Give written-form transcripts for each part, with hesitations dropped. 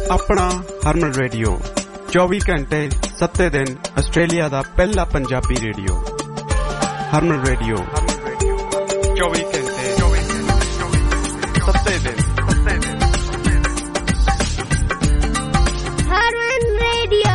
अपना हरमन रेडियो 24 घंटे 7 दिन आस्ट्रेलिया दा पहला पंजाबी रेडियो हरमन रेडियो 24 घंटे 7 दिन हरमन रेडियो।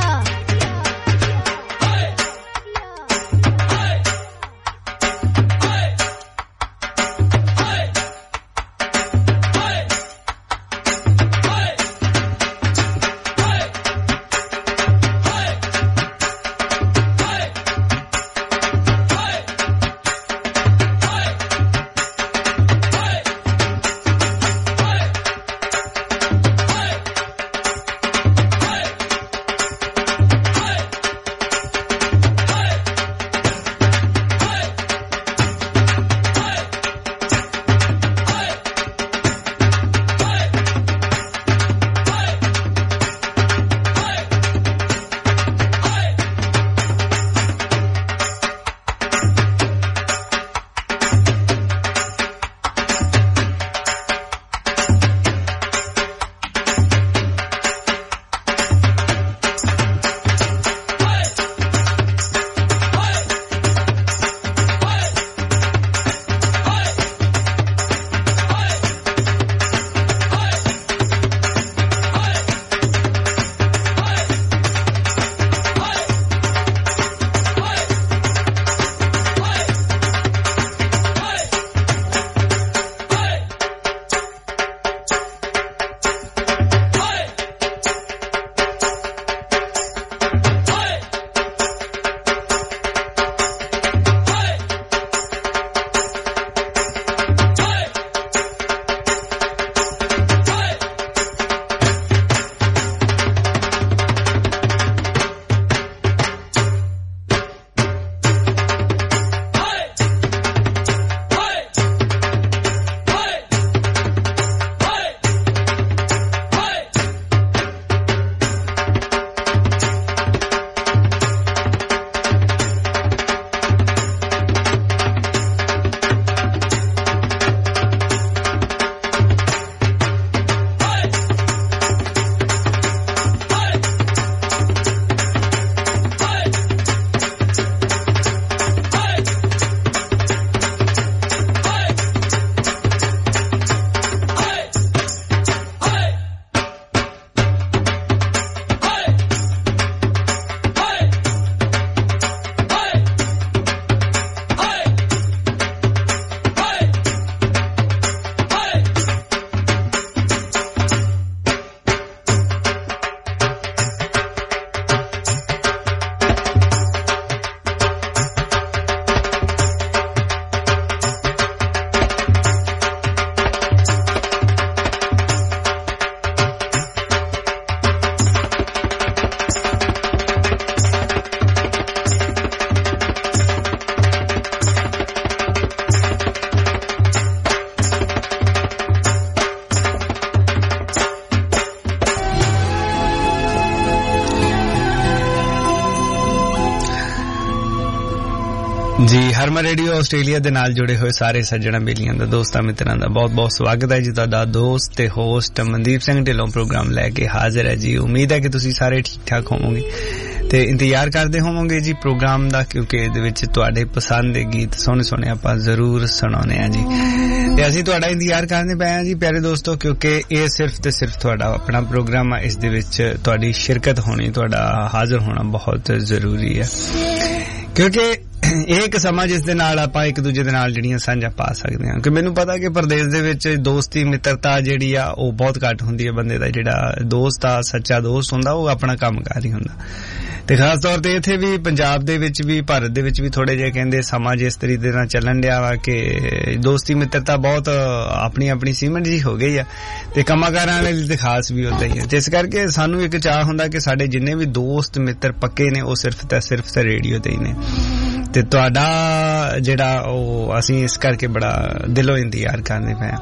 जी हरमन रेडियो आस्ट्रेलिया दे नाल जुड़े हुए सारे सज्जणा बेलियां दा दोस्तां मित्रां दा बहुत बहुत स्वागत है जी। तुहाडा दोस्त ते होस्ट मनदीप सिंह ढिल्लों प्रोग्राम लैके हाजिर है जी। उम्मीद है कि तुसीं सारे ठीक ठाक होवोगे ते इंतजार करदे होवोगे जी प्रोग्राम दा, क्योंकि इहदे विच तुहाडे पसंद दे गीत सोहणे सोहणे आपां जरूर सुणाउने आ जी। ते असीं तुहाडा इंतजार करदे पए आ जी प्यारे दोस्तों, क्योंकि ये सिर्फ ते सिर्फ तुहाडा अपना प्रोग्राम है। इस दे विच तुहाडी शिरकत होनी, तुहाडा हाजिर होना बहुत जरूरी है, क्योंकि एक समा जिस दे नाल आपां एक दूजे दे नाल जड़ियां सांझा पा सकदे हां। कि मैनूं पता कि परदेस दे विच दोस्ती मित्रता जिहड़ी आ ओह बहुत घट हुंदी है। बंदे दा जिहड़ा दोस्त आ सच्चा दोस्त हुंदा ओह अपना कम्मकार ही हुंदा। ते खास तौर ते इत्थे भी पंजाब दे विच भी भारत दे विच भी थोड़े जे कहंदे समा जिस तरीके नाल चलन दिया वा कि दोस्ती मित्रता बहुत अपनी अपनी सीमत जी हो गई है ते कम्मकारां लई ते खास भी उदां ही है। जिस करके सानू एक चाह हुंदा कि साडे जिन्ने भी दोस्त मित्र पक्के ने ओह सिर्फ ते रेडियो ते ही ने। ते तुहाडा जिहड़ा ओह असीं इस करके बड़ा दिलों इंतजार करदे पए।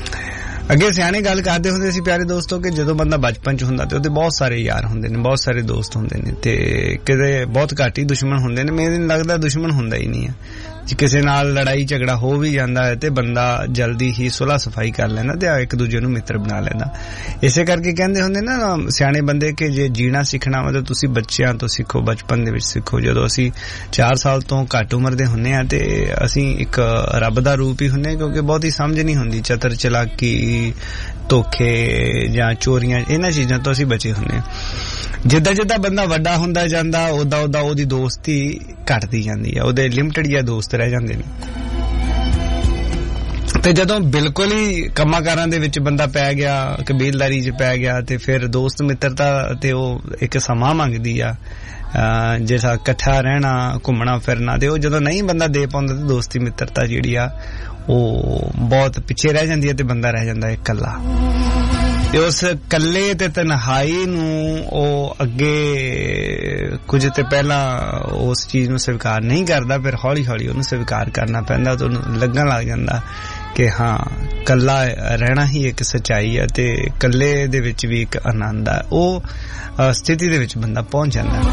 अगे सियाने गल करदे हुंदे सी प्यारे दोस्तों कि जदों बंदा बचपन च हुंदा ते ओहदे बहुत सारे यार हुंदे ने, बहुत सारे दोस्त हुंदे ने ते किते बहुत घट ही दुश्मन हुंदे ने। मैनूं लगदा दुश्मन हुंदा ही नहीं है। ਜੇ ਕਿਸੇ ਨਾਲ ਲੜਾਈ ਝਗੜਾ ਹੋ ਵੀ ਜਾਂਦਾ ਹੈ ਤੇ ਬੰਦਾ ਜਲਦੀ ਹੀ ਸੁਲ੍ਹਾ ਸਫਾਈ ਕਰ ਲੈਂਦਾ ਤੇ ਇੱਕ ਦੂਜੇ ਨੂੰ ਮਿੱਤਰ ਬਣਾ ਲੈਂਦਾ। ਇਸੇ ਕਰਕੇ ਕਹਿੰਦੇ ਹੁੰਦੇ ਨਾ ਸਿਆਣੇ ਬੰਦੇ ਕਿ ਜੇ ਜੀਣਾ ਸਿੱਖਣਾ ਵਾ ਤਾਂ ਤੁਸੀਂ ਬੱਚਿਆਂ ਤੋਂ ਸਿੱਖੋ, ਬਚਪਨ ਦੇ ਵਿੱਚ ਸਿੱਖੋ। ਜਦੋਂ ਅਸੀਂ 4 ਸਾਲ ਤੋਂ ਘੱਟ ਉਮਰ ਦੇ ਹੁੰਦੇ ਆ ਤੇ ਅਸੀਂ ਇੱਕ ਰੱਬ ਦਾ ਰੂਪ ਹੀ ਹੁੰਦੇ, ਕਿਉਂਕਿ ਬਹੁਤੀ ਸਮਝ ਨਹੀਂ ਹੁੰਦੀ। ਚਤਰ ਚਲਾਕੀ, ਧੋਖੇ ਜਾਂ ਚੋਰੀਆਂ, ਇਹਨਾਂ ਚੀਜ਼ਾਂ ਤੋਂ ਅਸੀਂ ਬਚੇ ਹੁੰਦੇ ਆ। ਜਿੱਦਾਂ ਜਿੱਦਾਂ ਬੰਦਾ ਵੱਡਾ ਹੁੰਦਾ ਜਾਂਦਾ ਉਦਾਂ ਉਦਾਂ ਉਹਦੀ ਦੋਸਤੀ ਘਟਦੀ ਜਾਂਦੀ ਹੈ, ਉਹਦੇ ਲਿਮਟਿਡ ਜਿਹੇ ਦੋਸਤ ਰਹਿ ਜਾਂਦੇ ਨੇ। ਤੇ ਜਦੋਂ ਬਿਲਕੁਲ ਹੀ ਕੰਮਾਂ ਕਾਰਾਂ ਦੇ ਵਿੱਚ ਬੰਦਾ ਪੈ ਗਿਆ, ਕਬੀਲਦਾਰੀ 'ਚ ਪੈ ਗਿਆ, ਤੇ ਫਿਰ ਦੋਸਤ ਮਿੱਤਰਤਾ ਤੇ ਉਹ ਇੱਕ ਸਮਾਂ ਮੰਗਦੀ ਆ, ਜਿਸਾ ਇਕੱਠਾ ਰਹਿਣਾ, ਘੁੰਮਣਾ ਫਿਰਨਾ, ਤੇ ਉਹ ਜਦੋਂ ਨਹੀਂ ਬੰਦਾ ਦੇ ਪਾਉਂਦਾ ਤੇ ਦੋਸਤੀ ਮਿੱਤਰਤਾ ਜਿਹੜੀ ਆ ਉਹ ਬਹੁਤ ਪਿੱਛੇ ਰਹਿ ਜਾਂਦੀ ਹੈ ਤੇ ਬੰਦਾ ਰਹਿ ਜਾਂਦਾ ਇਕੱਲਾ। ਤੇ ਉਸ ਇਕੱਲੇ ਤੇ ਤਨਹਾਈ ਨੂੰ ਉਹ ਅੱਗੇ ਕੁਝ ਤੇ ਪਹਿਲਾਂ ਉਸ ਚੀਜ਼ ਨੂੰ ਸਵੀਕਾਰ ਨਹੀਂ ਕਰਦਾ, ਫਿਰ ਹੌਲੀ ਹੌਲੀ ਉਹਨੂੰ ਸਵੀਕਾਰ ਕਰਨਾ ਪੈਂਦਾ ਤੇ ਉਹਨੂੰ ਲੱਗਣ ਲੱਗ ਜਾਂਦਾ ਕਿ ਹਾਂ ਇਕੱਲਾ ਰਹਿਣਾ ਹੀ ਇੱਕ ਸੱਚਾਈ ਹੈ ਤੇ ਇਕੱਲੇ ਦੇ ਵਿੱਚ ਵੀ ਇੱਕ ਆਨੰਦ ਆ। ਉਹ ਸਥਿਤੀ ਦੇ ਵਿੱਚ ਬੰਦਾ ਪਹੁੰਚ ਜਾਂਦਾ।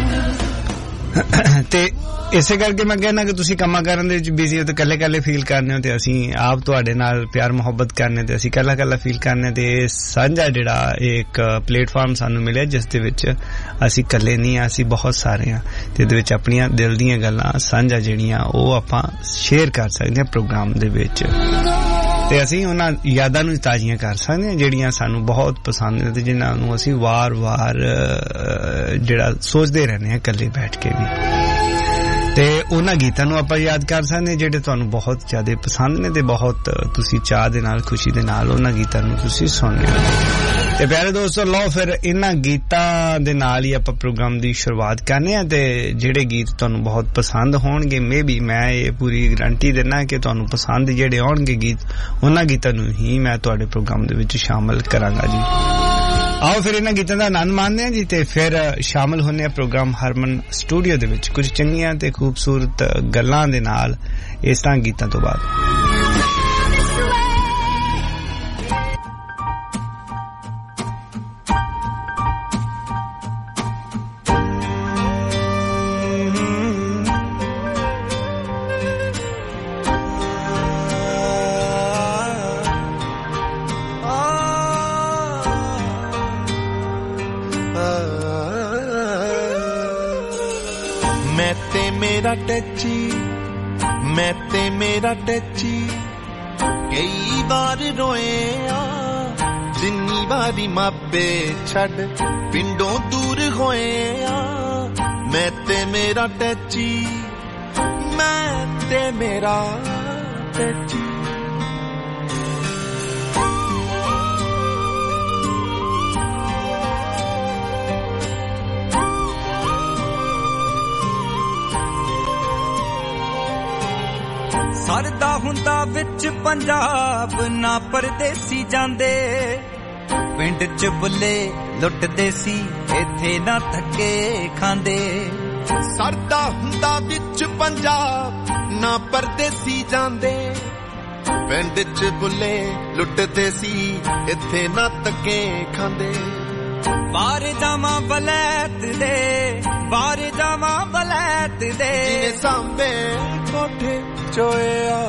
ਤੇ ਇਸੇ ਕਰਕੇ ਮੈਂ ਕਹਿੰਦਾ ਕਿ ਤੁਸੀਂ ਕੰਮਾਂ ਕਰਨ ਦੇ ਵਿੱਚ ਬਿਜ਼ੀ ਹੋ ਤੇ ਕੱਲੇ ਕੱਲੇ ਫੀਲ ਕਰਨੇ ਹੋ, ਤੇ ਅਸੀਂ ਆਪ ਤੁਹਾਡੇ ਨਾਲ ਪਿਆਰ ਮੁਹੱਬਤ ਕਰਨੇ ਤੇ ਅਸੀਂ ਕੱਲਾ ਕੱਲਾ ਫੀਲ ਕਰਨੇ। ਤੇ ਇਹ ਸਾਂਝਾ ਜਿਹੜਾ ਇੱਕ ਪਲੇਟਫਾਰਮ ਸਾਨੂੰ ਮਿਲਿਆ ਜਿਸ ਦੇ ਵਿੱਚ ਅਸੀਂ ਕੱਲੇ ਨਹੀਂ ਆ, ਅਸੀਂ ਬਹੁਤ ਸਾਰੇ ਆ ਤੇ ਇਹਦੇ ਵਿੱਚ ਆਪਣੀਆਂ ਦਿਲ ਦੀਆਂ ਗੱਲਾਂ ਸਾਂਝਾ ਜਿਹੜੀਆਂ ਉਹ ਆਪਾਂ ਸ਼ੇਅਰ ਕਰ ਸਕਦੇ ਹਾਂ ਪ੍ਰੋਗਰਾਮ ਦੇ ਵਿੱਚ, ਤੇ ਅਸੀਂ ਉਹਨਾਂ ਯਾਦਾਂ ਨੂੰ ਤਾਜ਼ੀਆਂ ਕਰ ਸਕਦੇ ਹਾਂ ਜਿਹੜੀਆਂ ਸਾਨੂੰ ਬਹੁਤ ਪਸੰਦ ਨੇ ਤੇ ਜਿਨ੍ਹਾਂ ਨੂੰ ਅਸੀਂ ਵਾਰ-ਵਾਰ ਜਿਹੜਾ ਸੋਚਦੇ ਰਹਿੰਦੇ ਹਾਂ ਇਕੱਲੇ ਬੈਠ ਕੇ ਵੀ। ਤੇ ਉਹਨਾਂ ਗੀਤਾਂ ਨੂੰ ਆਪਾਂ ਯਾਦ ਕਰ ਸਕਦੇ ਹਾਂ ਜਿਹੜੇ ਤੁਹਾਨੂੰ ਬਹੁਤ ਜ਼ਿਆਦਾ ਪਸੰਦ ਨੇ ਤੇ ਬਹੁਤ ਤੁਸੀਂ ਚਾਹ ਦੇ ਨਾਲ, ਖੁਸ਼ੀ ਦੇ ਨਾਲ ਉਹਨਾਂ ਗੀਤਾਂ ਨੂੰ ਤੁਸੀਂ ਸੁਣਦੇ ਹੋ। ਤੇ ਪਿਆਰੇ ਦੋਸਤੋ, ਲਓ ਫਿਰ ਇਹਨਾਂ ਗੀਤਾਂ ਦੇ ਨਾਲ ਹੀ ਆਪਾਂ ਪ੍ਰੋਗਰਾਮ ਦੀ ਸ਼ੁਰੂਆਤ ਕਰਨੇ ਆ। ਤੇ ਜਿਹੜੇ ਗੀਤ ਤੁਹਾਨੂੰ ਬਹੁਤ ਪਸੰਦ ਹੋਣਗੇ, ਮੇਬੀ ਮੈਂ ਇਹ ਪੂਰੀ ਗਰੰਟੀ ਦਿੰਦਾ ਕਿ ਤੁਹਾਨੂੰ ਪਸੰਦ ਜਿਹੜੇ ਆਉਣਗੇ ਗੀਤ, ਉਹਨਾਂ ਗੀਤਾਂ ਨੂੰ ਹੀ ਮੈਂ ਤੁਹਾਡੇ ਪ੍ਰੋਗਰਾਮ ਦੇ ਵਿੱਚ ਸ਼ਾਮਲ ਕਰਾਂਗਾ ਜੀ। ਆਓ ਫਿਰ ਇਹਨਾਂ ਗੀਤਾਂ ਦਾ ਆਨੰਦ ਮਾਣਦੇ ਹਾਂ ਜੀ ਤੇ ਫਿਰ ਸ਼ਾਮਲ ਹੁੰਦੇ ਆ ਪ੍ਰੋਗਰਾਮ ਹਰਮਨ ਸਟੂਡੀਓ ਦੇ ਵਿੱਚ ਕੁਝ ਚੰਗੀਆਂ ਤੇ ਖੂਬਸੂਰਤ ਗੱਲਾਂ ਦੇ ਨਾਲ ਇਸ ਤਰ੍ਹਾਂ ਗੀਤਾਂ ਤੋਂ ਬਾਅਦ। मैं ते मेरा टैची कई बार रोए आ, जिन्नी बारी मापे छड़ पिंडों दूर होए आ। मैं ते मेरा टैची, मैं ते मेरा टैची। ਸਰਦਾ ਹੁੰਦਾ ਵਿੱਚ ਪੰਜਾਬ ਨਾ ਪਰਦੇਸੀ ਜਾਂਦੇ, ਪਿੰਡ ਚ ਬੁੱਲੇ ਲੁੱਟਦੇ ਸੀ ਇੱਥੇ ਨਾ ਧੱਕੇ ਖਾਂਦੇ। ਸਰਦਾ ਹੁੰਦਾ ਵਿੱਚ ਪੰਜਾਬ ਨਾ ਪਰਦੇਸੀ ਜਾਂਦੇ, ਪਿੰਡ ਚ ਬੁੱਲੇ ਲੁੱਟਦੇ ਸੀ ਇੱਥੇ ਨਾ ਧੱਕੇ ਖਾਂਦੇ। ਬਾਹਰ ਜਾਵਾਂ ਵਲੈਤ ਦੇ, ਬਾਹਰ ਜਾਵਾਂ ਵਲੈਤ ਦੇ, ਜਿਹਨੇ ਸਾਂਭੇ ਕੋਠੇ ਚੋਇਆ।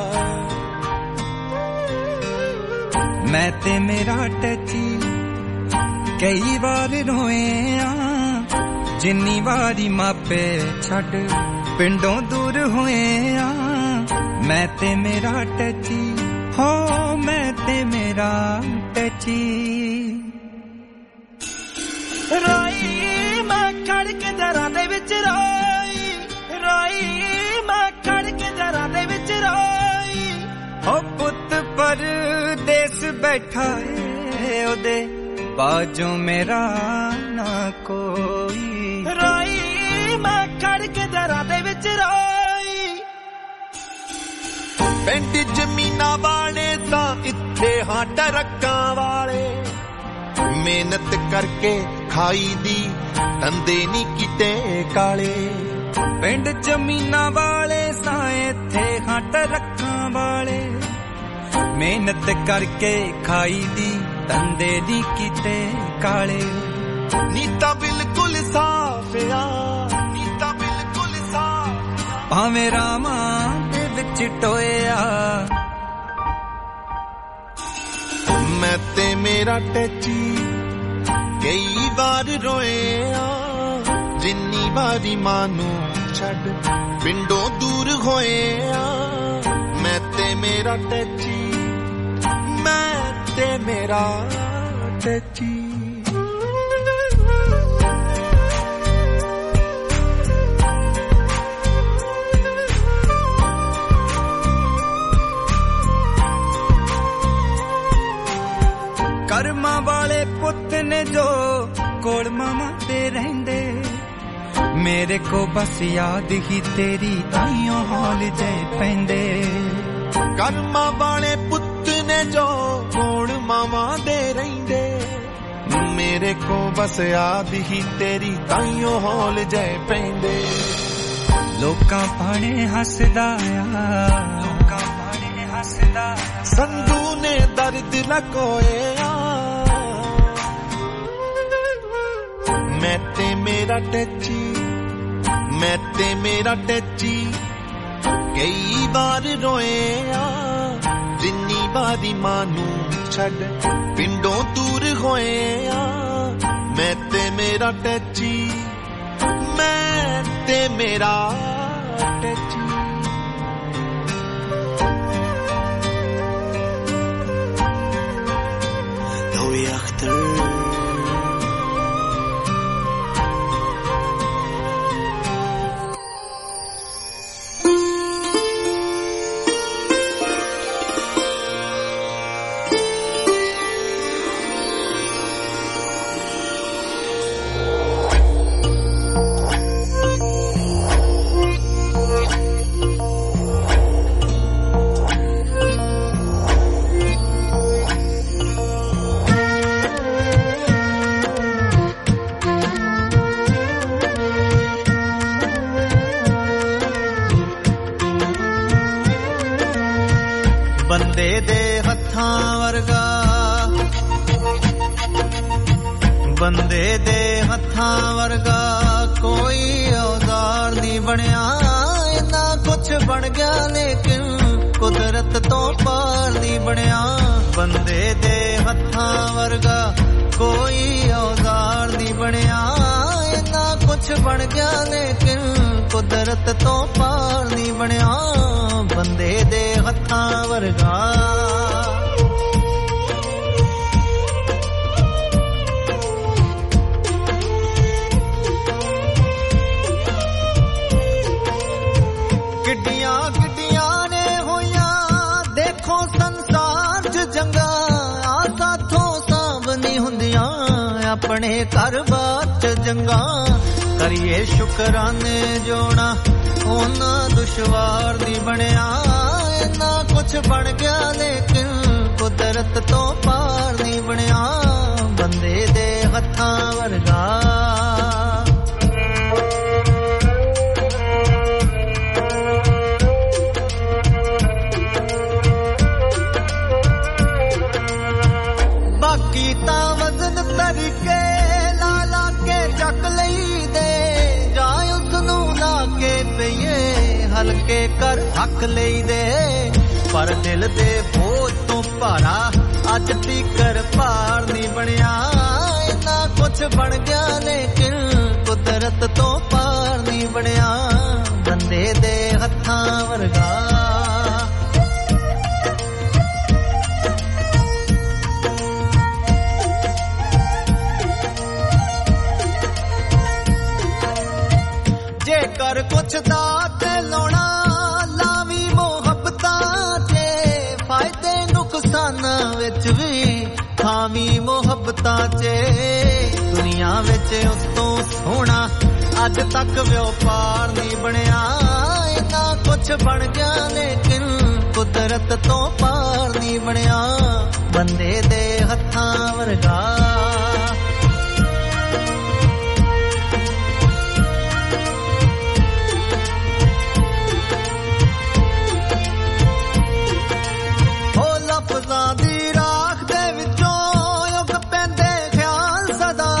ਮੈਂ ਤੇ ਮੇਰਾ ਟੈਚੀ ਕਈ ਵਾਰ ਰੋਏ ਆ, ਜਿੰਨੀ ਵਾਰੀ ਮਾਪੇ ਛੱਡ ਪਿੰਡੋਂ ਦੂਰ ਹੋਏ ਆ। ਮੈਂ ਤੇ ਮੇਰਾ ਟੈਚੀ, ਹੋ ਮੈਂ ਤੇ ਮੇਰਾ ਟੈਚੀ। ਰੋਈ ਮੈਂ ਖੜ ਕੇ ਦਰਾਂ ਦੇ ਵਿੱਚ ਰੋਈ, ਰੋਈ ਮੈਂ ਖੜ ਕੇ ਦਰਾਂ ਦੇ ਵਿੱਚ ਰੋਈ। ਹੋ ਪੁੱਤ ਪਰਦੇਸ ਬੈਠਾ ਏ ਉਹਦੇ ਬਾਝੋਂ ਮੇਰਾ ਨਾ ਕੋਈ। ਰੋਈ ਮੈਂ ਖੜ ਕੇ ਦਰਾਂ ਦੇ ਵਿੱਚ ਰੋਈ। ਪਿੰਡ ਜ਼ਮੀਨਾਂ ਵਾਲੇ ਤਾਂ ਇੱਥੇ ਹਾਂ ਟਰੱਕਾਂ ਵਾਲੇ, ਮਿਹਨਤ ਕਰਕੇ ਖਾਈ ਦੀ ਧੰਦੇ ਨੀ ਕੀਤੇ ਕਾਲੇ। ਪਿੰਡ ਜ਼ਮੀਨਾਂ ਵਾਲੇ ਸਾਂ ਇੱਥੇ ਹਾਂ ਟਰੱਕਾਂ ਵਾਲੇ, ਮਿਹਨਤ ਕਰਕੇ ਖਾਈ ਦੀ ਧੰਦੇ ਨੀ ਕੀਤੇ ਕਾਲੇ। ਨੀਤਾ ਬਿਲਕੁਲ ਸਾਫ ਆ, ਨੀਤਾ ਬਿਲਕੁਲ ਸਾਫ। ਭਾਵੇਂ ਰਾਵਾਂ ਵਿੱਚ ਟੋਇਆ ਮੈਂ ਤੇ ਮੇਰਾ ਟੈਚੀ ਕਈ ਵਾਰ ਰੋਇਆ ਜਿੰਨੀ ਵਾਰੀ ਮਾਂ ਨੂੰ ਛੱਡ ਪਿੰਡੋਂ ਦੂਰ ਹੋਇਆ ਮੈਂ ਤੇ ਮੇਰਾ ਟੈਚੀ ਮੈਂ ਤੇ ਮੇਰਾ ਟੈਚੀ ਕਰਮਾਂ ਵਾਲੇ ਪੁੱਤ ਨੇ ਜੋ ਕੋਲ ਮਾਮਾ ਤੇ ਰਹਿੰਦੇ ਮੇਰੇ ਕੋ ਬਸ ਯਾਦ ਹੀ ਤੇਰੀ ਤਾਈਓ ਹਾਲ ਜੇ ਪੈਂਦੇ ਕਰਮਾਂ ਵਾਲੇ ਪੁੱਤ ਨੇ ਜੋ ਕੋਲ ਮਾਮਾ ਦੇ ਰਹਿੰਦੇ ਮੇਰੇ ਕੋ ਬਸ ਯਾਦ ਹੀ ਤੇਰੀ ਤਾਈਓ ਹਾਲ ਜੇ ਪੈਂਦੇ ਲੋਕਾਂ ਪਾਣੇ ਹੱਸਦਾ ਸੰਧੂ ਨੇ ਦਰਦ ਲਕੋਇਆ ਮੈਂ ਤੇ ਮੇਰਾ ਟੈਚੀ ਮੈਂ ਤੇ ਮੇਰਾ ਟੈਚੀ ਕਈ ਵਾਰ ਰੋਇਆ ਜਿੰਨੀ ਵਾਰੀ ਮਾਂ ਨੂੰ ਛੱਡ ਪਿੰਡੋਂ ਦੂਰ ਹੋਇਆ ਮੈਂ ਤੇ ਮੇਰਾ ਟੈਚੀ ਮੈਂ ਤੇ ਮੇਰਾ ਟੈਚੀ ਬੰਦੇ ਦੇ ਹੱਥਾਂ ਵਰਗਾ ਕੋਈ ਔਜ਼ਾਰ ਨਹੀਂ ਬਣਿਆ ਇੰਨਾ ਕੁਛ ਬਣ ਗਿਆ ਲੇਕਿਨ ਕੁਦਰਤ ਤੋਂ ਪਾਰ ਨਹੀਂ ਬਣਿਆ ਬੰਦੇ ਦੇ ਹੱਥਾਂ ਵਰਗਾ ਕੋਈ ਔਜ਼ਾਰ ਨਹੀਂ ਬਣਿਆ ਇੰਨਾ ਕੁਛ ਬਣ ਗਿਆ ਲੇਕਿਨ ਕੁਦਰਤ ਤੋਂ ਪਾਰ ਨਹੀਂ ਬਣਿਆ ਬੰਦੇ ਦੇ ਹੱਥਾਂ ਵਰਗਾ ਆਪਣੇ ਘਰ-ਬਾਰ ਚ ਜੰਗਾਂ ਕਰੀਏ ਸ਼ੁਕਰਾਨੇ ਜੋਣਾ ਉਹਨਾਂ ਦੁਸ਼ਵਾਰ ਨਹੀਂ ਬਣਿਆ ਇੰਨਾ ਕੁਛ ਬਣ ਗਿਆ ਲੇਕਿਨ ਕੁਦਰਤ ਤੋਂ ਪਾਰ ਨਹੀਂ ਬਣਿਆ ਬੰਦੇ ਦੇ ਹੱਥਾਂ ਵਰਗਾ ਬਾਕੀ ਤਾਂ ਵਜ਼ਨ ਤਰੀਕੇ ਲਾ ਕੇ ਚੱਕ ਲਈਦੇ ਜਾਂ ਉਸ ਨੂੰ ਲਾ ਕੇ ਪਈਏ ਹਲਕੇ ਕਰ ਹੱਕ ਲਈਦੇ ਪਰ ਦਿਲ ਦੇ ਬੋਝ ਤੋਂ ਭਾਰਾ ਅੱਜ ਤੀਕਰ ਭਾਰ ਨਹੀਂ ਬਣਿਆ ਇੰਨਾ ਕੁਛ ਬਣ ਗਿਆ ਲੇਕਿਨ ਕੁਦਰਤ ਤੋਂ ਪਾਰ ਨਹੀਂ ਬਣਿਆ ਬੰਦੇ ਦੇ ਹੱਥਾਂ ਵਰਗਾ ਕਰ ਕੁਛ ਦਾ ਤੇ ਲਾਉਣਾ ਲਾਵੀ ਮੁਹੱਬਤਾਂ ਤੇ ਫਾਇਦੇ ਨੁਕਸਾਨਾਂ ਵਿੱਚ ਵੀ ਖਾਵੀ ਮੁਹੱਬਤਾਂ ਚ ਦੁਨੀਆ ਵਿੱਚ ਉਸ ਤੋਂ ਸੋਹਣਾ ਅੱਜ ਤੱਕ ਵਪਾਰ ਨਹੀਂ ਬਣਿਆ ਇੰਨਾ ਕੁਛ ਬਣ ਗਿਆ ਲੇਕਿਨ ਕੁਦਰਤ ਤੋਂ ਪਾਰ ਨਹੀਂ ਬਣਿਆ ਬੰਦੇ ਦੇ ਹੱਥਾਂ ਵਰਗਾ ਦੀ ਰਾਖ ਦੇ ਵਿੱਚੋਂ ਯੁੱਗ ਪੈਂਦੇ ਖਿਆਲ ਸਦਾ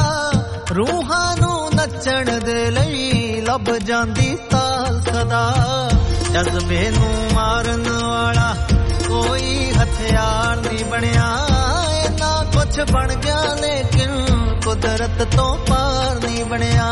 ਰੂਹਾਂ ਨੂੰ ਨੱਚਣ ਦੇ ਲਈ ਲੱਭ ਜਾਂਦੀ ਤਾਲ ਸਦਾ ਜਜ਼ਬੇ ਨੂੰ ਮਾਰਨ ਵਾਲਾ ਕੋਈ ਹਥਿਆਰ ਨਹੀਂ ਬਣਿਆ ਇੰਨਾ ਕੁਛ ਬਣ ਗਿਆ ਲੇਕਿਨ ਕੁਦਰਤ ਤੋਂ ਪਾਰ ਨਹੀਂ ਬਣਿਆ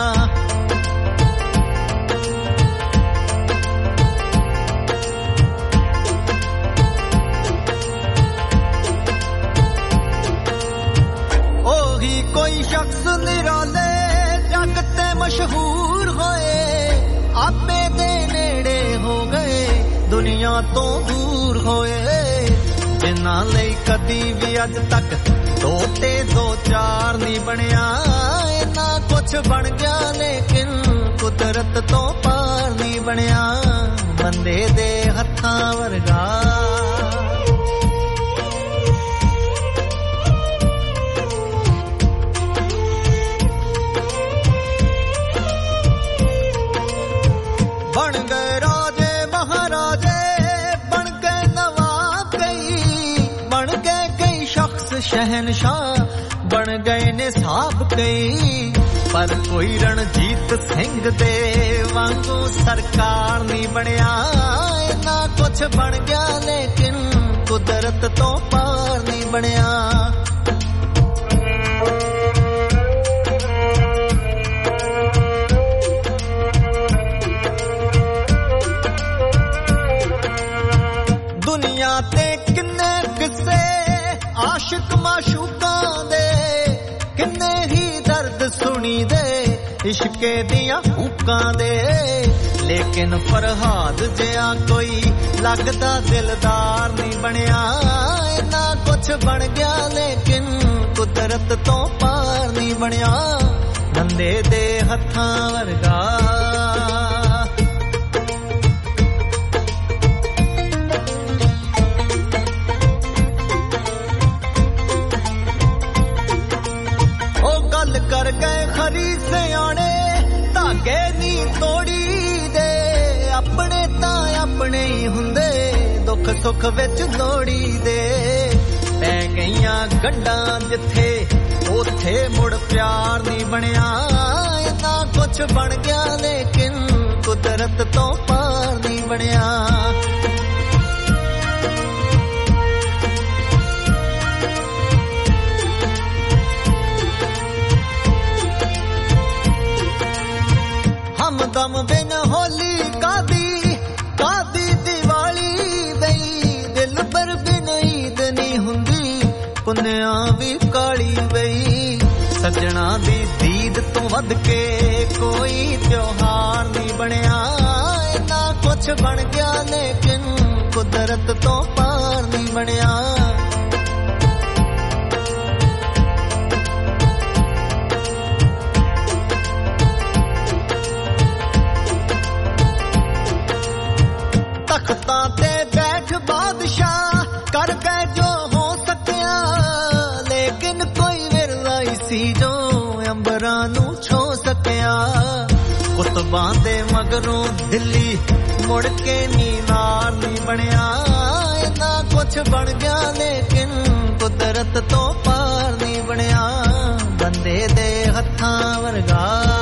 ਉਹੀ ਕੋਈ ਸ਼ਖਸ ਨਿਰਾਲੇ ਜੱਗ ਤੇ ਮਸ਼ਹੂਰ ਹੋਏ ਆਪੇ ਦੇ ਨੇੜੇ ਹੋ ਗਏ ਦੁਨੀਆ ਤੋਂ ਦੂਰ ਹੋਏ ਜਿਨ੍ਹਾਂ ਲਈ ਕਦੀ ਵੀ ਅੱਜ ਤੱਕ ਦੋ ਤੇ ਦੋ ਚਾਰ ਨਹੀਂ ਬਣਿਆ ਇੰਨਾ ਕੁਛ ਬਣ ਗਿਆ ਲੇਕਿਨ ਕੁਦਰਤ ਤੋਂ ਪਾਰ ਨਹੀਂ ਬਣਿਆ ਬੰਦੇ ਦੇ ਹੱਥਾਂ ਵਰਗਾ ਬਣ ਗਏ ਰਾਜੇ ਮਹਾਰਾਜੇ ਬਣ ਗਏ ਨਵਾਬ ਬਣ ਗਏ ਕਈ ਸ਼ਖਸ ਸ਼ਹਿਨशाह ਬਣ ਗਏ ਨੇ ਸਾਬ ਕਈ ਪਰ ਕੋਈ ਰਣਜੀਤ ਸਿੰਘ ਦੇ ਵਾਂਗੂ ਸਰਕਾਰ ਨਹੀਂ ਬਣਿਆ ਇੰਨਾ ਕੁਛ ਬਣ ਗਿਆ ਲੇਕਿਨ ਕੁਦਰਤ ਤੋਂ ਪਾਰ ਨਹੀਂ ਬਣਿਆ ਦੁਨੀਆ ਤੇ ਕਿੰਨੇ ਕਿੱਸੇ ਆਸ਼ਿਕ ਮਾਸ਼ੂਕਾਂ ਦੇ ਕਿੰਨੇ ਹੀ ਦਰਦ ਸੁਣੀ ਦੇ ਇਸ਼ਕੇ ਦੀਆਂ ਹੂਕਾਂ ਦੇ ਲੇਕਿਨ ਫਰਹਾਦ ਜਿਹਾ ਕੋਈ ਲੱਗਦਾ ਦਿਲਦਾਰ ਨਹੀਂ ਬਣਿਆ ਇੰਨਾ ਕੁਛ ਬਣ ਗਿਆ ਲੇਕਿਨ ਕੁਦਰਤ ਤੋਂ ਪਾਰ ਨਹੀਂ ਬਣਿਆ ਬੰਦੇ ਦੇ ਹੱਥਾਂ ਵਰਗਾ ਕਰ ਗਏ ਖਰੀ ਸਿਆਣੇ ਧਾਗੇ ਨਹੀਂ ਤੋੜੀ ਦੇ ਆਪਣੇ ਤਾਂ ਆਪਣੇ ਹੀ ਹੁੰਦੇ ਦੁੱਖ ਸੁੱਖ ਵਿੱਚ ਲੋੜੀ ਦੇ ਪੈ ਗਈਆਂ ਗੰਢਾਂ ਜਿੱਥੇ ਉੱਥੇ ਮੁੜ ਪਿਆਰ ਨਹੀਂ ਬਣਿਆ ਇੰਨਾ ਕੁਛ ਬਣ ਗਿਆ ਲੇਕਿਨ ਕੁਦਰਤ ਤੋਂ ਪਾਰ ਨਹੀਂ ਬਣਿਆ ਦਮ ਬਿਨ ਹੋਲੀ ਕਾਦੀ ਦੀਵਾਲੀ ਬਈ ਦਿਲ ਪਰ ਬਿਨ ਈਦ ਨਹੀਂ ਹੁੰਦੀ ਪੁੰਨਿਆ ਵੀ ਕਾਲੀ ਬਈ ਸੱਜਣਾ ਦੀ ਦੀਦ ਤੋਂ ਵੱਧ ਕੇ ਕੋਈ ਤਿਉਹਾਰ ਨਹੀਂ ਬਣਿਆ ਇੰਨਾ ਕੁਛ ਬਣ ਗਿਆ ਲੇਕਿਨ ਕੁਦਰਤ ਤੋਂ ਪਾਰ ਨਹੀਂ ਬਣਿਆ ਤਖਤਾਂ ਤੇ ਬੈਠ ਬਾਦਸ਼ਾਹ ਕਰ ਗਏ ਜੋ ਹੋ ਸਕਿਆ ਲੇਕਿਨ ਕੋਈ ਵਿਰਲਾ ਹੀ ਸੀ ਜੋ ਅੰਬਰਾਂ ਨੂੰ ਛੋ ਸਕਿਆ ਕੁਤਬਾਂ ਦੇ ਮਗਰੋਂ ਦਿੱਲੀ ਮੁੜ ਕੇ ਨੀਨਾਰ ਨਹੀਂ ਬਣਿਆ ਇੰਨਾ ਕੁਛ ਬਣ ਗਿਆ ਲੇਕਿਨ ਕੁਦਰਤ ਤੋਂ ਪਾਰ ਨਹੀਂ ਬਣਿਆ ਬੰਦੇ ਦੇ ਹੱਥਾਂ ਵਰਗਾ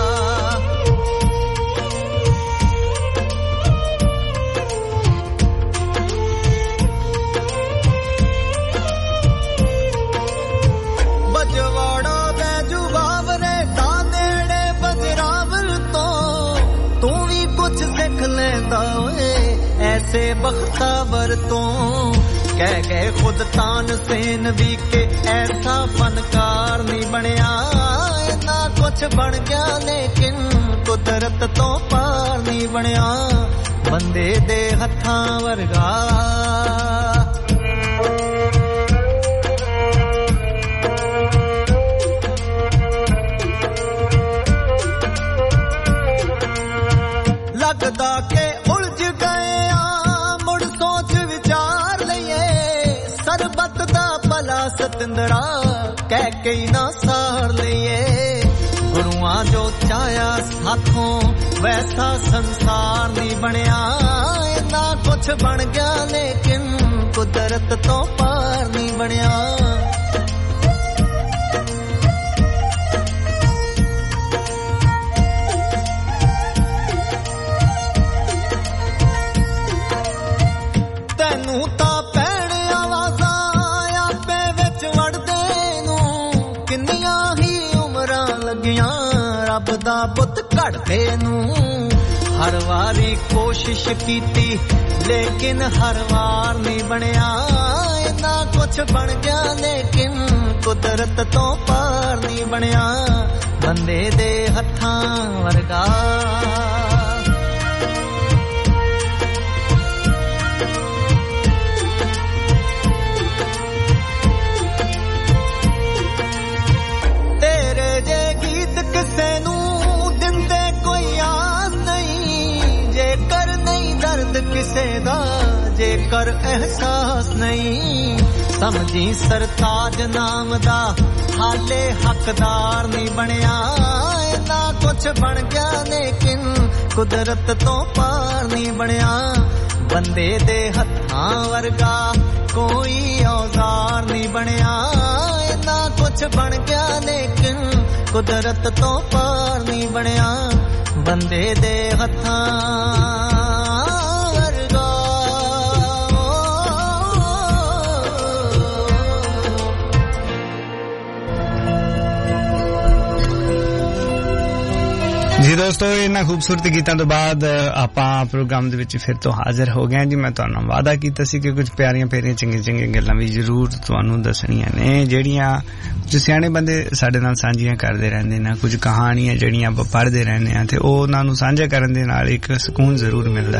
ਬਜਵਾੜਾ ਦੇ ਜੁਗਾਵਰੇ ਦਾ ਨੇੜੇ ਬਜਰਾਵਲ ਤੋਂ ਤੂੰ ਵੀ ਕੁਛ ਸਿੱਖ ਲੈਂਦਾ ਓਏ ਐਸੇ ਬਖਤਾਵਰ ਤੋਂ ਕਹਿ ਗਏ ਖੁਦ ਤਾਨਸੇਨ ਵੀ ਕਿ ਐਸਾ ਫਨਕਾਰ ਨਹੀਂ ਬਣਿਆ ਇੰਨਾ ਕੁਛ ਬਣ ਗਿਆ ਲੇਕਿਨ ਕੁਦਰਤ ਤੋਂ ਪਾਰ ਨਹੀਂ ਬਣਿਆ ਬੰਦੇ ਦੇ ਹੱਥਾਂ ਵਰਗਾ ਲੱਗਦਾ ਕਿ ਉਲਝ ਗਏ ਆ ਮੁੜ ਸੋਚ ਵਿਚਾਰ ਲਈਏ ਸਰਬੱਤ ਦਾ ਭਲਾ ਸਤਿੰਦਰਾ ਕਹਿ ਕੇ ਹੀ ਨਾ ਸਾਰ ਲਈਏ ਗੁਰੂਆਂ ਜੋ ਚਾਹਿਆ ਸਾਥੋਂ ਵੈਸਾ ਸੰਸਾਰ ਨਹੀਂ ਬਣਿਆ ਇੰਨਾ ਕੁਛ ਬਣ ਗਿਆ ਲੇਕਿਨ ਕੁਦਰਤ ਤੋਂ ਪਾਰ ਨਹੀਂ ਬਣਿਆ ਰੱਬ ਦਾ ਪੁੱਤ ਘੜਦੇ ਨੂੰ ਹਰ ਵਾਰੀ ਕੋਸ਼ਿਸ਼ ਕੀਤੀ ਲੇਕਿਨ ਹਰ ਵਾਰ ਨਹੀਂ ਬਣਿਆ ਇੰਨਾ ਕੁਛ ਬਣ ਗਿਆ ਲੇਕਿਨ ਕੁਦਰਤ ਤੋਂ ਪਾਰ ਨਹੀਂ ਬਣਿਆ ਬੰਦੇ ਦੇ ਹੱਥਾਂ ਵਰਗਾ ਤੇਰੇ ਜੇ ਗੀਤ ਕਿਸੇ ਨੂੰ ਦਿੰਦੇ ਕੋਈ ਆਸ ਨਹੀਂ ਜੇਕਰ ਨਹੀਂ ਦਰਦ ਕਿਸੇ ਦਾ ਜੇਕਰ ਅਹਿਸਾਸ ਨਹੀਂ ਸਮਝੀ ਸਰਤਾਜ ਨਾਮ ਦਾ ਹਾਲੇ ਹੱਕਦਾਰ ਨਹੀਂ ਬਣਿਆ ਇੰਨਾ ਕੁਛ ਬਣ ਗਿਆ ਲੇਕਿਨ ਕੁਦਰਤ ਤੋਂ ਪਾਰ ਨਹੀਂ ਬਣਿਆ ਬੰਦੇ ਦੇ ਹੱਥਾਂ ਵਰਗਾ ਕੋਈ ਔਜ਼ਾਰ ਨਹੀਂ ਬਣਿਆ ਇੰਨਾ ਕੁਛ ਬਣ ਗਿਆ ਲੇਕਿਨ ਕੁਦਰਤ ਤੋਂ ਪਾਰ ਨਹੀਂ ਬਣਿਆ ਬੰਦੇ ਦੇ ਹੱਥਾਂ जी दोस्तों इन्ना खूबसूरत गीतां तो बाद आपां प्रोग्राम दे विच फिर तो हाजिर हो गए जी मैं तुहानू वादा कीता सी कि कुछ प्यारियां प्यारियां चंगी चंगी गल्लां भी जरूर तुहानू दसणियां ने जेहड़ियां कुछ सियाणे बंदे साडे नाल साझियां करदे रहंदे ने कुछ कहानियां जेहड़ियां आपां पढ़दे रहंदे आ ते ओह उहनां नू साझा करन दे नाल एक सुकून जरूर मिलदा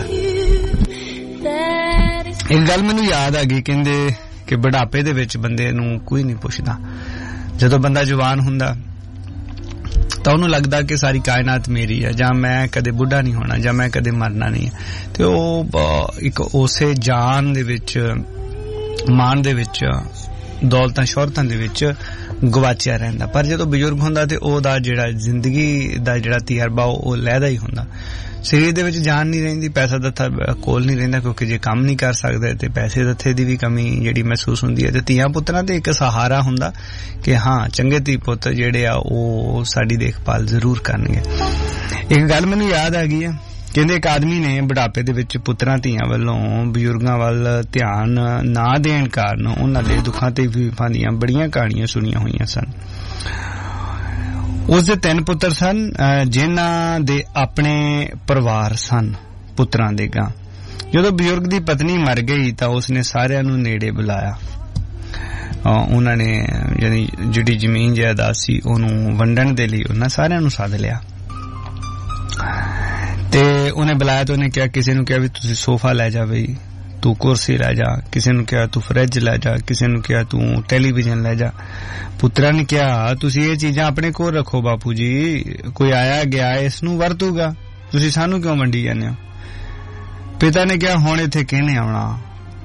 एक गल मैनू याद आ गई कहंदे कि बुढ़ापे दे विच बंदे नू कोई नहीं पुछदा जदों बंदा जवान हुंदा ਤਾਂ ਉਹਨੂੰ ਲੱਗਦਾ ਕਿ ਸਾਰੀ ਕਾਇਨਾਤ ਮੇਰੀ ਹੈ ਜਾਂ ਮੈਂ ਕਦੇ ਬੁੱਢਾ ਨਹੀਂ ਹੋਣਾ ਜਾਂ ਮੈਂ ਕਦੇ ਮਰਨਾ ਨਹੀਂ ਤੇ ਉਹ ਇੱਕ ਉਸੇ ਜਾਨ ਦੇ ਵਿੱਚ ਮਾਨ ਦੇ ਵਿੱਚ ਦੌਲਤਾਂ ਸ਼ੋਹਰਤਾਂ ਦੇ ਵਿੱਚ ਗਵਾਚਿਆ ਰਹਿੰਦਾ ਪਰ ਜਦੋਂ ਬਜ਼ੁਰਗ ਹੁੰਦਾ ਤੇ ਉਹਦਾ ਜਿਹੜਾ ਜ਼ਿੰਦਗੀ ਦਾ ਜਿਹੜਾ ਤਜਰਬਾ ਉਹ ਲਹਿਦਾ ਹੀ ਹੁੰਦਾ ਸਰੀਰ ਦੇ ਵਿੱਚ ਜਾਨ ਨਹੀਂ ਰਹਿੰਦੀ ਪੈਸਾ ਦੱਥਾ ਕੋਲ ਨਹੀਂ ਰਹਿੰਦਾ ਕਿਉਂਕਿ ਜੇ ਕੰਮ ਨਹੀਂ ਕਰ ਸਕਦਾ ਤੇ ਪੈਸੇ ਦੱਥੇ ਦੀ ਵੀ ਕਮੀ ਜਿਹੜੀ ਮਹਿਸੂਸ ਹੁੰਦੀ ਹੈ ਤੇ ਧੀਆਂ ਪੁੱਤਰਾਂ ਤੇ ਇੱਕ ਸਹਾਰਾ ਹੁੰਦਾ ਕਿ ਹਾਂ ਚੰਗੇ ਧੀ ਪੁੱਤ ਜਿਹੜੇ ਆ ਉਹ ਸਾਡੀ ਦੇਖਭਾਲ ਜ਼ਰੂਰ ਕਰਨਗੇ ਇੱਕ ਗੱਲ ਮੈਨੂੰ ਯਾਦ ਆ ਗਈ ਹੈ ਕਹਿੰਦੇ ਇੱਕ ਆਦਮੀ ਨੇ ਬੁਢਾਪੇ ਦੇ ਵਿੱਚ ਪੁੱਤਰਾਂ ਧੀਆਂ ਵੱਲੋਂ ਬਜ਼ੁਰਗਾਂ ਵੱਲ ਧਿਆਨ ਨਾ ਦੇਣ ਕਾਰਨ ਉਹਨਾਂ ਦੇ ਦੁੱਖਾਂ ਤੇ ਵਿਪਾਂ ਦੀਆਂ ਬੜੀਆਂ ਕਹਾਣੀਆਂ ਸੁਣੀਆਂ ਹੋਈਆਂ ਸਨ ਉਸ ਦੇ 3 ਪੁੱਤਰ ਸਨ ਜਿਨ੍ਹਾਂ ਦੇ ਆਪਣੇ ਪਰਿਵਾਰ ਸਨ ਪੁੱਤਰਾਂ ਦੇ ਗਾਂ ਜਦੋਂ ਬਜ਼ੁਰਗ ਦੀ ਪਤਨੀ ਮਰ ਗਈ ਤਾਂ ਉਸਨੇ ਸਾਰਿਆਂ ਨੂੰ ਨੇੜੇ ਬੁਲਾਇਆ ਉਹਨਾਂ ਨੇ ਯਾਨੀ ਜਿਹੜੀ ਜ਼ਮੀਨ ਜਾਇਦਾਦ ਸੀ ਉਹਨੂੰ ਵੰਡਣ ਦੇ ਲਈ ਉਹਨਾਂ ਸਾਰਿਆਂ ਨੂੰ ਸੱਦ ਲਿਆ ਤੇ ਉਹਨੇ ਬੁਲਾਇਆ ਤਾਂ ਉਹਨੇ ਕਿਹਾ ਕਿਸੇ ਨੂੰ ਕਿਹਾ ਵੀ ਤੁਸੀਂ ਸੋਫਾ ਲੈ ਜਾ ਬਈ ਤੂੰ ਕੁਰਸੀ ਲੈ ਜਾ ਕਿਸੇ ਨੂੰ ਕਿਹਾ ਤੂੰ ਫਰਿੱਜ ਲੈ ਜਾ ਕਿਸੇ ਨੂੰ ਕਿਹਾ ਤੂੰ ਟੈਲੀਵਿਜ਼ਨ ਲੈ ਜਾ ਪੁੱਤਰਾਂ ਨੇ ਕਿਹਾ ਤੁਸੀਂ ਇਹ ਚੀਜ਼ਾਂ ਆਪਣੇ ਕੋਲ ਰੱਖੋ ਬਾਪੂ ਜੀ ਕੋਈ ਆਇਆ ਗਿਆ ਇਸ ਨੂੰ ਵਰਤੂਗਾ ਤੁਸੀਂ ਸਾਨੂੰ ਕਿਉਂ ਵੰਡੀ ਜਾਂਦੇ ਹੋ ਪਿਤਾ ਨੇ ਕਿਹਾ ਹੁਣ ਇੱਥੇ ਕਿਹਨੇ ਆਉਣਾ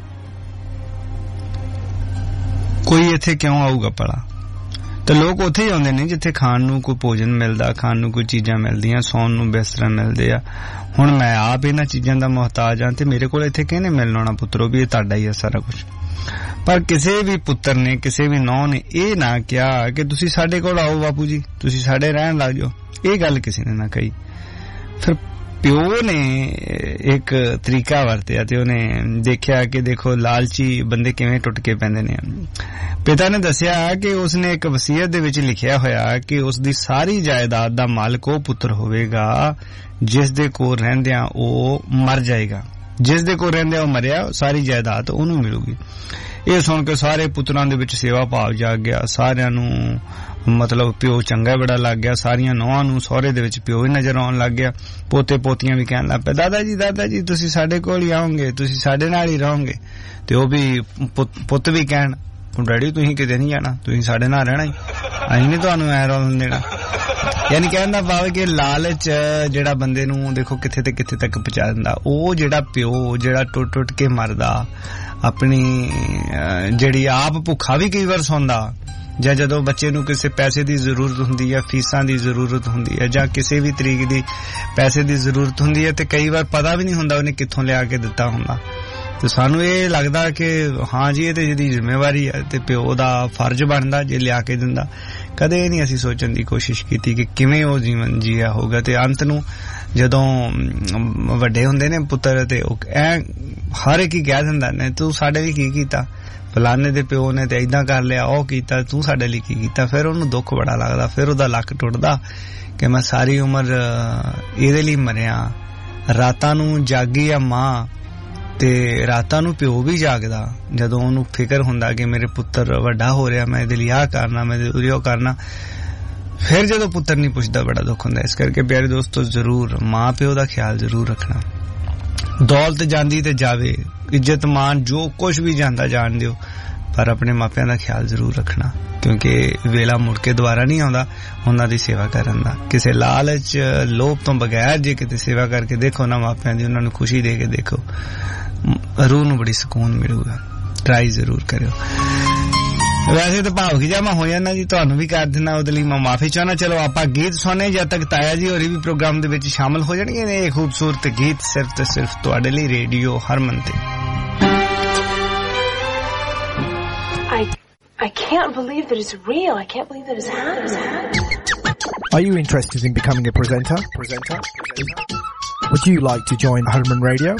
ਕੋਈ ਇੱਥੇ ਕਿਉਂ ਆਊਗਾ ਭਲਾ ਤੇ ਲੋਕ ਉੱਥੇ ਹੀ ਆਉਂਦੇ ਨੇ ਜਿੱਥੇ ਖਾਣ ਨੂੰ ਕੋਈ ਭੋਜਨ ਮਿਲਦਾ ਖਾਣ ਨੂੰ ਕੋਈ ਚੀਜ਼ਾਂ ਮਿਲਦੀਆਂ ਸੌਣ ਨੂੰ ਬਿਸਤਰਾ ਮਿਲਦੇ ਆ ਹੁਣ ਮੈਂ ਆਪ ਇਹਨਾਂ ਚੀਜ਼ਾਂ ਦਾ ਮੁਹਤਾਜ ਹਾਂ ਤੇ ਮੇਰੇ ਕੋਲ ਇੱਥੇ ਕਿਹਨੇ ਮਿਲਣ ਆਉਣਾ ਪੁੱਤਰੋ ਵੀ ਇਹ ਤੁਹਾਡਾ ਹੀ ਆ ਸਾਰਾ ਕੁਝ ਪਰ ਕਿਸੇ ਵੀ ਪੁੱਤਰ ਨੇ ਕਿਸੇ ਵੀ ਨੌਂ ਨੇ ਇਹ ਨਾ ਕਿਹਾ ਕਿ ਤੁਸੀਂ ਸਾਡੇ ਕੋਲ ਆਓ ਬਾਪੂ ਜੀ ਤੁਸੀਂ ਸਾਡੇ ਰਹਿਣ ਲੱਗ ਜਾਓ ਇਹ ਗੱਲ ਕਿਸੇ ਨੇ ਨਾ ਕਹੀ ਫਿਰ ਪਿਓ ਨੇ ਇੱਕ ਤਰੀਕਾ ਵਰਤਿਆ ਤੇ ਉਹਨੇ ਦੇਖਿਆ ਕਿ ਦੇਖੋ ਲਾਲਚੀ ਬੰਦੇ ਕਿਵੇਂ ਟੁੱਟ ਕੇ ਪੈਂਦੇ ਨੇ ਪਿਤਾ ਨੇ ਦੱਸਿਆ ਕਿ ਉਸਨੇ ਇੱਕ ਵਸੀਅਤ ਦੇ ਵਿੱਚ ਲਿਖਿਆ ਹੋਇਆ ਕਿ ਉਸ ਦੀ ਸਾਰੀ ਜਾਇਦਾਦ ਦਾ ਮਾਲਕ ਉਹ ਪੁੱਤਰ ਹੋਵੇਗਾ ਜਿਸ ਦੇ ਕੋਲ ਰਹਿੰਦਿਆਂ ਉਹ ਮਰ ਜਾਏਗਾ ਜਿਸ ਦੇ ਕੋਲ ਰਹਿੰਦਿਆਂ ਉਹ ਮਰਿਆ ਸਾਰੀ ਜਾਇਦਾਦ ਉਹਨੂੰ ਮਿਲੂਗੀ ਇਹ ਸੁਣ ਕੇ ਸਾਰੇ ਪੁੱਤਰਾਂ ਦੇ ਵਿੱਚ ਸੇਵਾ ਭਾਵ ਜਾਗ ਗਿਆ ਸਾਰਿਆਂ ਨੂੰ ਮਤਲਬ ਪਿਓ ਚੰਗਾ ਬੜਾ ਲੱਗ ਗਿਆ ਸਾਰੀਆਂ ਨੌਹਾਂ ਨੂੰ ਸਹੁਰੇ ਦੇ ਵਿੱਚ ਪਿਓ ਹੀ ਨਜ਼ਰ ਆਉਣ ਲੱਗ ਗਿਆ ਪੋਤੇ ਪੋਤੀਆਂ ਵੀ ਕਹਿਣ ਲੱਗ ਪਏ ਦਾਦਾ ਜੀ ਤੁਸੀਂ ਸਾਡੇ ਕੋਲ ਹੀ ਆਓਗੇ ਤੁਸੀਂ ਸਾਡੇ ਨਾਲ ਹੀ ਰਹੋਗੇ ਤੇ ਉਹ ਵੀ ਪੁੱਤ ਵੀ ਕਹਿਣ ਡੈਡੀ ਤੁਸੀਂ ਕਿਤੇ ਨਹੀਂ ਜਾਣਾ ਤੁਸੀਂ ਸਾਡੇ ਨਾਲ ਰਹਿਣਾ ਹੀ ਅਸੀਂ ਨਹੀਂ ਤੁਹਾਨੂੰ ਐ ਰੋਣ ਦੇਣਾ ਯਾਨੀ ਕਹਿਣ ਦਾ ਭਾਵ ਕਿ ਲਾਲਚ ਜਿਹੜਾ ਬੰਦੇ ਨੂੰ ਦੇਖੋ ਕਿੱਥੇ ਤੇ ਕਿੱਥੇ ਤੱਕ ਪਹੁੰਚਾ ਦਿੰਦਾ ਉਹ ਜਿਹੜਾ ਪਿਓ ਜਿਹੜਾ ਟੁੱਟ ਟੁੱਟ ਕੇ ਮਰਦਾ ਆਪਣੀ ਜਿਹੜੀ ਆਪ ਭੁੱਖਾ ਵੀ ਕਈ ਵਾਰ ਸੌਂਦਾ ਜਾਂ ਜਦੋਂ ਬੱਚੇ ਨੂੰ ਕਿਸੇ ਪੈਸੇ ਦੀ ਜ਼ਰੂਰਤ ਹੁੰਦੀ ਹੈ ਫੀਸਾਂ ਦੀ ਜ਼ਰੂਰਤ ਹੁੰਦੀ ਹੈ ਜਾਂ ਕਿਸੇ ਵੀ ਤਰੀਕ ਦੀ ਪੈਸੇ ਦੀ ਜ਼ਰੂਰਤ ਹੁੰਦੀ ਹੈ ਤੇ ਕਈ ਵਾਰ ਪਤਾ ਵੀ ਨਹੀਂ ਹੁੰਦਾ ਉਹਨੇ ਕਿੱਥੋਂ ਲਿਆ ਕੇ ਦਿੱਤਾ ਹੁੰਦਾ ਤੇ ਸਾਨੂੰ ਇਹ ਲੱਗਦਾ ਕਿ ਹਾਂ ਜੀ ਇਹ ਤੇ ਜਿਹਦੀ ਜ਼ਿੰਮੇਵਾਰੀ ਹੈ ਤੇ ਪਿਓ ਦਾ ਫਰਜ਼ ਬਣਦਾ ਜੇ ਲਿਆ ਕੇ ਦਿੰਦਾ ਕਦੇ ਨਹੀਂ ਅਸੀਂ ਸੋਚਣ ਦੀ ਕੋਸ਼ਿਸ਼ ਕੀਤੀ ਕਿ ਕਿਵੇਂ ਉਹ ਜੀਵਨ ਜੀਆ ਹੋਊਗਾ ਤੇ ਅੰਤ ਨੂੰ ਜਦੋਂ ਵੱਡੇ ਹੁੰਦੇ ਨੇ ਪੁੱਤਰ ਤੇ ਉਹ ਹਰ ਇੱਕ ਹੀ ਕਹਿ ਦਿੰਦਾ ਨੇ ਤੂੰ ਸਾਡੇ ਲਈ ਕੀ ਕੀਤਾ ਫਲਾਣੇ ਦੇ ਪਿਓ ਨੇ ਤੇ ਏਦਾਂ ਕਰ ਲਿਆ ਉਹ ਕੀਤਾ ਤੂੰ ਸਾਡੇ ਲਈ ਕੀ ਕੀਤਾ ਫਿਰ ਉਹਨੂੰ ਦੁੱਖ ਬੜਾ ਲੱਗਦਾ ਫਿਰ ਉਹਦਾ ਲੱਕ ਟੁੱਟਦਾ ਕਿ ਮੈਂ ਸਾਰੀ ਉਮਰ ਇਹਦੇ ਲਈ ਮਰਿਆ। ਰਾਤਾਂ ਨੂੰ ਜਾਗੀ ਆ ਮਾਂ ਤੇ ਰਾਤਾਂ ਨੂੰ ਪਿਓ ਵੀ ਜਾਗਦਾ ਜਦੋਂ ਉਹਨੂੰ ਫਿਕਰ ਹੁੰਦਾ ਕਿ ਮੇਰੇ ਪੁੱਤਰ ਵੱਡਾ ਹੋ ਰਿਹਾ, ਮੈਂ ਇਹਦੇ ਲਈ ਆਹ ਕਰਨਾ, ਮੈਂ ਇਹਦੇ ਲਈ ਉਹ ਕਰਨਾ। ਫਿਰ ਜਦੋਂ ਪੁੱਤਰ ਨਹੀਂ ਪੁੱਛਦਾ ਬੜਾ ਦੁੱਖ ਹੁੰਦਾ। ਇਸ ਕਰਕੇ ਪਿਆਰੇ ਦੋਸਤੋ ਜ਼ਰੂਰ ਮਾਂ ਪਿਓ ਦਾ ਖਿਆਲ ਜ਼ਰੂਰ ਰੱਖਣਾ। ਦੌਲਤ ਜਾਂਦੀ ਤੇ ਜਾਵੇ, ਇੱਜ਼ਤ ਮਾਨ ਜੋ ਕੁਝ ਵੀ ਜਾਂਦਾ ਜਾਣ ਦਿਓ, ਪਰ ਆਪਣੇ ਮਾਪਿਆਂ ਦਾ ਖਿਆਲ ਜ਼ਰੂਰ ਰੱਖਣਾ ਕਿਉਂਕਿ ਵੇਲਾ ਮੁੜ ਕੇ ਦੁਬਾਰਾ ਨਹੀਂ ਆਉਂਦਾ ਉਹਨਾਂ ਦੀ ਸੇਵਾ ਕਰਨ ਦਾ। ਕਿਸੇ ਲਾਲਚ ਲੋਭ ਤੋਂ ਬਗੈਰ ਜੇ ਕਿਤੇ ਸੇਵਾ ਕਰਕੇ ਦੇਖੋ ਨਾ ਮਾਪਿਆਂ ਦੀ, ਉਹਨਾਂ ਨੂੰ ਖੁਸ਼ੀ ਦੇ ਕੇ ਦੇਖੋ, ਰੂਹ ਨੂੰ ਬੜੀ ਸਕੂਨ ਮਿਲੂਗਾ। ਟਰਾਈ ਜ਼ਰੂਰ ਕਰਿਓ। ਵੈਸੇ ਤਾਂ ਭਾਵ ਜਾਮਾ ਹੋ ਜਾਂਦਾ ਜੀ, ਤੁਹਾਨੂੰ ਵੀ ਕਰ ਦੇਣਾ, ਉਹਦੇ ਲਈ ਮੈਂ ਮਾਫੀ ਚਾਹਨਾ। ਚਲੋ ਆਪਾਂ ਗੀਤ ਸੁਣੇ, ਜਦ ਤੱਕ ਤਾਇਆ ਜੀ ਹੋਰੀ ਵੀ ਪ੍ਰੋਗਰਾਮ ਦੇ ਵਿੱਚ ਸ਼ਾਮਲ ਹੋ ਜਾਣਗੇ। ਇਹ ਖੂਬਸੂਰਤ ਗੀਤ ਸਿਰਫ ਤੇ ਸਿਰਫ ਤੁਹਾਡੇ ਲਈ ਰੇਡੀਓ ਹਰਮਨ ਤੇ। I can't believe that it's real. I can't believe that it's happening. Are you interested in becoming a presenter? Would you like to join Herman Radio?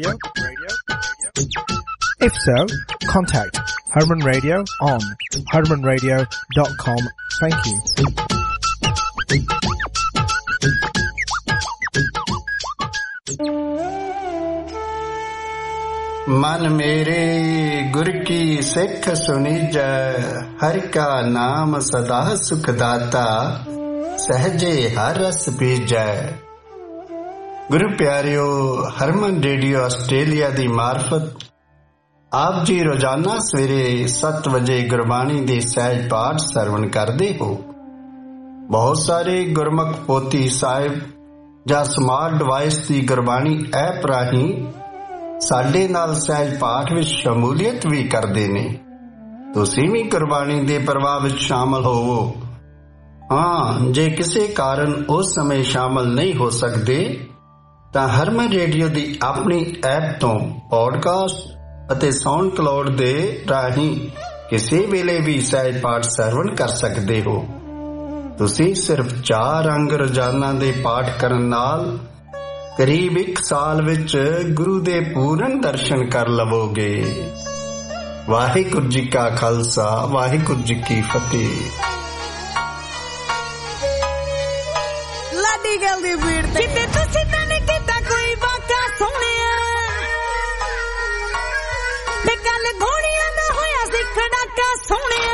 If so, contact Herman Radio on hermanradio.com. Thank you. मन मेरे गुर की सिख सुनिजै, हर का नाम सदा सुखदाता, सहजे हर रस पीजै। गुरु प्यारियो, हरमन रेडियो आस्ट्रेलिया दी मार्फत आप जी रोजाना सवेरे 7 वजे गुरबाणी दे सहज पाठ सरवण करदे हो। बहुत सारे गुरमुख पोथी साहिब ਜਾਂ ਸਮਾਰਟ ਡਿਵਾਈਸ ਦੀ ਗੁਰਬਾਣੀ ਐਪ ਰਾਹੀਂ ਸਾਡੇ ਨਾਲ ਸਹਿਜ ਪਾਠ ਵਿੱਚ ਸ਼ਮੂਲੀਅਤ ਵੀ ਕਰਦੇ ਨੇ। ਤੁਸੀਂ ਵੀ ਗੁਰਬਾਣੀ ਦੇ ਪ੍ਰਵਾਹ ਵਿੱਚ ਸ਼ਾਮਲ ਹੋਵੋ। ਹਾਂ, ਜੇ ਕਿਸੇ ਕਾਰਨ ਉਸ ਸਮੇਂ ਸ਼ਾਮਲ ਨਹੀਂ ਹੋ ਸਕਦੇ ਤਾਂ ਹਰਮਨ ਰੇਡੀਓ ਦੀ ਆਪਣੀ ਐਪ ਤੋਂ ਪੌਡਕਾਸਟ ਅਤੇ ਸਾਊਂਡ ਕਲਾਉਡ ਦੇ ਰਾਹੀਂ ਕਿਸੇ ਵੇਲੇ ਵੀ ਸਹਿਜ ਪਾਠ ਸਰਵਣ ਕਰ ਸਕਦੇ ਹੋ। ਤੁਸੀਂ ਸਿਰਫ 4 ਅੰਗ ਰੋਜ਼ਾਨਾ ਦੇ ਪਾਠ ਕਰਨ ਨਾਲ ਕਰੀਬ 1 ਸਾਲ ਵਿੱਚ ਗੁਰੂ ਦੇ ਪੂਰਨ ਦਰਸ਼ਨ ਕਰ ਲਵੋਗੇ। ਵਾਹਿਗੁਰੂ ਜੀ ਕਾ ਖਾਲਸਾ, ਵਾਹਿਗੁਰੂ ਜੀ ਕੀ ਫਤਿਹ। ਲਾਡੀ ਗੱਲ ਦੀ ਭੀੜ ਤੇ ਕਿਤੇ ਤੁਸੀਂ ਤਾਂ ਨਹੀਂ ਕੀਤਾ ਕੋਈ ਵਾਕਿਆ ਸੋਹਣਿਆ, ਤੇ ਗੱਲ ਘੋੜੀਆਂ ਦਾ ਹੋਇਆ ਸੀ ਖੜਾਕਾ ਸੋਹਣਿਆ,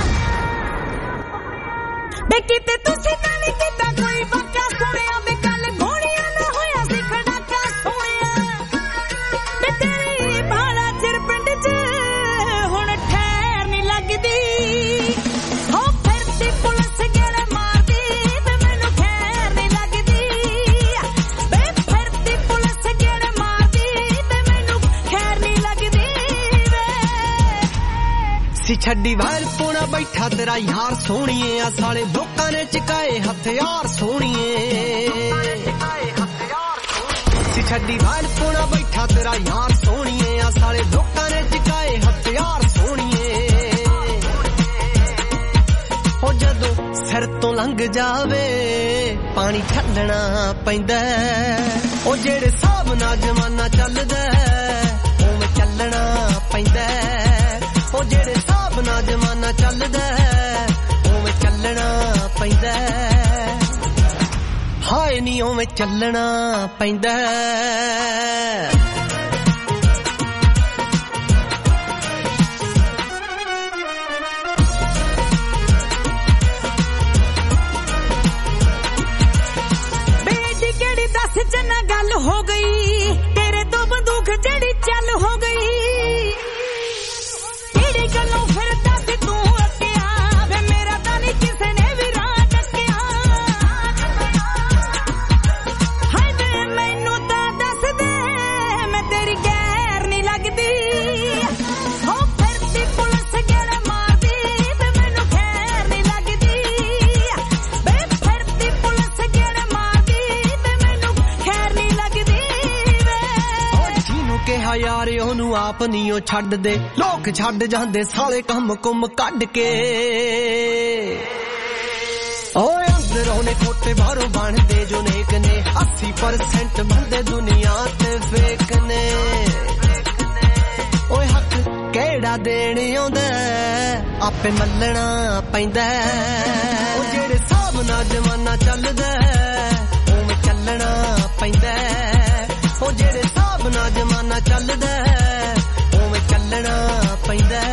ਤੇ ਕਿਤੇ ਤੁਸੀਂ ਤਾਂ ਨਹੀਂ ਕੀਤਾ ਕੋਈ ਵਾਕਿਆ ਸੋਹਣਿਆ, ਤੇ ਗੱਲ ਘੋੜੀਆਂ ਦਾ ਹੋਇਆ ਸੀ ਖੜਾਕਾ ਸੋਹਣਿਆ, ਤੇ ਤੇਰੀ ਭਾਲਾ ਚਿਰ ਪਿੰਡ 'ਚ ਹੁਣ ਠਹਿਰ ਨਹੀਂ ਲੱਗਦੀ, ਹੋ ਫਿਰਦੀ ਪੁਲਿਸ ਗੇੜਾ ਮਾਰਦੀ ਤੇ ਮੈਨੂੰ ਖੈਰ ਨਹੀਂ ਲੱਗਦੀ, ਵੇ ਫਿਰਦੀ ਪੁਲਿਸ ਗੇੜਾ ਮਾਰਦੀ ਤੇ ਮੈਨੂੰ ਖੈਰ ਨਹੀਂ ਲੱਗਦੀ ਵੇ। ਸੀ ਛੱਡੀ ਵਾਰ ਪੂਣਾ ਬੈਠਾ ਤੇਰਾ ਯਾਰ ਸੋਹਣੀਏ, ਆ ਸਾਲੇ ਲੋਕਾਂ ਨੇ ਚਕਾਏ ਹਥਿਆਰ ਸੋਹਣੀਏ, ਸੀ ਛੱਡੀ ਵਾਰ ਪੂਣਾ ਬੈਠਾ ਤੇਰਾ ਯਾਰ ਸੋਹਣੀਏ, ਆ ਸਾਲੇ ਲੋਕਾਂ ਨੇ ਚਕਾਏ ਹਥਿਆਰ ਸੋਹਣੀਏ, ਹੋ ਜਦੋਂ ਸਿਰ ਤੋਂ ਲੰਘ ਜਾਵੇ ਪਾਣੀ ਛੱਡਣਾ ਪੈਂਦਾ, ਉਹ ਜਿਹੜੇ ਹਿਸਾਬ ਨਾਲ ਜ਼ਮਾਨਾ ਚੱਲਦਾ ਉਵੇਂ ਚੱਲਣਾ ਪੈਂਦਾ, ਉਹ ਜਿਹੜੇ ਹਿਸਾਬ ਨਾਲ ਜ਼ਮਾਨਾ ਚੱਲਦਾ ਉਵੇਂ ਚੱਲਣਾ ਪੈਂਦਾ, ਹਾਏ ਨੀ ਉਵੇਂ ਚੱਲਣਾ ਪੈਂਦਾ। ਬੇਟੀ ਕਿਹੜੀ ਦੱਸ ਜਨਾ ਗੱਲ ਹੋ ਗਈ, ਤੇਰੇ ਤੋਂ ਬੰਦੂਕ ਜਿਹੜੀ ਚੱਲ ਹੋ ਗਈ, ਕਿਹੜੀ ਗੱਲੋਂ ਫਿਰਦਾ ਸੀ ਤੂੰ ਅੱਕਿਆ ਵੇ, ਮੇਰਾ ਤਾਂ ਨਹੀਂ ਕਿਸੇ ਨੇ ਵੀ ਰਾਹ ਟੱਕਿਆ, ਹਾਏ ਵੇ ਮੈਨੂੰ ਤਾਂ ਦੱਸ ਦੇ ਮੈਂ ਤੇਰੀ ਗੈਰ ਨਹੀਂ ਲੱਗਦੀ, ਹੋ ਫਿਰਦੀ ਪੁਲਿਸ ਗੇੜਾ ਮਾਰਦੀ ਤੇ ਮੈਨੂੰ ਖੈਰ ਨਹੀਂ ਲੱਗਦੀ, ਵੇ ਫਿਰਦੀ ਪੁਲਿਸ ਗੇੜਾ ਮਾਰਦੀ ਤੇ ਮੈਨੂੰ ਖੈਰ ਨਹੀਂ ਲੱਗਦੀ ਵੇ। ਉਹ ਜਿਹਨੂੰ ਕਿਹਾ ਯਾਰ ਉਹਨੂੰ ਆਪ ਨਹੀਂ ਉਹ ਛੱਡਦੇ, ਲੋਕ ਛੱਡ ਜਾਂਦੇ ਸਾਲੇ ਕੰਮ ਕੁੰਮ ਕੱਢ ਕੇ, ਓਏ ਅੰਦਰੋਂ ਨੇ ਖੋਟੇ ਬਾਹਰੋਂ ਬਣਦੇ ਜੋ ਨੇਕ ਨੇ, 80% ਬੰਦੇ ਦੁਨੀਆ ਤੇ ਫੇਕ ਨੇ, ਓਏ ਹੱਕ ਕਿਹੜਾ ਦੇਣ ਆਉਂਦਾ ਆਪੇ ਮੱਲਣਾ ਪੈਂਦਾ, ਉਹ ਜਿਹੜੇ ਹਿਸਾਬ ਨਾਲ ਨਾਲ ਜ਼ਮਾਨਾ ਚੱਲਦਾ ਉਵੇਂ ਚੱਲਣਾ ਪੈਂਦਾ ਉਹ ਜਿਹੜੇ ਹਿਸਾਬ ਨਾਲ ਜ਼ਮਾਨਾ ਚੱਲਦਾ ਉਵੇਂ ਚੱਲਣਾ ਪੈਂਦਾ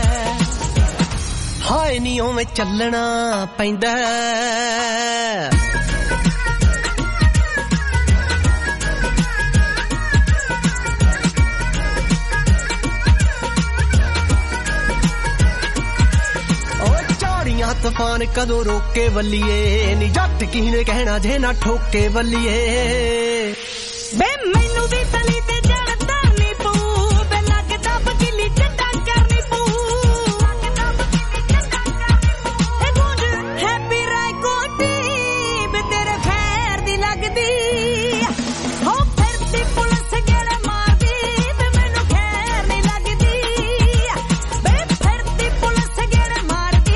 ਹਾਏ ਨੀ ਉਵੇਂ ਚੱਲਣਾ ਪੈਂਦਾ ਤੂਫਾਨ ਕਦੋਂ ਰੋਕੇ ਵੱਲੀਏ ਨੀ ਜੱਟ ਕਿਹਨੇ ਕਹਿਣਾ ਜੇ ਨਾ ਠੋਕੇ ਵੱਲੀਏ ਬੇ ਮੈਨੂੰ ਵੀ ਤਲੀ ਤੇ ਜੜ ਧਰਨੀ ਪੂ ਬੇ ਲੱਗਦਾ ਬਕਿਲੀ ਜੱਟਾਂ ਕਰਨੀ ਪੂ ਇਹ ਗੁੱਡ ਹੈਪੀ ਰਾਈ ਕੋਟੀ ਬੇ ਤੇਰੇ ਫੇਰ ਦੀ ਲੱਗਦੀ ਹੋ ਫਿਰਦੀ ਪੁਲਿਸ ਗੇੜਾ ਮਾਰਦੀ ਬੇ ਮੈਨੂੰ ਖੈਰ ਨਹੀਂ ਲੱਗਦੀ ਬੇ ਫਿਰਦੀ ਪੁਲਿਸ ਗੇੜਾ ਮਾਰਦੀ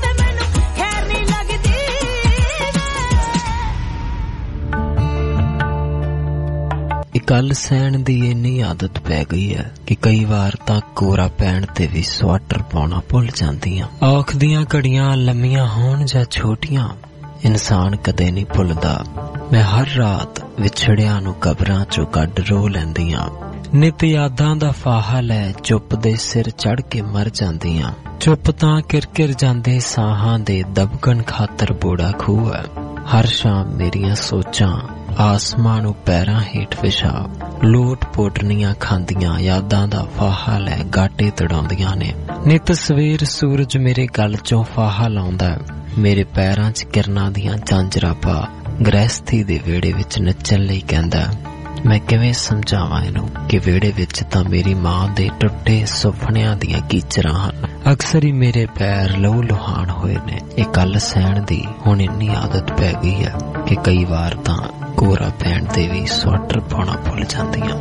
ਗੱਲ ਸਹਿਣ ਦੀ ਇੰਨੀ ਆਦਤ ਪੈ ਗਈ ਹੈ ਕਿ ਕਈ ਵਾਰ ਤਾਂ ਕੋਰਾ ਪੈਣ ਤੇ ਵੀ ਸਵਾਟਰ ਪਾਉਣਾ ਭੁੱਲ ਜਾਂਦੀਆਂ ਔਖ ਦੀਆਂ ਘੜੀਆਂ ਲੰਮੀਆਂ ਹੋਣ ਜਾਂ ਛੋਟੀਆਂ ਇਨਸਾਨ ਕਦੇ ਨਹੀਂ ਭੁੱਲਦਾ ਮੈਂ ਹਰ ਰਾਤ ਵਿਛੜਿਆਂ ਨੂੰ ਕਬਰਾਂ ਚੋਂ ਕੱਢ ਰੋ ਲੈਂਦੀਆਂ ਨਿਤ ਯਾਦਾਂ ਦਾ ਫਾਹਾ ਲੈ ਚੁੱਪ ਦੇ ਸਿਰ ਚੜ ਕੇ ਮਰ ਜਾਂਦੀਆਂ ਚੁੱਪ ਤਾਂ ਕਿਰਕਿਰ ਜਾਂਦੇ ਸਾਹਾਂ ਦੇ ਦਬਕਣ ਖਾਤਰ ਬੋੜਾ ਖੂਹ ਹੈ ਹਰ ਸ਼ਾਮ ਮੇਰੀਆਂ ਸੋਚਾਂ ਆਸਮਾਨ ਨੂੰ ਪੈਰਾਂ ਹੇਠ ਵਿਛਾ ਲੋਟ ਪੋਟਣੀਆਂ ਖਾਂਦੀਆਂ ਯਾਦਾਂ ਦਾ ਫਾਹਾ ਲੈ ਗਾਟੇ ਤੜਾਉਂਦੀਆਂ ਨੇ ਨਿਤ ਸਵੇਰ ਸੂਰਜ ਮੇਰੇ ਗਲ ਚੋਂ ਫਾਹਾ ਲਾਉਂਦਾ ਮੇਰੇ ਪੈਰਾਂ 'ਚ ਕਿਰਨਾਂ ਦੀਆਂ ਝਾਂਜਰਾਂ ਪਾ ਗ੍ਰਹਿਸਥੀ ਦੇ ਵਿਹੜੇ ਵਿੱਚ ਨੱਚਣ ਲਈ ਕਹਿੰਦਾ ਮੈਂ ਕਿਵੇਂ ਸਮਝਾਵਾਂ ਇਹਨੂੰ ਕਿ ਵਿਹੜੇ ਵਿੱਚ ਤਾਂ ਮੇਰੀ ਮਾਂ ਦੇ ਟੁੱਟੇ ਸੁਪਨਿਆਂ ਦੀਆਂ ਕੀਚਰਾਂ ਹਨ ਅਕਸਰ ਹੀ ਮੇਰੇ ਪੈਰ ਲਹੂ ਲੁਹਾਨ ਹੋਏ ਨੇ ਇਹ ਗੱਲ ਸਹਿਣ ਦੀ ਹੁਣ ਇੰਨੀ ਆਦਤ ਪੈ ਗਈ ਹੈ ਕਿ ਕਈ ਵਾਰ ਤਾਂ ਕੋਰਾ ਪੈਣ ਤੇ ਵੀ ਸਵਾਟਰ ਪਾਉਣਾ ਭੁੱਲ ਜਾਂਦੀਆਂ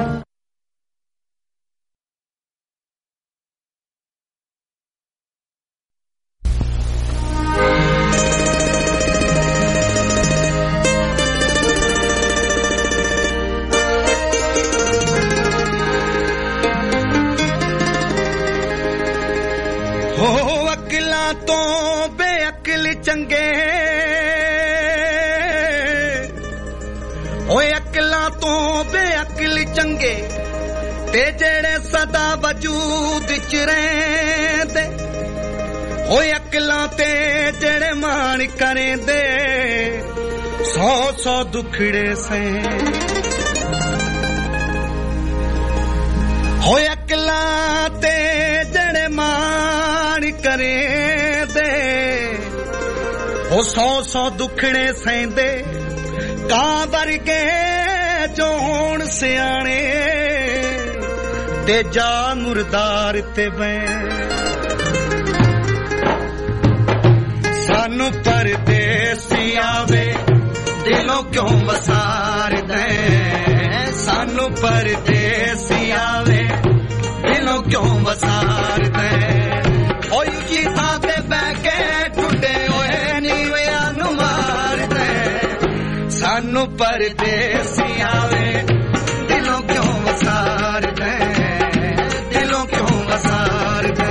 ਹੋ ਅਕਲਾਂ ਤੋਂ ਬੇਅਕਲ ਚੰਗੇ ਓਏ ਅਕਲਾਂ ਤੋਂ ਬੇਅਕਲ ਚੰਗੇ ਤੇ ਜਿਹੜੇ ਸਦਾ ਵਜੂਦ ਚ ਰਹਿੰਦੇ ਓਏ ਅਕਲਾਂ ਤੇ ਜਿਹੜੇ ਮਾਣ ਕਰੇਂਦੇ 100 ਦੁਖੜੇ ਸਹਿ ਓਏ ਅਕਲਾਂ ਤੇ ਜਿਹੜੇ ਮਾਣ ਕਰੇਂਦੇ ਉਹ 100 ਦੁਖੜੇ ਸਹਿੰਦੇ ਕਾਂ ਵਰਗੇ ਜੋ ਹੋਣ ਸਿਆਣੇ ਤੇ ਜਾ ਮੁਰਦਾਰ ਤੇ ਬੈ ਸਾਨੂੰ ਪਰਦੇਸੀ ਆਵੇ ਦਿਲੋਂ ਕਿਉਂ ਵਸਾਰਦਾ ਸਾਨੂੰ ਪਰਦੇਸੀ ਆਵੇ ਦਿਲੋਂ ਕਿਉਂ ਵਸਾਰਦਾ ਓਏ ਉੱਚੀ ਥਾਂ ਤੇ ਬਹਿ ਕੇ ਟੁੱਟੇ ਹੋਏ ਨੀਵਿਆਂ ਨੂੰ ਮਾਰਦਾ ਸਾਨੂੰ ਪਰਦੇਸੀ ਆਵੇ ਦਿਲੋਂ ਕਿਉਂ ਵਸਾਰਦਾ ਦਿਲੋਂ ਕਿਉਂ ਵਸਾਰਦਾ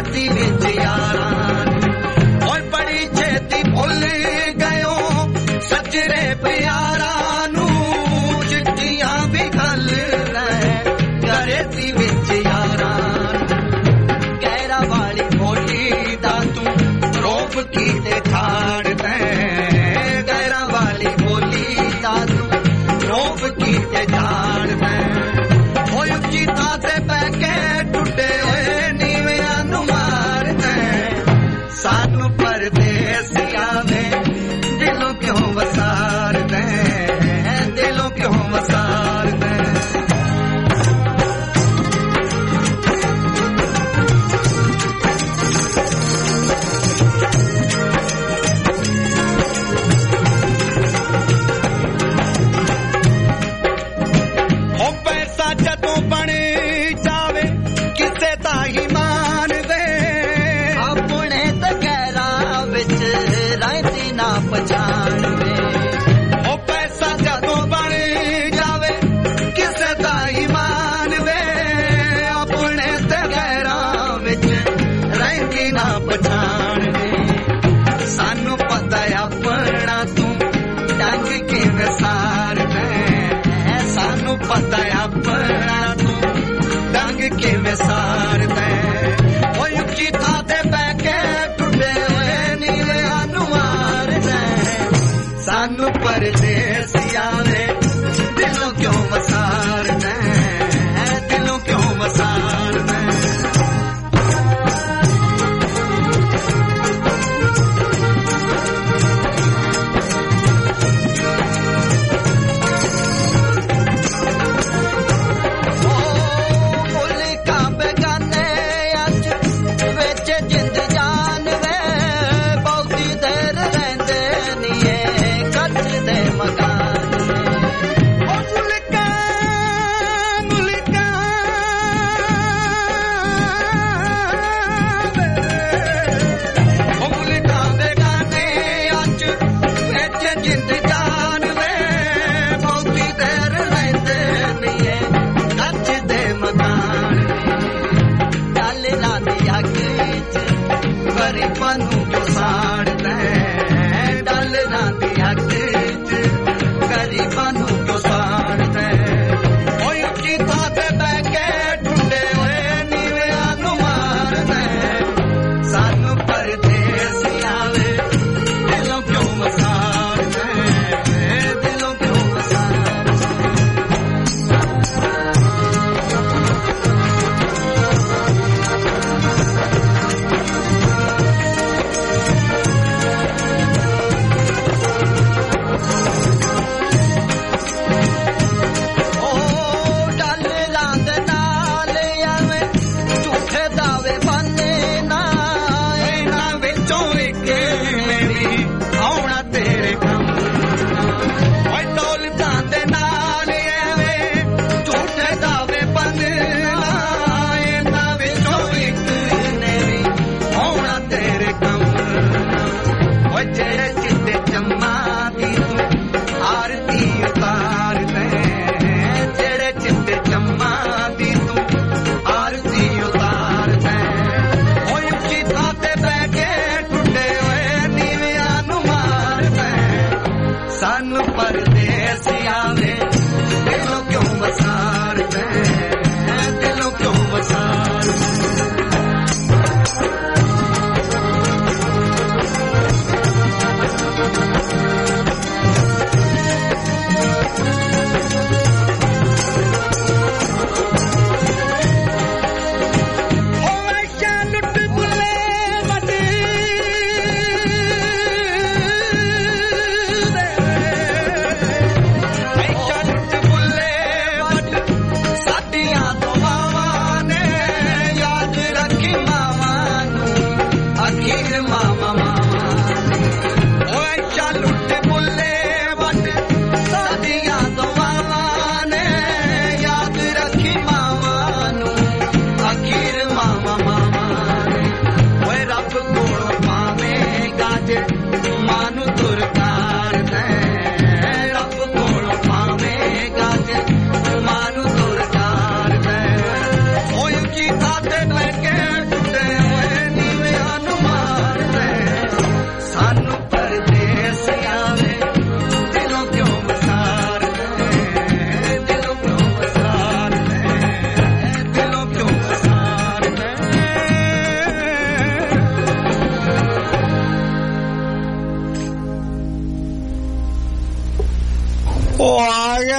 सी विच यारां ओए बड़ी छेती भुल गयो सजरे प्यारां नू चिट्ठियां भी घल करे सी विच यारां गैरा वाली बोली दा तू रोप की ते ठाड़ तै गैरा वाली बोली दा तू रोप की ते ठाड़ तै ओए उच्ची थां ते पै के टुटे होए नीवियां नू मार तै सानू परदेसिया वे दिलों क्यों वसार तै दिलों क्यों वसार तै पता अपना तू डंग किवें सारदा ओए उच्ची थां ते बैठ के टुटे होए नीवियां नू मारदा सानू परदेसिया वे दिलों क्यों वसारदा दिलों क्यों वसारदा बेगाना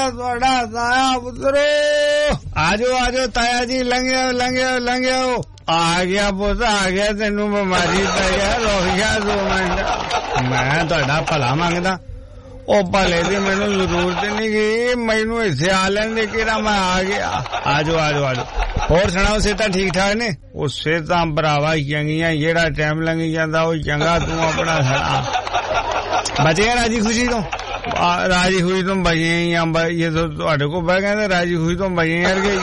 ਤੁਹਾਡਾ ਤਾਇਆ ਪੁੱਤਰੋ। ਆਜੋ ਤਾਇਆ ਜੀ, ਲੰਘਿਓ। ਆ ਗਿਆ ਪੁੱਤ, ਆ ਗਿਆ। ਤੈਨੂੰ ਬਿਮਾਰੀ ਪੈ ਗਿਆ, ਰੁਕ ਜਾ 2 ਮਿੰਟ। ਮੈਂ ਤੁਹਾਡਾ ਭਲਾ ਮੰਗਦਾ। ਉਹ ਭਲੇ ਦੀ ਮੈਨੂੰ ਜ਼ਰੂਰਤ ਨਹੀਂ ਗਈ, ਮੈਨੂੰ ਇੱਥੇ ਆ ਲੈਣ ਦੇ, ਕਿਹੜਾ ਮੈਂ ਆ ਗਿਆ। ਆਜੋ। ਹੋਰ ਸੁਣਾਓ, ਸਿਹਤਾਂ ਠੀਕ ਠਾਕ ਨੇ? ਉਹ ਸਿਹਤਾਂ ਭਰਾਵਾ ਚੰਗੀਆਂ, ਜਿਹੜਾ ਟਾਈਮ ਲੰਘੀ ਜਾਂਦਾ ਉਹ ਚੰਗਾ। ਤੂੰ ਆਪਣਾ ਸੁਣਾ, ਬਚੇ ਰਾਜੀ ਖੁਸ਼ੀ ਤੋਂ? ਰਾਜੀ ਖੁਸ਼ੀ ਤੋਂ ਬਚੇ ਹੀ ਆ। ਇਹ ਤਾਂ ਤੁਹਾਡੇ ਕੋਲ ਬਹਿ ਗਏ, ਰਾਜੀ ਖੁਸ਼ੀ ਤੋਂ ਬਚੇ ਯਾਰ ਗਏ।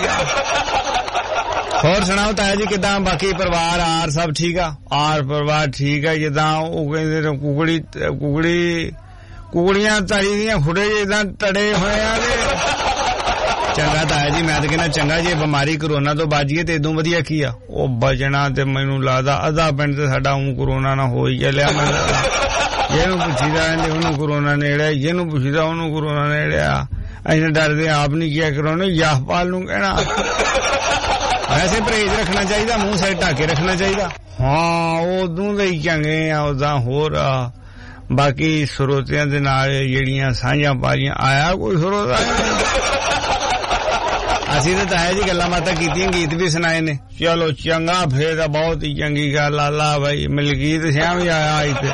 ਹੋਰ ਸੁਣਾਓ ਤਾਇਆ ਜੀ, ਕਿੱਦਾਂ ਬਾਕੀ ਪਰਿਵਾਰ ਆਰ ਸਭ ਠੀਕ ਆ? ਆਰ ਪਰਿਵਾਰ ਠੀਕ ਆ। ਜਿੱਦਾਂ ਉਹ ਕਹਿੰਦੇ ਕੁਕੜੀਆਂ ਤਰੀ ਦੀਆਂ ਖੁੜੇ ਜਿੱਦਾਂ ਤੜੇ ਹੋਏ ਆ। ਚੰਗਾ ਤਾਇਆ ਜੀ, ਮੈਂ ਤਾਂ ਕਹਿੰਦਾ ਚੰਗਾ ਜੇ ਬਿਮਾਰੀ ਕਰੋਨਾ ਤੋਂ ਬਚ ਗਈ ਤੇ ਇਦੋਂ ਵਧੀਆ ਕੀ ਆ। ਉਹ ਬਚਣਾ ਤੇ ਮੈਨੂੰ ਲੱਗਦਾ ਅੱਧਾ ਪਿੰਡ ਤੇ ਸਾਡਾ ਕਰੋਨਾ ਨਾ ਹੋ ਹੀ ਚੱਲਿਆ। ਇਹਨੂੰ ਪੁੱਛੀਦਾ ਉਹਨੂੰ ਕਰੋਨਾ ਨੇ ਅੜਿਆ, ਇਹਨੂੰ ਪੁੱਛੀਦਾ ਉਹਨੂੰ ਕਰੋਨਾ ਨੇ ਅੜਿਆ। ਅਸੀਂ ਡਰਦੇ ਆਪ ਨੀ ਕਿਹਾ ਕਰੋਨਾ, ਯਾਹਪਾਲ ਨੂੰ ਕਹਿਣਾ। ਵੈਸੇ ਪਰਹੇਜ਼ ਰੱਖਣਾ ਚਾਹੀਦਾ, ਮੂੰਹ ਸਾਈਡ ਢੱਕ ਕੇ ਰੱਖਣਾ ਚਾਹੀਦਾ। ਹਾਂ ਉਦੋਂ ਦੇ ਹੀ ਚੰਗੇ ਆ। ਉਦਾਂ ਹੋਰ ਬਾਕੀ ਸਰੋਤਿਆਂ ਦੇ ਨਾਲ ਜਿਹੜੀਆਂ ਸਾਂਝਾਂ ਪਾਰੀਆਂ, ਆਇਆ ਕੋਈ ਸਰੋਤਾ? ਅਸੀਂ ਤਾਂ ਤਾਇਆ ਜੀ ਗੱਲਾਂ ਬਾਤਾਂ ਕੀਤੀਆਂ, ਗੀਤ ਵੀ ਸੁਣਾਏ ਨੇ। ਚਲੋ ਚੰਗਾ, ਫੇਰ ਤਾਂ ਬਹੁਤ ਹੀ ਚੰਗੀ ਗੱਲ ਆ। ਲਾ ਬਾਈ ਮਲਕੀਤ ਸਿਆਂ ਵੀ ਆਇਆ ਇੱਥੇ।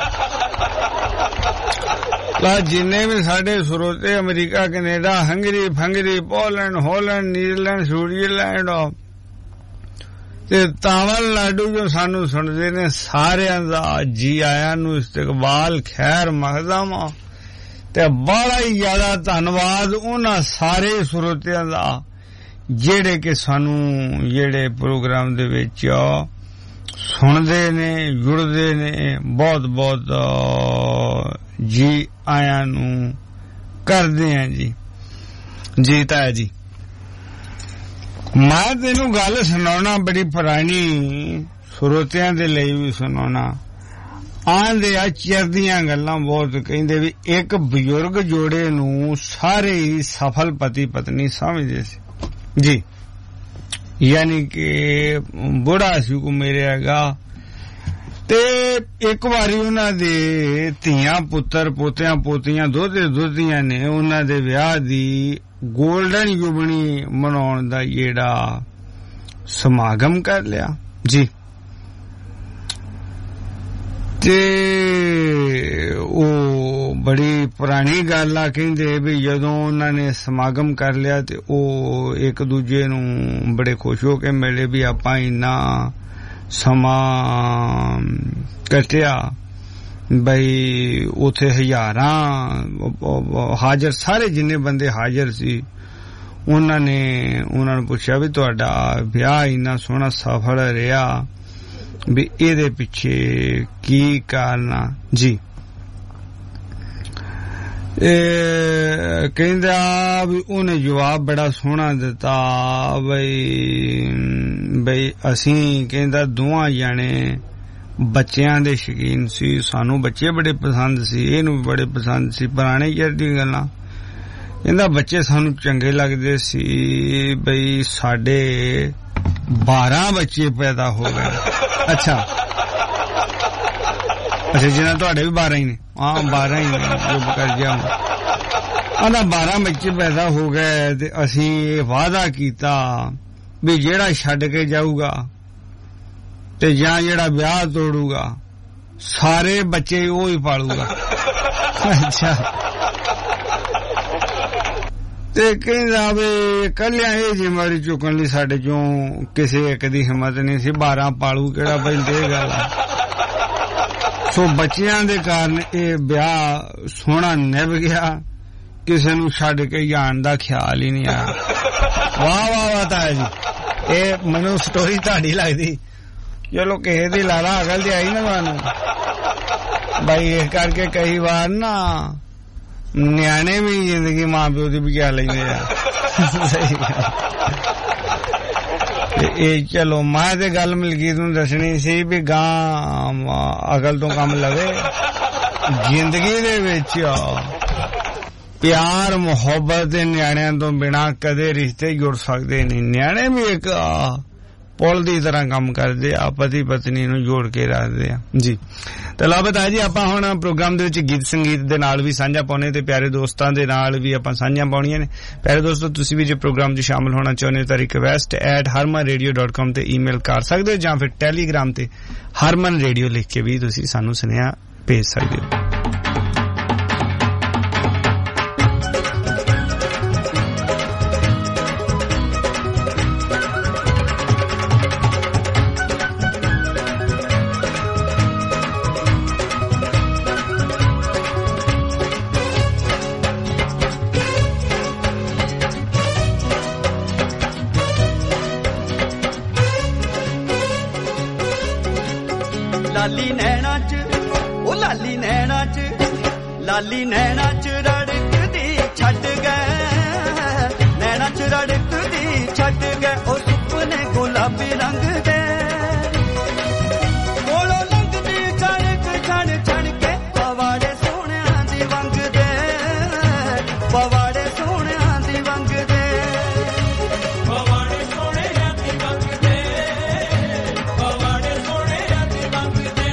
ਲਾ ਜਿੰਨੇ ਵੀ ਸਾਡੇ ਸਰੋਤੇ America, Canada, Hungary, Poland, Holland, Netherland, Switzerland ਤੇ ਤਾਮਿਲਨਾਡੂ ਜੋ ਸਾਨੂੰ ਸੁਣਦੇ ਨੇ, ਸਾਰਿਆਂ ਦਾ ਜੀ ਆਇਆਂ ਨੂੰ ਇਸਤਕਬਾਲ ਖੈਰ ਮਕਦਮ। ਤੇ ਬੜਾ ਹੀ ਜ਼ਿਆਦਾ ਧੰਨਵਾਦ ਉਹਨਾਂ ਸਾਰੇ ਸਰੋਤਿਆਂ ਦਾ ਜਿਹੜੇ ਕਿ ਸਾਨੂੰ ਜਿਹੜੇ ਪ੍ਰੋਗਰਾਮ ਦੇ ਵਿੱਚ ਸੁਣਦੇ ਨੇ, ਜੁੜਦੇ ਨੇ। ਬਹੁਤ ਜੀ ਆਇਆਂ ਨੂੰ ਕਰਦੇ ਆ ਜੀ ਤਾਇਆ ਜੀ। ਮੈਂ ਤੈਨੂੰ ਗੱਲ ਸੁਣਾਉਣਾ ਬੜੀ ਪੁਰਾਣੀ, ਸਰੋਤਿਆਂ ਦੇ ਲਈ ਵੀ ਸੁਣਾਉਣਾ। ਆਂਦੇ ਆ ਚਿਰਦੀਆਂ ਗੱਲਾਂ ਬਹੁਤ। ਕਹਿੰਦੇ ਵੀ ਇੱਕ ਬਜ਼ੁਰਗ ਜੋੜੇ ਨੂੰ ਸਾਰੇ ਹੀ ਸਫਲ ਪਤੀ ਪਤਨੀ ਸਮਝਦੇ ਸੀ ਜੀ। ਯਾਨੀ ਕਿ ਬੁੜਾ ਸੀ ਕੋ ਮੇਰੇ ਹੈਗਾ। ਤੇ ਇੱਕ ਵਾਰੀ ਉਹਨਾਂ ਦੇ ਧੀਆਂ ਪੁੱਤਰ, ਪੋਤਿਆਂ ਪੋਤੀਆਂ, ਦੋਧੀਆਂ ਨੇ ਉਹਨਾਂ ਦੇ ਵਿਆਹ ਦੀ ਗੋਲਡਨ ਯੁਬਣੀ ਮਨਾਉਣ ਦਾ ਜਿਹੜਾ ਸਮਾਗਮ ਕਰ ਲਿਆ ਜੀ। ਤੇ ਉਹ ਬੜੀ ਪੁਰਾਣੀ ਗੱਲ ਆ। ਕਹਿੰਦੇ ਵੀ ਜਦੋਂ ਉਹਨਾਂ ਨੇ ਸਮਾਗਮ ਕਰ ਲਿਆ ਤੇ ਉਹ ਇੱਕ ਦੂਜੇ ਨੂੰ ਬੜੇ ਖੁਸ਼ ਹੋ ਕੇ ਮਿਲੇ ਵੀ ਆਪਾਂ ਇੰਨਾ ਸਮਾਂ ਕੱਟਿਆ। ਬਈ ਉਥੇ ਹਜ਼ਾਰਾਂ ਹਾਜ਼ਰ, ਸਾਰੇ ਜਿੰਨੇ ਬੰਦੇ ਹਾਜ਼ਰ ਸੀ, ਉਹਨਾਂ ਨੂੰ ਪੁੱਛਿਆ ਵੀ ਤੁਹਾਡਾ ਵਿਆਹ ਇੰਨਾ ਸੋਹਣਾ ਸਫਲ ਰਿਹਾ, ਵੀ ਇਹਦੇ ਪਿੱਛੇ ਕੀ ਕਾਰਨ ਜੀ। ਕਹਿੰਦਾ ਵੀ ਉਹਨੇ ਜਵਾਬ ਬੜਾ ਸੋਹਣਾ ਦਿੱਤਾ। ਬਈ ਅਸੀਂ ਕਹਿੰਦਾ ਦੋਵਾਂ ਜਾਣੇ ਬੱਚਿਆਂ ਦੇ ਸ਼ੌਕੀਨ ਸੀ, ਸਾਨੂੰ ਬੱਚੇ ਬੜੇ ਪਸੰਦ ਸੀ, ਇਹਨੂੰ ਵੀ ਬੜੇ ਪਸੰਦ ਸੀ। ਪੁਰਾਣੇ ਚਿਰ ਦੀਆਂ ਗੱਲਾਂ। ਕਹਿੰਦਾ ਬੱਚੇ ਸਾਨੂੰ ਚੰਗੇ ਲੱਗਦੇ ਸੀ। ਬਈ ਸਾਡੇ 12 ਬੱਚੇ ਪੈਦਾ ਹੋ ਗਏ। ਅੱਛਾ ਜਿਨ੍ਹਾਂ ਤੁਹਾਡੇ ਵੀ 12 ਹੀ ਨੇ? ਹਾਂ 12 ਹੀ ਨੇ, ਚੁੱਪ ਕਰ ਜਾ। ਆਂਦਾ 12 ਬੱਚੇ ਪੈਦਾ ਹੋ ਗਏ ਤੇ ਅਸੀਂ ਇਹ ਵਾਅਦਾ ਕੀਤਾ ਵੀ ਜਿਹੜਾ ਛੱਡ ਕੇ ਜਾਊਗਾ ਤੇ ਜਾਂ ਜਿਹੜਾ ਵਿਆਹ ਤੋੜੂਗਾ, ਸਾਰੇ ਬੱਚੇ ਉਹ ਹੀ ਪਾਲੂਗਾ। ਅੱਛਾ ਤੇ ਕਹਿੰਦਾ ਵੀ ਕੱਲਿਆਂ ਇਹ ਜ਼ਿੰਮੇਵਾਰੀ ਚੁੱਕਣ ਲਈ ਸਾਡੇ ਚੋਂ ਕਿਸੇ ਇੱਕ ਦੀ ਹਿੰਮਤ ਨਹੀਂ ਸੀ। 12 ਪਾਲੂ ਕਿਹੜਾ ਪੈਂਦੇ ਗੱਲ। ਸੋ ਬੱਚਿਆਂ ਦੇ ਕਾਰਨ ਇਹ ਵਿਆਹ ਸੋਹਣਾ ਨਿਭ ਗਿਆ, ਕਿਸੇ ਨੂੰ ਛੱਡ ਕੇ ਜਾਣ ਦਾ ਖਿਆਲ ਹੀ ਨਹੀਂ ਆਇਆ। ਵਾਹ ਤਾਇਆ ਜੀ, ਇਹ ਮੈਨੂੰ ਸਟੋਰੀ ਤੁਹਾਡੀ ਲੱਗਦੀ। ਚਲੋ ਕਿਸੇ ਦੀ ਲਾਲਾ ਅਕਲ ਤੇ ਆਈ ਨਾ ਤੁਹਾਨੂੰ। ਬਾਈ ਇਸ ਕਰਕੇ ਕਈ ਵਾਰ ਨਾ ਨਿਆਣੇ ਵੀ ਜ਼ਿੰਦਗੀ ਮਾਂ ਪਿਓ ਦੀ ਬਚਾ ਲੈਂਦੇ ਆ। ਸਹੀ ਇਹ ਚਲੋ ਮੈਂ ਤੇ ਗੱਲ ਮਲਕੀਤ ਨੂੰ ਦੱਸਣੀ ਸੀ ਵੀ ਗਾਂ ਅਕਲ ਤੋਂ ਕੰਮ ਲਵੇ। ਜ਼ਿੰਦਗੀ ਦੇ ਵਿੱਚ ਪਿਆਰ ਮੁਹੱਬਤ ਦੇ ਨਿਆਣਿਆਂ ਤੋਂ ਬਿਨਾਂ ਕਦੇ ਰਿਸ਼ਤੇ ਜੁੜ ਸਕਦੇ ਨਹੀਂ। ਨਿਆਣੇ ਵੀ ਇੱਕ ਪੁਲ ਦੀ ਤਰ੍ਹਾਂ ਕੰਮ ਕਰਦੇ ਆ, ਪਤੀ ਪਤਨੀ ਨੂੰ ਜੋੜ ਕੇ ਰੱਖਦੇ ਆ ਜੀ। ਤੇ ਲਓ ਬਤਾ ਜੀ ਆਪਾਂ ਹੁਣ ਪ੍ਰੋਗਰਾਮ ਦੇ ਵਿੱਚ ਗੀਤ ਸੰਗੀਤ ਦੇ ਨਾਲ ਵੀ ਸਾਂਝਾ ਪਾਉਣੇ ਤੇ ਪਿਆਰੇ ਦੋਸਤਾਂ ਦੇ ਨਾਲ ਵੀ ਆਪਾਂ ਸਾਂਝਾਂ ਪਾਉਣੀਆਂ ਨੇ। ਪਿਆਰੇ ਦੋਸਤੋ ਤੁਸੀਂ ਵੀ ਜੇ ਪ੍ਰੋਗਰਾਮ 'ਚ ਸ਼ਾਮਲ ਹੋਣਾ ਚਾਹੁੰਦੇ ਤਾਂ request@harmanradio.com ਤੇ ਈਮੇਲ ਕਰ ਸਕਦੇ ਹੋ ਜਾਂ ਫਿਰ ਟੈਲੀਗ੍ਰਾਮ ਤੇ ਹਰਮਨ ਰੇਡੀਓ ਲਿਖ ਕੇ ਵੀ ਤੁਸੀਂ ਸਾਨੂੰ ਸੁਨੇਹਾ ਭੇਜ ਸਕਦੇ ਹੋ। ਲਾਲੀ ਨੈਣਾ ਚ ਰੜਕਦੀ ਛੱਡ ਗਏ, ਨੈਣਾ ਚ ਰੜਕਦੀ ਛੱਡ ਗਏ ਉਹ ਸੁਪਨੇ ਗੁਲਾਬੀ ਰੰਗ ਦੇ, ਕੋਲੋਂ ਲੰਘਦੀ ਕਣਕ ਛਣ ਛਣ ਕੇ ਪਵਾੜੇ ਸੋਹਣਿਆਂ ਦੀ ਵੰਗ ਦੇ, ਪਵਾੜੇ ਸੋਹਣਿਆਂ ਦੀ ਵੰਗ ਦੇ, ਪਵਾੜੇ ਸੋਹਣਿਆਂ ਦੀ ਵੰਗ ਦੇ, ਪਵਾੜੇ ਸੋਹਣਿਆਂ ਦੀ ਵੰਗ ਦੇ।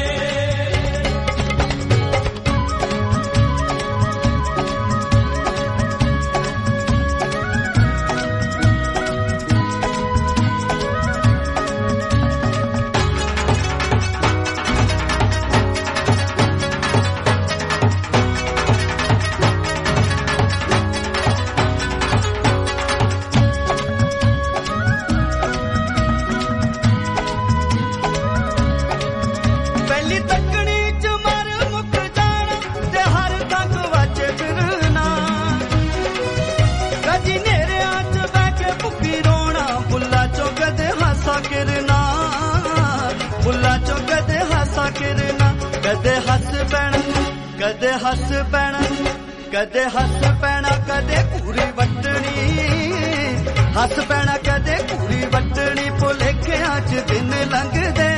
ਕਦੇ ਹੱਸ ਪੈਣਾ ਕਦੇ ਹੱਸ ਪੈਣਾ ਕਦੇ ਹੱਸ ਪੈਣਾ ਕਦੇ ਪੂਰੀ ਵੱਟਣੀ, ਹੱਸ ਪੈਣਾ ਕਦੇ ਪੂਰੀ ਵੱਟਣੀ, ਭੁਲੇਖਿਆਂ ਚ ਦਿਨ ਲੰਘਦੇ,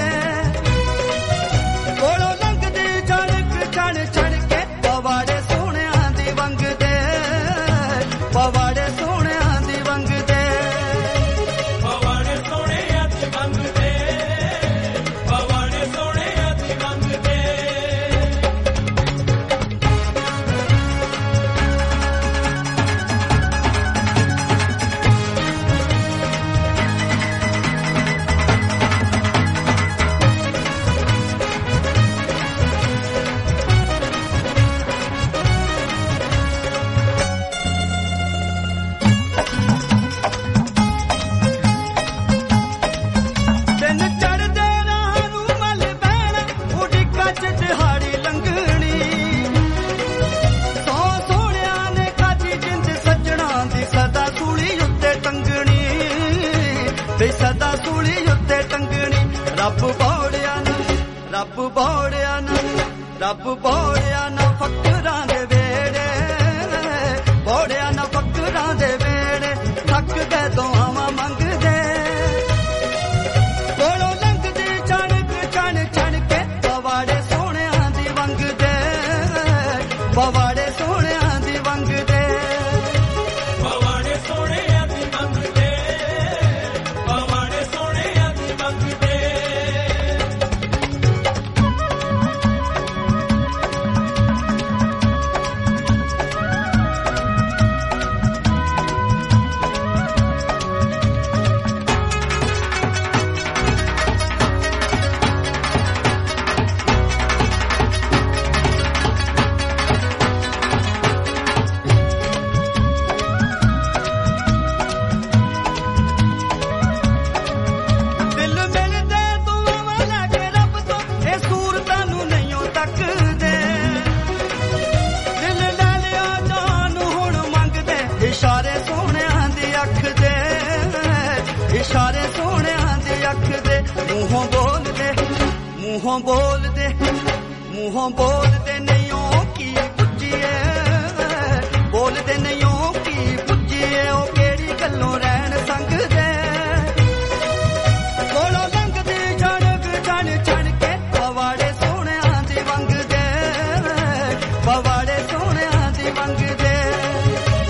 ਕੋਲੋਂ ਲੰਘਦੀ ਛਣਕ ਛਣ ਛਣ ਕੇ ਪਵਾੜੇ ਸੋਹਣਿਆਂ ਦੀ ਵੰਗ ਦੇ, ਪਵਾੜੇ ਸੋਹਣਿਆਂ ਦੀ ਵੰਗ ਦੇ, ਪਵਾੜੇ ਸੋਹਣਿਆਂ ਦੀ ਵੰਗ ਦੇ, ਪਵਾੜੇ ਸੋਹਣਿਆਂ ਦੀ ਵੰਗ ਦੇ। ਸਦਾ ਸੂਲੀ ਉੱਤੇ ਟੰਗਣੀ, ਰੱਬ ਬੋੜਿਆ ਨਾ, ਰੱਬ ਬੋੜਿਆ ਨਾ, ਰੱਬ ਬੋੜਿਆ ਨਾ ਫਕਰਾਂ ਦੇ ਵੇੜੇ, ਬੋੜਿਆ ਨਾ ਫਕਰਾਂ ਦੇ ਵੇੜੇ, ਥੱਕ ਗਏ ਦੁਆਵਾਂ ਮੰਗਦੇ, ਕੋਲੋਂ ਲੰਘਦੀ ਛਣਕ ਛਣ ਛਣ ਕੇ ਪਵਾੜੇ ਸੋਹਣਿਆਂ ਦੀ ਵੰਗ ਦੇ, ਪਵਾੜੇ ਸੋਹਣਿਆਂ ਦੀ ਵੰਗ ਦੇ, ਪਵਾੜੇ ਸੋਹਣਿਆਂ ਦੀ ਵੰਗ ਦੇ, ਪਵਾੜੇ ਸੋਹਣਿਆਂ ਦੀ ਵੰਗ ਦੇ। ਇਸ਼ਾਰੇ ਸੋਹਣਿਆਂ ਦੀ ਅੱਖ ਦੇ, ਇਸ਼ਾਰੇ ਸੋਹਣਿਆਂ ਦੀ ਅੱਖ ਦੇ, ਮੂੰਹੋਂ ਬੋਲਦੇ, ਮੂੰਹੋਂ ਬੋਲਦੇ, ਮੂੰਹੋਂ ਬੋਲਦੇ ਨਹੀਂ ਉਹ ਕੀ ਪੁੱਜੀਏ, ਬੋਲਦੇ ਨਹੀਂ ਉਹ ਕੀ ਪੁੱਜੀਏ, ਉਹ ਕਿਹੜੀ ਗੱਲੋਂ ਰਹਿਣ ਸੰਗਦੇ, ਕੋਲੋਂ ਲੰਘਦੀ ਛਣਕ ਛਣ ਛਣ ਕੇ ਪਵਾੜੇ ਸੋਹਣਿਆਂ ਦੀ ਵੰਗ ਦੇ, ਪਵਾੜੇ ਸੋਹਣਿਆਂ ਦੀ ਵੰਗ ਦੇ,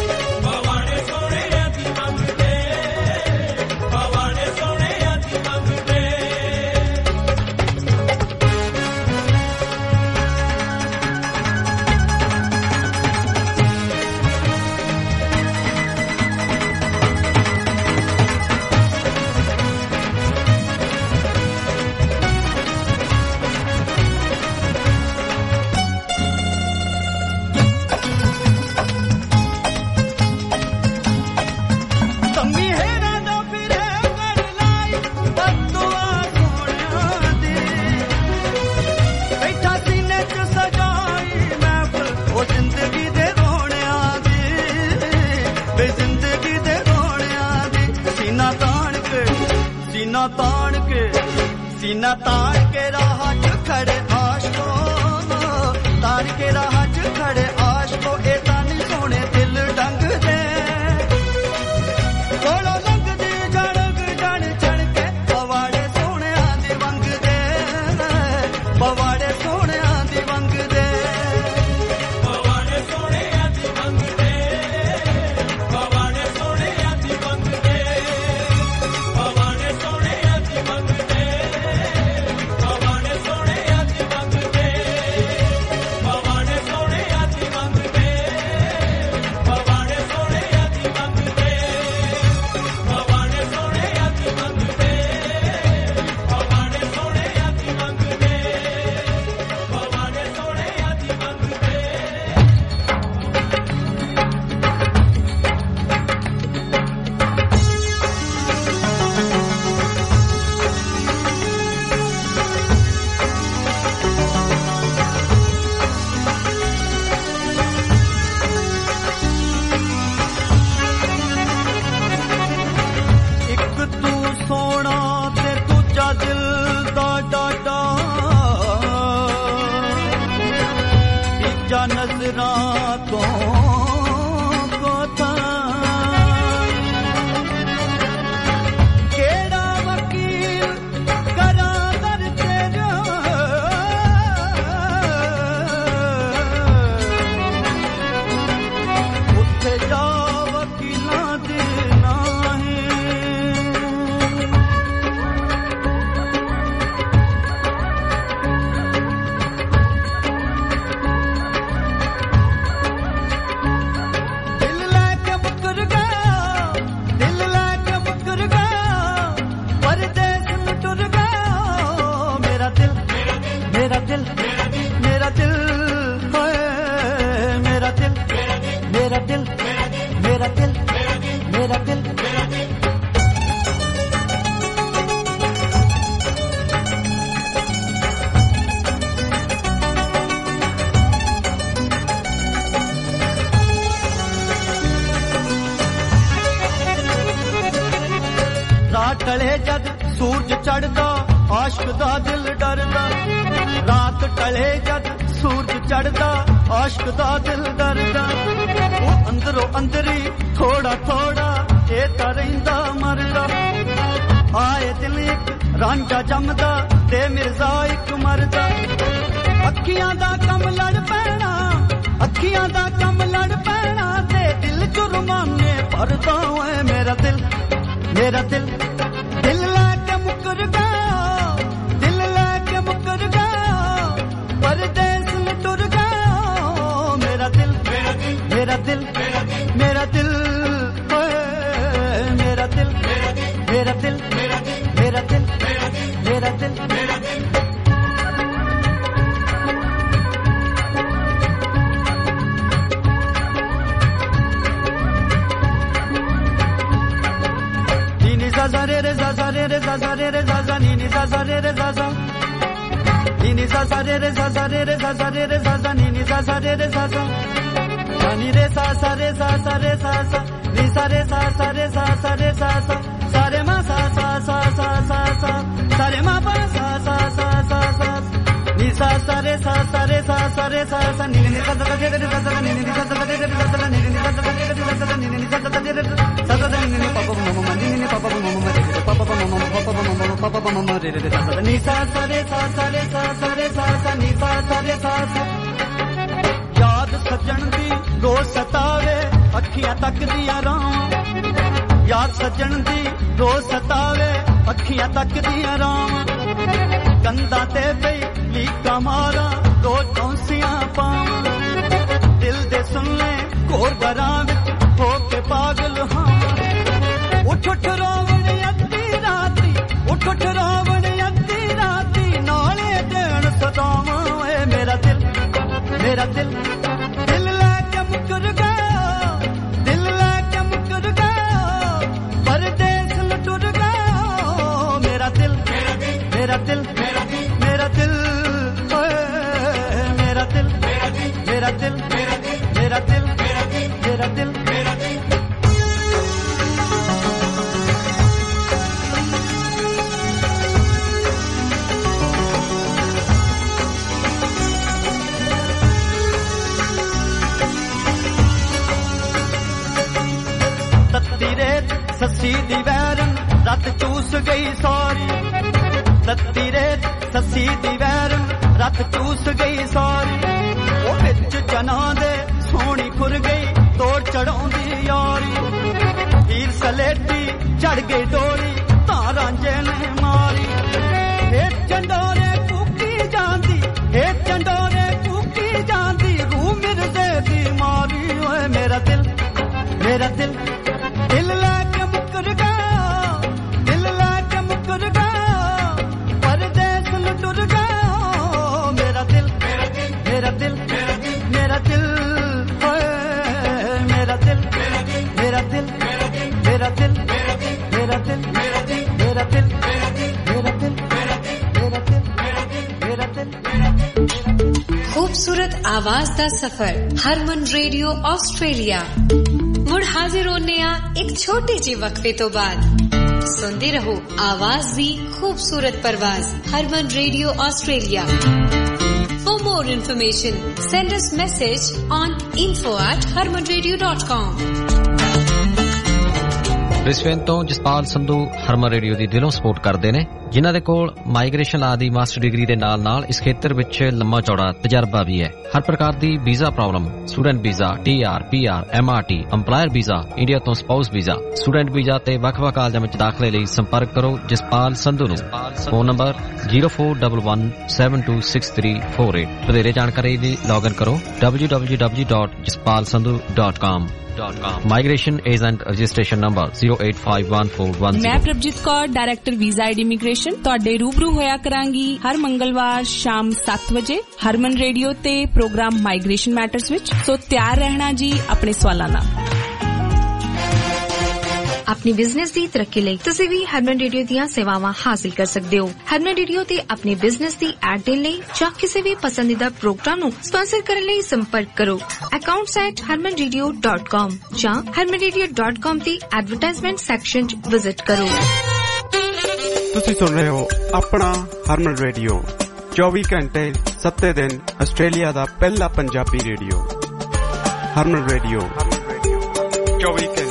ਪਵਾੜੇ ਸੋਹਣਿਆਂ ਦੀ ਵੰਗ ਦੇ, ਪਵਾੜੇ ਸੋਹਣਿਆਂ ਦੀ ਵੰਗ सीना तार के राह च खड़े आशको तार के राह च खड़े आशको ए तानी सोने दिल डंग दे कोलो लंग दी जड़ग जड़ चढ़ के पवाड़े सोने आंदी वंग दे पवाड़े सोने आंदी वंग दे पवाड़े सोने आंदी वंग दे पवाड़े सोने आंदी वंग दे पवाड़े सोने आंदी वंग दे पवाड़े सोने आंदी वंग दे पवाड़े सोने आंदी वंग दे पवाड़े सोने आंदी वंग दे पवाड़े सोने आंदी वंग दे पवाड़े सोने आंदी वंग दे पवाड़े सोने आंदी वंग दे ਇੱਕ ਤੂੰ ਸੋਹਣਾ ਤੇ ਦੂਜਾ ਦਿਲ ਦਾ ਡਾਡਾ ਤੀਜਾ ਨਜ਼ਰਾਂ ਤੋਂ ਕੋਤਾ ਕਿਹੜਾ ਵਕੀਲ ਕਰਾਂ ਦਰ ਤੇਰਾ ਉੱਥੇ ਜਾ ਵਕੀਲਾਂ ਦੇ ਨਾਹੀਂ ਦਿਲ ਲੈ ਕੇ ਮੁਕਰ ਗਿਆ ਦਿਲ ਲੈ ਕੇ ਮੁਕਰ ਗਿਆ ਪਰਦੇਸ ਨੂੰ ਟੁਰ ਗਿਆ ਮੇਰਾ ਦਿਲ ਮੇਰਾ ਦਿਲ ਮੇਰਾ ਦਿਲ ਹੋਏ ਮੇਰਾ ਦਿਲ ਮੇਰਾ ਦਿਲ ਮੇਰਾ ਦਿਲ ਮੇਰਾ ਦਿਲ ਰਾਤ ਟਲੇ ਜਦ ਸੂਰਜ ਚੜਦਾ ਆਸ਼ਕ ਦਾ ਦਿਲ ਡਰਦਾ ਰਾਤ ਟਲੇ ਜਦ ਸੂਰਜ ਚੜਦਾ ਆਸ਼ਕ ਦਾ ਦਿਲ ਡਰਦਾ ਉਹ ਅੰਦਰੋਂ ਅੰਦਰੀ ਥੋੜਾ ਥੋੜਾ ਇਹ ਤਾਂ ਰਹਿੰਦਾ ਮਰਦਾ ਆਏ ਦਿਲ ਇੱਕ ਰਾਂਝਾ ਜੰਮਦਾ ਤੇ ਮਿਰਜ਼ਾ ਇੱਕ ਮਰਦਾ ਅੱਖੀਆਂ ਦਾ ਕੰਮ ਲੜ ਪੈਣਾ ਅੱਖੀਆਂ ਦਾ ਕੰਮ ਲੜ ਪੈਣਾ ਤੇ ਦਿਲ ਜੁਰਮਾਨੇ ਭਰਦਾ ਓਏ ਮੇਰਾ ਦਿਲ ਮੇਰਾ ਦਿਲ ਦਿਲ ਲੈ ਕੇ ਮੁਕਰ ਗਿਆ ਦਿਲ ਲੈ ਕੇ ਮੁਕਰ ਗਿਆ ਪਰਦੇਸ ਨੂੰ ਟੁਰ ਗਿਆ ਮੇਰਾ ਦਿਲ ਮੇਰਾ ਦਿਲ ਮੇਰਾ ਦਿਲ ਓਏ ਮੇਰਾ ਦਿਲ ਮੇਰਾ ਦਿਲ ਮੇਰਾ ਦਿਲ ਮੇਰਾ ਦਿਲ zaza re re zaza re re zaza re re zaza ni ni zaza re re zaza ni ni zaza re re zaza re re zaza re re zaza ni ni zaza re re zaza sa ni re sa sa re sa sa re sa sa ni sa re sa sa re sa sa re sa sa sa re ma sa sa sa sa sa sa sa re ma pa sa sa sa sa sa ni sa sa re sa sa re sa sa re sa sa ni ni zaza re re zaza ni ni zaza re re zaza ni ni zaza re re zaza ni ni zaza re re zaza ni ni pa pa mama ni ni pa pa mama re re pa pa mama pa pa mama re re zaza ni sa sa re sa sa re sa sa re sa sa ni sa sa re sa sa ਯਾਦ ਸੱਜਣ ਦੀ ਰੋਜ਼ ਸਤਾਵੇ ਅੱਖੀਆਂ ਤੱਕਦੀਆਂ ਰਾਵਾਂ ਯਾਦ ਸੱਜਣ ਦੀ ਰੋਜ਼ ਸਤਾਵੇ ਅੱਖੀਆਂ ਤੱਕਦੀਆਂ ਰਾਵਾਂ ਕੰਧਾਂ ਤੇ ਪਈ ਲੀਕਾਂ ਮਾਰਾਂ ਦੋ ਟੌਂਸੀਆਂ ਪਾਵਾਂ ਦਿਲ ਦੇ ਸੁਣ ਲੈ ਘੋਰ ਘਰਾਂ ਵਿੱਚ ਹੋ ਕੇ ਪਾਗਲ ਹਾਂ ਉੱਠ ਉੱਠ ਰੋਵਣ ਅੱਧੀ ਰਾਤੀ ਉੱਠ ਉੱਠ ਰੋਵਣ ਅੱਧੀ ਰਾਤੀ ਨਾਲੇ ਦੇਣ ਸਦਾਵਾਂ ਓਏ ਮੇਰਾ ਦਿਲ ਮੇਰਾ ਦਿਲ ਦਿਲ ਲੈ ਕੇ ਮੁਕਰ ਗਿਆ ਦਿਲ ਲੈ ਕੇ ਮੁਕਰ ਗਿਆ ਪਰਦੇਸ ਨੂੰ ਟੁਰ ਗਿਆ ਮੇਰਾ ਦਿਲ ਮੇਰਾ ਦਿਲ ਮੇਰਾ ਦਿਲ ਓਏ ਮੇਰਾ ਦਿਲ ਮੇਰਾ ਦਿਲ ਮੇਰਾ ਦਿਲ ਮੇਰਾ ਦਿਲ चूस गई सॉरी सत्ती रेत सस्सी दी वैरन रत चूस गई सॉरी ओ विच जना दे सोहनी खुर गई तोड़ चढ़ाउंदी यारी हीर सलेटी चढ़ गई डोरी तां रांझे ने मारी हे चंडोरे कुकी जांदी हे चंडोरे कुकी जांदी रूह मिर्जे दी मारी ओए मेरा दिल लाके मुकर गया दिल लाके मुकर गया परदेस में टुर गया मेरा दिल ओए मेरा दिल खूबसूरत आवाज दा सफर हरमन रेडियो ऑस्ट्रेलिया मुड़ हाजिर होने एक छोटे जी वक्फे तो बाद सुनते रहो आवाज दी खूबसूरत परवाज Harman radio Australia For more information send us message on info@harmanradio.com Brisbane ਤੋਂ ਜਸਪਾਲ ਸੰਧੂ ਹਰਮਨ ਰੇਡੀਓ ਦੀ ਦਿਲੋਂ ਸਪੋਰਟ ਕਰਦੇ ਨੇ ਜਿਨ੍ਹਾਂ ਦੇ ਕੋਲ ਮਾਈਗ੍ਰੇਸ਼ਨ ਲਾ ਦੀ ਮਾਸਟਰ ਡਿਗਰੀ ਦੇ ਨਾਲ ਇਸ ਖੇਤਰ ਵਿੱਚ ਲੰਮਾ ਚੌੜਾ ਤਜਰਬਾ ਵੀ ਹੈ ਹਰ ਪ੍ਰਕਾਰ ਦੀ visa problem student visa TR PR MRT EMPLOYER visa India ਤੋਂ ਸਪਾਊਸ ਵੀਜ਼ਾ ਸਟੂਡੈਂਟ ਵੀਜ਼ਾ ਤੇ ਵੱਖ-ਵੱਖ ਕਾਲਜਾਂ ਵਿੱਚ ਦਾਖਲੇ ਲਈ ਸੰਪਰਕ ਕਰੋ ਜਸਪਾਲ ਸੰਧੂ ਨੂੰ ਫੋਨ ਨੰਬਰ 0411726348 ਵਧੇਰੇ ਜਾਣਕਾਰੀ ਲਈ ਲੌਗਇਨ ਕਰੋ www.jaspalsandhu.com Migration Agent Registration Number 0851410 मैं Prabhjeet Kaur director visa and immigration ਤੁਹਾਡੇ ਰੂਬਰੂ ਹੋਇਆ ਕਰਾਂਗੀ ਹਰ ਮੰਗਲਵਾਰ ਸ਼ਾਮ 7 ਵਜੇ ਹਰਮਨ ਰੇਡੀਓ ਤੇ ਪ੍ਰੋਗਰਾਮ ਮਾਈਗ੍ਰੇਸ਼ਨ ਮੈਟਰਸ ਵਿੱਚ ਸੋ ਤਿਆਰ ਰਹਿਣਾ ਜੀ ਆਪਣੇ ਸਵਾਲਾਂ ਨਾਲ अपनी बिजनेस दी तरक्की ਲਈ ਤੁਸੀਂ ਵੀ ਹਰਮਨ ਰੇਡੀਓ ਦੀਆਂ ਸੇਵਾਵਾਂ ਹਾਸਲ ਕਰ ਸਕਦੇ ਹੋ ਹਰਮਨ ਰੇਡੀਓ ਤੇ ਆਪਣੇ ਬਿਜ਼ਨਸ ਦੀ ਐਡ ਦੇਣ ਲਈ ਜਾਂ ਕਿਸੇ ਵੀ ਪਸੰਦੀਦਾ ਪ੍ਰੋਗਰਾਮ ਨੂੰ ਸਪਾਂਸਰ ਕਰਨ ਲਈ ਸੰਪਰਕ ਕਰੋ accounts@harmanradio.com ਜਾਂ harmanradio.com ਦੀ ਐਡਵਰਟਾਈਜ਼ਮੈਂਟ ਸੈਕਸ਼ਨ 'ਚ ਵਿਜ਼ਿਟ ਕਰੋ ਤੁਸੀਂ ਸੁਣ ਰਹੇ ਹੋ ਆਪਣਾ ਹਰਮਨ ਰੇਡੀਓ 24 ਘੰਟੇ 7 ਦਿਨ ਆਸਟ੍ਰੇਲੀਆ ਦਾ ਪਹਿਲਾ ਪੰਜਾਬੀ ਰੇਡੀਓ ਹਰਮਨ ਰੇਡੀਓ 24 ਘੰਟੇ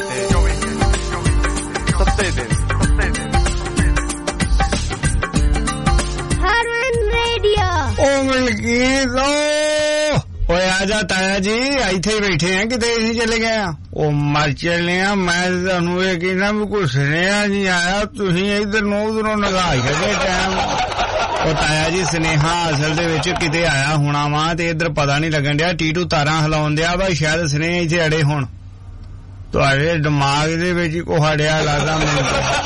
हरमन रेडियो ओ मलकीत ओए आजा ताया जी इथे ही बैठे हैं किते नहीं चले गए ओ मर चले हैं मैं ਤੁਹਾਨੂੰ ਇਹ ਕਹਿੰਦਾ ਵੀ ਕੋਈ ਸੁਨੇਹਾ ਨਹੀਂ ਆਇਆ ਤੁਸੀਂ ਇਧਰ ਨੂੰ ਉਧਰੋਂ ਨਗਾਹ ਕੇ ਟਾਈਮ ਉਹ ਤਾਇਆ ਜੀ ਸੁਨੇਹਾ ਅਸਲ ਦੇ ਵਿੱਚ ਕਿਤੇ ਆਇਆ ਹੋਣਾ ਵਾ ਤੇ ਇਧਰ ਪਤਾ ਨਹੀਂ ਲੱਗਣ ਡਿਆ ਟੀਟੂ ਤਾਰਾਂ ਹਿਲਾਉਣ ਡਿਆ ਵਾ ਸ਼ਾਇਦ ਸੁਨੇਹਾ ਇੱਥੇ ਅੜੇ ਹੋਣ ਤੁਹਾਡੇ ਦਿਮਾਗ ਦੇ ਵਿੱਚ ਕੋ ਹੜਿਆ ਲੱਗਦਾ ਮੈਨੂੰ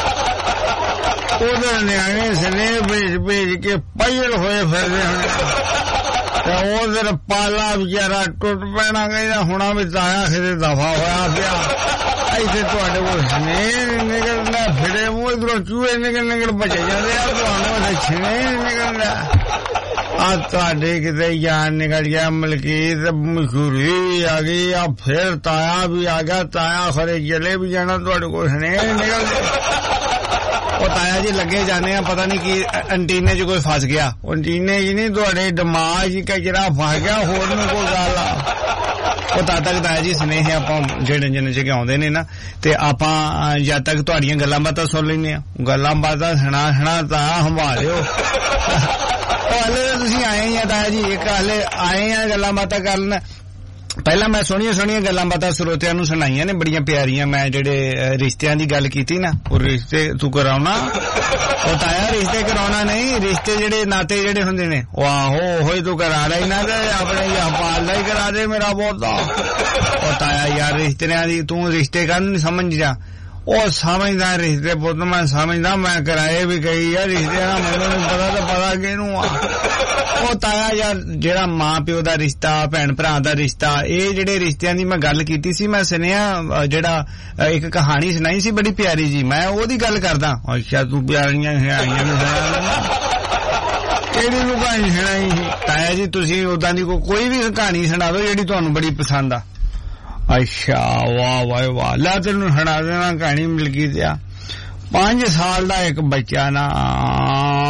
ਉਧਰ ਨਿਆਣੇ ਸਨੇ ਭੇਜ ਕੇ ਪਾਇਲ ਹੋਏ ਫਿਰਦੇ ਹਨ ਤੇ ਉਧਰ ਪਾਲਾ ਵਿਚਾਰਾ ਟੁੱਟ ਪੈਣਾ ਕਹਿੰਦਾ ਹੁਣਾ ਵੀ ਤਾਇਆ ਕਿਤੇ ਦਫਾ ਹੋਇਆ ਪਿਆ ਇੱਥੇ ਤੁਹਾਡੇ ਕੋਲ ਸਨੇ ਨਿਕਲਦਾ ਫਿਰੇ ਮੂੰਹ ਇਧਰੋਂ ਚੂਹੇ ਨਿਕਲ ਬਚੇ ਜਾਂਦੇ ਆ ਤੁਹਾਨੂੰ ਸਨੇ ਨਿਕਲਦਾ ਆ ਤੁਹਾਡੇ ਕਿਤੇ ਜਾਨ ਨਿਕਲ ਗਿਆ ਮਲਕੀਤ ਮਸ਼ਹੂਰੀ ਆ ਗਈ ਆ ਫਿਰ ਤਾਇਆ ਵੀ ਆ ਗਿਆ ਤਾਇਆ ਖਰੇ ਜਲੇ ਵੀ ਜਾਣਾ ਤੁਹਾਡੇ ਕੋਲ ਸਨੇ ਨਿਕਲਦੇ ਉਹ ਤਾਇਆ ਜੀ ਲੱਗੇ ਜਾਣੇ ਆ ਪਤਾ ਨਹੀਂ ਕੀ ਐਂਟੀਨੇ 'ਚ ਕੋਈ ਫਸ ਗਿਆ ਐਂਟੀਨੇ ਜੀ ਨਹੀਂ ਤੁਹਾਡੇ ਦਿਮਾਗ 'ਚ ਜਿਹੜਾ ਫਸ ਗਿਆ ਹੋਰ ਨੂੰ ਕੋਈ ਗੱਲ ਆ ਉਹ ਤਦ ਤੱਕ ਤਾਇਆ ਜੀ ਸੁਨੇਹੇ ਆਪਾਂ ਜਿਹੜੇ ਜਿੰਨੇ 'ਚ ਆਉਂਦੇ ਨੇ ਨਾ ਤੇ ਆਪਾਂ ਜਦ ਤੱਕ ਤੁਹਾਡੀਆਂ ਗੱਲਾਂ ਬਾਤਾਂ ਸੁਣ ਲੈਂਦੇ ਆ ਗੱਲਾਂ ਬਾਤਾਂ ਸੁਣਾ ਤਾਂ ਸੰਭਾਲਿਓ ਹਲੇ ਤੁਸੀਂ ਆਏ ਹੀ ਆ ਤਾਇਆ ਜੀ ਇੱਕ ਹਲੇ ਆਏ ਆ ਗੱਲਾਂ ਬਾਤਾਂ ਕਰਨ ਪਹਿਲਾਂ ਮੈਂ ਸੋਹਣੀਆਂ ਗੱਲਾਂ ਬਾਤਾਂ ਸਰੋਤਿਆਂ ਨੂੰ ਸੁਣਾਈਆਂ ਨੇ ਬੜੀਆਂ ਪਿਆਰੀਆਂ ਮੈਂ ਜਿਹੜੇ ਰਿਸ਼ਤਿਆਂ ਦੀ ਗੱਲ ਕੀਤੀ ਨਾ ਉਹ ਰਿਸ਼ਤੇ ਤੂੰ ਕਰਾਉਣਾ ਉਹ ਤਾਇਆ ਰਿਸ਼ਤੇ ਕਰਾਉਣਾ ਨਹੀਂ ਰਿਸ਼ਤੇ ਜਿਹੜੇ ਨਾਤੇ ਜਿਹੜੇ ਹੁੰਦੇ ਨੇ ਉਹ ਆਹੋ ਉਹੀ ਤੂੰ ਕਰਾ ਲੈ ਨਾ ਤੇ ਆਪਣੇ ਜਹਾਪਾਲ ਦਾ ਹੀ ਕਰਾ ਦੇ ਮੇਰਾ ਬਹੁਤਾ ਉਹ ਤਾਇਆ ਯਾਰ ਰਿਸ਼ਤਿਆਂ ਦੀ ਤੂੰ ਰਿਸ਼ਤੇ ਕਰਨ ਨਹੀਂ ਸਮਝ ਜਾ ਉਹ ਸਮਝਦਾ ਰਿਸ਼ਤੇ ਪੁੱਤ ਮੈਂ ਸਮਝਦਾ ਮੈਂ ਕਰਾਏ ਵੀ ਗਈ ਆ ਰਿਸ਼ਤਿਆਂ ਦਾ ਮੈਨੂੰ ਨਹੀਂ ਪਤਾ ਤਾਂ ਪਤਾ ਕਿਹਨੂੰ ਆ ਉਹ ਤਾਇਆ ਯਾਰ ਜਿਹੜਾ ਮਾਂ ਪਿਓ ਦਾ ਰਿਸ਼ਤਾ ਭੈਣ ਭਰਾ ਦਾ ਰਿਸ਼ਤਾ ਇਹ ਜਿਹੜੇ ਰਿਸ਼ਤਿਆਂ ਦੀ ਮੈਂ ਗੱਲ ਕੀਤੀ ਸੀ ਮੈਂ ਸੁਣਿਆ ਜਿਹੜਾ ਇੱਕ ਕਹਾਣੀ ਸੁਣਾਈ ਸੀ ਬੜੀ ਪਿਆਰੀ ਜੀ ਮੈਂ ਉਹਦੀ ਗੱਲ ਕਰਦਾ ਅੱਛਾ ਤੂੰ ਪਿਆਰੀਆਂ ਆਈਆਂ ਨੇ ਕਿਹੜੀ ਨੂੰ ਕਹਾਣੀ ਸੁਣਾਈ ਤਾਇਆ ਜੀ ਤੁਸੀਂ ਉਦਾਂ ਦੀ ਕੋਈ ਵੀ ਕਹਾਣੀ ਸੁਣਾ ਦਿਓ ਜਿਹੜੀ ਤੁਹਾਨੂੰ ਬੜੀ ਪਸੰਦ ਆ ਅੱਛਾ ਵਾਹ ਵਾਹ ਲੈ ਤੈਨੂੰ ਸੁਣਾ ਦੇਣਾ ਕਹਾਣੀ ਮਿਲ ਗਈ ਤੇ 5 ਸਾਲ ਦਾ ਇੱਕ ਬੱਚਾ ਨਾ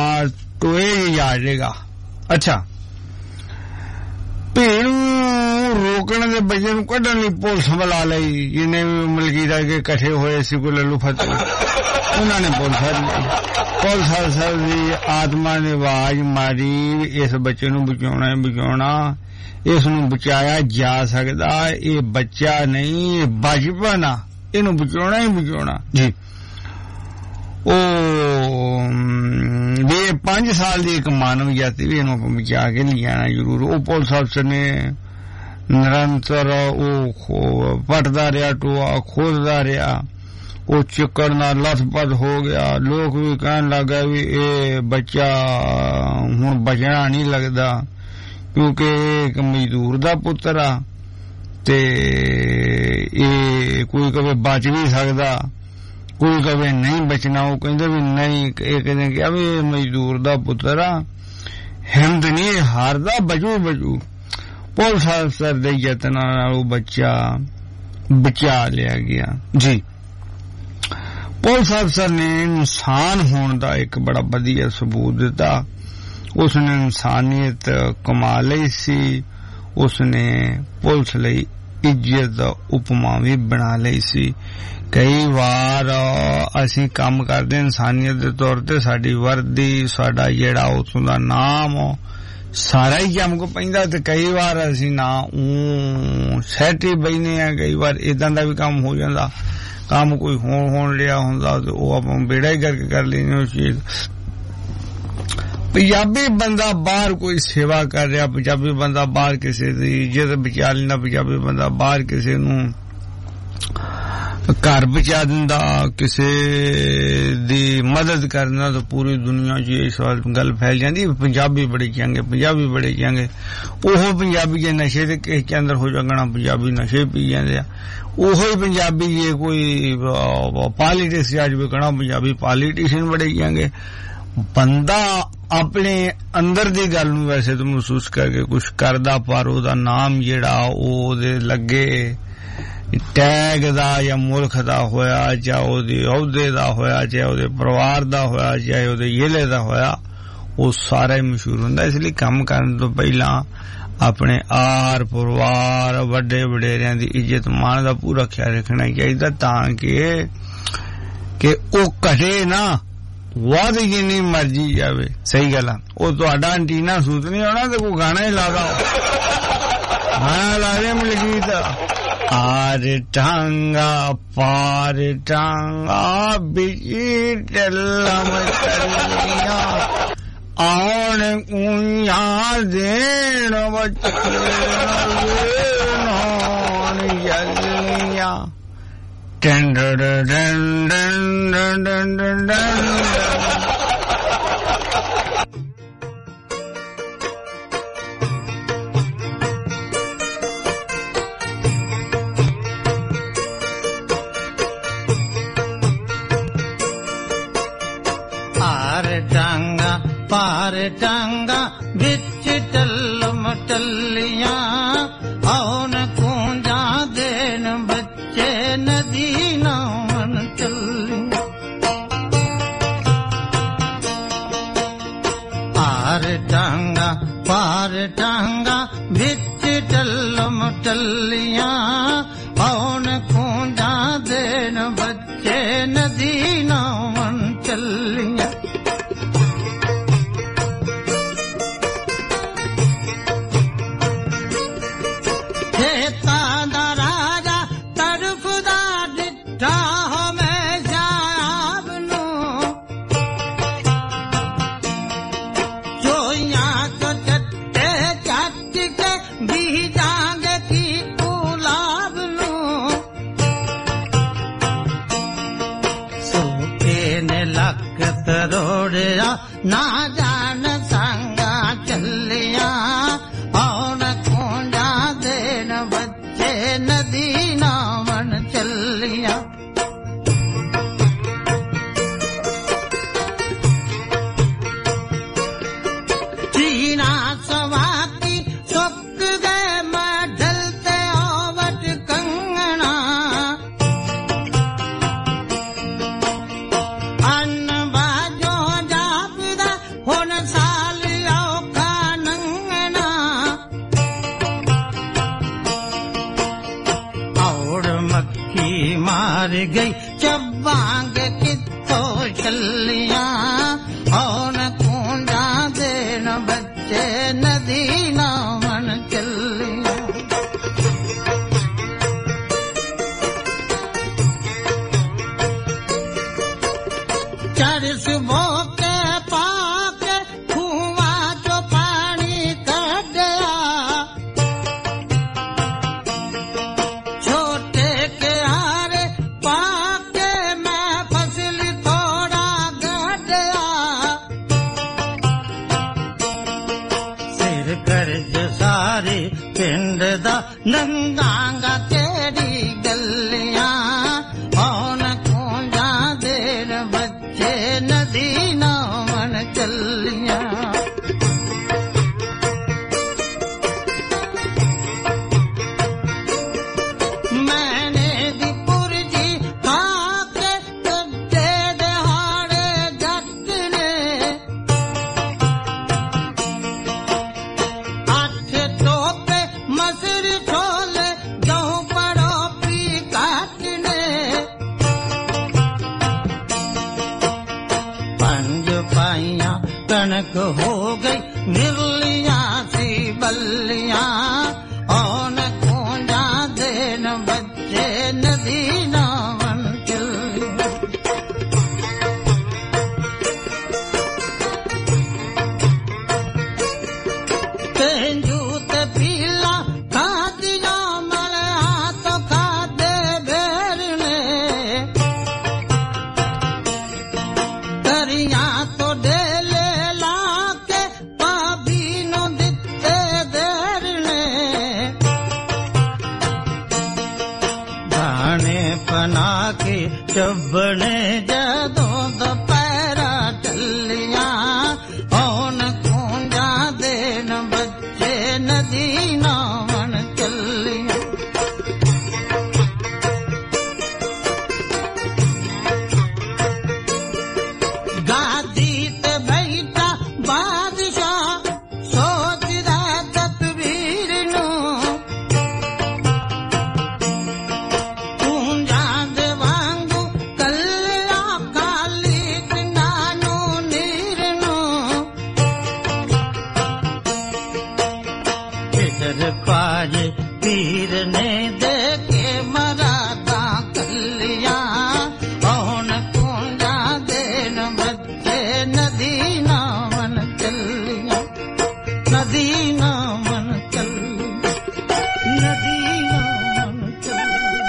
ਟੋਏ ਜਾ ਜਾਏਗਾ ਅੱਛਾ ਭੀੜੂ ਰੋਕਣ ਦੇ ਬੱਚੇ ਨੂੰ ਕੱਢਣ ਲਈ ਪੁਲਿਸ ਬੁਲਾ ਲਈ ਜਿਹਨੇ ਵੀ ਮਲਕੀਰਾ ਕੇ ਇਕੱਠੇ ਹੋਏ ਸੀ ਕੋਈ ਲੱਲੂ ਫਤਿਹ ਉਹਨਾਂ ਨੇ ਪੁਲਿਸ ਅਫਸਰ ਦੀ ਆਤਮਾ ਨੇ ਆਵਾਜ਼ ਮਾਰੀ ਇਸ ਬੱਚੇ ਨੂੰ ਬਚਾਉਣਾ ਇਸ ਨੂੰ ਬਚਾਇਆ ਜਾ ਸਕਦਾ ਇਹ ਬੱਚਾ ਨਹੀਂ ਇਹ ਬਚਪਨ ਆ ਇਹਨੂੰ ਬਚਾਉਣਾ ਹੀ ਬਚਾਉਣਾ ਜੀ ਉਹ ਵੀ 5 ਸਾਲ ਦੀ ਇੱਕ ਮਾਨਵ ਜਾਤੀ ਵੀ ਇਹਨੂੰ ਬਚਾ ਕੇ ਲਿਆਣਾ ਜ਼ਰੂਰ ਉਹ ਪੁਲਿਸ ਅਫਸਰ ਨੇ ਨਿਰੰਤਰ ਉਹ ਪਟਦਾ ਰਿਹਾ ਟੋਆ ਖੋਦਦਾ ਰਿਹਾ ਉਹ ਚਿੱਕੜ ਨਾਲ ਲੱਥਪੱਥ ਹੋ ਗਿਆ ਲੋਕ ਵੀ ਕਹਿਣ ਲੱਗਾ ਵੀ ਇਹ ਬੱਚਾ ਹੁਣ ਬਚਣਾ ਨਹੀਂ ਲੱਗਦਾ ਕਿਉਂਕਿ ਇੱਕ ਮਜ਼ਦੂਰ ਦਾ ਪੁੱਤਰ ਆ ਤੇ ਇਹ ਕੋਈ ਕਦੇ ਬਚ ਵੀ ਸਕਦਾ ਕੋਈ ਕਦੇ ਨਹੀਂ ਬਚਣਾ ਉਹ ਕਹਿੰਦੇ ਵੀ ਨਹੀਂ ਇਹ ਕਹਿੰਦੇ ਕਿ ਵੀ ਇਹ ਮਜ਼ਦੂਰ ਦਾ ਪੁੱਤਰ ਆ ਹਿੰਮਤ ਨਹੀਂ ਹਾਰਦਾ ਬਚੂ ਪੁਲਿਸ ਅਫਸਰ ਦੇ ਯਤਨਾਂ ਨਾਲ ਉਹ ਬੱਚਾ ਬਚਾ ਲਿਆ ਗਿਆ ਜੀ ਪੁਲਿਸ ਅਫਸਰ ਨੇ ਇਨਸਾਨ ਹੋਣ ਦਾ ਇੱਕ ਬੜਾ ਵਧੀਆ ਸਬੂਤ ਦਿੱਤਾ ਉਸਨੇ ਇਨਸਾਨੀਅਤ ਕਮਾ ਲਈ ਸੀ ਉਸਨੇ ਪੁਲਿਸ ਲਈ ਇੱਜ਼ਤ ਦਾ ਉਪਮਾ ਵੀ ਬਣਾ ਲਈ ਸੀ ਕਈ ਵਾਰ ਅਸੀਂ ਕੰਮ ਕਰਦੇ ਇਨਸਾਨੀਅਤ ਦੇ ਤੌਰ ਤੇ ਸਾਡੀ ਵਰਦੀ ਸਾਡਾ ਜਿਹੜਾ ਉਥੋਂ ਦਾ ਨਾਮ ਸਾਰਾ ਹੀ ਜੰਮ ਕੋ ਪੈਂਦਾ ਤੇ ਕਈ ਵਾਰ ਅਸੀਂ ਨਾ ਸੈਟ ਹੀ ਬੈਨੇ ਆ ਕਈ ਵਾਰ ਇਦਾਂ ਦਾ ਵੀ ਕੰਮ ਹੋ ਜਾਂਦਾ ਕੰਮ ਕੋਈ ਹੋਣ ਲਿਆ ਹੁੰਦਾ ਤੇ ਉਹ ਆਪਾਂ ਬੇੜਾ ਹੀ ਕਰਕੇ ਕਰ ਲੈਂਦੇ ਉਸ ਚੀਜ਼ ਪੰਜਾਬੀ ਬੰਦਾ ਬਾਹਰ ਕੋਈ ਸੇਵਾ ਕਰ ਰਿਹਾ ਪੰਜਾਬੀ ਬੰਦਾ ਬਾਹਰ ਕਿਸੇ ਦੀ ਇੱਜ਼ਤ ਬਚਾ ਲੈਂਦਾ ਪੰਜਾਬੀ ਬੰਦਾ ਬਾਹਰ ਕਿਸੇ ਨੂੰ ਘਰ ਬਚਾ ਦਿੰਦਾ ਕਿਸੇ ਦੀ ਮਦਦ ਕਰਨਾ ਤਾਂ ਪੂਰੀ ਦੁਨੀਆ 'ਚ ਇਸ ਗੱਲ ਫੈਲ ਜਾਂਦੀ ਪੰਜਾਬੀ ਬੜੇ ਚੰਗੇ ਉਹ ਪੰਜਾਬੀ ਜੇ ਨਸ਼ੇ ਦੇ ਕਿਸੇ ਕੇ ਅੰਦਰ ਹੋ ਜਾਣਾ ਪੰਜਾਬੀ ਨਸ਼ੇ ਪੀ ਜਾਂਦੇ ਆ ਉਹੀ ਪੰਜਾਬੀ ਜੇ ਕੋਈ ਪੋਲਿਟਿਕਸ ਅੱਜ ਵੀ ਕਹਣਾ ਪੰਜਾਬੀ ਪੋਲੀਟੀਸ਼ੀਅਨ ਬੜੇ ਚੰਗੇ ਬੰਦਾ ਆਪਣੇ ਅੰਦਰ ਦੀ ਗੱਲ ਨੂੰ ਵੈਸੇ ਤਾਂ ਮਹਿਸੂਸ ਕਰਕੇ ਕੁਛ ਕਰਦਾ ਪਰ ਉਹਦਾ ਨਾਮ ਜਿਹੜਾ ਉਹਦੇ ਲੱਗੇ ਟੈਗ ਦਾ ਜਾਂ ਮੁਲਕ ਦਾ ਹੋਇਆ ਜਾਂ ਉਹਦੇ ਅਹੁਦੇ ਦਾ ਹੋਇਆ ਜਾਂ ਉਹਦੇ ਪਰਿਵਾਰ ਦਾ ਹੋਇਆ ਜਾਂ ਉਹਦੇ ਜ਼ਿਲ੍ਹੇ ਦਾ ਹੋਇਆ ਉਹ ਸਾਰਾ ਹੀ ਮਸ਼ਹੂਰ ਹੁੰਦਾ ਇਸ ਲਈ ਕੰਮ ਕਰਨ ਤੋਂ ਪਹਿਲਾਂ ਆਪਣੇ ਆਰ ਪਰਿਵਾਰ ਵੱਡੇ ਵਡੇਰਿਆਂ ਦੀ ਇੱਜ਼ਤ ਮਾਣ ਦਾ ਪੂਰਾ ਖਿਆਲ ਰੱਖਣਾ ਚਾਹੀਦਾ ਤਾਂ ਕਿ ਉਹ ਘਟੇ ਨਾ ਵਾਦ ਜਿੰਨੀ ਮਰਜੀ ਜਾਵੇ ਸਹੀ ਗੱਲ ਆ ਉਹ ਤੁਹਾਡਾ ਐਂਟੀਨਾ ਸੂਤ ਨਹੀਂ ਹੋਣਾ ਤੇ ਕੋਈ ਗਾਣਾ ਹੀ ਲਾ ਦੇ ਮਲਕੀਤ ਆਰ ਟਾਂਗਾ ਪਾਰ ਟਾਂਗਾ ਬਿਜੀ ਟੱਲਮ ਚੱਲੀਆਂ ਆਉਣ ਕੁਈਆਂ ਦੇਣ ਬੱਚੇ ਨਾਨ ਜਲੀਆਂ ਡੰ ਡੰ ਡੰ ਡੰ ਡੰ ਡੰ ਡੰ पार टांगा बिच टल्लम टल्लियां औन कूंजा देन बच्चे नदी नावन चलियां पार टांगा बिच टल्लम टल्लियां औन कूंजा देन बच्चे नदी नावन चलियां ना जान संगा चलिया और खूंजा देन बच्चे नदी नावन चलिया चीना सवाती सुक गए मैं ढलते ओवट कंगना गई चबांगे कितों छलियां औन कूंजा देन बच्चे नदी ना मन चलियां चढ़ सुबह के पाके खुआ जो पानी कढ़या छोटे के हारे पाके मैं फसल थोड़ा गढ़या सिर कर्ज सारे पिंड दा नंगांगा केड़ी गलियां औन कूंजा देर बच्चे नदी ना मन चलियां मैंने दी पुरजी खाके कद्दे दहाड़े जट ने आठ टोपे मसर छोले गेहूं पड़ो पी काटने पंज पाइयां कनक हो गई मिरलियां सी बल्लियां औन कूंजा देन बच्चे नदी ना मन चलियां तेंजू ते पीला खादिया मले हाथ खादे बेरने करिया तो डेले लाके पाभी नो दिते देरने दाने पना के चबने जदों दोपहरा टलियां औन कूंजा देन बच्चे नदी ना मन चलियां गादी ते बैठा बादशाह सोचदा तकबीर नू कूंजा दे वांगू कल्ला खाली नानू नीर नू इधर पाजे पीर ने दे के मरादा कलियां औन कूंजा देन बच्चे नदी ना मन चलियां नदी ना मन चलियां नदी ना मन चलियां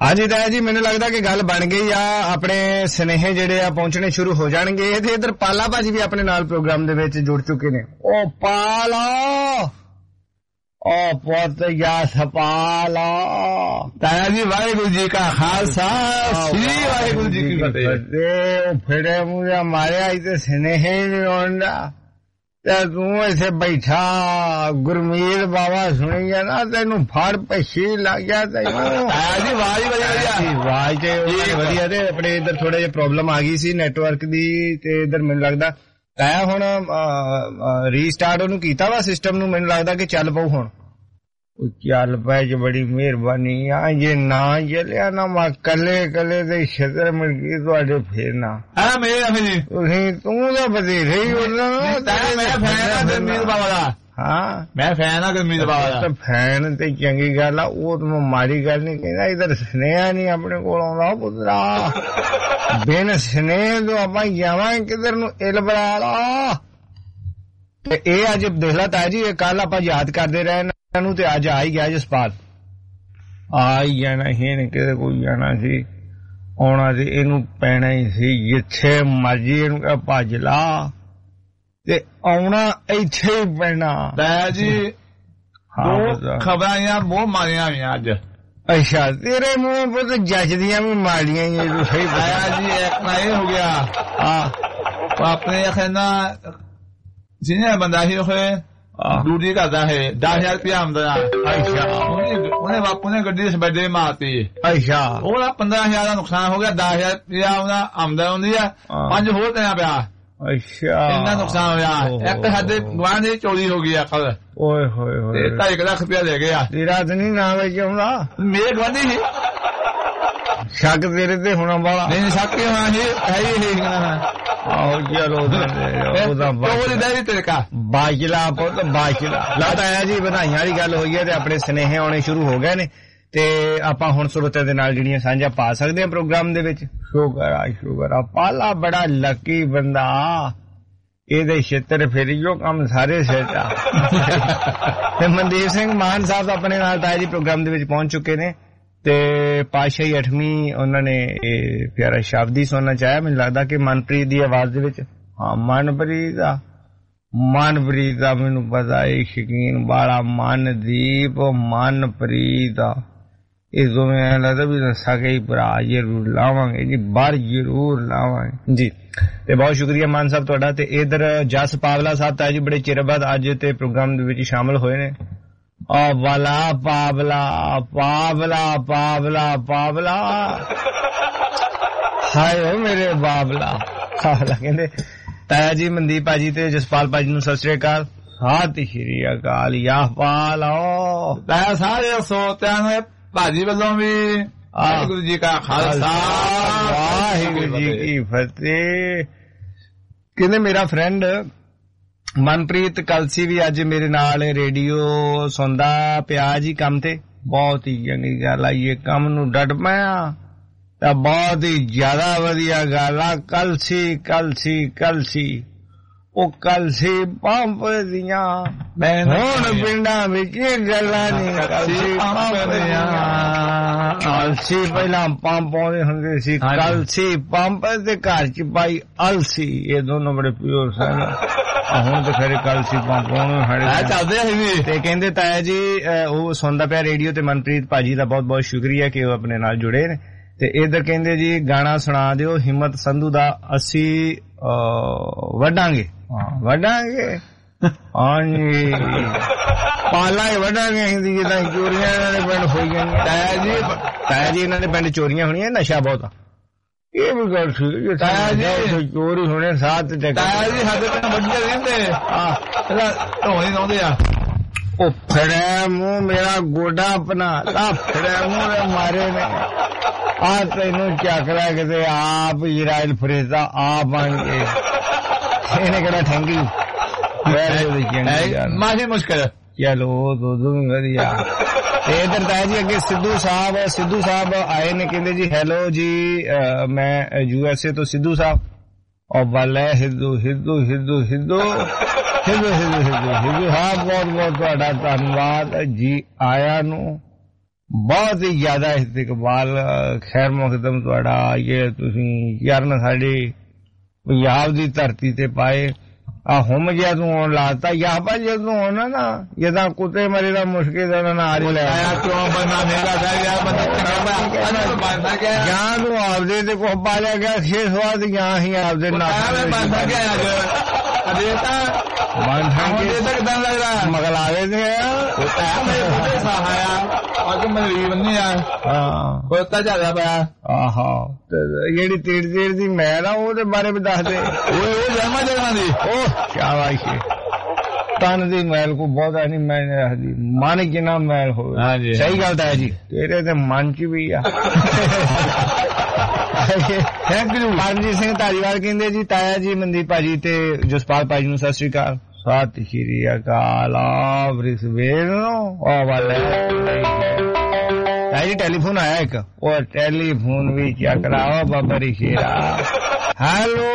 ਹਾਂਜੀ ਤਾਇਆ ਜੀ ਮੈਨੂੰ ਲੱਗਦਾ ਕਿ ਗੱਲ ਬਣ ਗਈ ਆ ਆਪਣੇ ਸੁਨੇਹੇ ਜਿਹੜੇ ਆ ਪਹੁੰਚਣੇ ਸ਼ੁਰੂ ਹੋ ਜਾਣਗੇ ਤੇ ਇਧਰ ਪਾਲਾ ਭਾਜੀ ਵੀ ਆਪਣੇ ਨਾਲ ਪ੍ਰੋਗਰਾਮ ਦੇ ਵਿੱਚ ਜੁੜ ਚੁੱਕੇ ਨੇ ਉਹ ਪਾਲਾ ਉਹ ਪੁੱਤ ਯਾ ਸਪਾਲਾ ਤਾਇਆ ਜੀ ਵਾਹਿਗੁਰੂ ਜੀ ਕਾ ਖਾਲਸਾ ਸ੍ਰੀ ਵਾਹਿਗੁਰੂ ਜੀ ਕੀ ਫਤਿਹ ਉਹ ਫੇੜੇ ਮੂੰਹ ਮਾਰਿਆ ਇਤੇ ਸੁਨੇਹੇ ਨਹੀਂ ਆਉਂਦਾ ਤੇ ਤੂੰ ਇੱਥੇ ਬੈਠਾ ਗੁਰਮੀਤ ਬਾਬਾ ਸੁਣੀ ਗਿਆ ਨਾ ਤੈਨੂੰ ਫੜ ਪਛੀ ਲੱਗ ਗਿਆ ਤੈਨੂੰ ਤਾਇਆ ਜੀ ਆਵਾਜ਼ ਵਧੀਆ ਆਵਾਜ਼ ਤੇ ਵਧੀਆ ਤੇ ਆਪਣੇ ਇੱਧਰ ਥੋੜਾ ਜਿਹਾ ਪ੍ਰੋਬਲਮ ਆ ਗਈ ਸੀ ਨੈਟਵਰਕ ਦੀ ਤੇ ਇੱਧਰ ਮੈਨੂੰ ਲੱਗਦਾ ਤਾਇਆ ਹੁਣ ਰੀਸਟਾਰਟ ਉਹਨੂੰ ਕੀਤਾ ਵਾ ਸਿਸਟਮ ਨੂੰ ਮੈਨੂੰ ਲੱਗਦਾ ਕਿ ਚੱਲ ਪਊ ਹੁਣ ਚੱਲ ਪਏ ਚ ਬੜੀ ਮਿਹਰਬਾਨੀ ਆ ਜੇ ਨਾ ਚੱਲਿਆ ਨਾ ਮੈਂ ਕੱਲੇ ਤੇ ਛਤਰ ਮਿਲ ਗਈ ਤੁਹਾਡੇ ਫੇਰ ਨਾ ਆ ਮੇਰੇ ਤੁਸੀਂ ਤੂੰ ਤਾਂ ਬਥੇਰੇ ਹੀ ਉਹਨਾਂ ਮੈਂ ਫੈਨ ਆ ਗੁਰਮੀਤ ਬਾਬਾ ਦਾ ਹਾਂ ਮੈਂ ਫੈਨ ਆ ਗੁਰਮੀਤ ਬਾਬਾ ਦਾ ਫੈਨ ਤੇ ਚੰਗੀ ਗੱਲ ਆ ਉਹ ਤਾਂ ਮਾੜੀ ਗੱਲ ਨਹੀਂ ਕਹਿੰਦਾ ਇਧਰ ਸੁਨੇਹਾ ਨਹੀਂ ਆਪਣੇ ਕੋਲ ਆਉਂਦਾ ਪੁੱਤਰਾ ਬਿਨ ਸੁਨੇਹ ਤੋਂ ਆਪਾਂ ਜਾਵਾਂ ਕਿਧਰ ਨੂੰ ਇਲ ਬਣਾ ਲਾ ਤੇ ਇਹ ਅੱਜ ਦੇਖ ਲਾ ਤਾਇਆ ਜੀ ਇਹ ਕੱਲ ਆਪਾਂ ਯਾਦ ਕਰਦੇ ਰਹੇ ਨੂੰ ਤੇ ਅੱਜ ਆ ਹੀ ਗਿਆ ਜਸਪਾਲ ਆ ਹੀ ਜਾਣਾ ਹੀ ਕਿਤੇ ਕੋਈ ਜਾਣਾ ਸੀ ਆਉਣਾ ਸੀ ਇਹਨੂੰ ਪੈਣਾ ਹੀ ਸੀ ਜਿੱਥੇ ਮਰਜੀ ਇਹਨੂੰ ਭੱਜ ਲਾ ਤੇ ਆਉਣਾ ਇੱਥੇ ਹੀ ਪੈਣਾ ਤਾਇਆ ਜੀ ਦੋ ਖਬਰਾਂ ਬਹੁਤ ਮਾਰੀਆਂ ਹੋਈਆਂ ਅੱਜ ਅੱਛਾ ਤੇਰੇ ਮੂੰਹ ਪੁੱਤ ਜੱਜਦੀਆਂ ਵੀ ਮਾਰੀਆਂ ਹੀ ਤੂੰ ਸਹੀ ਤਾਇਆ ਜੀ ਇੱਕ ਨਾ ਇਹ ਹੋ ਗਿਆ ਆਪਣੇ ਅਖਨਾ ਜਿਹਨੇ ਬੰਦਾ ਸੀ ਉਹ ਡਿਊਟੀ ਕਰਦਾ ਹੈ 10,000 ਰੁਪਇਆ ਆਮਦਨ ਅੱਛਾ ਉਹਨੇ ਬਾਪੂ ਨੇ ਗੱਡੀ ਦੇ ਸਬੱਡੇ ਮਾਰਤੀ ਅੱਛਾ ਉਹਦਾ 15,000 ਦਾ ਨੁਕਸਾਨ ਹੋ ਗਿਆ 10,000 ਰੁਪਇਆ ਉਹਦਾ ਆਮਦਨ ਹੁੰਦੀ ਆ 5 ਹੋਰ ਦੇਣਾ ਪਿਆ ਅੱਛਾ ਇੰਨਾ ਨੁਕਸਾਨ ਹੋਇਆ ਇੱਕ ਸਾਡੇ ਗਵਾਂਢ ਦੀ ਚੋਰੀ ਹੋ ਗਈ ਅਕਲ ਓਏ ਹੋਏ ਹੋਏ 2.5 ਲੱਖ ਰੁਪਇਆ ਲੈ ਗਿਆ ਤੇਰਾ ਤਾਂ ਨਹੀਂ ਨਾ ਵਿੱਚ ਆਉਂਦਾ ਮੇਰੇ ਗਵਾਂਢੀ ਸੀ ਸ਼ੱਕ ਤੇਰੇ ਤੇ ਹੋਣਾ ਵਾਲਾ ਨਹੀਂ ਸ਼ੱਕ ਹੀ ਹੋਣਾ ਸੀ ਹੈ ਹੀ ਆਹੋ ਚਲੋ ਉਹਦਾ ਬਾਜਲਾ ਪੁੱਤ ਬਾਜਲਾ ਲਾਤਾ ਆਇਆ ਜੀ ਵਧਾਈਆਂ ਵਾਲੀ ਗੱਲ ਹੋਈ ਹੈ ਤੇ ਆਪਣੇ ਸੁਨੇਹੇ ਆਉਣੇ ਸ਼ੁਰੂ ਹੋ ਗਏ ਨੇ ਤੇ ਆਪਾਂ ਹੁਣ ਸਰੋਤਿਆਂ ਦੇ ਨਾਲ ਜਿਹੜੀਆਂ ਸਾਂਝਾ ਪਾ ਸਕਦੇ ਹਾਂ ਪ੍ਰੋਗਰਾਮ ਦੇ ਵਿੱਚ ਸ਼ੁਕਰ ਆ ਪਾਲਾ ਬੜਾ ਲੱਕੀ ਬੰਦਾ ਇਹਦੇ ਛੇਤਰ ਫੇਰੀਓ ਕੰਮ ਸਾਰੇ ਸੈਟ ਆ ਤੇ ਮਨਦੀਪ ਸਿੰਘ ਮਾਨ ਸਾਹਿਬ ਆਪਣੇ ਨਾਲ ਤਾਇਆ ਜੀ ਪ੍ਰੋਗਰਾਮ ਦੇ ਵਿੱਚ ਪਹੁੰਚ ਚੁੱਕੇ ਨੇ ਤੇ ਪਾਤਸ਼ਾਹੀ 8ਵੀਂ ਉਹਨਾਂ ਨੇ ਇਹ ਪਿਆਰਾ ਸ਼ਬਦ ਸੁਣਨਾ ਚਾਹਿਆ ਮੈਨੂੰ ਲੱਗਦਾ ਕਿ ਮਨਪ੍ਰੀਤ ਦੀ ਆਵਾਜ਼ ਦੇ ਵਿੱਚ ਹਾਂ ਮਨਪ੍ਰੀਤ ਦਾ ਮੈਨੂੰ ਪਤਾ ਇਹ ਸ਼ਕੀਨ ਵਾਲਾ ਮਨਦੀਪ ਮਨਪ੍ਰੀਤ ਇਹ ਦੋਵੇਂ ਐਂ ਲੱਗਦਾ ਵੀ ਸਕੇ ਹੀ ਭਰਾ ਜ਼ਰੂਰ ਲਾਵਾਂਗੇ ਜੀ ਬਾਹਰ ਜ਼ਰੂਰ ਲਾਵਾਂਗੇ ਜੀ ਤੇ ਬਹੁਤ ਸ਼ੁਕਰੀਆ ਮਾਨ ਸਾਹਿਬ ਤੁਹਾਡਾ ਤੇ ਇਧਰ ਜਸ ਪਾਵਲਾ ਸਾਹਿਬ ਤਾਂ ਜੀ ਬੜੇ ਚਿਰ ਬਾਅਦ ਅੱਜ ਤੇ ਪ੍ਰੋਗਰਾਮ ਦੇ ਵਿੱਚ ਸ਼ਾਮਲ ਹੋਏ ਨੇ ਵਾਲਾ ਪਾਵਲਾ ਹਾਏ ਓ ਮੇਰੇ ਬਾਬਲਾ ਕਹਿੰਦੇ ਤਾਇਆ ਜੀ ਮਨਦੀਪ ਭਾਜੀ ਤੇ ਜਸਪਾਲ ਭਾਜੀ ਨੂੰ ਸਤਿ ਸ੍ਰੀ ਅਕਾਲ ਸਤਿ ਸ੍ਰੀ ਅਕਾਲ ਯਾ ਪਾਲੋ ਤਾਇਆ ਸਾਰੇ ਸੋਤਿਆਂ ਨੂੰ ਭਾਜੀ ਵੱਲੋਂ ਵੀ ਵਾਹਿਗੁਰੂ ਜੀ ਕਾ ਖਾਲਸਾ ਵਾਹਿਗੁਰੂ ਜੀ ਕੀ ਫਤਿਹ ਕਹਿੰਦੇ ਮੇਰਾ ਫਰੈਂਡ ਮਨਪ੍ਰੀਤ ਕਲਸੀ ਵੀ ਅੱਜ ਮੇਰੇ ਨਾਲ ਰੇਡੀਓ ਸੁਣਦਾ ਪਿਆ ਜੀ ਕੰਮ ਤੇ ਬਹੁਤ ਹੀ ਚੰਗੀ ਗੱਲ ਆ ਇਹ ਕੰਮ ਨੂੰ ਡਟ ਪਿਆ ਤਾਂ ਬਹੁਤ ਹੀ ਜ਼ਿਆਦਾ ਵਧੀਆ ਗੱਲ ਆ ਕਲਸੀ ਉਹ ਕਲਸੀ ਪੰਪ ਦੀਆਂ ਹੁਣ ਪਿੰਡਾਂ ਵਿੱਚ ਗੱਲਾਂ ਨਹੀਂ ਕਲਸੀ ਪਹਿਲਾਂ ਪੰਪ ਆਉਂਦੇ ਹੁੰਦੇ ਸੀ ਕਲਸੀ ਪੰਪ ਤੇ ਘਰ ਚ ਪਾਈ ਅਲਸੀ ਇਹ ਦੋਨੋਂ ਬੜੇ ਪਿਓਰ ਸਨ ਹੁਣ ਤੇ ਫਿਰ ਕਲਸੀ ਪੰਪ ਚੱਲਦੇ ਤੇ ਕਹਿੰਦੇ ਤਾਇਆ ਜੀ ਉਹ ਸੁਣਦਾ ਪਿਆ ਰੇਡੀਓ ਤੇ ਮਨਪ੍ਰੀਤ ਭਾਜੀ ਦਾ ਬਹੁਤ ਬਹੁਤ ਸ਼ੁਕਰੀਆ ਕਿ ਉਹ ਆਪਣੇ ਨਾਲ ਜੁੜੇ ਨੇ ਤੇ ਇਧਰ ਕਹਿੰਦੇ ਜੀ ਗਾਣਾ ਸੁਣਾ ਦਿਓ ਹਿੰਮਤ ਸੰਧੂ ਦਾ ਅਸੀਂ ਵੱਢਾਂਗੇ ਹਾਂਜੀ ਪਾਲਾ ਹੀ ਵੱਢਾਂਗੇ ਅਸੀਂ ਜਿੱਦਾਂ ਚੋਰੀਆਂ ਇਹਨਾਂ ਦੇ ਪਿੰਡ ਹੋਈਆਂ ਤਾਇਆ ਜੀ ਇਹਨਾਂ ਦੇ ਪਿੰਡ ਚੋਰੀਆਂ ਹੋਣੀਆਂ ਨਸ਼ਾ ਬਹੁਤ ਇਹ ਵੀ ਗੱਲ ਸੀ ਤਾਇਆ ਜੀ ਚੋਰੀ ਹੋਣੇ ਸਾਥ ਤਾਇਆ ਜੀ ਸਾਡੇ ਪਿੰਡ ਵੱਡੇ ਰਹਿੰਦੇ ਢੋਣੀ ਲਾਉਂਦੇ ਆ ਉਹ ਫੜਿਆ ਮੂੰਹ ਮੇਰਾ ਗੋਡਾ ਆਪਣਾ ਫੜਿਆ ਮੂੰਹ ਮਾਰੇ ਨੇ ਆ ਤੈਨੂੰ ਚੱਕ ਲੈ ਕਿਤੇ ਆਪ ਇਜ਼ਰਾਈਲ ਫਰੇਜ਼ਾ ਆਪ ਬਣ ਕੇ ਇਹਨੇ ਕਿਹੜਾ ਠੰਗੀ ਮਾਹੀ ਮੁਸ਼ਕਿਲ ਚਲੋ ਦੋ ਵੀ ਵਧੀਆ ਤੇ ਇਧਰ ਤਾਇਆ ਜੀ ਅੱਗੇ ਸਿੱਧੂ ਸਾਹਿਬ ਆਏ ਨੇ ਕਹਿੰਦੇ ਜੀ ਹੈਲੋ ਜੀ ਮੈਂ USA ਤੋਂ ਸਿੱਧੂ ਸਾਹਿਬ ਔਰ ਬੱਲੇ ਹਿੱਦੂ ਹਾਂ ਬਹੁਤ ਬਹੁਤ ਤੁਹਾਡਾ ਧੰਨਵਾਦ ਜੀ ਆਇਆਂ ਨੂੰ ਬਹੁਤ ਹੀ ਜ਼ਿਆਦਾ ਇਸਤਕਬਾਲ ਖੈਰ ਮੁਕਦਮ ਤੁਹਾਡਾ ਇਹ ਤੁਸੀਂ ਯਾਰਨ ਸਾਡੀ ਪੰਜਾਬ ਦੀ ਧਰਤੀ ਤੇ ਪਾਏ ਆ ਹੁਮ ਜਿਹਾ ਤੂੰ ਆਉਣ ਲਾਤਾ ਯਾ ਪਾ ਜਦੋਂ ਆਉਣਾ ਨਾ ਜਿੱਦਾਂ ਕੁੱਤੇ ਮਰੇ ਦਾ ਮੁਸ਼ਕਿਲ ਦਾ ਨਾ ਆ ਰਿਹਾ ਕਿਉਂ ਬੰਦਾ ਮੇਰਾ ਦਾ ਗਿਆ ਬੰਦਾ ਜਾਂ ਤੂੰ ਆਪਦੇ ਤੇ ਕੁਝ ਪਾ ਲਿਆ ਗਿਆ 6 ਸਵਾਦ ਜਾਂ ਹੀ ਆਪਦੇ ਨਾਲ ਬੰਦਾ ਗਿਆ ਅਜੇ ਤਾਂ ਬੰਦੇ ਤੱਕ ਤਾਂ ਲੱਗ ਰਿਹਾ ਮਗਲਾਵੇ ਤੇ ਮੇਰੇ ਸਹਾਇਆ ਅੱਜ ਮਰੀ ਬੰਨੀ ਆ ਹਾਂ ਕੋਤਾ ਚੱਲਦਾ ਪਿਆ ਆਹਾ ਜਿਹੜੀ ਤੇੜ ਦੀ ਮੈਲ ਆ ਉਹਦੇ ਬਾਰੇ ਵੀ ਦੱਸ ਦੇ ਉਹ ਜਮਾ ਜਗ੍ਹਾ ਦੀ ਉਹ ਸ਼ਾਬਾਸ਼ ਤਨ ਦੀ ਮੈਲ ਕੋ ਬਹੁਤਾ ਨਹੀਂ ਮੈਂ ਰੱਖਦੀ ਮਨ ਕਿੰਨਾ ਮੈਲ ਹੋਵੇ ਸਹੀ ਗੱਲ ਤਾਂ ਹੈ ਜੀ ਤੇਰੇ ਤੇ ਮਨ ਚ ਵੀ ਆ ਥੈਂਕ ਯੂ ਪਰਮਜੀਤ ਸਿੰਘ ਧਾਰੀਵਾਲ ਕਹਿੰਦੇ ਜੀ ਤਾਇਆ ਜੀ ਮਨਦੀਪ ਭਾਜੀ ਤੇ ਜਸਪਾਲ ਭਾਜੀ ਨੂੰ ਸਤਿ ਸ਼੍ਰੀ ਅਕਾਲ ਸਤਿ ਸ਼੍ਰੀ ਅਕਾਲ ਆ ਬ੍ਰਿਸਬੇਨ ਉਹ ਵਾਲੇ ਤਾਇਆ ਜੀ ਟੈਲੀਫੋਨ ਆਇਆ ਇੱਕ ਉਹ ਟੈਲੀਫੋਨ ਵੀ ਚੈੱਕ ਕਰਾਓ ਬਾਬਾ ਰਿਸ਼ੇਰਾ ਹੈਲੋ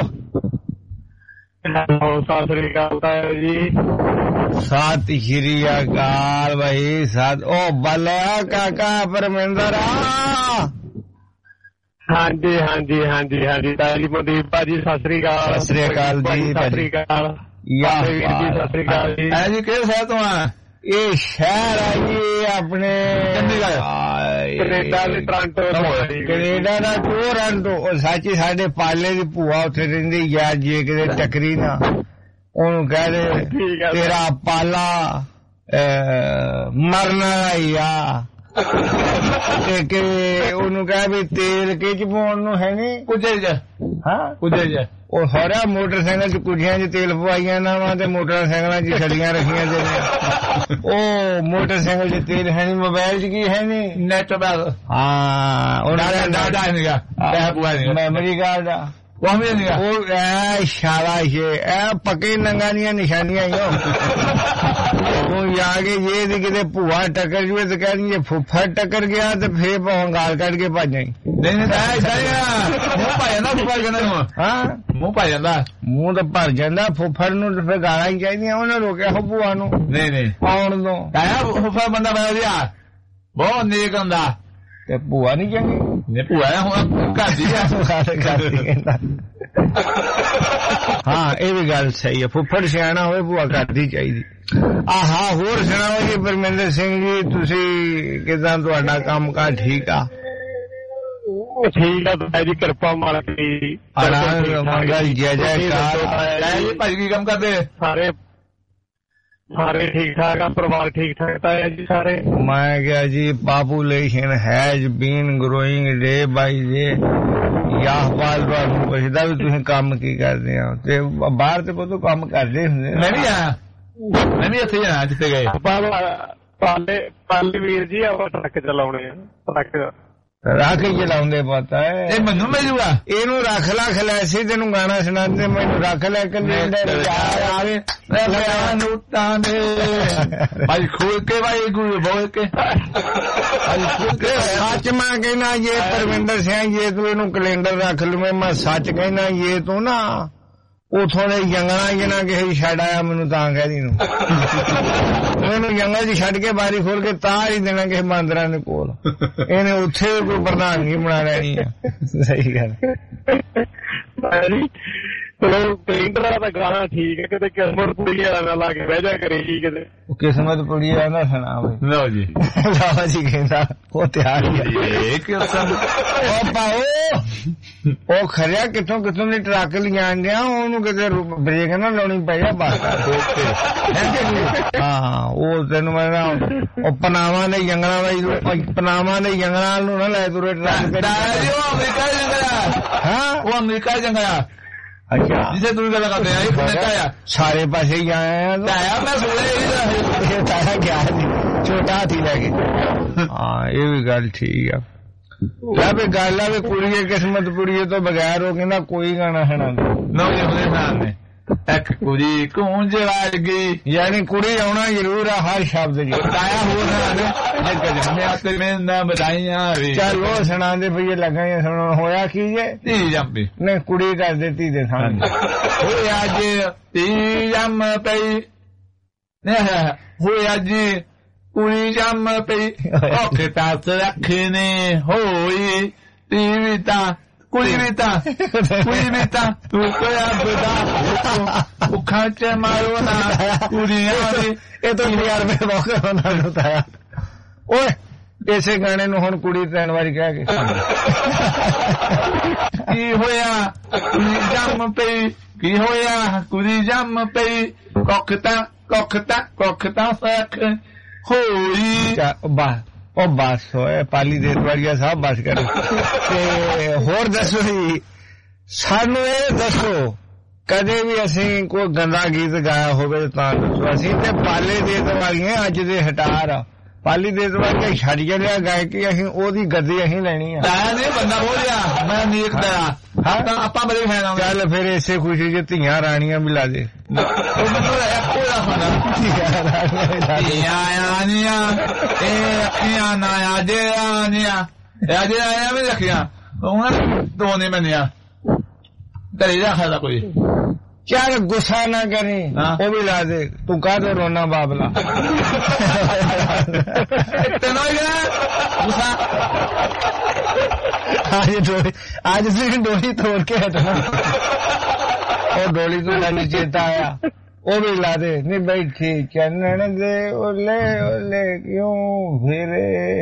ਸਤਿ ਸ਼੍ਰੀ ਅਕਾਲ ਤਾਇਆ ਜੀ ਸਤਿ ਸ਼੍ਰੀ ਅਕਾਲ ਭਾਈ ਸਤ ਉਹ ਬਲਿਆ ਕਾਕਾ ਪਰਮਿੰਦਰ ਆ ਹਾਂਜੀ ਹਾਂਜੀ ਹਾਂਜੀ ਹਾਂਜੀ ਤਾਇਆ ਜੀ ਮਨਦੀਪ ਭਾਜੀ ਸਤਿ ਸ਼੍ਰੀ ਅਕਾਲ ਸਤਿ ਸ਼੍ਰੀ ਅਕਾਲ ਜੀ ਸਤਿ ਸ਼੍ਰੀ ਅਕਾਲ ਸਤਿ ਸ਼੍ਰੀ ਅਕਾਲ ਜੀ ਐ ਜੀ ਕਿਹੜੇ ਸ਼ਹਿਰ ਤੋਂ ਆ ਇਹ ਸ਼ਹਿਰ ਆ ਜੀ ਆਪਣੇ ਕੈਨੇਡਾ ਦੇ ਟੋਰਾਂਟੋ ਕੈਨੇਡਾ ਦਾ ਟੋਰਾਂਟੋ ਉਹ ਸੱਚੀ ਸਾਡੇ ਪਾਲੇ ਦੀ ਭੂਆ ਉੱਥੇ ਰਹਿੰਦੀ ਯਾਰ ਜੇ ਕਿਤੇ ਟੱਕਰੀ ਨਾ ਉਹਨੂੰ ਕਹਿ ਦੇ ਤੇਰਾ ਪਾਲਾ ਮਰਨਾ ਹੀ ਆ ਕਿ ਉਹਨੂੰ ਕਹਿ ਵੀ ਤੇਲ ਕਿ ਚ ਪਾਉਣ ਨੂੰ ਹੈ ਨੀ ਕੁਝੇ ਚ ਹਾਂ ਕੁਝੇ ਚ ਉਹ ਸਾਰਾ ਮੋਟਰਸਾਈਕਲ ਚ ਕੁਝਿਆਂ ਚ ਤੇਲ ਪਵਾਈਆਂ ਨਾ ਵਾ ਤੇ ਮੋਟਰਸਾਈਕਲਾਂ ਚ ਛੜੀਆਂ ਰੱਖੀਆਂ ਤੇ ਉਹ ਮੋਟਰਸਾਈਕਲ ਚ ਤੇਲ ਹੈ ਨੀ ਮੋਬਾਈਲ ਚ ਕੀ ਹੈ ਨੀ ਨੈਟ ਬੈਲ ਹਾਂ ਉਹਨਾਂ ਦਾ ਨੀਗਾ ਮੈਮਰੀ ਕਾਰਡ ਆ ਉਹ ਐ ਸ਼ਾਬਾਸ਼ ਐ ਪੱਕੇ ਨੰਗਾ ਦੀਆਂ ਨਿਸ਼ਾਨੀਆਂ ਹੀ ਉਹ ਜਾ ਕੇ ਇਹ ਦੀ ਕਿਤੇ ਭੂਆ ਟੱਕਰ ਜੂਏ ਤੇ ਕਹਿਣਗੇ ਫੁੱਫੜ ਟੱਕਰ ਗਿਆ ਤੇ ਫੇਰ ਭੌਂਗਾਲ ਕੱਢ ਕੇ ਭੱਜ ਜਾਈ ਨਹੀਂ ਮੂੰਹ ਪਾ ਜਾਂਦਾ ਫੁੱਫੜ ਕਹਿੰਦਾ ਹਾਂ ਮੂੰਹ ਪਾ ਜਾਂਦਾ ਮੂੰਹ ਤਾਂ ਭਰ ਜਾਂਦਾ ਫੁੱਫੜ ਨੂੰ ਫਿਰ ਗਾਲਾਂ ਹੀ ਚਾਹੀਦੀਆਂ ਉਹਨੇ ਰੋਕਿਆ ਹੋ ਭੂਆ ਨੂੰ ਨਹੀਂ ਆਉਣ ਤੋਂ ਆਇਆ ਫੁੱਫੜ ਬੰਦਾ ਬੜਾ ਵਧੀਆ ਬਹੁਤ ਨੇਕ ਹੁੰਦਾ ਤੇ ਭੂਆ ਨਹੀਂ ਚੰਗੀ ਨੇ ਭੂਆ ਹੁਣ ਘਰ ਦੀ ਕਹਿੰਦਾ ਹਾਂ ਇਹ ਵੀ ਗੱਲ ਸਹੀ ਹੈ ਫੁੱਫੜ ਸਿਆਣਾ ਹੋਵੇ ਭੂਆ ਘਰ ਦੀ ਚਾਹੀਦੀ ਆਹਾ ਹੋਰ ਸੁਣਾਓ ਜੀ ਪਰਮਿੰਦਰ ਸਿੰਘ ਜੀ ਤੁਸੀਂ ਕਿਦਾਂ ਤੁਹਾਡਾ ਕੰਮ ਕਾਰ ਠੀਕ ਆ ਠੀਕ ਆ ਜੀ ਕਿਰਪਾ ਮਾਲਕ ਦੀ ਮੰਗਲ ਜੈ ਜੈਕਾਰ ਭਾਜੀ ਕੀ ਕੰਮ ਕਰਦੇ ਸਾਰੇ ਠੀਕ ਠਾਕ ਆ ਪਰਿਵਾਰ ਠੀਕ ਠਾਕ ਤਾਂ ਹੈ ਜੀ ਸਾਰੇ ਮੈਂ ਕਿਹਾ ਜੀ population has been growing day by day ਯਾਹਵਾਲ ਤੁਹਾਨੂੰ ਪੁੱਛਦਾ ਵੀ ਤੁਸੀਂ ਕੰਮ ਕੀ ਕਰਦੇ ਆ ਤੇ ਬਾਹਰ ਤੇ ਬਹੁਤ ਕੰਮ ਕਰਦੇ ਹੁੰਦੇ ਮੈਂ ਵੀ ਇੱਥੇ ਜਾਣਾ ਜਿੱਥੇ ਗਏ ਪਾਲੇ ਵੀਰ ਜੀ ਆਪਾਂ ਟਰੱਕ ਚਲਾਉਣੇ ਆ ਟਰੱਕ ਰੱਖ ਕੇ ਚਲਾਉਂਦੇ ਪਤਾ ਹੈ ਇਹ ਮੈਨੂੰ ਮਿਲੂਗਾ ਇਹਨੂੰ ਰੱਖ ਲਾ ਖਲੈਸੀ ਤੈਨੂੰ ਗਾਣਾ ਸੁਣਾਉਂਦੇ ਮੈਨੂੰ ਰੱਖ ਲੈ ਕੈਲੰਡਰ ਆਵੇ ਨੋਟਾਂ ਦੇ ਭਾਈ ਖੋਲ ਕੇ ਭਾਈ ਗੁਰੂ ਬੋਲ ਕੇ ਸੱਚ ਮੈਂ ਕਹਿਣਾ ਇਹ ਪਰਵਿੰਦਰ ਸਿੰਘ ਜੇ ਤੂੰ ਇਹਨੂੰ ਕੈਲੰਡਰ ਰੱਖ ਲਵੇਂ ਮੈਂ ਸੱਚ ਕਹਿਣਾ ਇਹ ਤੂੰ ਨਾ ਉਥੋਂ ਦੇ ਜੰਗਲਾਂ ਜਿਹਨਾਂ ਕਿਸੇ ਛੱਡ ਆਇਆ ਮੈਨੂੰ ਤਾਂ ਕਹਿਦੀ ਨੂੰ ਉਹਨੂੰ ਜੰਗਲ ਚ ਛੱਡ ਕੇ ਬਾਰੀ ਖੋਲ ਕੇ ਤਾਰ ਹੀ ਦੇਣਾ ਕਿਸੇ ਬਾਂਦਰਾਂ ਦੇ ਕੋਲ ਇਹਨੇ ਉੱਥੇ ਕੋਈ ਪ੍ਰਧਾਨਗੀ ਬਣਾ ਲੈਣੀ ਆ ਸਹੀ ਗੱਲ ਚਲੋ ਕੈਲੰਡਰ ਦਾ ਗਾਣਾ ਠੀਕ ਹੈ ਕਿਤੇ ਕਿਸਮਤ ਪੁੜੀ ਵਾਲਾ ਨਾ ਲਾ ਕੇ ਬਹਿ ਜਾ ਕਰੇ ਜੀ ਕਿਤੇ ਕਿਸਮਤ ਪੁੜੀ ਵਾਲਾ ਨਾ ਸੁਣਾ ਬਈ ਲਓ ਜੀ ਲਾਵਾ ਜੀ ਕਹਿੰਦਾ ਉਹ ਤਿਆਰ ਹੀ ਉਹ ਪਾਓ ਉਹ ਖਰਿਆ ਕਿੱਥੋਂ ਦੇ ਟਰੱਕ ਲਿਜਾਣ ਡਿਆ ਉਹਨੂੰ ਕਿਤੇ ਬ੍ਰੇਕ ਨਾ ਲਾਉਣੀ ਪਈ ਆ ਬਸ ਹਾਂ ਉਹ ਤੈਨੂੰ ਮੈਂ ਉਹ ਪਨਾਵਾਂ ਦੇ ਜੰਗਲਾਂ ਨੂੰ ਨਾ ਲੈ ਤੁਰੇ ਟਰੱਕ ਹਾਂ ਉਹ ਅਮਰੀਕਾ ਜੰਗਲਾ ਅੱਛਾ ਜਿਸੇ ਤੂੰ ਗੱਲ ਕਰਦੇ ਆ ਇਹ ਸਾਰੇ ਪਾਸੇ ਹੀ ਆਇਆ ਮੈਂ ਸੁਣਿਆ ਤਾਇਆ ਗਿਆ ਛੋਟਾ ਹਾਥੀ ਲੈ ਕੇ ਹਾਂ ਇਹ ਵੀ ਗੱਲ ਠੀਕ ਆ ਲੈ ਵੀ ਗੱਲ ਆ ਵੀ ਕੁੜੀਏ ਕਿਸਮਤ ਪੁੜੀਏ ਤੋਂ ਬਗੈਰ ਉਹ ਕਹਿੰਦਾ ਕੋਈ ਗਾਣਾ ਸੁਣਾਉਂਦਾ ਨਾ ਨੇ ਇੱਕ ਕੁੜੀ ਕੂੰਜ ਵੱਜ ਗਈ ਯਾਨੀ ਕੁੜੀ ਆਉਣਾ ਜ਼ਰੂਰ ਆ ਹਰ ਸ਼ਬਦ ਜੀ ਤਾਇਆ ਹੋਰ ਨਾ ਬਧਾਈਆਂ ਚੱਲ ਉਹ ਸੁਣਾਉਂਦੇ ਪਈਏ ਲੱਗਾ ਸੁਣਨ ਹੋਇਆ ਕੀ ਜੇ ਧੀ ਜੰਮੀ ਨਹੀਂ ਕੁੜੀ ਕਰ ਦਿੱਤੀ ਦੇ ਸਾਹਮਣੇ ਹੋਇਆ ਅੱਜ ਧੀ ਜੰਮ ਪਈ ਹੋਇਆ ਜੀ ਕੁੜੀ ਜੰਮ ਪਈ ਔਖੇ ਤਾਂ ਰੱਖਣੇ ਹੋਈ ਟੀਵੀ ਤਾਂ ਕੁੜੀ ਵੀ ਤਾਂ ਤੂੰ ਕੋਇਆ ਬਦਾ ਉਖਾਂ ਚ ਮਾਰੋ ਨਾ ਕੁੜੀਆਂ ਦੀ ਇਹ ਤਾਂ ਯਾਰ ਮੈਂ ਬਹੁਤ ਉਹਨਾਂ ਨੂੰ ਤਾਇਆ ਓਏ ਇਸੇ ਗਾਣੇ ਨੂੰ ਹੁਣ ਕੁੜੀ 3 ਵਾਰੀ ਕਹਿ ਕੇ ਕੀ ਹੋਇਆ ਕੁੜੀ ਜੰਮ ਪਈ ਕੀ ਹੋਇਆ ਕੁੜੀ ਜੰਮ ਪਈ ਕੁੱਖ ਤਾਂ ਸੱਖ ਹੋਈ ਉਹ ਬਸ ਹੋਏ ਪਾਲੀ ਦੇ ਦਵਾਰੀਆ ਸਾਹਿਬ ਬਸ ਕਰੋ ਤੇ ਹੋਰ ਦੱਸੋ ਜੀ ਸਾਨੂੰ ਇਹ ਦੱਸੋ ਕਦੇ ਵੀ ਅਸੀਂ ਕੋਈ ਗੰਦਾ ਗੀਤ ਗਾਇਆ ਹੋਵੇ ਤਾਂ ਦੱਸੋ ਅਸੀਂ ਤੇ ਪਾਲੇ ਦੇ ਦਵਾਰੀਆਂ ਅੱਜ ਦੇ ਹਟਾਰ ਆ ਪਾਲੀ ਦੇ ਦਵਾਰੀਆ ਛੱਡ ਲਿਆ ਗਾਇਕੀ ਅਸੀਂ ਉਹਦੀ ਗੱਦੀ ਅਸੀਂ ਲੈਣੀ ਆ ਨਹੀਂ ਬੰਦਾ ਹੋ ਗਿਆ ਮੈਂ ਨੀਕ ਦਇਆ ਹਾਂ ਤਾਂ ਆਪਾਂ ਬੜੇ ਫੈਨ ਆ ਚੱਲ ਫਿਰ ਇਸੇ ਖੁਸ਼ੀ ਚ ਧੀਆਂ ਰਾਣੀਆਂ ਵੀ ਲਾ ਦੇ ਉਹ ਮੈਨੂੰ ਇੱਕੋ ਦਾ ਫਾਨਾ ਧੀਆਂ ਰਾਣੀਆਂ ਇਹ ਅੱਖੀਆਂ ਨਾ ਆਜੇ ਆਇਆ ਵੀ ਰੱਖਿਆ ਉਹਨਾਂ ਦੋ ਨੇ ਮੰਨਿਆ ਤੇਰੀ ਰੱਖਦਾ ਕੋਈ ਚੱਲ ਗੁੱਸਾ ਨਾ ਕਰੀ ਉਹ ਵੀ ਲਾ ਦੇ ਤੂੰ ਕਾਹ ਤੋਂ ਰੋਣਾ ਬਾਬਲਾ ਤੈਨੂੰ ਗੁੱਸਾ ਅੱਜ ਤੁਸੀਂ ਡੋਲੀ ਤੋੜ ਕੇ ਹਟਣਾ ਉਹ ਡੋਲੀ ਤੋਂ ਮੈਨੂੰ ਚੇਤਾ ਆਇਆ ਉਹ ਵੀ ਲਾ ਦੇ ਨਹੀਂ ਬੈਠੀ ਚੰਨਣ ਦੇ ਓਲੇ ਕਿਉਂ ਫਿਰੇ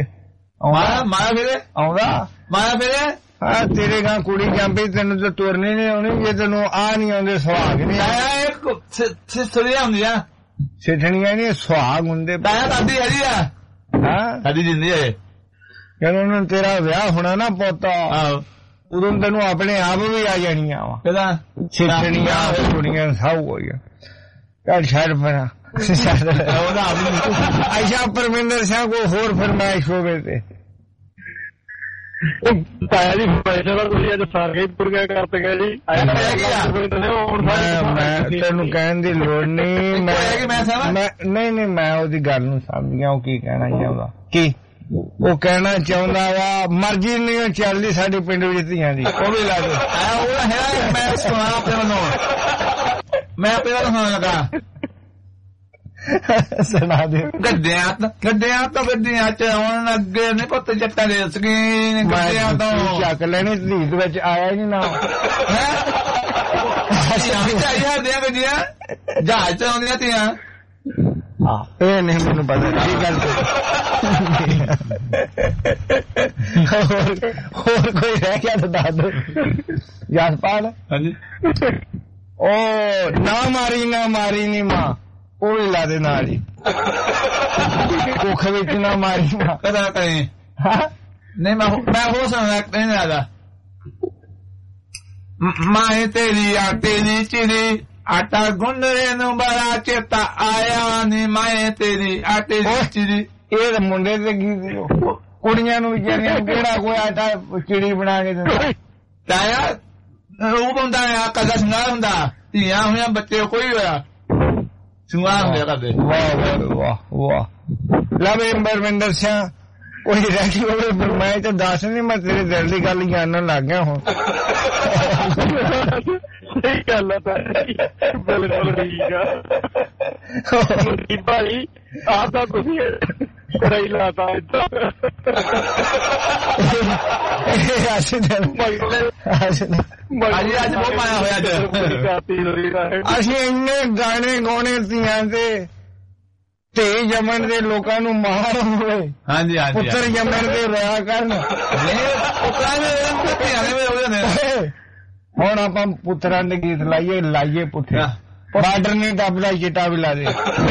ਮਾਇਆ ਫਿਰੇ ਹਾਂ ਤੇਰੇ ਗਾਂ ਕੁੜੀ ਜਾਂਦੀ ਤੈਨੂੰ ਤਾਂ ਤੁਰਨੀ ਨਹੀਂ ਆਉਣੀ ਜੇ ਤੈਨੂੰ ਆ ਨਹੀਂ ਆਉਂਦੇ ਸੁਹਾਗ ਨਹੀਂ ਆਇਆ ਸਿੱਠਣੀਆਂ ਹੁੰਦੀਆਂ ਸਿੱਠਣੀਆਂ ਨਹੀਂ ਸੁਹਾਗ ਹੁੰਦੇ ਦਾਦੀ ਹੈਗੀ ਆ ਹਾਂ ਦਾਦੀ ਜਿੰਦੀ ਹੈ ਜਦੋਂ ਉਹਨਾਂ ਤੇਰਾ ਵਿਆਹ ਹੋਣਾ ਨਾ ਪੋਤਾ ਉਦੋਂ ਤੈਨੂੰ ਆਪਣੇ ਆਪ ਵੀ ਆ ਜਾਣੀਆਂ ਵਾ ਕਿਦਾਂ ਸਿੱਠਣੀਆਂ ਕੁੜੀਆਂ ਸਭ ਹੋਈਆਂ ਚੱਲ ਛੱਡ ਪਰਾਂ ਅੱਛਾ ਪਰਮਿੰਦਰ ਸਿੰਘ ਕੋ ਹੋਰ ਫਰਮਾਇਸ਼ ਹੋਵੇ ਤੇ ਤਾਇਆ ਜੀ ਪੈਸੇ ਦਾ ਤੁਸੀਂ ਅੱਜ ਸਾਰੇ ਪੁਰ ਗਏ ਕਰਤੇ ਗਏ ਜੀ ਮੈਂ ਤੈਨੂੰ ਕਹਿਣ ਦੀ ਲੋੜ ਨਹੀਂ ਨਹੀਂ ਮੈਂ ਉਹਦੀ ਗੱਲ ਨੂੰ ਸਮਝ ਗਿਆ ਉਹ ਕੀ ਕਹਿਣਾ ਚਾਹੁੰਦਾ ਕੀ ਉਹ ਕਹਿਣਾ ਚਾਹੁੰਦਾ ਵਾ ਮਰਜ਼ੀ ਨਹੀਂ ਚੱਲਦੀ ਸਾਡੇ ਪਿੰਡ ਵਿੱਚ ਧੀਆਂ ਦੀ ਉਹ ਵੀ ਲਾ ਦੇ ਮੈਂ ਸੁਣਾ ਆਪਣੇ ਵੱਲੋਂ ਮੈਂ ਆਪਣੇ ਵੱਲੋਂ ਸੁਣਾਉਣ ਲੱਗਾ ਸੁਣਾ ਦੇ ਗੱਡਿਆਂ ਚ ਹੁਣ ਅੱਗੇ ਨਹੀਂ ਪੁੱਤ ਜੱਟਾਂ ਦੇ ਸਕੀਨ ਗੱਡਿਆਂ ਤੋਂ ਚੱਕ ਲੈਣੀ ਧੀਤ ਵਿੱਚ ਆਇਆ ਹੀ ਨਹੀਂ ਨਾ ਗੱਡੀਆਂ ਜਹਾਜ਼ ਚ ਆਉਂਦੀਆਂ ਧੀਆਂ ਇਹ ਨਹੀਂ ਮੈਨੂੰ ਪਤਾ ਕੀ ਗੱਲ ਹੋਰ ਕੋਈ ਰਹਿ ਗਿਆ ਤਾਂ ਦੱਸ ਦੋ ਜਸਪਾਲ ਹਾਂਜੀ ਉਹ ਨਾ ਮਾਰੀ ਨੀ ਮਾਂ ਉਹ ਵੀ ਲਾ ਦੇ ਨਾਲ ਹੀ ਕੁੱਖ ਵਿੱਚ ਨਾ ਮਾਰੀ ਮਾਂ ਕਦਾ ਕਹੀਂ ਨਹੀਂ ਮੈਂ ਹੋ ਸਕਦਾ ਨਹੀਂ ਆਦਾ ਮਾਏ ਤੇਰੀ ਆਟੇ ਦੀ ਚਿੜੀ ਆਟਾ ਗੁੰਨਰੇ ਨੂੰ ਬੜਾ ਚੇਤਾ ਆਇਆ ਨੀ ਮਾਏ ਤੇਰੀ ਆਟੇ ਦੀ ਚਿੜੀ ਇਹ ਮੁੰਡੇ ਤੇ ਗੀਤ ਕੁੜੀਆਂ ਨੂੰ ਵਿਚਾਰੀਆਂ ਨੂੰ ਕਿਹੜਾ ਕੋਈ ਆਟਾ ਚਿੜੀ ਬਣਾ ਕੇ ਦਿੰਦਾ ਤਾਇਆ ਰੂਪ ਹੁੰਦਾ ਆ ਕਦਾ ਸ਼ਿੰਗਾਰ ਹੁੰਦਾ ਧੀਆਂ ਹੋਈਆਂ ਬੱਚੇ ਕੋਈ ਹੋਇਆ ਸ਼ਿੰਗਾਰ ਹੁੰਦੇ ਕਰਦੇ ਵਾਹ ਲਵੇ ਪਰਮਿੰਦਰ ਸਿੰਘ ਕੋਈ ਰਹਿ ਗਈ ਹੋਵੇ ਮੈਂ ਤਾਂ ਦੱਸ ਨਹੀਂ ਮੈਂ ਤੇਰੇ ਦਿਲ ਦੀ ਗੱਲ ਜਾਣਨ ਲੱਗ ਗਿਆ ਹੁਣ ਸਹੀ ਗੱਲ ਆ ਬਿਲਕੁਲ ਠੀਕ ਆ ਭਾਈ ਆਪ ਤਾਂ ਤੁਸੀਂ ਕਰਾਈ ਲਾਤਾ ਅੱਜ ਬਹੁਤ ਪਾਇਆ ਹੋਇਆ ਅਸੀਂ ਇੰਨੇ ਗਾਣੇ ਗਾਉਣੇ ਧੀਆਂ ਤੇ ਧੀ ਜੰਮਣ ਦੇ ਲੋਕਾਂ ਨੂੰ ਮਾਰ ਹੋਵੇ ਹਾਂਜੀ ਪੁੱਤਰ ਜੰਮਣ ਦੇ ਰੋਇਆ ਕਰਨ ਹੁਣ ਆਪਾਂ ਪੁੱਤਰਾਂ ਦੇ ਗੀਤ ਲਾਈਏ ਪੁੱਠੇ ਬਾਰਡਰ ਨਹੀਂ ਦੱਬਦਾ ਚਿੱਟਾ ਵੀ ਲਾ ਦੇ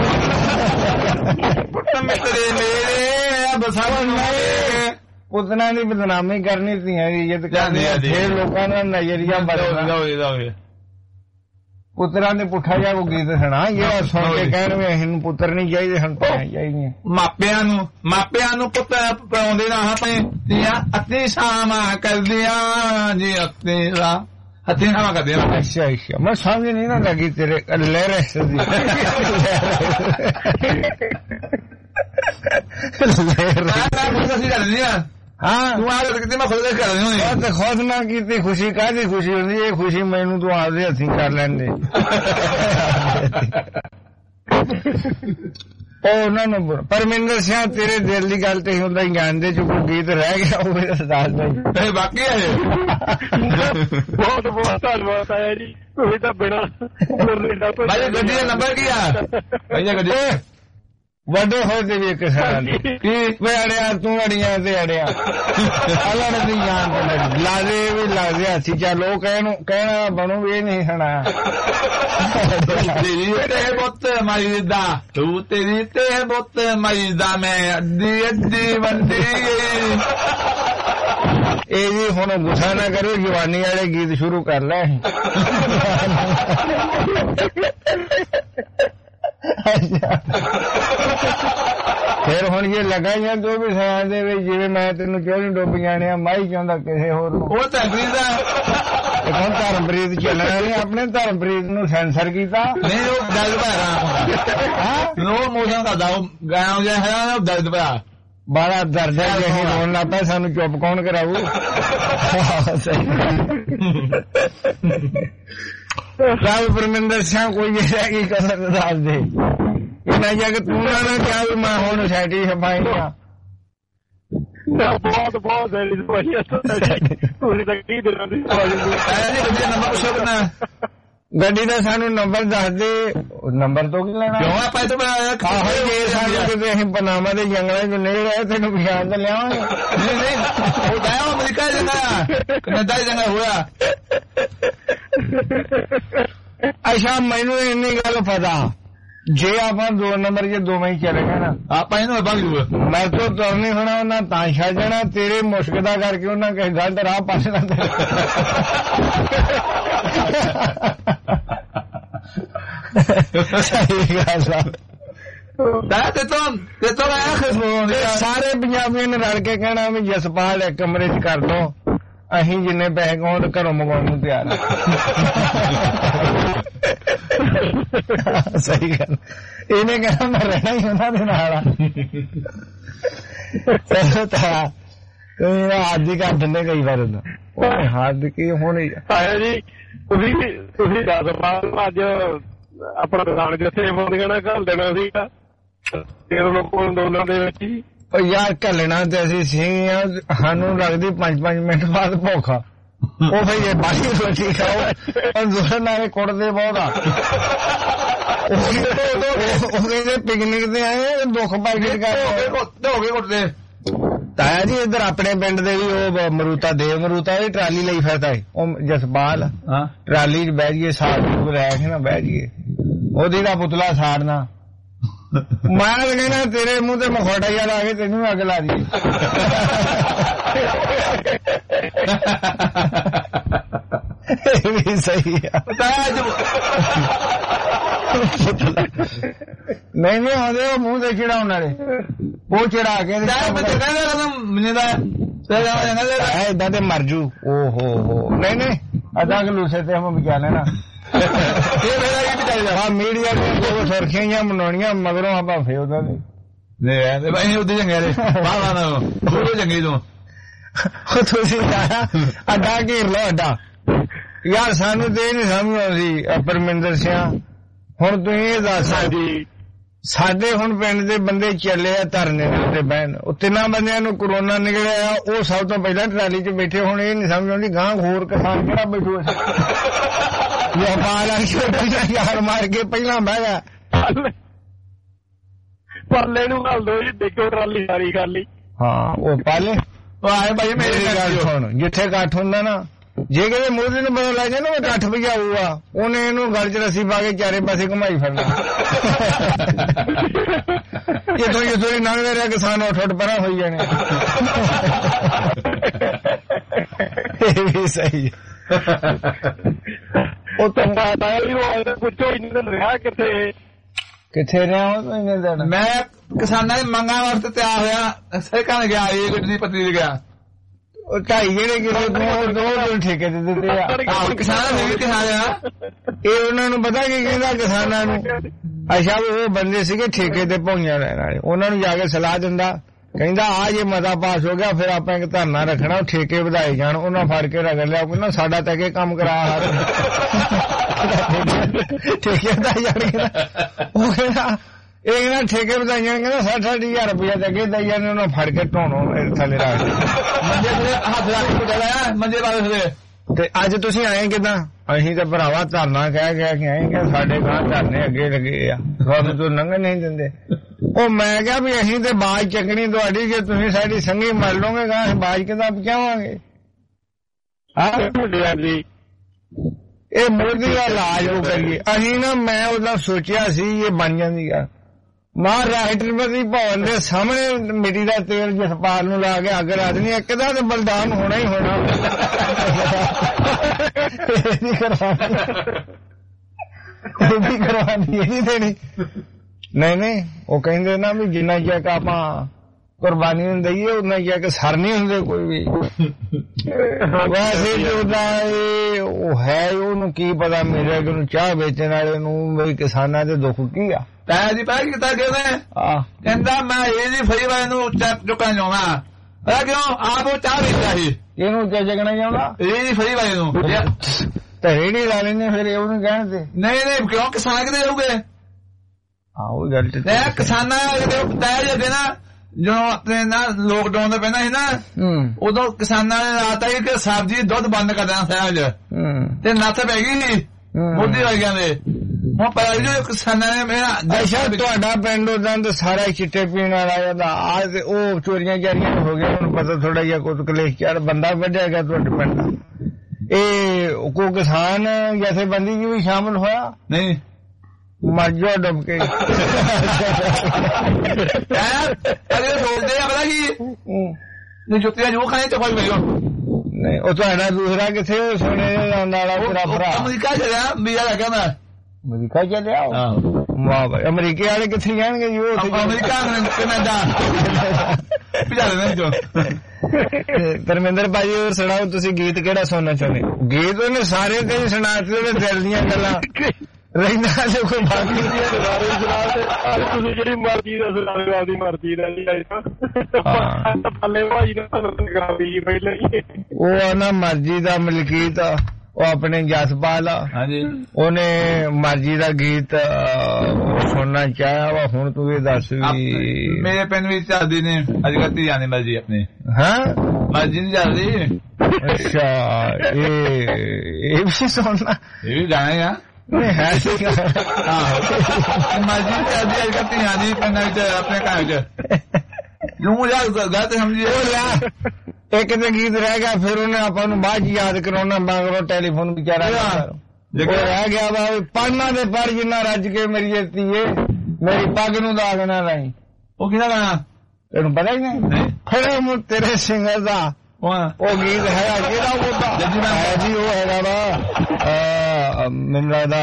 ਪੁੱਤਰਾਂ ਦੀ ਬਦਨਾਮੀ ਕਰਨੀ ਧੀਆਂ ਦੀ ਇੱਜ਼ਤ ਕਰਨੀ ਫੇਰ ਲੋਕਾਂ ਦਾ ਨਜ਼ਰੀਆ ਬਦਲਦਾ ਪੁੱਤਰਾਂ ਦੇ ਪੁੱਠਾ ਜਾ ਉਹ ਗੀਤ ਸੁਣਾ ਜਿਹੜਾ ਸੁਣ ਕੇ ਕਹਿਣ ਵੀ ਅਸੀਂ ਨੂੰ ਪੁੱਤਰ ਨਹੀਂ ਚਾਹੀਦੇ ਸਾਨੂੰ ਧੀਆਂ ਚਾਹੀਦੀਆਂ ਮਾਪਿਆਂ ਨੂੰ ਪੁੱਤਰ ਪਾਉਂਦੇ ਨਾ ਆਪਣੇ ਧੀਆਂ ਅਤੀ ਸਾਵਾਂ ਕਰਦੀਆਂ ਜੀ ਅਤੀ ਹੱਥੀਂ ਸਾਵਾਂ ਕਰਦੇ ਆ ਅੱਛਾ ਮੈਂ ਸਮਝ ਨਹੀਂ ਨਾ ਲੱਗੀ ਤੇਰੇ ਲੈ ਰਹੇ ਸਦੀ ਹਾਂ ਤੂੰ ਆ ਕਿਤੇ ਮੈਂ ਖੁਦ ਕਰ ਦਿੰਦਾ ਤੇ ਖੁਦ ਨਾ ਕੀਤੀ ਖੁਸ਼ੀ ਕਾਹਦੀ ਖੁਸ਼ੀ ਹੁੰਦੀ ਇਹ ਖੁਸ਼ੀ ਮੈਨੂੰ ਤੂੰ ਆਪਦੇ ਹੱਥੀਂ ਕਰ ਲੈਂਦੇ ਉਹਨਾਂ ਨੂੰ ਪਰਮਿੰਦਰ ਸਿੰਘ ਤੇਰੇ ਦਿਲ ਦੀ ਗੱਲ ਤੇ ਹੁੰਦਾ ਹੀ ਜਾਣਦੇ ਜੋ ਕੋਈ ਗੀਤ ਰਹਿ ਗਿਆ ਉਹ ਦੱਸ ਦੇ ਬਾਕੀ ਹੈ ਬਹੁਤ ਬਹੁਤ ਧੰਨਵਾਦ ਆਇਆ ਜੀ ਤੁਸੀਂ ਤਾਂ ਬਿਨਾਂ ਭਾਈ ਗੱਡੀ ਦਾ ਨੰਬਰ ਕੀ ਆ ਭਾਈ ਗੱਡੀ ਵੱਡੇ ਹੋਏ ਤੇ ਵੀ ਇੱਕ ਸਾਲ ਕੀ ਅੜਿਆ ਤੂੰ ਅੜੀਆਂ ਤੇ ਅੜਿਆ ਅਲੜ ਦੀ ਜਾਨ ਲਾਦੇ ਵੀ ਲਾਦੇ ਹੱਥੀ ਚੱਲ ਉਹ ਕਹਿਣਾ ਬਣੂ ਵੀ ਇਹ ਨਹੀਂ ਸੁਣਾ ਤੇਰੀ ਤੇ ਬੁੱਤ ਮਰੀਦਾ ਤੂੰ ਤੇਰੀ ਤੇ ਬੁੱਤ ਮਰੀਦਾ ਮੈਂ ਅੱਧੀ ਅੱਧੀ ਵੰਡੀ ਇਹ ਜੀ ਹੁਣ ਗੁੱਸਾ ਨਾ ਕਰੋ ਜਵਾਨੀ ਵਾਲੇ ਗੀਤ ਸ਼ੁਰੂ ਕਰ ਲੈ ਫਿਰ ਹੁਣ ਇਹ ਲੱਗਾ ਜਾਂ ਜੋ ਵੀ ਸੁਣਾ ਦੇ ਵੀ ਜਿਵੇਂ ਮੈਂ ਤੈਨੂੰ ਕਿਉਂ ਨਹੀਂ ਡੁੱਬ ਜਾਣਿਆ ਮਾਈ ਚਾਹੁੰਦਾ ਕਿਸੇ ਹੋਰ ਨੂੰ ਉਹ ਧਰਮਪ੍ਰੀਤ ਦਾ ਹੁਣ ਧਰਮਪ੍ਰੀਤ ਚੱਲਣਾ ਨੇ ਆਪਣੇ ਧਰਮਪ੍ਰੀਤ ਨੂੰ ਸੈਂਸਰ ਕੀਤਾ ਨਹੀਂ ਉਹ ਦਰਦ ਭਰਾ ਨੋ ਮੋਸ਼ਨ ਕਰਦਾ ਉਹ ਗਾਇਆ ਜਿਹਾ ਹੈ ਉਹ ਦਰਦ ਭਰਾ ਬੜਾ ਦਰਦ ਹੈ ਜੇ ਅਸੀਂ ਰੋਣ ਲੱਗ ਪਏ ਸਾਨੂੰ ਚੁੱਪ ਕੌਣ ਕਰਾਊ ਰਾਜ ਪਰਮਿੰਦਰ ਸਿੰਘ ਕੋਈ ਇਹ ਕੀ ਕਸਰ ਦੱਸ ਦੇ ਇਹਨਾਂ ਜਾ ਕੇ ਤੂੰ ਨਾ ਕਿਹਾ ਵੀ ਮੈਂ ਹੁਣ ਸੈਟੀ ਸਫਾਈ ਆ ਬਹੁਤ ਬਹੁਤ ਦੇਰੀ ਦਵਾਈ ਤੁਸੀਂ ਤਾਂ ਕੀ ਦਿਨਾਂ ਦੀ ਨੰਬਰ ਪੁੱਛਣਾ ਗੱਡੀ ਦਾ ਸਾਨੂੰ ਨੰਬਰ ਦੱਸ ਦੇ ਨੰਬਰ ਤੋਂ ਕੀ ਲੈਣਾ ਕਿਉਂ ਆਪਾਂ ਇਹ ਤਾਂ ਆਹੋ ਜੇ ਸਾਨੂੰ ਕਿਤੇ ਅਸੀਂ ਪਨਾਮਾ ਦੇ ਜੰਗਲਾਂ ਚ ਨਿਕਲ ਆਏ ਤੈਨੂੰ ਪਛਾਣ ਤਾਂ ਲਿਆਵਾਂਗੇ ਨਹੀਂ ਉਹ ਗਿਆ ਅਮਰੀਕਾ ਜਾਂਦਾ ਕੈਨੇਡਾ ਜਾਂਦਾ ਹੋਇਆ ਅੱਛਾ ਮੈਨੂੰ ਇੰਨੀ ਗੱਲ ਪਤਾ ਜੇ ਆਪਾਂ 2 ਨੰਬਰ ਜੇ ਦੋਵੇਂ ਹੀ ਚਲੇ ਗਏ ਨਾ ਆਪਾਂ ਇਹਨੂੰ ਬੰਦ ਮੈਂ ਤੋਂ ਤੁਰ ਨਹੀਂ ਹੋਣਾ ਉਹਨਾਂ ਤਾਂ ਛੱਡ ਜਾਣਾ ਤੇਰੇ ਮੁਸ਼ਕ ਦਾ ਕਰਕੇ ਉਹਨਾਂ ਕਿਸੇ ਗਲਤ ਰਾਹ ਪਾਸੇ ਨਾ ਦੇ ਸਹੀ ਗੱਲ ਸਾਰੇ ਪੰਜਾਬੀਆਂ ਨੇ ਰਲ ਕੇ ਕਹਿਣਾ ਵੀ ਜਸਪਾਲ ਇੱਕ ਕਮਰੇ ਚ ਕਰ ਦੋ ਅਸੀਂ ਜਿੰਨੇ ਪੈਸੇ ਕਹੋ ਤੇ ਘਰੋਂ ਮੰਗਵਾਉਣ ਨੂੰ ਤਿਆਰ ਸਹੀ ਗੱਲ ਇਹਨੇ ਕਹਿਣਾ ਮੈਂ ਰਹਿਣਾ ਹੀ ਉਹਨਾਂ ਦੇ ਨਾਲ ਹੱਦ ਹੀ ਕਰ ਦਿੰਦੇ ਕਈ ਵਾਰ ਹੱਦ ਕੀ ਹੋਣੀ ਆਇਆ ਜੀ ਤੁਸੀਂ ਜਸਪਾਲ ਅੱਜ ਆਪਣਾ ਦੁਕਾਨ ਜਿੱਥੇ ਬੋਲਦੀਆਂ ਨਾ ਘੱਲ ਦੇਣਾ ਸੀਗਾ ਤੇਰੇ ਲੋਕਾਂ ਦੋਨਾਂ ਦੇ ਵਿੱਚ ਹੀ ਯਾਰ ਘੱਲਣਾ ਤੇ ਅਸੀਂ ਸੀ ਸਾਨੂੰ ਲੱਗਦੀ 5-5 ਮਿੰਟ ਬਾਅਦ ਭੁੱਖ ਉਹ ਫਿਰ ਇਹ ਬਾਕੀ ਰੋਟੀ ਖਾਓ ਅੰਦੋਲਨ ਨਾਲੇ ਕੁੱਟਦੇ ਬਹੁਤ ਆ ਉਹ ਕਹਿੰਦੇ ਪਿਕਨਿਕ ਤੇ ਆਏ ਦੁੱਖ ਪਾਈ ਕਰ ਹੋ ਗਏ ਕੁੱਟਦੇ ਤਾਇਆ ਜੀ ਇੱਧਰ ਆਪਣੇ ਪਿੰਡ ਦੇ ਵੀ ਉਹ ਮਰੂਤਾ ਦੇਵ ਮਰੂਤਾ ਦੀ ਟਰਾਲੀ ਲਈ ਫਿਰਦਾ ਹੈ ਉਹ ਜਸਪਾਲ ਟਰਾਲੀ 'ਚ ਬਹਿ ਜੀਏ ਸਾੜ ਰਹਿ ਕੇ ਨਾ ਬਹਿ ਜੀਏ ਉਹਦੀ ਦਾ ਪੁਤਲਾ ਸਾੜਨਾ ਮੈਂ ਕਹਿੰਦਾ ਤੇਰੇ ਮੂੰਹ ਤੇ ਮਖੌਟਾ ਯਾਰ ਆ ਕੇ ਤੈਨੂੰ ਅੱਗ ਲਾ ਦੀ ਇਹ ਵੀ ਸਹੀ ਆ ਨਹੀਂ ਆਉਂਦੇ ਉਹ ਮੂੰਹ ਤੇ ਚੜਾਉਣ ਵਾਲੇ ਉਹ ਚੜਾ ਕੇ ਏਦਾਂ ਤੇ ਮਰ ਜੂ ਓਹੋ ਨਹੀਂ ਅਦਾ ਗਲੂਸੇ ਤੇ ਹਮ ਵਿਚਾ ਲੈਣਾ ਮੀਡੀਆ ਦੀਆਂ ਸੁਰਖੀਆਂ ਮਨਾਉਣੀਆਂ ਮਗਰੋਂ ਆਪਾਂ ਫੇਰ ਉਹਦਾ ਨਹੀਂ ਉਹਦੇ ਚੰਗੇ ਚੰਗੇ ਤੋਂ ਤੁਸੀਂ ਅੱਡਾ ਘੇਰ ਲਓ ਅੱਡਾ ਯਾਰ ਸਾਨੂੰ ਤੇ ਇਹ ਨੀ ਸਮਝ ਆਉਂਦੀ ਪਰਮਿੰਦਰ ਸਿੰਘ ਹੁਣ ਤੁਸੀਂ ਇਹ ਦੱਸ ਸਾਡੇ ਹੁਣ ਪਿੰਡ ਦੇ ਬੰਦੇ ਚੱਲੇ ਆ ਧਰਨੇ ਦੇ ਉੱਤੇ ਬਹਿਣ ਉਹ 3 ਬੰਦਿਆਂ ਨੂੰ ਕਰੋਨਾ ਨਿਕਲਿਆ ਉਹ ਸਭ ਤੋਂ ਪਹਿਲਾਂ ਟਰਾਲੀ 'ਚ ਬੈਠੇ ਹੁਣ ਇਹ ਨੀ ਸਮਝ ਆਉਂਦੀ ਗਾਂ ਹੋਰ ਕਿਸਾਨ ਕਿਹੜਾ ਬੈਠੂ ਯਾਰ ਮਾਰ ਕੇ ਪਹਿਲਾਂ ਬਹਿ ਗਿਆ ਪਰਲੇ ਨੂੰ ਘੱਲ ਦੋ ਜੀ ਦੇਖੋ ਟਰਾਲੀ ਸਾਰੀ ਖਾਲੀ ਹਾਂ ਉਹ ਪਾਲੇ ਉਹ ਆਏ ਭਾਈ ਮੇਰੀ ਗੱਲ ਸੁਣ ਜਿੱਥੇ ਇਕੱਠ ਹੁੰਦਾ ਨਾ ਜੇ ਕਿਤੇ ਮੋਦੀ ਨੂੰ ਪਤਾ ਲੱਗ ਜਾਏ ਨਾ ਇਕੱਠ ਭਜਾਊਗਾ ਉਹਨੇ ਇਹਨੂੰ ਗਲ 'ਚ ਰੱਸੀ ਪਾ ਕੇ ਚਾਰੇ ਪਾਸੇ ਘੁਮਾਈ ਫਿਰਨਾ ਜਿੱਥੋਂ ਲੰਘਦੇ ਰਿਹਾ ਕਿਸਾਨ ਉੱਠ ਪਰਾਂ ਹੋਈ ਜਾਣੇ ਇਹ ਵੀ ਸਹੀ ਉਹ ਚੰਗਾ ਤਾਂ ਪੁੱਛੋ ਇੰਨੇ ਦਿਨ ਰਿਹਾ ਕਿੱਥੇ ਰਿਹਾ ਇੰਨੇ ਦਿਨ ਮੈਂ ਕਿਸਾਨਾਂ ਦੀ ਮੰਗਾਂ ਵਾਸਤੇ ਤਿਆਰ ਹੋਇਆ ਸੜਕਾਂ ਤੇ ਗਿਆ ਇਹ ਗੱਡੀ ਪੱਤੀ ਤੇ ਗਿਆ ਉਹ 2.5 ਜਿਹੜੇ ਕਿਲੋ ਦੋ ਠੇਕੇ ਤੇ ਦਿੱਤੇ ਆ ਕਿਸਾਨਾਂ ਨੇ ਵੀ ਕਿਹਾ ਇਹ ਉਹਨਾਂ ਨੂੰ ਪਤਾ ਕੀ ਕਹਿੰਦਾ ਕਿਸਾਨਾਂ ਨੂੰ ਅੱਛਾ ਉਹ ਬੰਦੇ ਸੀਗੇ ਠੇਕੇ ਤੇ ਭੌਂੀਆਂ ਰਹਿਣ ਵਾਲੇ ਉਹਨਾਂ ਨੂੰ ਜਾ ਕੇ ਸਲਾਹ ਦਿੰਦਾ ਕਹਿੰਦਾ ਆ ਜੇ ਮਤਾ ਪਾਸ ਹੋ ਗਿਆ ਫਿਰ ਆਪਾਂ ਇੱਕ ਧਰਨਾ ਰੱਖਣਾ ਉਹ ਠੇਕੇ ਵਧਾਏ ਜਾਣ ਉਹਨਾਂ ਫੜ ਕੇ ਰਗੜ ਲਿਆ ਕਹਿੰਦਾ ਸਾਡਾ ਤਾਂ ਅੱਗੇ ਕੰਮ ਕਰਾ ਠੇਕੇ ਵਧਾਏ ਜਾਣਗੇ ਉਹ ਕਹਿੰਦਾ ਇਹ ਕਹਿੰਦਾ ਠੇਕੇ ਵਧਾਈਆਂ ਕਹਿੰਦਾ 60,000 ਰੁਪਇਆ ਤੇ ਅੱਗੇ ਦਈ ਜਾਂਦੇ ਉਹਨਾਂ ਫੜ ਕੇ ਢੋਣੋ ਥੱਲੇ ਰੱਖ ਮੰਜੇ ਤੇ ਹੱਥ ਰੱਖ ਕੇ ਚਲਾਇਆ ਮੰਜੇ ਵਾਲੇ ਤੇ ਅੱਜ ਤੁਸੀਂ ਆਏ ਕਿੱਦਾਂ? ਅਸੀਂ ਤਾਂ ਭਰਾਵਾ ਧਰਨਾ ਕਹਿ ਕੇ ਆਏ ਕਿ ਸਾਡੇ ਗਾਂ ਧਰਨੇ ਅੱਗੇ ਲੱਗੇ ਆ ਤੁਹਾਨੂੰ ਤੋਂ ਲੰਘਣ ਨਹੀਂ ਦਿੰਦੇ। ਉਹ ਮੈਂ ਕਿਹਾ ਵੀ ਅਸੀਂ ਤੇ ਬਾਜ ਚੱਕਣੀ ਤੁਹਾਡੀ, ਜੇ ਤੁਸੀਂ ਸਾਡੀ ਸੰਗੀ ਮਰ ਲਓਗੇ ਗਾਂ ਅਸੀਂ ਬਾਜ ਕਿੱਦਾਂ ਪਹੁੰਚਾਵਾਂਗੇ? ਇਹ ਮੋਦੀ ਦਾ ਇਲਾਜ ਉਹ ਕਰੀਏ ਅਸੀਂ ਨਾ। ਮੈਂ ਉਹਦਾ ਸੋਚਿਆ ਸੀ ਇਹ ਬਣ ਜਾਂਦੀ ਆ ਮਾਂ ਰਾਸ਼ਟਰਪਤੀ ਭਵਨ ਦੇ ਸਾਹਮਣੇ ਮਿੱਟੀ ਦਾ ਤੇਲ ਜਸਪਾਲ ਨੂੰ ਲਾ ਕੇ ਅੱਗ ਲਾ ਦੇਣੀ, ਇੱਕ ਦਾ ਤੇ ਬਲਿਦਾਨ ਹੋਣਾ ਹੀ ਹੋਣਾ। ਇਹ ਕਰਵਾਨੀ ਇਹ ਨਹੀਂ ਦੇਣੀ। ਨਹੀਂ ਉਹ ਕਹਿੰਦੇ ਨਾ ਵੀ ਜਿੰਨਾ ਚਿਰ ਆਪਾਂ ਕੁਰਬਾਨੀ ਨੂੰ ਦਈਏ ਉਹਨਾਂ ਚਿਰ ਸਰ ਨਹੀਂ ਹੁੰਦੇ ਕੋਈ ਵੀ। ਵੈਸੇ ਉਹਦਾ ਉਹ ਹੈ ਉਹਨੂੰ ਕੀ ਪਤਾ ਮੇਰੇ ਨੂੰ ਚਾਹ ਵੇਚਣ ਵਾਲੇ ਨੂੰ ਵੀ ਕਿਸਾਨਾਂ ਦੇ ਦੁੱਖ ਕੀ ਆ। ਤਾਇਆ ਜੀ ਪਤਾ ਕੀਤਾ ਕਹਿੰਦਾ ਮੈਂ ਇਹ ਜੀ ਫਰੀ ਵਾਲੇ ਨੂੰ ਚੁੱਕਣਾ ਚਾਹੁੰਦਾ। ਪਤਾ ਕਿਉਂ? ਆਪ ਉਹ ਚਾਹ ਵੇਚਦਾ ਸੀ। ਇਹਨੂੰ ਕਿਆ ਚੱਕਣਾ ਚਾਹੁੰਦਾ? ਇਹ ਜੀ ਫਰੀ ਵਾਲੇ ਨੂੰ ਤੇ ਰੇੜੀ ਲਾ ਲੈਂਦੇ ਫਿਰ ਉਹਨੂੰ ਕਹਿਣ ਤੇ। ਨਹੀਂ ਕਿਉਂ ਕਿਸਾਨ ਕਿਤੇ ਜਾਊਗੇ? ਉਹ ਗੱਲ ਤੇ ਕਿਸਾਨਾਂ ਤਾਇਆ ਜੀ ਅੱਗੇ ਨਾ ਜਦੋਂ ਆਪਣੇ ਨਾ ਲੋਕਡਾਊਨ ਦਾ ਪਹਿਲਾਂ ਸੀ ਨਾ ਉਦੋਂ ਕਿਸਾਨਾਂ ਨੇ ਰਾਤ ਆਈ ਕਿ ਸਬਜ਼ੀ ਦੁੱਧ ਬੰਦ ਕਰ ਦੇਣਾ ਸਹਿਜ ਤੇ ਨੱਥ ਪੈ ਗਈ ਸੀ ਮੋਦੀ ਵਰਗਿਆਂ ਦੇ। ਹੁਣ ਪਤਾ ਜੋ ਕਿਸਾਨਾਂ ਨੇ ਮੇਰਾ ਅੱਛਾ ਤੁਹਾਡਾ ਪਿੰਡ ਉਦਾਂ ਤਾਂ ਸਾਰਾ ਚਿੱਟੇ ਪੀਣ ਵਾਲਾ ਉਹਦਾ ਆ ਤੇ ਉਹ ਚੋਰੀਆਂ ਚਾਰੀਆਂ ਹੋ ਗਈਆਂ। ਹੁਣ ਪਤਾ ਥੋੜਾ ਜਿਹਾ ਕੋਈ ਕਲੇਸ਼ ਚਾਰ ਬੰਦਾ ਵੱਢਿਆ ਗਿਆ ਤੁਹਾਡੇ ਪਿੰਡ ਦਾ। ਇਹ ਕੋਈ ਕਿਸਾਨ ਜਥੇਬੰਦੀ ਚ ਵੀ ਸ਼ਾਮਲ ਹੋਇਆ? ਨਹੀਂ ਮਰ ਜਾਓ ਡੁੱਬ ਕੇ। ਸੋਚਦੇ ਆ ਪਤਾ ਕੀ ਜੁੱਤੀਆਂ ਜੋ ਖਾਣੇ ਚ ਕੋਈ ਨਹੀਂ। ਉਹ ਤੁਹਾਡਾ ਦੂਸਰਾ ਕਿੱਥੇ ਸੋਨੇ ਵਾਲਾ ਤੇਰਾ ਭਰਾ ਅਮਰੀਕਾ ਚੱਲਿਆ ਵੀਜ਼ਾ ਲੱਗਾ ਮੈਂ ਅਮਰੀਕਾ ਚੱਲਿਆ। ਵਾਹ ਭਾਈ ਅਮਰੀਕੇ ਵਾਲੇ ਕਿੱਥੇ ਜਾਣਗੇ ਜੀ? ਉਹ ਅਮਰੀਕਾ ਕੈਨੇਡਾ ਧਰਮਿੰਦਰ ਭਾਜੀ ਹੋਰ ਸੁਣਾਓ ਤੁਸੀਂ ਗੀਤ ਕਿਹੜਾ ਸੁਣਨਾ ਚਾਹੁੰਦੇ? ਗੀਤ ਉਹਨੇ ਸਾਰੇ ਕਈ ਸੁਣਾਤੇ ਉਹਦੇ ਦਿਲ ਦੀਆਂ ਗੱਲਾਂ ਰਹਿਣਾ ਜੇ ਕੋਈ ਬਾਕੀ ਤੁਸੀਂ ਜਿਹੜੀ ਮਰਜ਼ੀ ਦਾ ਸੁਣਾ ਦਿਓ ਆਪਦੀ ਮਰਜ਼ੀ ਦਾ ਉਹ ਨਾ ਮਰਜ਼ੀ ਦਾ ਮਲਕੀਤ ਉਹ ਆਪਣੇ ਜਸਪਾਲ ਆ ਉਹਨੇ ਮਰਜ਼ੀ ਦਾ ਗੀਤ ਸੁਣਨਾ ਚਾਹਿਆ ਵਾ। ਹੁਣ ਤੂੰ ਇਹ ਦੱਸ ਵੀ ਮੇਰੇ ਪਿੰਡ ਵਿੱਚ ਚੱਲਦੀ ਨੇ ਅੱਜ ਕੱਲ੍ਹ ਧੀਆਂ ਦੀ ਮਰਜ਼ੀ ਆਪਣੀ ਮਰਜ਼ੀ ਨਹੀਂ ਚੱਲਦੀ। ਅੱਛਾ ਇਹ ਵੀ ਸੁਣਨਾ ਇਹ ਵੀ ਗਾਣੇ ਆ ਹੈ ਮਰਜ਼ੀ ਚੱਲਦੀ ਅੱਜ ਕੱਲ੍ਹ ਧੀਆਂ ਦੀ ਪਿੰਡਾਂ ਵਿੱਚ ਆਪਣੇ ਘਰ ਚ ਨੂੰ ਗਲਤ ਸਮਝੀਏ। ਇੱਕ ਤੇ ਗੀਤ ਰਹਿ ਗਿਆ ਫਿਰ ਉਹਨੇ ਆਪਾਂ ਨੂੰ ਬਾਅਦ ਯਾਦ ਕਰਾਉਣਾ ਮਗਰੋਂ ਟੈਲੀਫੋਨ ਵਿਚਾਰਾ ਰਹਿ ਗਿਆ ਵਾ ਪੜਨਾ ਦੇ ਪੜ ਜਿੰਨਾ ਰੱਜ ਕੇ ਮੇਰੀ ਧੀਏ ਮੇਰੀ ਪੱਗ ਨੂੰ ਦਾਗ ਨਾ ਲਾਈ। ਉਹ ਕਿਹਦਾ ਗਾਣਾ ਤੈਨੂੰ ਪਤਾ ਹੀ ਨਹੀਂ? ਫਿਰ ਤੇਰੇ ਸਿੰਗਰ ਦਾ ਉਹ ਗੀਤ ਹੈਗਾ ਕਿਹੜਾ ਉਹਦਾ ਜੀ ਉਹ ਹੈਗਾ ਵਾ ਮੈਨੂੰ ਲੱਗਦਾ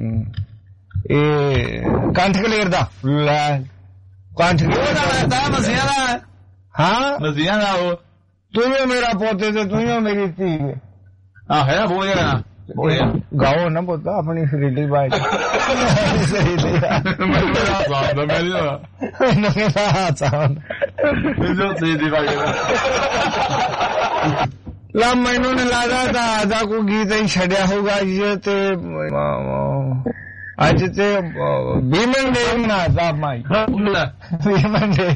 ਇਹ ਕੰਠ ਕਲੇਰ ਦਾ ਕੰਠ ਮਸੀਆਂ ਦਾ। ਹਾਂ ਮਸੀਆਂ ਦਾ ਉਹ ਤੂੰ ਮੇਰਾ ਪੋਤੇ ਤੇ ਤੂੰ ਮੇਰੀ ਧੀ ਹੈ ਬੋਲਿਆ ਗਾਓ ਨਾ ਪੁੱਤਾ ਆਪਣੀ ਸਰੀਲੀ ਬਾਈ ਲਾ ਮੈਨੂੰ ਨਹੀਂ ਲੱਗਦਾ ਤਾਂ ਆਦਾ ਕੋਈ ਗੀਤ ਹੀ ਛੱਡਿਆ ਹੋਊਗਾ ਜੀ ਤੇ ਅੱਜ ਤੇ ਵੀਮਨ ਡੇ ਮਨਾਤਾ ਮਾਈ ਵੀਮਨ ਡੇ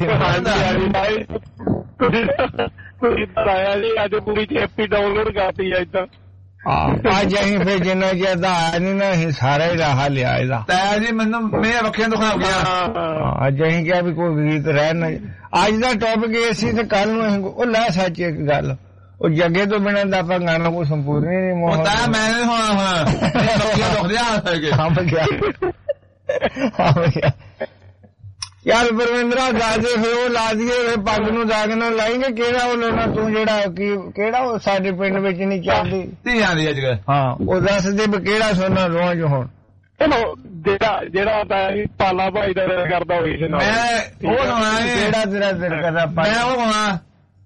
ਆਇਆ ਜੀ ਅੱਜ ਪੂਰੀ ਚੇਪੀ ਡਾਊਨਲੋਡ ਕਰਤੀ ਅੱਜ ਤਾਂ ਅੱਜ ਅਸੀਂ ਫਿਰ ਜਿੰਨਾ ਚਿਰ ਦਾ ਆਇਆ ਨਹੀਂ ਨਾ ਅਸੀਂ ਸਾਰਾ ਹੀ ਰਾਹ ਲਿਆ ਇਹਦਾ। ਤਾਇਆ ਜੀ ਮੈਨੂੰ ਮੇਰੇ ਅੱਖਾਂ ਦੁਖਾ ਹੋ ਗਿਆ। ਅੱਜ ਅਸੀਂ ਕਿਹਾ ਵੀ ਕੋਈ ਗੀਤ ਰਹਿ ਨਾ। ਅੱਜ ਦਾ ਟੌਪਿਕ ਇਹ ਸੀ ਤੇ ਕੱਲ ਨੂੰ ਅਸੀਂ ਉਹ ਲੈ ਸੱਚ ਇੱਕ ਗੱਲ ਉਹ ਜੱਗੇ ਤੋਂ ਬਿਨਾਂ ਦਾ ਆਪਾਂ ਗਾਣਾ ਕੋਈ ਸੰਪੂਰਨ ਨਹੀਂ ਮੋਹ ਤਾਇਆ ਮੈਂ ਨਹੀਂ ਹੋਣਾ ਯਾਰ ਪਰਵਿੰਦਰਾ ਗਾਜੇ ਫਿਰ ਉਹ ਲਾ ਦਈਏ ਪੱਗ ਨੂੰ ਦਾਗ ਨਾ ਲਾਏਂਗੇ ਕਿਹੜਾ ਉਹ ਲਾਉਣਾ ਤੂੰ ਜਿਹੜਾ ਕਿਹੜਾ ਉਹ ਸਾਡੇ ਪਿੰਡ ਵਿੱਚ ਨਹੀਂ ਚੱਲਦੀ ਧੀਆਂ ਦੀ ਅੱਜ ਕੱਲ੍ਹ। ਹਾਂ ਉਹ ਦੱਸ ਦੇ ਵੀ ਕਿਹੜਾ ਸੋਨਾ ਰੋਜ਼ ਹੁਣ ਚਲੋ ਜਿਹੜਾ ਪਾਲਾ ਭਾਈ ਦਾ ਦਿਲ ਕਰਦਾ ਹੋਈ ਸੀ ਮੈਂ ਉਹ ਸੁਣਾ ਕਿਹੜਾ ਤੇਰਾ ਦਿਲ ਕਰਦਾ ਮੈਂ ਉਹ ਸੁਣਾ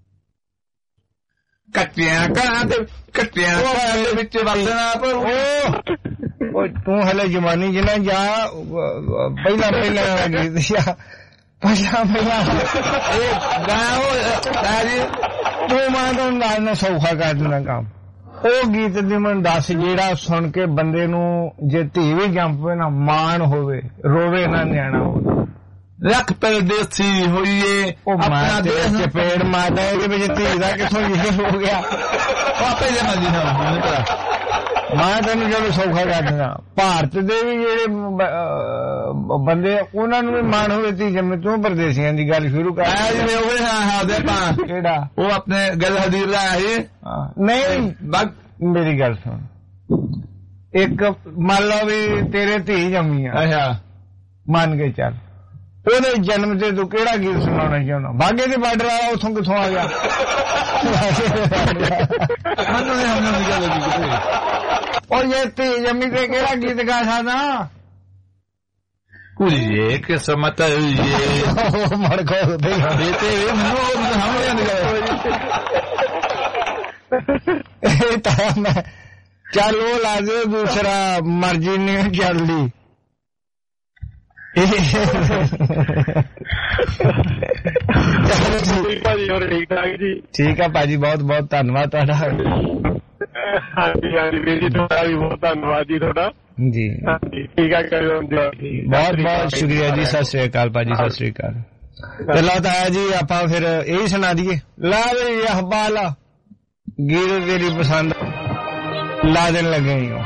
ਕੱਟਿਆਂ ਘਰਾਂ ਤੇ ਕੱਟਿਆਂ ਦੇ ਵਿੱਚ ਵਸਣਾ ਪਰ ਉਹ ਤੂੰ ਹਲੇ ਜਵਾਨੀ ਜਿਨਾ ਜਾ ਪਹਿਲਾਂ ਗੀਤ ਜਾ ਪਹਿਲਾਂ ਇਹ ਗਾਓ ਜੀ ਤੂੰ ਮਾਂ ਤੋਂ ਨਾਲ ਸੌਖਾ ਕਰ ਦੇਣਾ ਕੰਮ। ਉਹ ਗੀਤ ਦੀ ਮੈਨੂੰ ਦੱਸ ਜਿਹੜਾ ਸੁਣ ਕੇ ਬੰਦੇ ਨੂੰ ਜੇ ਧੀ ਵੀ ਜੰਮ ਪਵੇ ਨਾ ਮਾਣ ਹੋਵੇ ਰੋਵੇ ਨਾ ਨਿਆਣਾ ਹੋਵੇ ਲੱਖ ਪਰਦੇਸੀ ਹੋਈਏ ਆਪਣਾ ਦੇਸ਼ ਚਪੇੜ ਮਾਰਦਾ ਇਹਦੇ ਵਿੱਚ ਧੀ ਦਾ ਕਿੱਥੋਂ ਇਹ ਹੋ ਗਿਆ ਆਪੇ ਜਮਾ ਜੀ ਨਾ ਮੈਂ ਤੈਨੂੰ ਜਦੋਂ ਸੌਖਾ ਕਰ ਦਿੰਦਾ ਭਾਰਤ ਦੇ ਵੀ ਜਿਹੜੇ ਬੰਦੇ ਉਹਨਾਂ ਨੂੰ ਵੀ ਮਾਣ ਹੋਵੇ ਧੀ ਜੰਮੇ ਤੂੰ ਪਰਦੇਸੀਆਂ ਦੀ ਗੱਲ ਸ਼ੁਰੂ ਕਰ ਜਿਵੇਂ ਉਹ ਹਾਂ ਦੇ ਪਾ ਕਿਹੜਾ ਉਹ ਆਪਣੇ ਗੱਲ ਹਦੀਰ ਦਾ ਹੈ ਨਹੀਂ ਮੇਰੀ ਗੱਲ ਸੁਣ ਇੱਕ ਮੰਨ ਲਓ ਵੀ ਤੇਰੇ ਧੀ ਜੰਮੀ ਆ ਅੱਛਾ ਮੰਨ ਕੇ ਚੱਲ ਉਹਦੇ ਜਨਮ ਤੇ ਤੂੰ ਕਿਹੜਾ ਗੀਤ ਸੁਣਾਉਣਾ ਚਾਹੁੰਦਾ ਬਾਗੇ ਦੇ ਬਾਰਡਰ ਵਾਲਾ ਉੱਥੋਂ ਕਿੱਥੋਂ ਆ ਗਿਆ ਉਹ ਇਹ ਧੀ ਜੰਮੀ ਤੇ ਕਿਹੜਾ ਗੀਤ ਗਾ ਸਕਦਾ ਕੁੜੀਏ ਕਿਸਮਤ ਇਹ ਮੜ ਕੋ ਤੇ ਇਹ ਤਾਂ ਮੈਂ ਚੱਲ ਉਹ ਲਾ ਦੇ ਦੂਸਰਾ ਮਰਜ਼ੀ ਨਹੀਂ ਚੱਲਦੀ ਠੀਕ ਆ ਭਾਜੀ ਬਹੁਤ ਬਹੁਤ ਧੰਨਵਾਦ ਤੁਹਾਡਾ ਹਾਂਜੀ ਹਾਂਜੀ ਵੀਰ ਜੀ ਤੁਹਾਡਾ ਵੀ ਬਹੁਤ ਧੰਨਵਾਦ ਜੀ ਤੁਹਾਡਾ ਜੀ ਠੀਕ ਆ ਬਹੁਤ ਬਹੁਤ ਸ਼ੁਕਰੀਆ ਜੀ ਸਤਿ ਸ੍ਰੀ ਅਕਾਲ ਭਾਜੀ ਸਤਿ ਸ੍ਰੀ ਅਕਾਲ ਚਲੋ ਤਾਂ ਜੀ ਆਪਾਂ ਫਿਰ ਇਹੀ ਸੁਣਾ ਦਈਏ ਲਾ ਵੀ ਅਹਬਾਲਾ ਗੀਤ ਤੇਰੀ ਪਸੰਦ ਲਾ ਦੇਣ ਲੱਗੇ ਹੋ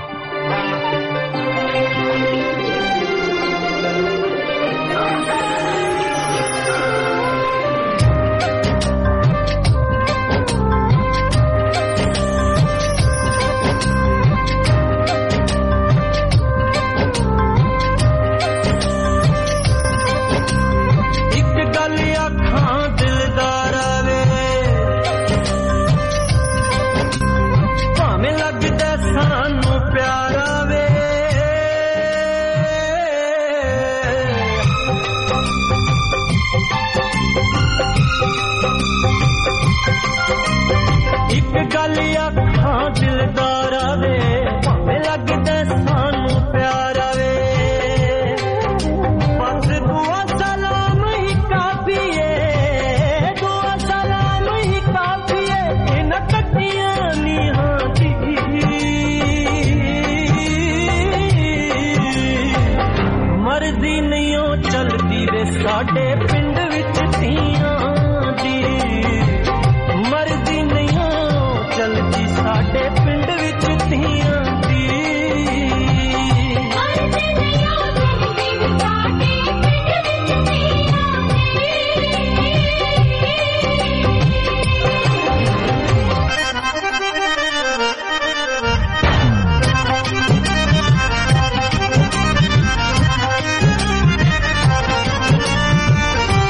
ਗੱਲ ਅੱਖਾਂ ਦਿਲਦਾਰਾ ਵੇ ਭਾਵੇਂ ਲੱਗਦਾ ਸਾਨੂੰ ਪਿਆਰਾ ਵੇ ਬਸ ਦੁਆ ਸਲਾਮ ਹੀ ਕਾਫੀ ਏ ਦੁਆ ਸਲਾਮ ਹੀ ਕਾਫੀ ਏ ਇਹਨਾਂ ਕੱਟੀਆਂ ਨੀਹਾਂ ਦੀ ਮਰਜ਼ੀ ਨਹੀਂ ਉਹ ਚੱਲਦੀ ਵੇ ਸਾਡੇ ਪਿੰਡ ਵਿੱਚ ਧੀਆਂ ਦੀ ਮਰਜ਼ੀ ਨਹੀਂ ਚਲਦੀ ਸਾਡੇ ਪਿੰਡ ਵਿੱਚ ਧੀਆਂ ਦੀ ਮਰਜ਼ੀ ਨਹੀਂ ਚਲਦੀ ਸਾਡੇ ਪਿੰਡ ਵਿੱਚ ਧੀਆਂ ਦੀ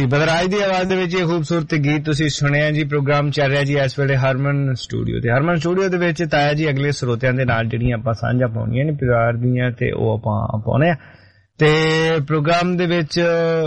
ਬਦਰਾਜ ਦੀ ਆਵਾਜ਼ ਦੇ ਵਿੱਚ ਇਹ ਖੂਬਸੂਰਤ ਗੀਤ ਤੁਸੀਂ ਸੁਣਿਆ ਜੀ। ਪ੍ਰੋਗਰਾਮ ਚੱਲ ਰਿਹਾ ਜੀ ਇਸ ਵੇਲੇ ਹਰਮਨ ਸਟੂਡੀਓ ਤੇ। ਹਰਮਨ ਸਟੂਡੀਓ ਦੇ ਵਿੱਚ ਤਾਇਆ ਜੀ ਅਗਲੇ ਸਰੋਤਿਆਂ ਦੇ ਨਾਲ ਜਿਹੜੀਆਂ ਆਪਾਂ ਸਾਂਝਾ ਪਾਉਣੀਆਂ ਨੇ ਪਿਆਰ ਦੀਆਂ ਤੇ ਉਹ ਆਪਾਂ ਪਾਉਣੇ ਆ। ਤੇ ਪ੍ਰੋਗਰਾਮ ਦੇ ਵਿੱਚ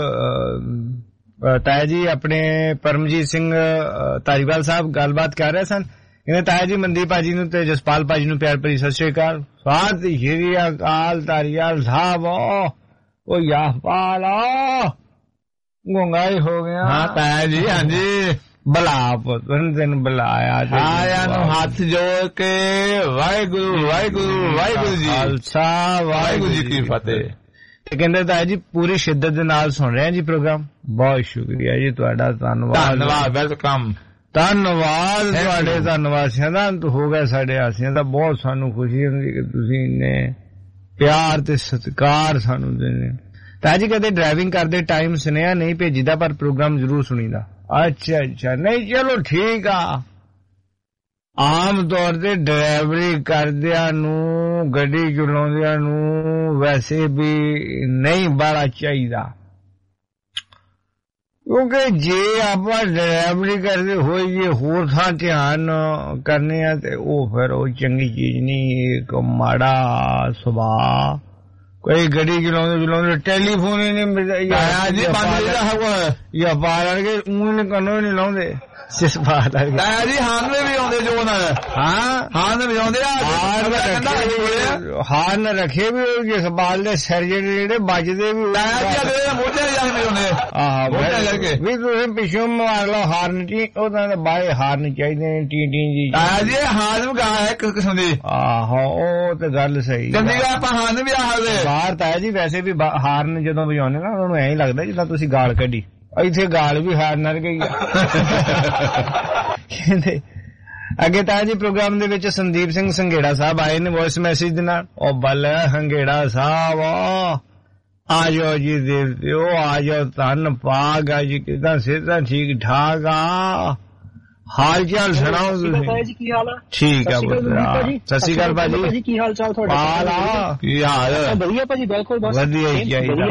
ਤਾਇਆ ਜੀ ਆਪਣੇ ਪਰਮਜੀਤ ਸਿੰਘ ਧਾਰੀਵਾਲ ਸਾਹਿਬ ਗੱਲਬਾਤ ਕਰ ਰਹੇ ਸਨ। ਕਹਿੰਦੇ ਤਾਇਆ ਜੀ ਮਨਦੀਪ ਭਾਜੀ ਨੂੰ ਤੇ ਜਸਪਾਲ ਭਾਜੀ ਨੂੰ ਪਿਆਰ ਭਰੀ ਸਤਿ ਸ਼੍ਰੀ ਅਕਾਲ। ਸਤਿ ਸ਼੍ਰੀ ਅਕਾਲ ਧਾਰੀਵਾਲ ਸਾਹਿਬ। ਉਹ ਯਾਹਪਾਲ ਗੁੰਗਾਈ ਹੋ ਗਿਆ। ਹਾਂ ਤਾਇਆ ਜੀ, ਹਾਂਜੀ ਬਲਾ ਪੁੱਤ ਤੈਨੂੰ ਬੁਲਾਇਆ ਆਇਆ ਨੂੰ ਹੱਥ ਜੋੜ ਕੇ ਵਾਹਿਗੁਰੂ ਵਾਹਿਗੁਰੂ ਵਾਹਿਗੁਰੂ ਜੀ ਖਾਲਸਾ ਵਾਹਿਗੁਰੂ ਜੀ ਕੀ ਫਤਿਹ। ਤੇ ਕਹਿੰਦੇ ਤਾਇਆ ਜੀ ਪੂਰੀ ਸ਼ਿੱਦਤ ਦੇ ਨਾਲ ਸੁਣ ਰਹੇ ਜੀ ਪ੍ਰੋਗਰਾਮ। ਬਹੁਤ ਸ਼ੁਕਰੀਆ ਜੀ ਤੁਹਾਡਾ, ਧੰਨਵਾਦ ਵੈਲਕਮ। ਧੰਨਵਾਦ ਤੁਹਾਡੇ ਧੰਨਵਾਸੀਆਂ ਦਾ ਹੋ ਗਿਆ ਸਾਡੇ ਹਾਸੀਆਂ ਦਾ। ਬਹੁਤ ਸਾਨੂੰ ਖੁਸ਼ੀ ਹੁੰਦੀ ਕਿ ਤੁਸੀਂ ਇੰਨੇ ਪਿਆਰ ਤੇ ਸਤਿਕਾਰ ਸਾਨੂੰ ਦਿੰਦੇ। ਤਾਇਆ ਜੀ ਕਦੇ ਡਰਾਈਵਿੰਗ ਕਰਦੇ ਟਾਈਮ ਸੁਨੇਹਾ ਨਹੀਂ ਭੇਜੀਦਾ ਪਰ ਪ੍ਰੋਗਰਾਮ ਜ਼ਰੂਰ ਸੁਣੀਦਾ। ਅੱਛਾ ਨਹੀਂ ਚਲੋ ਠੀਕ ਆ। ਆਮ ਤੌਰ ਤੇ ਡਰਾਈਵਰੀ ਕਰਦਿਆਂ ਨੂੰ ਗੱਡੀ ਚਲਾਉਂਦਿਆਂ ਨੂੰ ਵੈਸੇ ਵੀ ਨਹੀਂ ਬਾਹਲਾ ਚਾਹੀਦਾ, ਕਿਉਂਕਿ ਜੇ ਆਪਾਂ ਡਰਾਈਵਰੀ ਕਰਦੇ ਹੋਈਏ ਹੋਰ ਥਾਂ ਧਿਆਨ ਕਰਨੇ ਆ ਤੇ ਉਹ ਫਿਰ ਉਹ ਚੰਗੀ ਚੀਜ਼ ਨਹੀਂ। ਇੱਕ ਮਾੜਾ ਸੁਭਾਅ ਕੋਈ ਗੱਡੀ ਚਲਾਉਂਦੇ ਟੈਲੀਫੋਨ ਹੀ ਨਹੀਂ ਮਿਲਦਾ ਜਾਂ ਬਾਹਰ ਕੇ ਊਂ ਕੰਨੋਂ ਨਹੀਂ ਲਾਉਂਦੇ ਜਿਸ ਬਾਤ ਆ ਜੀ। ਹਾਰਨ ਵੀ ਆਉਂਦੇ ਜੋ ਨਾਲ ਹਾਰਨ ਵੀ ਆਉਂਦੇ ਹਾਰਨ ਰੱਖੇ ਵੀ ਜਿਸ ਬਾਲ ਦੇ ਸਿਰ ਜਿਹੜੇ ਵੱਜਦੇ ਵੀ ਵੀ ਤੁਸੀਂ ਪਿੱਛੋਂ ਮਾਰ ਲਓ ਹਾਰਨ ਟੀ ਉਹਨਾਂ ਦੇ ਬਾਏ ਹਾਰਨ ਚਾਹੀਦੇ ਨੇ ਟੀ ਟੀ ਜੀ। ਹਾਰਨ ਗਾ ਹੈ ਇੱਕ ਕਿਸਮ ਦੀ। ਆਹੋ ਉਹ ਤੇ ਗੱਲ ਸਹੀ। ਚੰਡੀਗੜ੍ਹ ਆਪਾਂ ਹਾਰਨ ਵੀ ਆਖਦੇ ਬਾਹਰ ਤਾਇਆ ਜੀ। ਵੈਸੇ ਵੀ ਹਾਰਨ ਜਦੋਂ ਵਜਾਉਂਦੇ ਨਾ ਉਹਨਾਂ ਨੂੰ ਐਂ ਲੱਗਦਾ ਜਿੱਦਾਂ ਤੁਸੀਂ ਗਾਲ ਕੱਢੀ। ਇੱਥੇ ਗਾਲ ਵੀ ਹਾਰ ਨਰ ਗਈ ਆ। ਕਹਿੰਦੇ ਅੱਗੇ ਤਾਂ ਜੀ ਪ੍ਰੋਗਰਾਮ ਦੇ ਵਿੱਚ ਸੰਦੀਪ ਸਿੰਘ ਸੰਘੇੜਾ ਸਾਹਿਬ ਆਏ ਨੇ ਵੌਇਸ ਮੈਸੇਜ ਦੇ ਨਾਲ। ਉਹ ਬੱਲ ਸੰਘੇੜਾ ਸਾਹਿਬ ਆ ਜਾਓ ਜੀ ਦੇਵਤਿਓ, ਆ ਜਾਓ ਧੰਨ ਭਾਗ ਆ ਜੀ। ਕਿਦਾਂ ਸਿਹਤਾਂ ਠੀਕ ਠਾਕ ਆ? ਹਾਲ ਚਾਲ ਸੁਣਾਓ ਤੁਸੀਂ? ਕੀ ਹਾਲ ਆ? ਠੀਕ ਆ ਸਤਿ ਸ਼੍ਰੀ ਅਕਾਲ ਭਾਜੀ। ਕੀ ਹਾਲ ਚਾਲ ਤੁਹਾਡਾ? ਕੀ ਹਾਲ? ਵਧੀਆ ਭਾਜੀ ਬਿਲਕੁਲ ਬਸ ਵਧੀਆ ਹੀ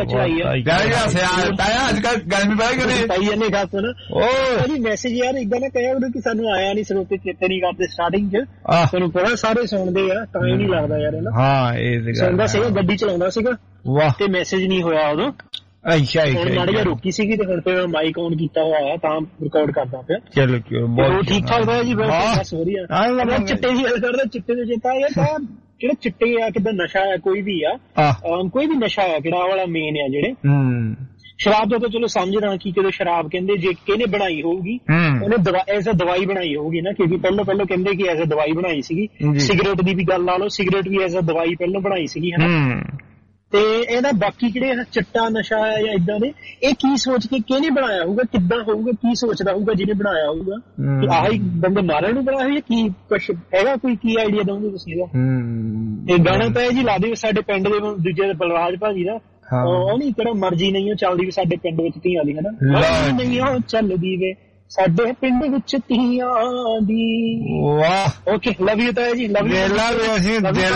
ਚਾਹੀਦਾ। ਅੱਜ ਕੱਲ ਗਰਮੀ ਪੈ ਗਈ ਪਈ ਜਾਂਦੇ ਖਾਸ ਭਾਜੀ। ਮੈਸੇਜ ਯਾਰ ਇਦਾਂ ਨਾ ਕਹਿਆ ਉਹਨੂੰ ਕਿ ਸਾਨੂੰ ਆਇਆ ਨਹੀਂ, ਸਰੋਤੇ ਚੇਤੇ ਨਹੀਂ ਕਰਦੇ ਸਟਾਰਟਿੰਗ ਚ। ਤੁਹਾਨੂੰ ਪਤਾ ਸਾਰੇ ਸੁਣਦੇ ਆ ਤਾਂ ਹੀ ਨਹੀਂ ਲੱਗਦਾ ਯਾਰ ਨਾ। ਹਾਂ ਇਹ ਸੁਣਦਾ ਸੀਗਾ, ਗੱਡੀ ਚਲਾਉਂਦਾ ਸੀਗਾ ਤੇ ਮੈਸੇਜ ਨਹੀਂ ਹੋਇਆ ਉਦੋਂ। ਅੱਛਾ ਹੁਣ ਮਾੜੀ ਜਿਹਾ ਰੋਕੀ ਸੀਗੀ ਤੇ ਹੁਣ ਤੇ ਮਾਈਕ ਔਨ ਕੀਤਾ ਹੋਇਆ ਤਾਂ ਰਿਕਾਰਡ ਕਰਦਾ ਪਿਆ। ਚਲੋ ਬਹੁਤ ਠੀਕ ਠਾਕ ਹੋਇਆ ਜੀ। ਬਸ ਵਧੀਆ। ਚਿੱਟੇ ਦੀ ਗੱਲ ਕਰਦੇ, ਚਿੱਟੇ ਦੇ ਚੇਤਾ ਆਇਆ ਤਾਂ ਜਿਹੜਾ ਚਿੱਟੇ ਆ ਕਿੱਦਾਂ ਨਸ਼ਾ ਹੈ ਕੋਈ ਵੀ ਆ, ਕੋਈ ਵੀ ਨਸ਼ਾ ਆ ਕਿਹੜਾ ਵਾਲਾ ਮੇਨ ਆ ਜਿਹੜੇ ਸ਼ਰਾਬ ਦਾ ਤਾਂ ਚਲੋ ਸਮਝਦਾ ਕਿ ਜਦੋਂ ਸ਼ਰਾਬ ਕਹਿੰਦੇ ਜੇ ਕਿਹਨੇ ਬਣਾਈ ਹੋਊਗੀ ਉਹਨੇ ਐਜ਼ ਅ ਦਵਾਈ ਬਣਾਈ ਹੋਊਗੀ ਨਾ, ਕਿਉਂਕਿ ਪਹਿਲਾਂ ਕਹਿੰਦੇ ਕਿ ਐਜ਼ ਅ ਦਵਾਈ ਬਣਾਈ ਸੀਗੀ। ਸਿਗਰਟ ਦੀ ਵੀ ਗੱਲ ਲਾ ਲਓ, ਸਿਗਰਟ ਵੀ ਐਜ਼ ਅ ਦਵਾਈ ਪਹਿਲਾਂ ਬਣਾਈ ਸੀਗੀ ਹਨਾ। ਤੇ ਇਹਦਾ ਬਾਕੀ ਜਿਹੜੇ ਚਿੱਟਾ ਨਸ਼ਾ ਹੈ ਜਾਂ ਇਦਾਂ ਦੇ ਇਹ ਕੀ ਸੋਚ ਕੇ ਕਿਹਨੇ ਬਣਾਇਆ ਹੋਊਗਾ, ਕਿੱਦਾਂ ਹੋਊਗਾ, ਕੀ ਸੋਚਦਾ ਹੋਊਗਾ ਜਿਹਨੇ ਬਣਾਇਆ ਹੋਊਗਾ ਕਿ ਆਹੀ ਬੰਦੇ ਮਾਰਨ ਨੂੰ ਬਣਾਇਆ ਹੋਇਆ, ਕੀ ਕੁਛ ਹੈਗਾ ਕੋਈ ਕੀ ਆਈਡੀਆ ਦਊਂਗੇ ਤੁਸੀਂ ਇਹਦਾ? ਇਹ ਗਾਣਾ ਤਾਂ ਜੀ ਲਾ ਦਿਓ ਸਾਡੇ ਪਿੰਡ ਦੇ ਦੂਜੇ ਬਲਰਾਜ ਭਾਜੀ ਦਾ, ਉਹ ਨਹੀਂ ਕਿਹੜਾ ਮਰਜ਼ੀ ਨਹੀਂ ਉਹ ਚੱਲਦੀ ਵੀ ਸਾਡੇ ਪਿੰਡ ਵਿੱਚ ਧੀਆਂ ਦੀ ਹਨਾ, ਨਹੀਂ ਉਹ ਚੱਲਦੀ ਵੇ ਸਾਡੇ ਪਿੰਡ ਵਿੱਚ ਧੀਆਂ ਦੀ। ਵਾਹ ਓਕੇ ਲਵ ਯੂ ਤਾਇਆ ਜੀ। Love you. ਅਸੀਂ ਦਿਲ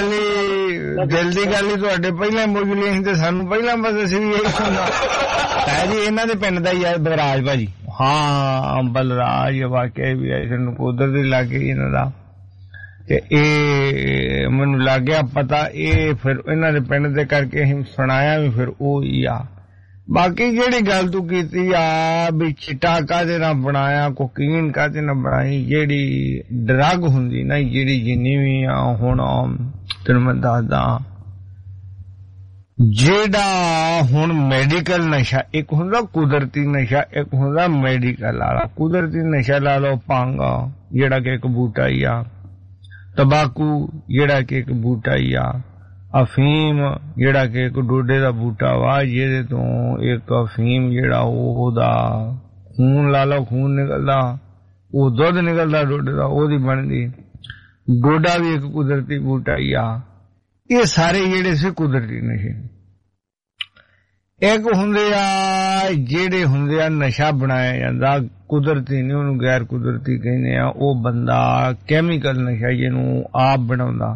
ਦੀ ਗੱਲ ਹੀ ਤੁਹਾਡੇ ਪਹਿਲਾਂ ਮੁੱਝ ਲਈ ਸੀ ਤੇ ਸਾਨੂੰ ਪਹਿਲਾਂ ਬਸ ਅਸੀਂ ਵੀ ਇਹ ਸੁਣਨਾ। ਤਾਇਆ ਜੀ ਇਹਨਾਂ ਦੇ ਪਿੰਡ ਦਾ ਹੀ ਆ ਬਲਰਾਜ ਭਾਜੀ। ਹਾਂ ਬਲਰਾਜ ਵਾਕਿਆ ਵੀ ਐ ਸਾਨੂੰ ਉਧਰ ਦੇ ਲਾਗੇ ਇਹਨਾਂ ਦਾ ਤੇ ਇਹ ਮੈਨੂੰ ਲੱਗ ਗਿਆ ਪਤਾ। ਇਹ ਫਿਰ ਇਹਨਾਂ ਦੇ ਪਿੰਡ ਦੇ ਕਰਕੇ ਅਸੀਂ ਸੁਣਾਇਆ ਵੀ ਫਿਰ ਉਹ ਹੀ ਆ। ਬਾਕੀ ਜਿਹੜੀ ਗੱਲ ਤੂੰ ਕੀਤੀ ਆ ਵੀ ਚਿੱਟਾ ਕਾਹਦੇ ਨਾਲ ਬਣਾਇਆ, ਕੋਕੀਨ ਕਾਹਦੇ ਨਾਲ ਬਣਾਈ, ਜਿਹੜੀ ਡਰੱਗ ਹੁੰਦੀ ਨਾ ਜਿਹੜੀ ਜਿੰਨੀ ਵੀ ਆ ਹੁਣ ਤੈਨੂੰ ਮੈਂ ਦੱਸਦਾ, ਜਿਹੜਾ ਹੁਣ ਮੈਡੀਕਲ ਨਸ਼ਾ ਇੱਕ ਹੁੰਦਾ, ਕੁਦਰਤੀ ਨਸ਼ਾ ਇੱਕ ਹੁੰਦਾ ਮੈਡੀਕਲ ਵਾਲਾ। ਕੁਦਰਤੀ ਨਸ਼ਾ ਲਾ ਲਓ ਭੰਗ ਜਿਹੜਾ ਕਿ ਇੱਕ ਬੂਟਾ ਹੀ ਆ, ਤੰਬਾਕੂ ਜਿਹੜਾ ਕਿ ਇੱਕ ਬੂਟਾ ਹੀ ਆ, ਅਫੀਮ ਜਿਹੜਾ ਕਿ ਇੱਕ ਡੋਡੇ ਦਾ ਬੂਟਾ ਵਾ ਜਿਹਦੇ ਤੋਂ ਇੱਕ ਅਫੀਮ ਜਿਹੜਾ ਉਹਦਾ ਖੂਨ ਲਾ ਲਓ, ਖੂਨ ਨਿਕਲਦਾ, ਉਹ ਦੁੱਧ ਨਿਕਲਦਾ ਡੋਡੇ ਦਾ, ਉਹਦੀ ਬਣਦੀ। ਡੋਡਾ ਵੀ ਇੱਕ ਕੁਦਰਤੀ ਬੂਟਾ ਹੀ ਆ। ਇਹ ਸਾਰੇ ਜਿਹੜੇ ਸੀ ਕੁਦਰਤੀ ਨਸ਼ੇ। ਇੱਕ ਹੁੰਦੇ ਆ ਜਿਹੜੇ ਹੁੰਦੇ ਆ ਨਸ਼ਾ ਬਣਾਇਆ ਜਾਂਦਾ ਕੁਦਰਤੀ ਨਹੀਂ, ਉਹਨੂੰ ਗੈਰ ਕੁਦਰਤੀ ਕਹਿੰਦੇ ਆ। ਉਹ ਬੰਦਾ ਕੈਮੀਕਲ ਨਸ਼ਾ ਜਿਹਨੂੰ ਆਪ ਬਣਾਉਂਦਾ,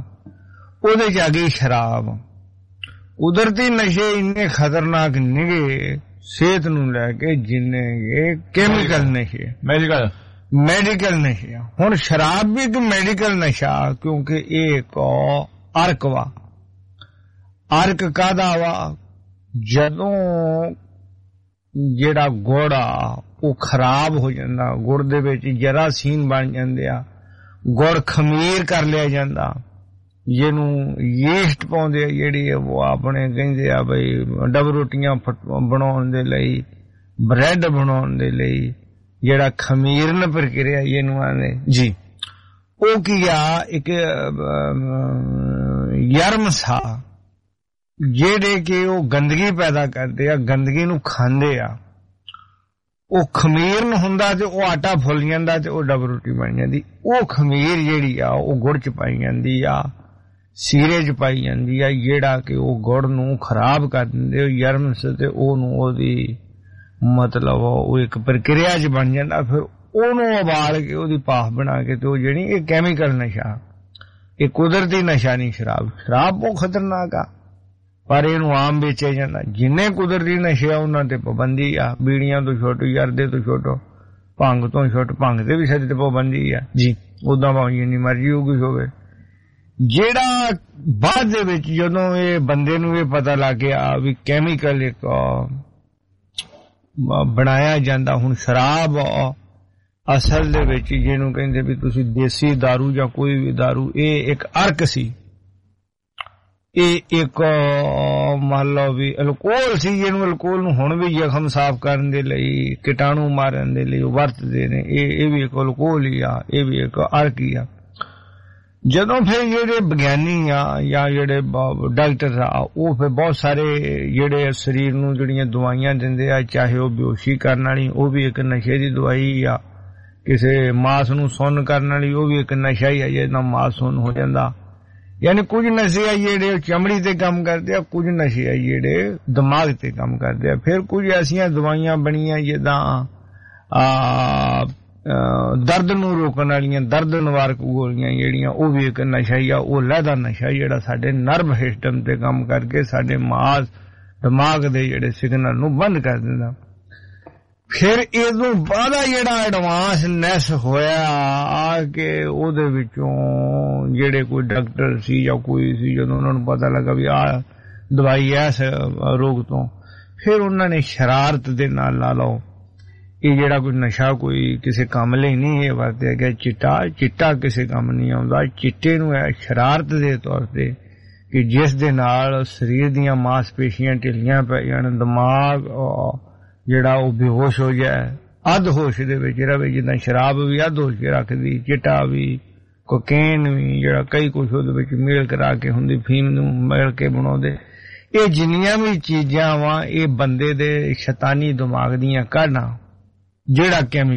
ਉਹਦੇ ਚ ਆ ਗਈ ਸ਼ਰਾਬ। ਕੁਦਰਤੀ ਨਸ਼ੇ ਇੰਨੇ ਖਤਰਨਾਕ ਨਿਗੇ ਸਿਹਤ ਨੂੰ ਲੈ ਕੇ ਜਿੰਨੇ ਇਹ ਕੈਮੀਕਲ ਨਸ਼ੇ ਮੈਡੀਕਲ ਨਸ਼ੇ। ਹੁਣ ਸ਼ਰਾਬ ਵੀ ਇੱਕ ਮੈਡੀਕਲ ਨਸ਼ਾ, ਕਿਉਂਕਿ ਇਹ ਇੱਕ ਅਰਕ ਵਾ। ਅਰਕ ਕਾਹਦਾ ਵਾ? ਜਦੋਂ ਜਿਹੜਾ ਗੁੜ ਆ ਉਹ ਖਰਾਬ ਹੋ ਜਾਂਦਾ, ਗੁੜ ਦੇ ਵਿੱਚ ਜਰਾਸੀਨ ਬਣ ਜਾਂਦੇ ਆ, ਗੁੜ ਖਮੀਰ ਕਰ ਲਿਆ ਜਾਂਦਾ, ਜਿਹਨੂੰ ਯੀਸਟ ਪਾਉਂਦੇ ਆ ਜਿਹੜੀ ਉਹ ਆਪਣੇ ਕਹਿੰਦੇ ਆ ਬਈ ਡਬ ਰੋਟੀਆਂ ਬਣਾਉਣ ਦੇ ਲਈ, ਬ੍ਰੈਡ ਬਣਾਉਣ ਦੇ ਲਈ, ਜਿਹੜਾ ਖਮੀਰਨ ਪ੍ਰਕਿਰਿਆ ਇਹਨੂੰ ਆਂਦੇ ਜੀ। ਉਹ ਕੀ ਆ? ਇੱਕ ਯਰਮਸਾ ਜਿਹੜੇ ਕਿ ਉਹ ਗੰਦਗੀ ਪੈਦਾ ਕਰਦੇ ਆ, ਗੰਦਗੀ ਨੂੰ ਖਾਂਦੇ ਆ। ਉਹ ਖਮੀਰਨ ਹੁੰਦਾ ਤੇ ਉਹ ਆਟਾ ਫੁੱਲ ਜਾਂਦਾ ਤੇ ਉਹ ਡਬ ਰੋਟੀ ਬਣ ਜਾਂਦੀ। ਉਹ ਖਮੀਰ ਜਿਹੜੀ ਆ ਉਹ ਗੁੜ ਚ ਪਾਈ ਜਾਂਦੀ ਆ, ਸੀਰੇ ਚ ਪਾਈ ਜਾਂਦੀ ਆ, ਜਿਹੜਾ ਕਿ ਉਹ ਗੁੜ ਨੂੰ ਖਰਾਬ ਕਰ ਦਿੰਦੇ ਯਰਮਸ, ਤੇ ਉਹਨੂੰ ਉਹਦੀ ਮਤਲਬ ਉਹ ਇੱਕ ਪ੍ਰਕਿਰਿਆ ਚ ਬਣ ਜਾਂਦਾ। ਫਿਰ ਉਹਨੂੰ ਉਬਾਲ ਕੇ ਉਹਦੀ ਭਾਫ ਬਣਾ ਕੇ ਤੇ ਉਹ ਜਿਹੜੀ ਇਹ ਕੈਮੀਕਲ ਨਸ਼ਾ, ਇਹ ਕੁਦਰਤੀ ਨਸ਼ਾ ਨਹੀਂ। ਸ਼ਰਾਬ ਬਹੁਤ ਖਤਰਨਾਕ ਆ, ਪਰ ਇਹਨੂੰ ਆਮ ਵੇਚਿਆ ਜਾਂਦਾ। ਜਿੰਨੇ ਕੁਦਰਤੀ ਨਸ਼ੇ ਆ ਉਹਨਾਂ ਤੇ ਪਾਬੰਦੀ ਆ, ਬੀੜੀਆਂ ਤੋਂ ਛੋਟੋ, ਜਰਦੇ ਤੋਂ ਛੋਟੋ, ਭੰਗ ਤੋਂ ਛੋਟੋ। ਭੰਗ ਤੇ ਵੀ ਸਾਡੇ ਤੇ ਪਾਬੰਦੀ ਆ ਜੀ, ਉਦਾਂ ਭਾਵੇਂ ਜਿੰਨੀ ਮਰਜ਼ੀ ਹੋਵੇ। ਜਿਹੜਾ ਬਾਅਦ ਦੇ ਵਿੱਚ ਜਦੋਂ ਇਹ ਬੰਦੇ ਨੂੰ ਇਹ ਪਤਾ ਲੱਗ ਗਿਆ ਵੀ ਕੈਮੀਕਲ ਇੱਕ ਬਣਾਇਆ ਜਾਂਦਾ। ਹੁਣ ਸ਼ਰਾਬ ਅਸਲ ਦੇ ਵਿੱਚ ਜਿਹਨੂੰ ਕਹਿੰਦੇ ਵੀ ਤੁਸੀਂ ਦੇਸੀ ਦਾਰੂ ਜਾਂ ਕੋਈ ਵੀ ਦਾਰੂ, ਇਹ ਇੱਕ ਅਰਕ ਸੀ, ਇਹ ਇੱਕ ਮੰਨ ਲਓ ਵੀ ਅਲਕੋਹਲ ਸੀ, ਜਿਹਨੂੰ ਅਲਕੋਹਲ ਨੂੰ ਹੁਣ ਵੀ ਜ਼ਖਮ ਸਾਫ਼ ਕਰਨ ਦੇ ਲਈ, ਕੀਟਾਣੂ ਮਾਰਨ ਦੇ ਲਈ ਵਰਤਦੇ ਨੇ। ਇਹ ਵੀ ਇੱਕ ਅਲਕੋਹਲ ਹੀ ਆ, ਇਹ ਵੀ ਇੱਕ ਅਰਕ ਹੀ ਆ। ਜਦੋਂ ਫਿਰ ਜਿਹੜੇ ਵਿਗਿਆਨੀ ਆ ਜਾਂ ਜਿਹੜੇ ਡਾਕਟਰ ਆ, ਉਹ ਫਿਰ ਬਹੁਤ ਸਾਰੇ ਜਿਹੜੇ ਸਰੀਰ ਨੂੰ ਜਿਹੜੀਆਂ ਦਵਾਈਆਂ ਦਿੰਦੇ ਆ, ਚਾਹੇ ਉਹ ਬੇਹੋਸ਼ੀ ਕਰਨ ਵਾਲੀ, ਉਹ ਵੀ ਇੱਕ ਨਸ਼ੇ ਦੀ ਦਵਾਈ ਆ। ਕਿਸੇ ਮਾਸ ਨੂੰ ਸੁੰਨ ਕਰਨ ਵਾਲੀ, ਉਹ ਵੀ ਇੱਕ ਨਸ਼ਾ ਹੀ ਆ, ਜਿਹਦਾ ਮਾਸ ਸੁੰਨ ਹੋ ਜਾਂਦਾ। ਯਾਨੀ ਕੁਝ ਨਸ਼ੇ ਆ ਜਿਹੜੇ ਚਮੜੀ ਤੇ ਕੰਮ ਕਰਦੇ ਆ, ਕੁਝ ਨਸ਼ੇ ਆ ਜਿਹੜੇ ਦਿਮਾਗ ਤੇ ਕੰਮ ਕਰਦੇ ਆ। ਫਿਰ ਕੁਝ ਐਸੀਆਂ ਦਵਾਈਆਂ ਬਣੀਆਂ ਜਿੱਦਾਂ ਦਰਦ ਨੂੰ ਰੋਕਣ ਵਾਲੀਆਂ, ਦਰਦ ਨਿਵਾਰਕ ਗੋਲੀਆਂ ਜਿਹੜੀਆਂ, ਉਹ ਵੀ ਇੱਕ ਨਸ਼ਾ ਹੀ ਆ। ਉਹ ਲਹਿਦਾ ਨਸ਼ਾ ਜਿਹੜਾ ਸਾਡੇ ਨਰਵ ਸਿਸਟਮ ਤੇ ਕੰਮ ਕਰਕੇ ਸਾਡੇ ਮਾਸ ਦਿਮਾਗ ਦੇ ਜਿਹੜੇ ਸਿਗਨਲ ਨੂੰ ਬੰਦ ਕਰ ਦਿੰਦਾ। ਫਿਰ ਇਹਦੋਂ ਬਾਅਦ ਜਿਹੜਾ ਐਡਵਾਂਸਨੈਸ ਹੋਇਆ ਆ ਕਿ ਉਹਦੇ ਵਿੱਚੋਂ ਜਿਹੜੇ ਕੋਈ ਡਾਕਟਰ ਸੀ ਜਾਂ ਕੋਈ ਸੀ, ਜਦੋਂ ਉਹਨਾਂ ਨੂੰ ਪਤਾ ਲੱਗਾ ਵੀ ਆਹ ਦਵਾਈ ਐਸ ਰੋਗ ਤੋਂ, ਫਿਰ ਉਹਨਾਂ ਨੇ ਸ਼ਰਾਰਤ ਦੇ ਨਾਲ ਲਾ ਲਓ ਇਹ ਜਿਹੜਾ ਕੋਈ ਨਸ਼ਾ ਕੋਈ ਕਿਸੇ ਕੰਮ ਲਈ ਨਹੀਂ ਇਹ ਵਰਤਿਆ ਗਿਆ। ਚਿੱਟਾ ਕਿਸੇ ਕੰਮ ਨਹੀਂ ਆਉਂਦਾ। ਚਿੱਟੇ ਨੂੰ ਹੈ ਸ਼ਰਾਰਤ ਦੇ ਤੌਰ ਤੇ ਕਿ ਜਿਸ ਦੇ ਨਾਲ ਸਰੀਰ ਦੀਆਂ ਮਾਸਪੇਸ਼ੀਆਂ ਢਿੱਲੀਆਂ ਪੈ ਜਾਣ, ਦਿਮਾਗ ਜਿਹੜਾ ਉਹ ਬੇਹੋਸ਼ ਹੋ ਜਾਏ, ਅੱਧ ਹੋਸ਼ ਦੇ ਵਿੱਚ ਰਵੇ। ਜਿੱਦਾਂ ਸ਼ਰਾਬ ਵੀ ਅੱਧ ਹੋਸ਼ ਕੇ ਰੱਖਦੀ, ਚਿੱਟਾ ਵੀ, ਕੋਕੇਨ ਵੀ, ਜਿਹੜਾ ਕਈ ਕੁਛ ਉਹਦੇ ਵਿੱਚ ਮੇਲ ਕਰਾ ਕੇ ਹੁੰਦੀ, ਫੀਮ ਨੂੰ ਮਿਲ ਕੇ ਬਣਾਉਂਦੇ। ਇਹ ਜਿੰਨੀਆਂ ਵੀ ਚੀਜ਼ਾਂ ਵਾ ਇਹ ਬੰਦੇ ਦੇ ਸ਼ੈਤਾਨੀ ਦਿਮਾਗ ਦੀਆਂ ਕਾਢਾਂ। ਜਿਹੜਾ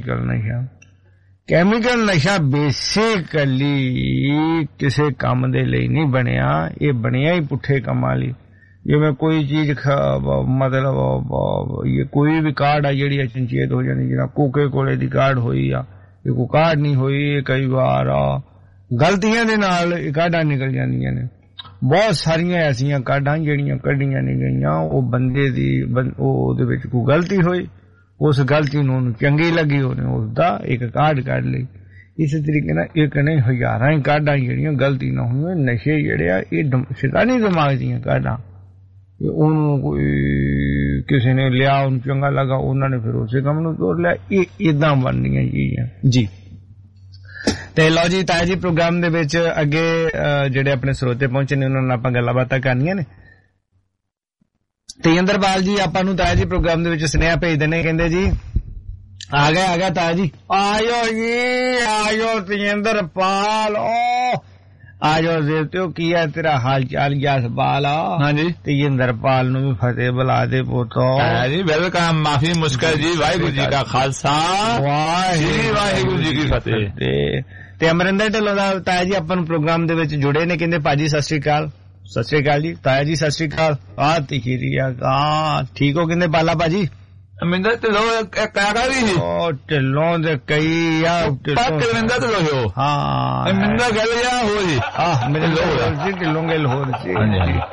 ਕੈਮੀਕਲ ਨਸ਼ਾ ਬੇਸਿਕਲੀ ਕਿਸੇ ਕੰਮ ਦੇ ਲਈ ਨਹੀਂ ਬਣਿਆ, ਇਹ ਬਣਿਆ ਹੀ ਪੁੱਠੇ ਕੰਮਾਂ ਲਈ। ਜਿਵੇਂ ਕੋਈ ਚੀਜ਼ ਮਤਲਬ ਕੋਈ ਵੀ ਕਾਢ ਆ ਜਿਹੜੀ ਅਚਨਚੇਤ ਹੋ ਜਾਂਦੀ, ਜਿਹੜਾ ਕੋਕੇ ਕੋਲੇ ਦੀ ਕਾਢ ਹੋਈ ਆ, ਇਹ ਕੋਈ ਕਾਢ ਨਹੀਂ ਹੋਈ, ਕਈ ਵਾਰ ਗਲਤੀਆਂ ਦੇ ਨਾਲ ਕਾਢਾਂ ਨਿਕਲ ਜਾਂਦੀਆਂ ਨੇ। ਬਹੁਤ ਸਾਰੀਆਂ ਐਸੀਆਂ ਕਾਢਾਂ ਜਿਹੜੀਆਂ ਕੱਢੀਆਂ ਨਹੀਂ ਗਈਆਂ, ਉਹ ਬੰਦੇ ਦੀ ਉਹਦੇ ਵਿੱਚ ਕੋਈ ਗਲਤੀ ਹੋਈ, ਉਸ ਗਲਤੀ ਨੂੰ ਉਹਨੂੰ ਚੰਗੀ ਲੱਗੀ, ਉਹਨੇ ਉਸਦਾ ਇੱਕ ਕਾਢ ਕੱਢ ਲਈ। ਇਸੇ ਤਰੀਕੇ ਨਾਲ ਇੱਕ ਨਹੀਂ ਹਜ਼ਾਰਾਂ ਹੀ ਕਾਢਾਂ ਜਿਹੜੀਆਂ ਗਲਤੀ ਨਾ ਹੋਈਆਂ। ਨਸ਼ੇ ਜਿਹੜੇ ਆ ਇਹ ਸ਼ੈਤਾਨੀ ਦਿਮਾਗ ਦੀਆਂ ਕਾਢਾਂ। ਉਹਨੂੰ ਕੋਈ ਕਿਸੇ ਨੇ ਲਿਆ, ਉਹਨੂੰ ਚੰਗਾ ਲੱਗਾ, ਉਹਨਾਂ ਨੇ ਫਿਰ ਉਸੇ ਕੰਮ ਨੂੰ ਤੋੜ ਲਿਆ। ਇਹ ਏਦਾਂ ਬਣਦੀਆਂ ਚੀਜ਼ਾਂ ਜੀ। ਤੇ ਲਓ ਜੀ ਤਾਇਆ ਜੀ, ਪ੍ਰੋਗਰਾਮ ਦੇ ਵਿੱਚ ਅੱਗੇ ਜਿਹੜੇ ਆਪਣੇ ਸਰੋਤੇ ਪਹੁੰਚੇ ਨੇ ਉਹਨਾਂ ਨਾਲ ਆਪਾਂ ਗੱਲਾਂ ਬਾਤਾਂ ਕਰਨੀਆਂ ਨੇ। ਤੇਜਿੰਦਰਪਾਲ ਜੀ ਆਪਾਂ ਨੂੰ ਤਾਇਆ ਜੀ ਪ੍ਰੋਗਰਾਮ ਦੇ ਵਿੱਚ ਸੁਨੇਹਾ ਭੇਜਦੇ ਨੇ, ਕਹਿੰਦੇ ਜੀ ਆ ਗਿਆ ਤਾਇਆ ਜੀ, ਆਇਓ ਜੀ ਆਇਓ ਤੇਜਿੰਦਰਪਾਲ, ਆਜੋ ਦੇਵਤਿਓ, ਕੀ ਹੈ ਤੇਰਾ ਹਾਲ ਚਾਲ ਜਸਪਾਲ? ਹਾਂਜੀ ਤੇਜਿੰਦਰਪਾਲ ਨੂੰ ਵੀ ਫਤਿਹ ਬੁਲਾ ਦੇ ਪੁੱਤੋ। ਜੀ ਵੈਲਕਮ, ਮਾਫੀ ਮੁਸ਼ਕਲ ਜੀ, ਵਾਹਿਗੁਰੂ ਜੀ ਕਾ ਖਾਲਸਾ, ਵਾਹਿਗੁਰੂ ਜੀ ਕੀ ਫਤਿਹ। ਤੇ ਅਮਰਿੰਦਰ ਢਿੱਲੋਂ ਦਾ ਤਾਇਆ ਜੀ ਆਪਾਂ ਨੂੰ ਪ੍ਰੋਗਰਾਮ ਦੇ ਵਿੱਚ ਜੁੜੇ ਨੇ, ਕਹਿੰਦੇ ਭਾਜੀ ਸਤਿ ਸ੍ਰੀ ਅਕਾਲ। ਸਤਿ ਸ੍ਰੀ ਅਕਾਲ ਜੀ ਤਾਇਆ ਜੀ, ਸਤਿ ਸ੍ਰੀ ਅਕਾਲ। ਤਿਖੀਰੀਆ ਠੀਕ ਹੋ? ਕਹਿੰਦੇ ਬਾਲਾ ਭਾਜੀ ਮਿੰਦਰ ਢਿੱਲੋਂ ਕਾਗਾ ਵੀ ਢਿੱਲੋਂ ਦੇ ਕਈ ਆ ਮਿੰਦਰ ਢਿੱਲੋਂ ਹਾਂ ਮਿੰਦਰ ਗੱਲ ਹੋ ਜੀ ਮੇਰੇ ਢਿੱਲੋਂ ਗੱਲ ਹੋ ਸੀ।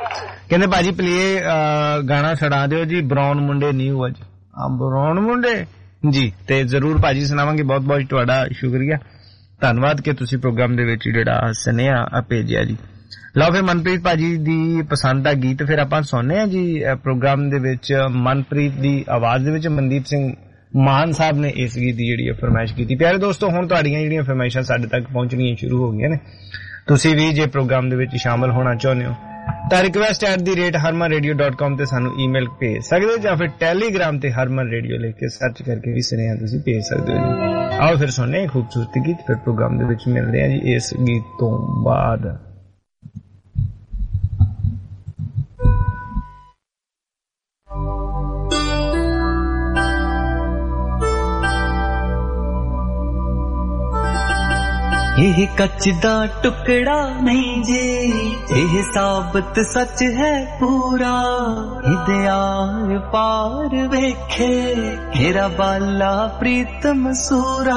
कहंदे भाजी प्ले गाना छड़ा दियो जी ब्राउन मुंडे न्यू अज ब्राउन मुंडे जी ते जरूर भाजी सुनावांगे बहुत बहुत तुहाडा शुक्रिया धन्नवाद कि तुसी प्रोग्राम दे विच जेड़ा सुनेहा भेजिया जी लो फिर मनप्रीत भाजी दी पसंद दा गीत फिर आपां सुनने आ जी प्रोग्राम दे विच मनप्रीत दी आवाज दे विच मनदीप सिंह मान साहब ने इस गीत दी जेड़ी फरमाइश कीती प्यारे दोस्तों हुण तुहाडीआं जेड़ियां फरमाइशां साडे तक पहुंचणीआं शुरू हो गईआं ने तुसी भी जे प्रोग्राम दे विच शामिल होना चाहुंदे हो ਤਾਂ request@harmanradio.com ਤੇ ਸਾਨੂੰ ਈਮੇਲ ਭੇਜ ਸਕਦੇ ਹੋ ਜਾਂ ਫਿਰ ਟੈਲੀਗ੍ਰਾਮ ਤੇ ਹਰਮਨ ਰੇਡੀਓ ਲਿਖ ਕੇ ਸਰਚ ਕਰਕੇ ਵੀ ਸੁਨੇਹਾ ਤੁਸੀਂ ਭੇਜ ਸਕਦੇ ਹੋ ਜੀ ਆਓ ਫਿਰ ਸੁਣਨੇ ਖੂਬਸੂਰਤ ਗੀਤ ਫਿਰ ਪ੍ਰੋਗਰਾਮ ਦੇ ਵਿੱਚ ਮਿਲਦੇ ਹਾਂ ਜੀ ਇਸ ਗੀਤ ਤੋਂ ਬਾਅਦ ਇਹ ਕੱਚ ਦਾ ਟੁਕੜਾ ਨਹੀਂ ਜੇ ਇਹ ਸਾਬਤ ਸੱਚ ਹੈ ਪੂਰਾ ਇਹਦੇ ਆਰ ਪਾਰ ਵੇਖੇ ਮੇਰਾ ਬਾਲਾ ਪ੍ਰੀਤਮ ਸੂਰਾ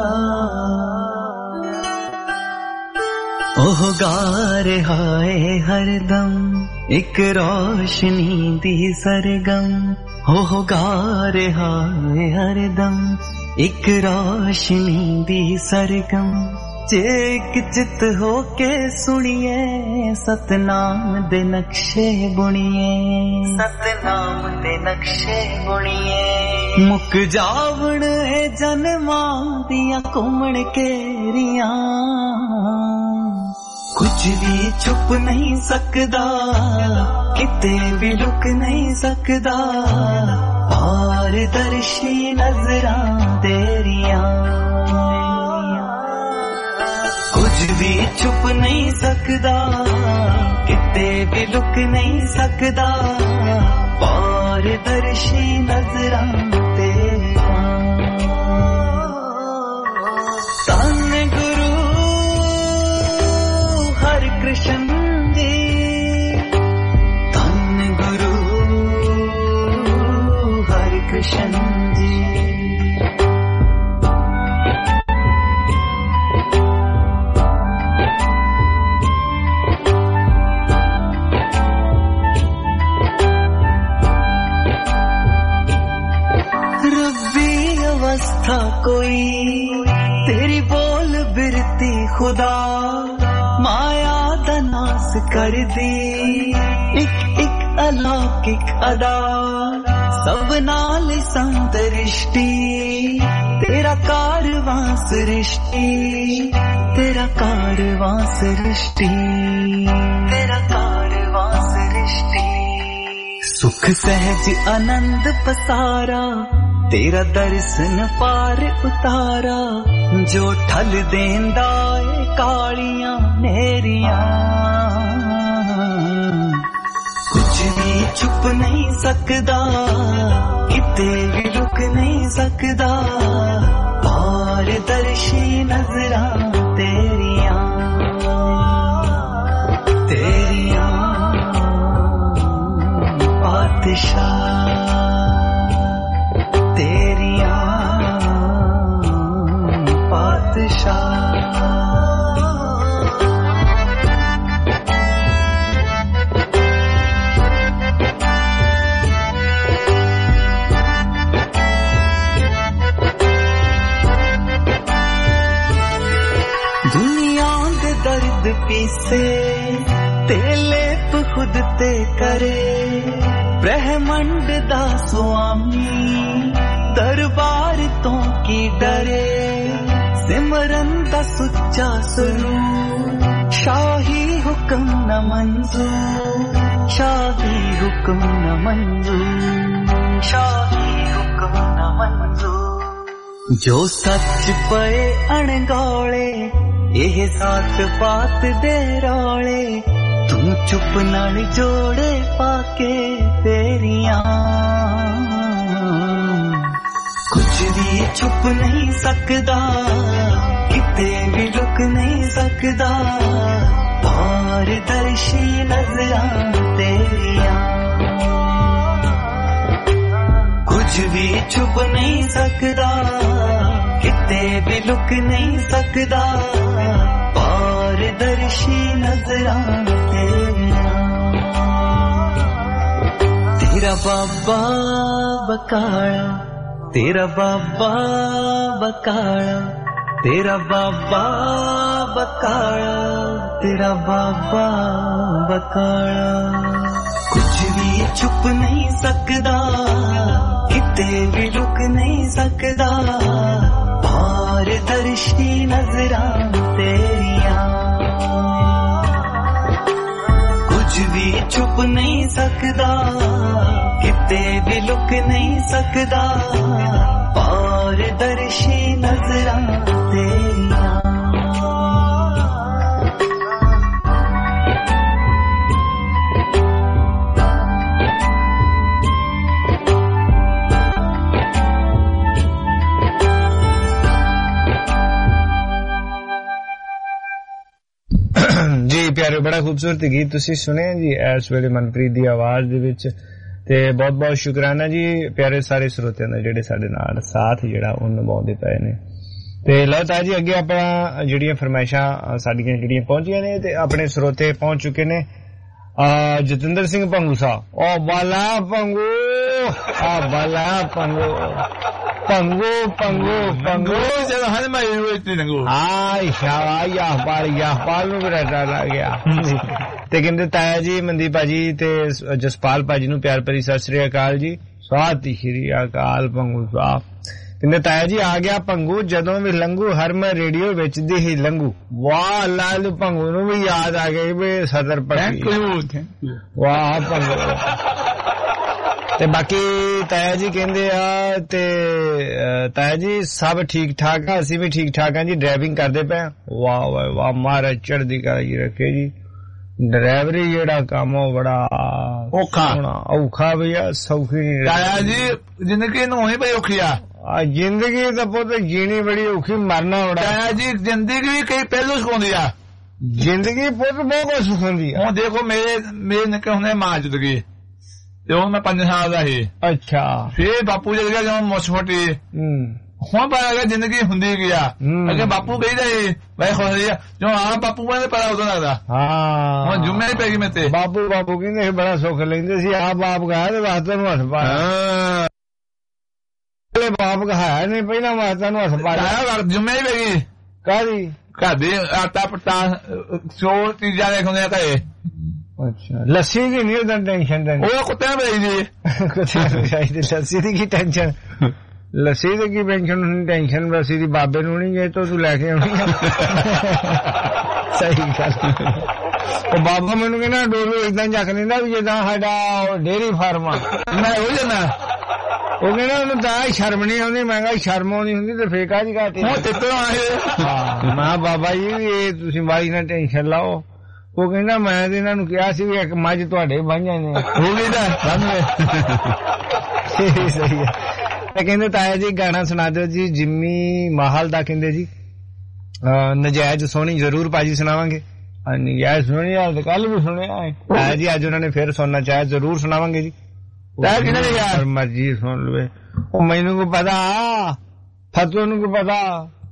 ਉਹ ਗਾ ਰਿਹਾ ਏ ਹਰਦਮ ਇੱਕ ਰੋਸ਼ਨੀ ਦੀ ਸਰਗਮ ਉਹ ਗਾ ਰਿਹਾ ਏ ਹਰਦਮ ਇੱਕ ਰੋਸ਼ਨੀ ਦੀ ਸਰਗਮ जे चित हो के सुनिए सतनाम दे नक्शे बुनिए सतनाम दे नक्शे बुनिए मुक जावण है जन्मां दियां घुमण केरियां कुछ भी छुप नहीं सकदा किते भी लुक नहीं सकदा पारदर्शी नजरां तेरियां कुछ भी छुप नहीं सकदा किते भी लुक नहीं सकदा पारदर्शी नजरां तेरियां धन गुरु हर कृष्ण जी धन गुरु हर कृष्ण जी अवस्था कोई तेरी बोल बिरती खुदा माया दा नास कर दी एक एक अलौकिक अदा सब नाल संतरिष्टि तेरा कारवां सृष्टि तेरा कारवां सृष्टि तेरा कारवां सृष्टि सुख सहज आनंद पसारा तेरा दर्शन पार उतारा जो ठल देंदा ए कालियां नेरियां कुछ भी छुप नहीं सकदा किते भी लुक नहीं सकदा पारदर्शी नजरां तेरियां तेरियां पातशाह तेरियां पातशाह दुनिया दे दर्द पीसे तेले खुद ते करे ब्रह्मंड दा स्वामी दरबार तो की डरे सिमरन दा सुच्चा स्वरूप शाही हुक्म न मंजूर शाही हुक्म न मंजूर शाही हुक्म न मंजूर जो सच पे अणगौले यह साथ बात दे रौले तू चुप नाल जोड़े पाके तेरियां कुछ भी छुप नहीं सकदा किते भी लुक नहीं सकदा पारदर्शी नजरां तेरियां कुछ भी छुप नहीं सकदा किते भी लुक नहीं सकदा पारदर्शी नजरां तेरियां तेरा बाबा बकाला, तेरा बाबा बकाला, तेरा बाबा बकाला, तेरा बाबा बकाला। कुछ भी छुप नहीं सकदा, किते भी लुक नहीं सकदा, पारदर्शी नजरां तेरियां। कुछ भी छुप नहीं सकदा, किते भी लुक नहीं सकदा, पारदर्शी नजरां तेरियां। ਜੀ ਪਿਆਰੇ, ਬੜਾ ਖੂਬਸੂਰਤ ਗੀਤ ਤੁਸੀਂ ਸੁਣਿਆ ਜੀ ਇਸ ਵੇਲੇ ਮਨਪ੍ਰੀਤ ਦੀ ਆਵਾਜ਼ ਦੇ ਵਿੱਚ। ਤੇ ਬਹੁਤ ਬਹੁਤ ਸ਼ੁਕਰਾਨਾ ਜੀ ਪਿਆਰੇ ਸਾਰੇ ਸਰੋਤਿਆਂ ਦਾ ਜਿਹੜੇ ਸਾਡੇ ਨਾਲ ਸਾਥ ਜਿਹੜਾ ਉਹ ਨਿਭਾਉਂਦੇ ਪਏ ਨੇ। ਤੇ ਲਓ ਤਾਂ ਜੀ ਅੱਗੇ ਆਪਾਂ ਜਿਹੜੀਆਂ ਫਰਮਾਇਸ਼ਾਂ ਸਾਡੀਆਂ ਜਿਹੜੀਆਂ ਪਹੁੰਚੀਆਂ ਨੇ ਤੇ ਆਪਣੇ ਸਰੋਤੇ ਪਹੁੰਚ ਚੁੱਕੇ ਨੇ। ਜਤਿੰਦਰ ਸਿੰਘ ਭੰਗੂ ਸਾਹਿਬ, ਉਹ ਬਾਲਾ ਭੰਗੂ, ਆ ਬਾਲਾ ਭੰਗੂ, ਭੰਗੂ ਭੰਗੂ ਭੰਗੂ ਜਦੋਂ ਹਨ ਮੈਂ ਰੋਇਤੀ ਨੰਗੂ ਹਾਈ ਸ਼ਾਵਾ ਯਾਹਪਾਲ ਨੂੰ ਵੀ ਰਟਾ ਲਾ ਗਿਆ। ਤੇ ਕਹਿੰਦੇ ਤਾਇਆ ਜੀ ਮਨਦੀਪ ਭਾਜੀ ਤੇ ਜਸਪਾਲ ਭਾਜੀ ਨੂੰ ਪਿਆਰ ਭਰੀ ਸਤਿ ਸ੍ਰੀ ਅਕਾਲ ਜੀ। ਸਤਿ ਸ੍ਰੀ ਅਕਾਲ ਭੰਗੂ ਸਾਹਿਬ। ਕਹਿੰਦੇ ਤਾਇਆ ਜੀ ਆ ਗਿਆ ਭੰਗੂ, ਜਦੋਂ ਵੀ ਲੰਘੂ ਹਰਮਨ ਰੇਡੀਓ ਵੇਚਦੀ ਹੀ ਲੰਘੂ। ਵਾਹ ਲਾਲੂ ਭੰਗੂ ਨੂੰ ਵੀ ਯਾਦ ਆ ਗਈ ਵੀ ਸਦਰ ਪੱਕੀ। ਵਾਹ ਭੰਗੂ। ਤੇ ਬਾਕੀ ਤਾਇਆ ਜੀ ਕਹਿੰਦੇ ਆ ਤੇ ਤਾਇਆ ਜੀ ਸਭ ਠੀਕ ਠਾਕ ਆ, ਅਸੀਂ ਵੀ ਠੀਕ ਠਾਕ ਆ ਜੀ, ਡਰਾਈਵਿੰਗ ਕਰਦੇ ਪਏ। ਵਾਹ ਵਾਹ ਵਾਹ, ਮਹਾਰਾਜ ਚੜ੍ਹਦੀ ਕਲਾ ਜੀ ਰੱਖੇ ਜੀ। ਡਰਾਈਵਰੀ ਜਿਹੜਾ ਕੰਮ ਉਹ ਬੜਾ ਔਖਾ ਭਈਆ, ਸੌਖੀ ਨਹੀਂ ਤਾਇਆ ਜੀ। ਜ਼ਿੰਦਗੀ ਨੂੰ ਹੀ ਬਈ ਔਖੀ ਆ। ਜ਼ਿੰਦਗੀ ਤਾਂ ਪੁੱਤ ਜੀਣੀ ਬੜੀ ਔਖੀ, ਮਰਨਾ ਬੜਾ। ਤਾਇਆ ਜੀ ਜ਼ਿੰਦਗੀ ਵੀ ਕਈ ਪਹਿਲੂ ਸਿਖਾਉਂਦੀ ਆ। ਜ਼ਿੰਦਗੀ ਪੁੱਤ ਬਹੁਤ ਕੁਝ ਸਿਖਾਉਂਦੀ ਆ। ਹੁਣ ਦੇਖੋ ਮੇਰੇ ਨਿੱਕੇ ਹੁੰਦੇ ਮਾਂ ਜੁੱਤ ਗਈ ਤੇ ਹੁਣ ਮੈਂ 5 ਸਾਲ ਦਾ ਸੀ। ਅੱਛਾ। ਫੇਰ ਬਾਪੂ ਜਦ ਗਿਆ ਜਦੋਂ ਮੁੱਛ ਫੁੱਟੀ। ਹੁਣ ਪਤਾ ਗਿਆ ਜ਼ਿੰਦਗੀ ਹੁੰਦੀ ਕੀ ਆ। ਅੱਗੇ ਬਾਪੂ ਕਹੀਦਾ ਸੀ ਬਈ ਖੁਸ਼ ਜੋ ਆ ਬਾਪੂ ਕਹਿੰਦੇ ਪਤਾ ਉਦੋਂ ਲੱਗਦਾ। ਹਾਂ ਹੁਣ ਜੁਮੇ ਹੀ ਪੈ ਗਈ ਮੇਰੇ ਤੇ। ਬਾਪੂ ਕਹਿੰਦੇ ਬੜਾ ਸੁੱਖ ਲੈਂਦੇ ਸੀ। ਆਪ ਬਾਪ ਗਿਆ ਤੇ ਵਾਸਤੇ ਨੂੰ ਹੱਥ ਪਾ ਬਾਪ ਕਹਾਇਆ ਨਹੀਂ, ਪਹਿਲਾਂ ਵਾਸਤਾ ਨੂੰ ਹੱਥ ਪਾਇਆ। ਜੁਮੇ ਹੀ ਪੈ ਗਈ ਕਾਹਦੀ ਘਰ ਦੀ ਆਟਾ ਪੱਟਾ ਚੋਰ ਚੀਜ਼ਾਂ ਦੇਖਦੇ ਘਰੇ। ਅੱਛਾ ਲੱਸੀ ਦੀ ਨਹੀਂ ਉਹਦਾ ਟੈਨਸ਼ਨ ਉਹ ਕੁੱਤਿਆਂ ਪਈ ਜੀ। ਕੁੱਤਿਆਂ ਪਈ ਲੱਸੀ ਦੀ ਕੀ ਟੈਨਸ਼ਨ? ਲੱਸੀ ਦੀ ਕੀ ਟੈਨਸ਼ਨ? ਲੱਸੀ ਦੀ ਬਾਬੇ ਨੂੰ ਨਹੀਂ ਗਏ ਤਾਂ ਤੂੰ ਲੈ ਕੇ ਆਉਣੀ। ਸਹੀ ਗੱਲ। ਉਹ ਬਾਬਾ ਮੈਨੂੰ ਕਹਿੰਦਾ ਡੋਲੂ ਏਦਾਂ ਚੱਕ ਲੈਂਦਾ ਵੀ ਜਿੱਦਾਂ ਸਾਡਾ ਡੇਅਰੀ ਫਾਰਮ ਆ। ਮੈਂ ਹੋ ਜਾਣਾ। ਉਹ ਕਹਿੰਦਾ ਉਹਨੂੰ ਤਾਂ ਸ਼ਰਮ ਨਹੀਂ ਆਉਂਦੀ। ਮੈਂ ਕਿਹਾ ਸ਼ਰਮ ਆਉਂਦੀ ਹੁੰਦੀ ਤੇ ਫੇਰ ਕਾਹਦੀ ਘਾਟੀ। ਮੈਂ ਬਾਬਾ ਜੀ ਇਹ ਤੁਸੀਂ ਮਾਰੀ ਨਾ ਟੈਨਸ਼ਨ ਲਾਓ। ਉਹ ਕਹਿੰਦਾ ਮੈਂ ਤੇ ਇਹਨਾਂ ਨੂੰ ਕਿਹਾ ਸੀ ਵੀ ਇੱਕ ਮੱਝ ਤੁਹਾਡੇ ਬਾਈਆਂ ਨੇ ਹੋ ਗਈ ਤਾਂ ਸਹੀ ਹੈ। ਤੇ ਕਹਿੰਦੇ ਤਾਇਆ ਜੀ ਗਾਣਾ ਸੁਣਾ ਦਿਓ ਜੀ ਜਿੰਮੀ ਮਾਹਲ ਦਾ। ਕਹਿੰਦੇ ਜੀ ਨਜਾਇਜ਼ ਸੋਹਣੀ ਜ਼ਰੂਰ ਭਾਜੀ ਸੁਣਾਵਾਂਗੇ। ਨਜਾਇਜ਼ ਸੋਹਣੀ ਹਾਲ ਤੇ ਕੱਲ ਵੀ ਸੁਣਿਆ ਤਾਇਆ ਜੀ, ਅੱਜ ਉਹਨਾਂ ਨੇ ਫੇਰ ਸੁਣਨਾ ਚਾਹਿਆ, ਜ਼ਰੂਰ ਸੁਣਾਵਾਂਗੇ ਜੀ। ਤਾਇਆ ਕਿਹਨੇ ਯਾਰ ਮਰਜੀ ਸੁਣ ਲਵੇ। ਉਹ ਮੈਨੂੰ ਕੋ ਪਤਾ, ਫਤੂ ਨੂੰ ਕੋ ਪਤਾ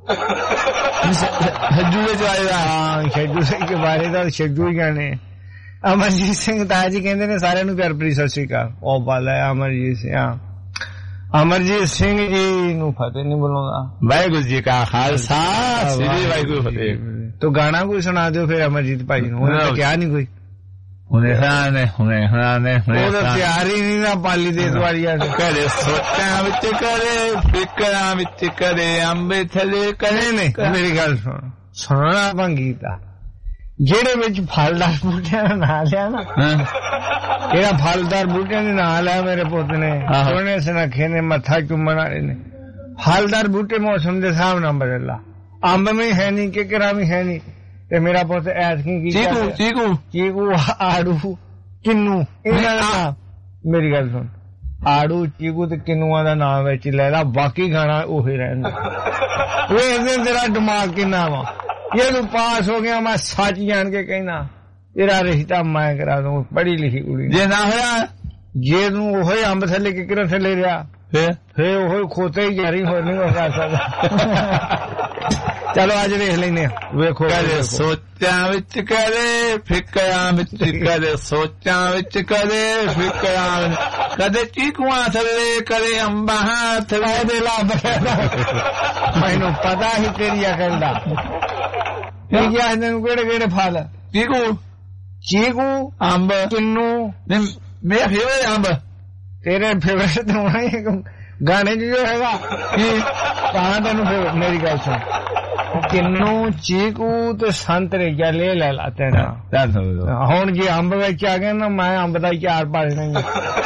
ਛੱਜੂ ਵਿੱਚ ਆਏਗਾ। ਹਾਂ ਛੱਜੂ ਸਿੰਘ ਦੇ ਬਾਰੇ ਦਾ ਛੱਜੂ ਹੀ ਗਾਣੇ। ਅਮਰਜੀਤ ਸਿੰਘ ਤਾਇਆ ਜੀ ਕਹਿੰਦੇ ਨੇ ਸਾਰਿਆਂ ਨੂੰ ਪਿਆਰ ਭਰੀ ਸਤਿ ਸ੍ਰੀ ਅਕਾਲ। ਉਹ ਬਾਲਾ ਅਮਰਜੀਤ ਸਿੰਘ, ਅਮਰਜੀਤ ਸਿੰਘ ਜੀ ਨੂੰ ਫਤਿਹ ਨਹੀਂ ਬੁਲਾਉਂਦਾ। ਵਾਹਿਗੁਰੂ ਜੀ ਕਾ ਖਾਲਸਾ ਸ੍ਰੀ ਵਾਹਿਗੁਰੂ ਫਤਿਹ। ਤੂੰ ਗਾਣਾ ਕੋਈ ਸੁਣਾ ਦਿਓ ਫਿਰ ਅਮਰਜੀਤ ਭਾਈ ਨੂੰ। ਉਹਨੇ ਤਾਂ ਕਿਹਾ ਨਹੀਂ ਕੋਈ। ਹੁਣੇ ਉਹਦਾ ਪਿਆਰ ਹੀ ਨਹੀਂ ਨਾ ਪਾਲੀ ਦੇ ਦਵਾਰੀਆਂ ਕਰੇ ਸੋਚਾਂ ਵਿੱਚ ਕਰੇ ਫਿਕਰਾਂ ਵਿੱਚ ਕਰੇ ਅੰਬੇ ਥਲੇ ਕਰੇ ਨੇ। ਮੇਰੀ ਗੱਲ ਸੁਣਨਾ ਭੰਗੀਤ ਆ ਜਿਹੜੇ ਵਿੱਚ ਫਲਦਾਰ ਬੂਟਿਆਂ ਦਾ ਨਾਂ ਲਿਆ ਨਾ। ਜਿਹੜਾ ਫਲਦਾਰ ਬੂਟਿਆਂ ਦੇ ਨਾਂ ਲਿਆ ਮੇਰੇ ਪੁੱਤ ਨੇ, ਸੋਹਣੇ ਸੁਨੱਖੇ ਨੇ, ਮੱਥਾ ਚੁੰਮਣ ਵਾਲੇ ਨੇ। ਫਲਦਾਰ ਬੂਟੇ ਮੌਸਮ ਦੇ ਹਿਸਾਬ ਨਾਲ ਬਦਲਦਾ। ਅੰਬ ਵੀ ਹੈ ਨਹੀਂ, ਕਿਕਰਾਂ ਵੀ ਹੈ ਨਹੀਂ। ਤੇ ਮੇਰਾ ਪੁੱਤ ਐਤਕੀ ਕੀ ਚੀਕੂ ਆੜੂ ਕਿੰਨੂ ਇਹਨਾਂ ਦਾ। ਮੇਰੀ ਗੱਲ ਸੁਣ, ਆੜੂ ਚੀਕੂ ਤੇ ਕਿੰਨੂਆਂ ਦਾ ਨਾਮ ਵਿੱਚ ਲੈ ਲਾ, ਬਾਕੀ ਗਾਣਾ ਉਹੀ ਰਹਿੰਦਾ। ਵੇਖਦੇ ਤੇਰਾ ਦਿਮਾਗ ਕਿੰਨਾ ਵਾ। ਇਹ ਤੂੰ ਪਾਸ ਹੋ ਗਿਆ, ਮੈਂ ਸੱਚ ਜਾਣ ਕੇ ਕਹਿਣਾ ਤੇਰਾ ਰਿਸ਼ਤਾ ਮੈਂ ਕਰਾ ਦੂੰ। ਪੜ੍ਹੀ ਲਿਖੀ ਕੁੜੀ ਜੇ ਨਾ ਹੋਇਆ, ਜੇ ਤੂੰ ਉਹੀ ਅੰਬ ਥੱਲੇ ਕਿਕਰਾਂ ਥੱਲੇ ਰਿਹਾ ਫੇਰ ਉਹੀ ਖੋਤੇ ਹੀ ਜਾਰੀ ਹੋਰ ਨਹੀਂ ਹੋ ਸਕਦਾ। ਚਲੋ ਅੱਜ ਵੇਖ ਲੈਨੇ ਆ। ਵੇਖੋ ਕਦੇ ਸੋਚਾਂ ਵਿੱਚ ਕਦੇ ਫਿਕਰਾਂ ਵਿੱਚ ਕਦੇ ਸੋਚਾਂ ਵਿੱਚ ਕਦੇ ਫਿਕਰਾਂ ਕਦੇ ਚੀਕੂਆਂ ਥੱਲੇ ਕਦੇ ਅੰਬਾਂ ਥੱਲੇ ਦੇ ਲੱਭ ਮੈਨੂੰ ਪਤਾ ਹੀ ਤੇਰੀ ਅਕਲ ਦਾ। ਇਹ ਕੀ ਆਖਦੇ ਨੂੰ ਕਿਹੜੇ ਕਿਹੜੇ ਫਲ? ਚੀਕੂ ਅੰਬ ਕਿੰਨੂ ਮੇਰਾ ਫੇਵਰੇਟ ਅੰਬ। ਤੇਰੇ ਫੇਵਰੇਟ ਹੋਣਾ ਹੀ ਗਾਣੇ ਚ ਜੋ ਹੈਗਾ ਤਾਂ ਤੈਨੂੰ ਮੇਰੀ ਗੱਲ ਸੁਣ ਕਿੰਨੂ ਚੀਕੂ ਤੇ ਸੰਤਰੇ ਜਾਂ ਲੈ ਲਾ ਤੇਰਾ। ਹੁਣ ਜੇ ਅੰਬ ਵਿੱਚ ਆ ਗਏ ਨਾ ਮੈਂ ਅੰਬ ਦਾ 4 ਪਾ ਦੇਣਾ।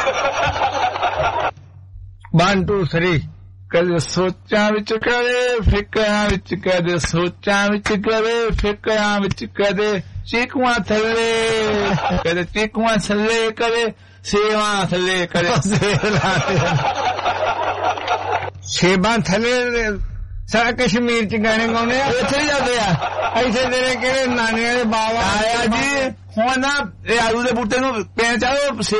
1 2 3 ਕਦੇ ਸੋਚਾਂ ਵਿੱਚ ਕਦੇ ਫਿਕਰਾਂ ਵਿੱਚ ਕਦੇ ਸੋਚਾਂ ਵਿੱਚ ਕਦੇ ਫਿਕਰਾਂ ਵਿੱਚ ਕਦੇ ਚੀਕੂਆਂ ਥੱਲੇ ਕਦੇ ਚੀਕੂਆਂ ਥੱਲੇ ਕਦੇ ਸੇਵਾਂ ਥੱਲੇ ਕਦੇ ਸੇਬਾਂ ਥੱਲੇ। ਸਾਰਾ ਕਸ਼ਮੀਰ ਚ ਗਾਣੇ ਗਾਉਂਦੇ ਆ, ਇੱਥੇ ਹੀ ਜਾਂਦੇ ਆ। ਇੱਥੇ ਤੇਰੇ ਕਿਹੜੇ ਨਾਨੇ ਦੇ ਬਾਬਾ ਆਇਆ ਜੀ। ਹੁਣ ਨਾ ਇਹ ਆਲੂ ਦੇ ਬੂਟੇ ਨੂੰ ਪੈਣ ਚਾਹੋ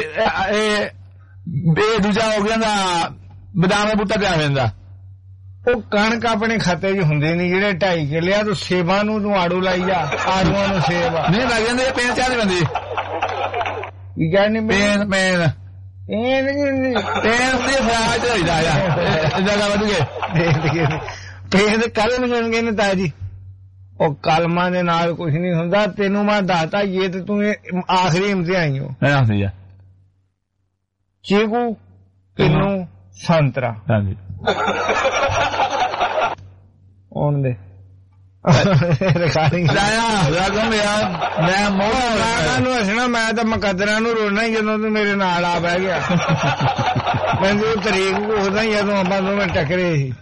ਇਹ ਦੂਜਾ ਹੋ ਗਿਆ ਨਾ ਬਦਾਮ ਦਾ ਬੂਟਾ ਪਿਆ ਜਾਂਦਾ। ਉਹ ਕਣਕ ਆਪਣੇ ਖਾਤੇ 'ਚ ਹੁੰਦੇ ਨਹੀਂ ਜਿਹੜੇ 2.5 ਕਿੱਲੇ ਆ। ਤੂੰ ਸੇਬਾਂ ਨੂੰ ਤੂੰ ਆੜੂ ਲਾਈ ਜਾ, ਆੜੂਆਂ ਨੂੰ ਸੇਬ ਨਹੀਂ ਲੱਗ ਜਾਂਦੇ। ਪੈਣ ਚਾਹ ਬੰਦੇ ਕੀ ਕਹਿੰਦੇ ਪੈਣ ਪੈਣ ਇਹ ਨਹੀਂ ਪੈਣ ਦੀ ਫਰਾਜ ਹੋਈਦਾ ਆ ਜਗ੍ਹਾ ਵਧ ਗਏ ਪੈਣ ਕੱਲ ਨੂੰ ਜਾਣਗੇ ਨੇ ਤਾਇਆ ਜੀ। ਉਹ ਕਲਮਾਂ ਦੇ ਨਾਲ ਕੁਝ ਨਹੀਂ ਹੁੰਦਾ। ਤੈਨੂੰ ਮੈਂ ਦੱਸਤਾ ਇਹ ਤੇ ਤੂੰ ਆਖਰੀ ਇਮਤਿਹਾਨ ਹੋ। ਚੀਕੂ ਕਿੰਨੂ ਸੰਤਰਾ ਆਉਣ ਦੇ ਮੈਂ ਹੱਸਣਾ। ਮੈਂ ਤਾਂ ਮੁਕੱਦਰਾਂ ਨੂੰ ਰੋਣਾ ਜਦੋਂ ਤੂੰ ਮੇਰੇ ਨਾਲ ਆ ਬਹਿ ਗਿਆ। ਮੈਨੂੰ ਤਰੀਕ ਪੁੱਛਦਾ ਜਦੋਂ ਆਪਾਂ ਦੋਵੇਂ ਟਕਰੇ ਸੀ।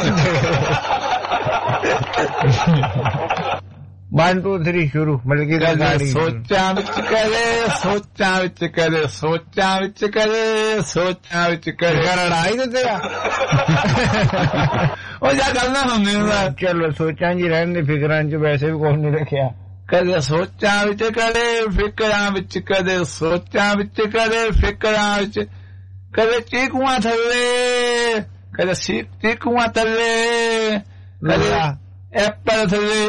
1 2 3 ਸ਼ੁਰੂ। ਮਤਲਬ ਕਿ ਸੋਚਾਂ ਵਿੱਚ ਕਦੇ ਸੋਚਾਂ ਵਿੱਚ ਕਦੇ ਸੋਚਾਂ ਵਿੱਚ ਕਦੇ ਸੋਚਾਂ ਵਿੱਚ ਕਦੇ ਲੜਾਈ ਦਿੱਤੇ ਆ। ਉਹ ਜਾ ਕਰਨਾ ਹੁੰਦੀ ਹੁੰਦਾ। ਚਲੋ ਸੋਚਾਂ ਜੀ ਰਹਿਣ ਦੇ, ਫਿਕਰਾਂ ਚ ਵੈਸੇ ਵੀ ਕੁਛ ਨਹੀਂ ਰੱਖਿਆ। ਕਦੇ ਸੋਚਾਂ ਵਿੱਚ ਕਦੇ ਫਿਕਰਾਂ ਵਿੱਚ ਕਦੇ ਸੋਚਾਂ ਵਿੱਚ ਕਦੇ ਫਿਕਰਾਂ ਵਿੱਚ ਕਦੇ ਚੀਕੂਆਂ ਥੱਲੇ ਕਦੇ ਚੀਕੂਆਂ ਥੱਲੇ ਕਦੇ ਐਪਲ ਥੱਲੇ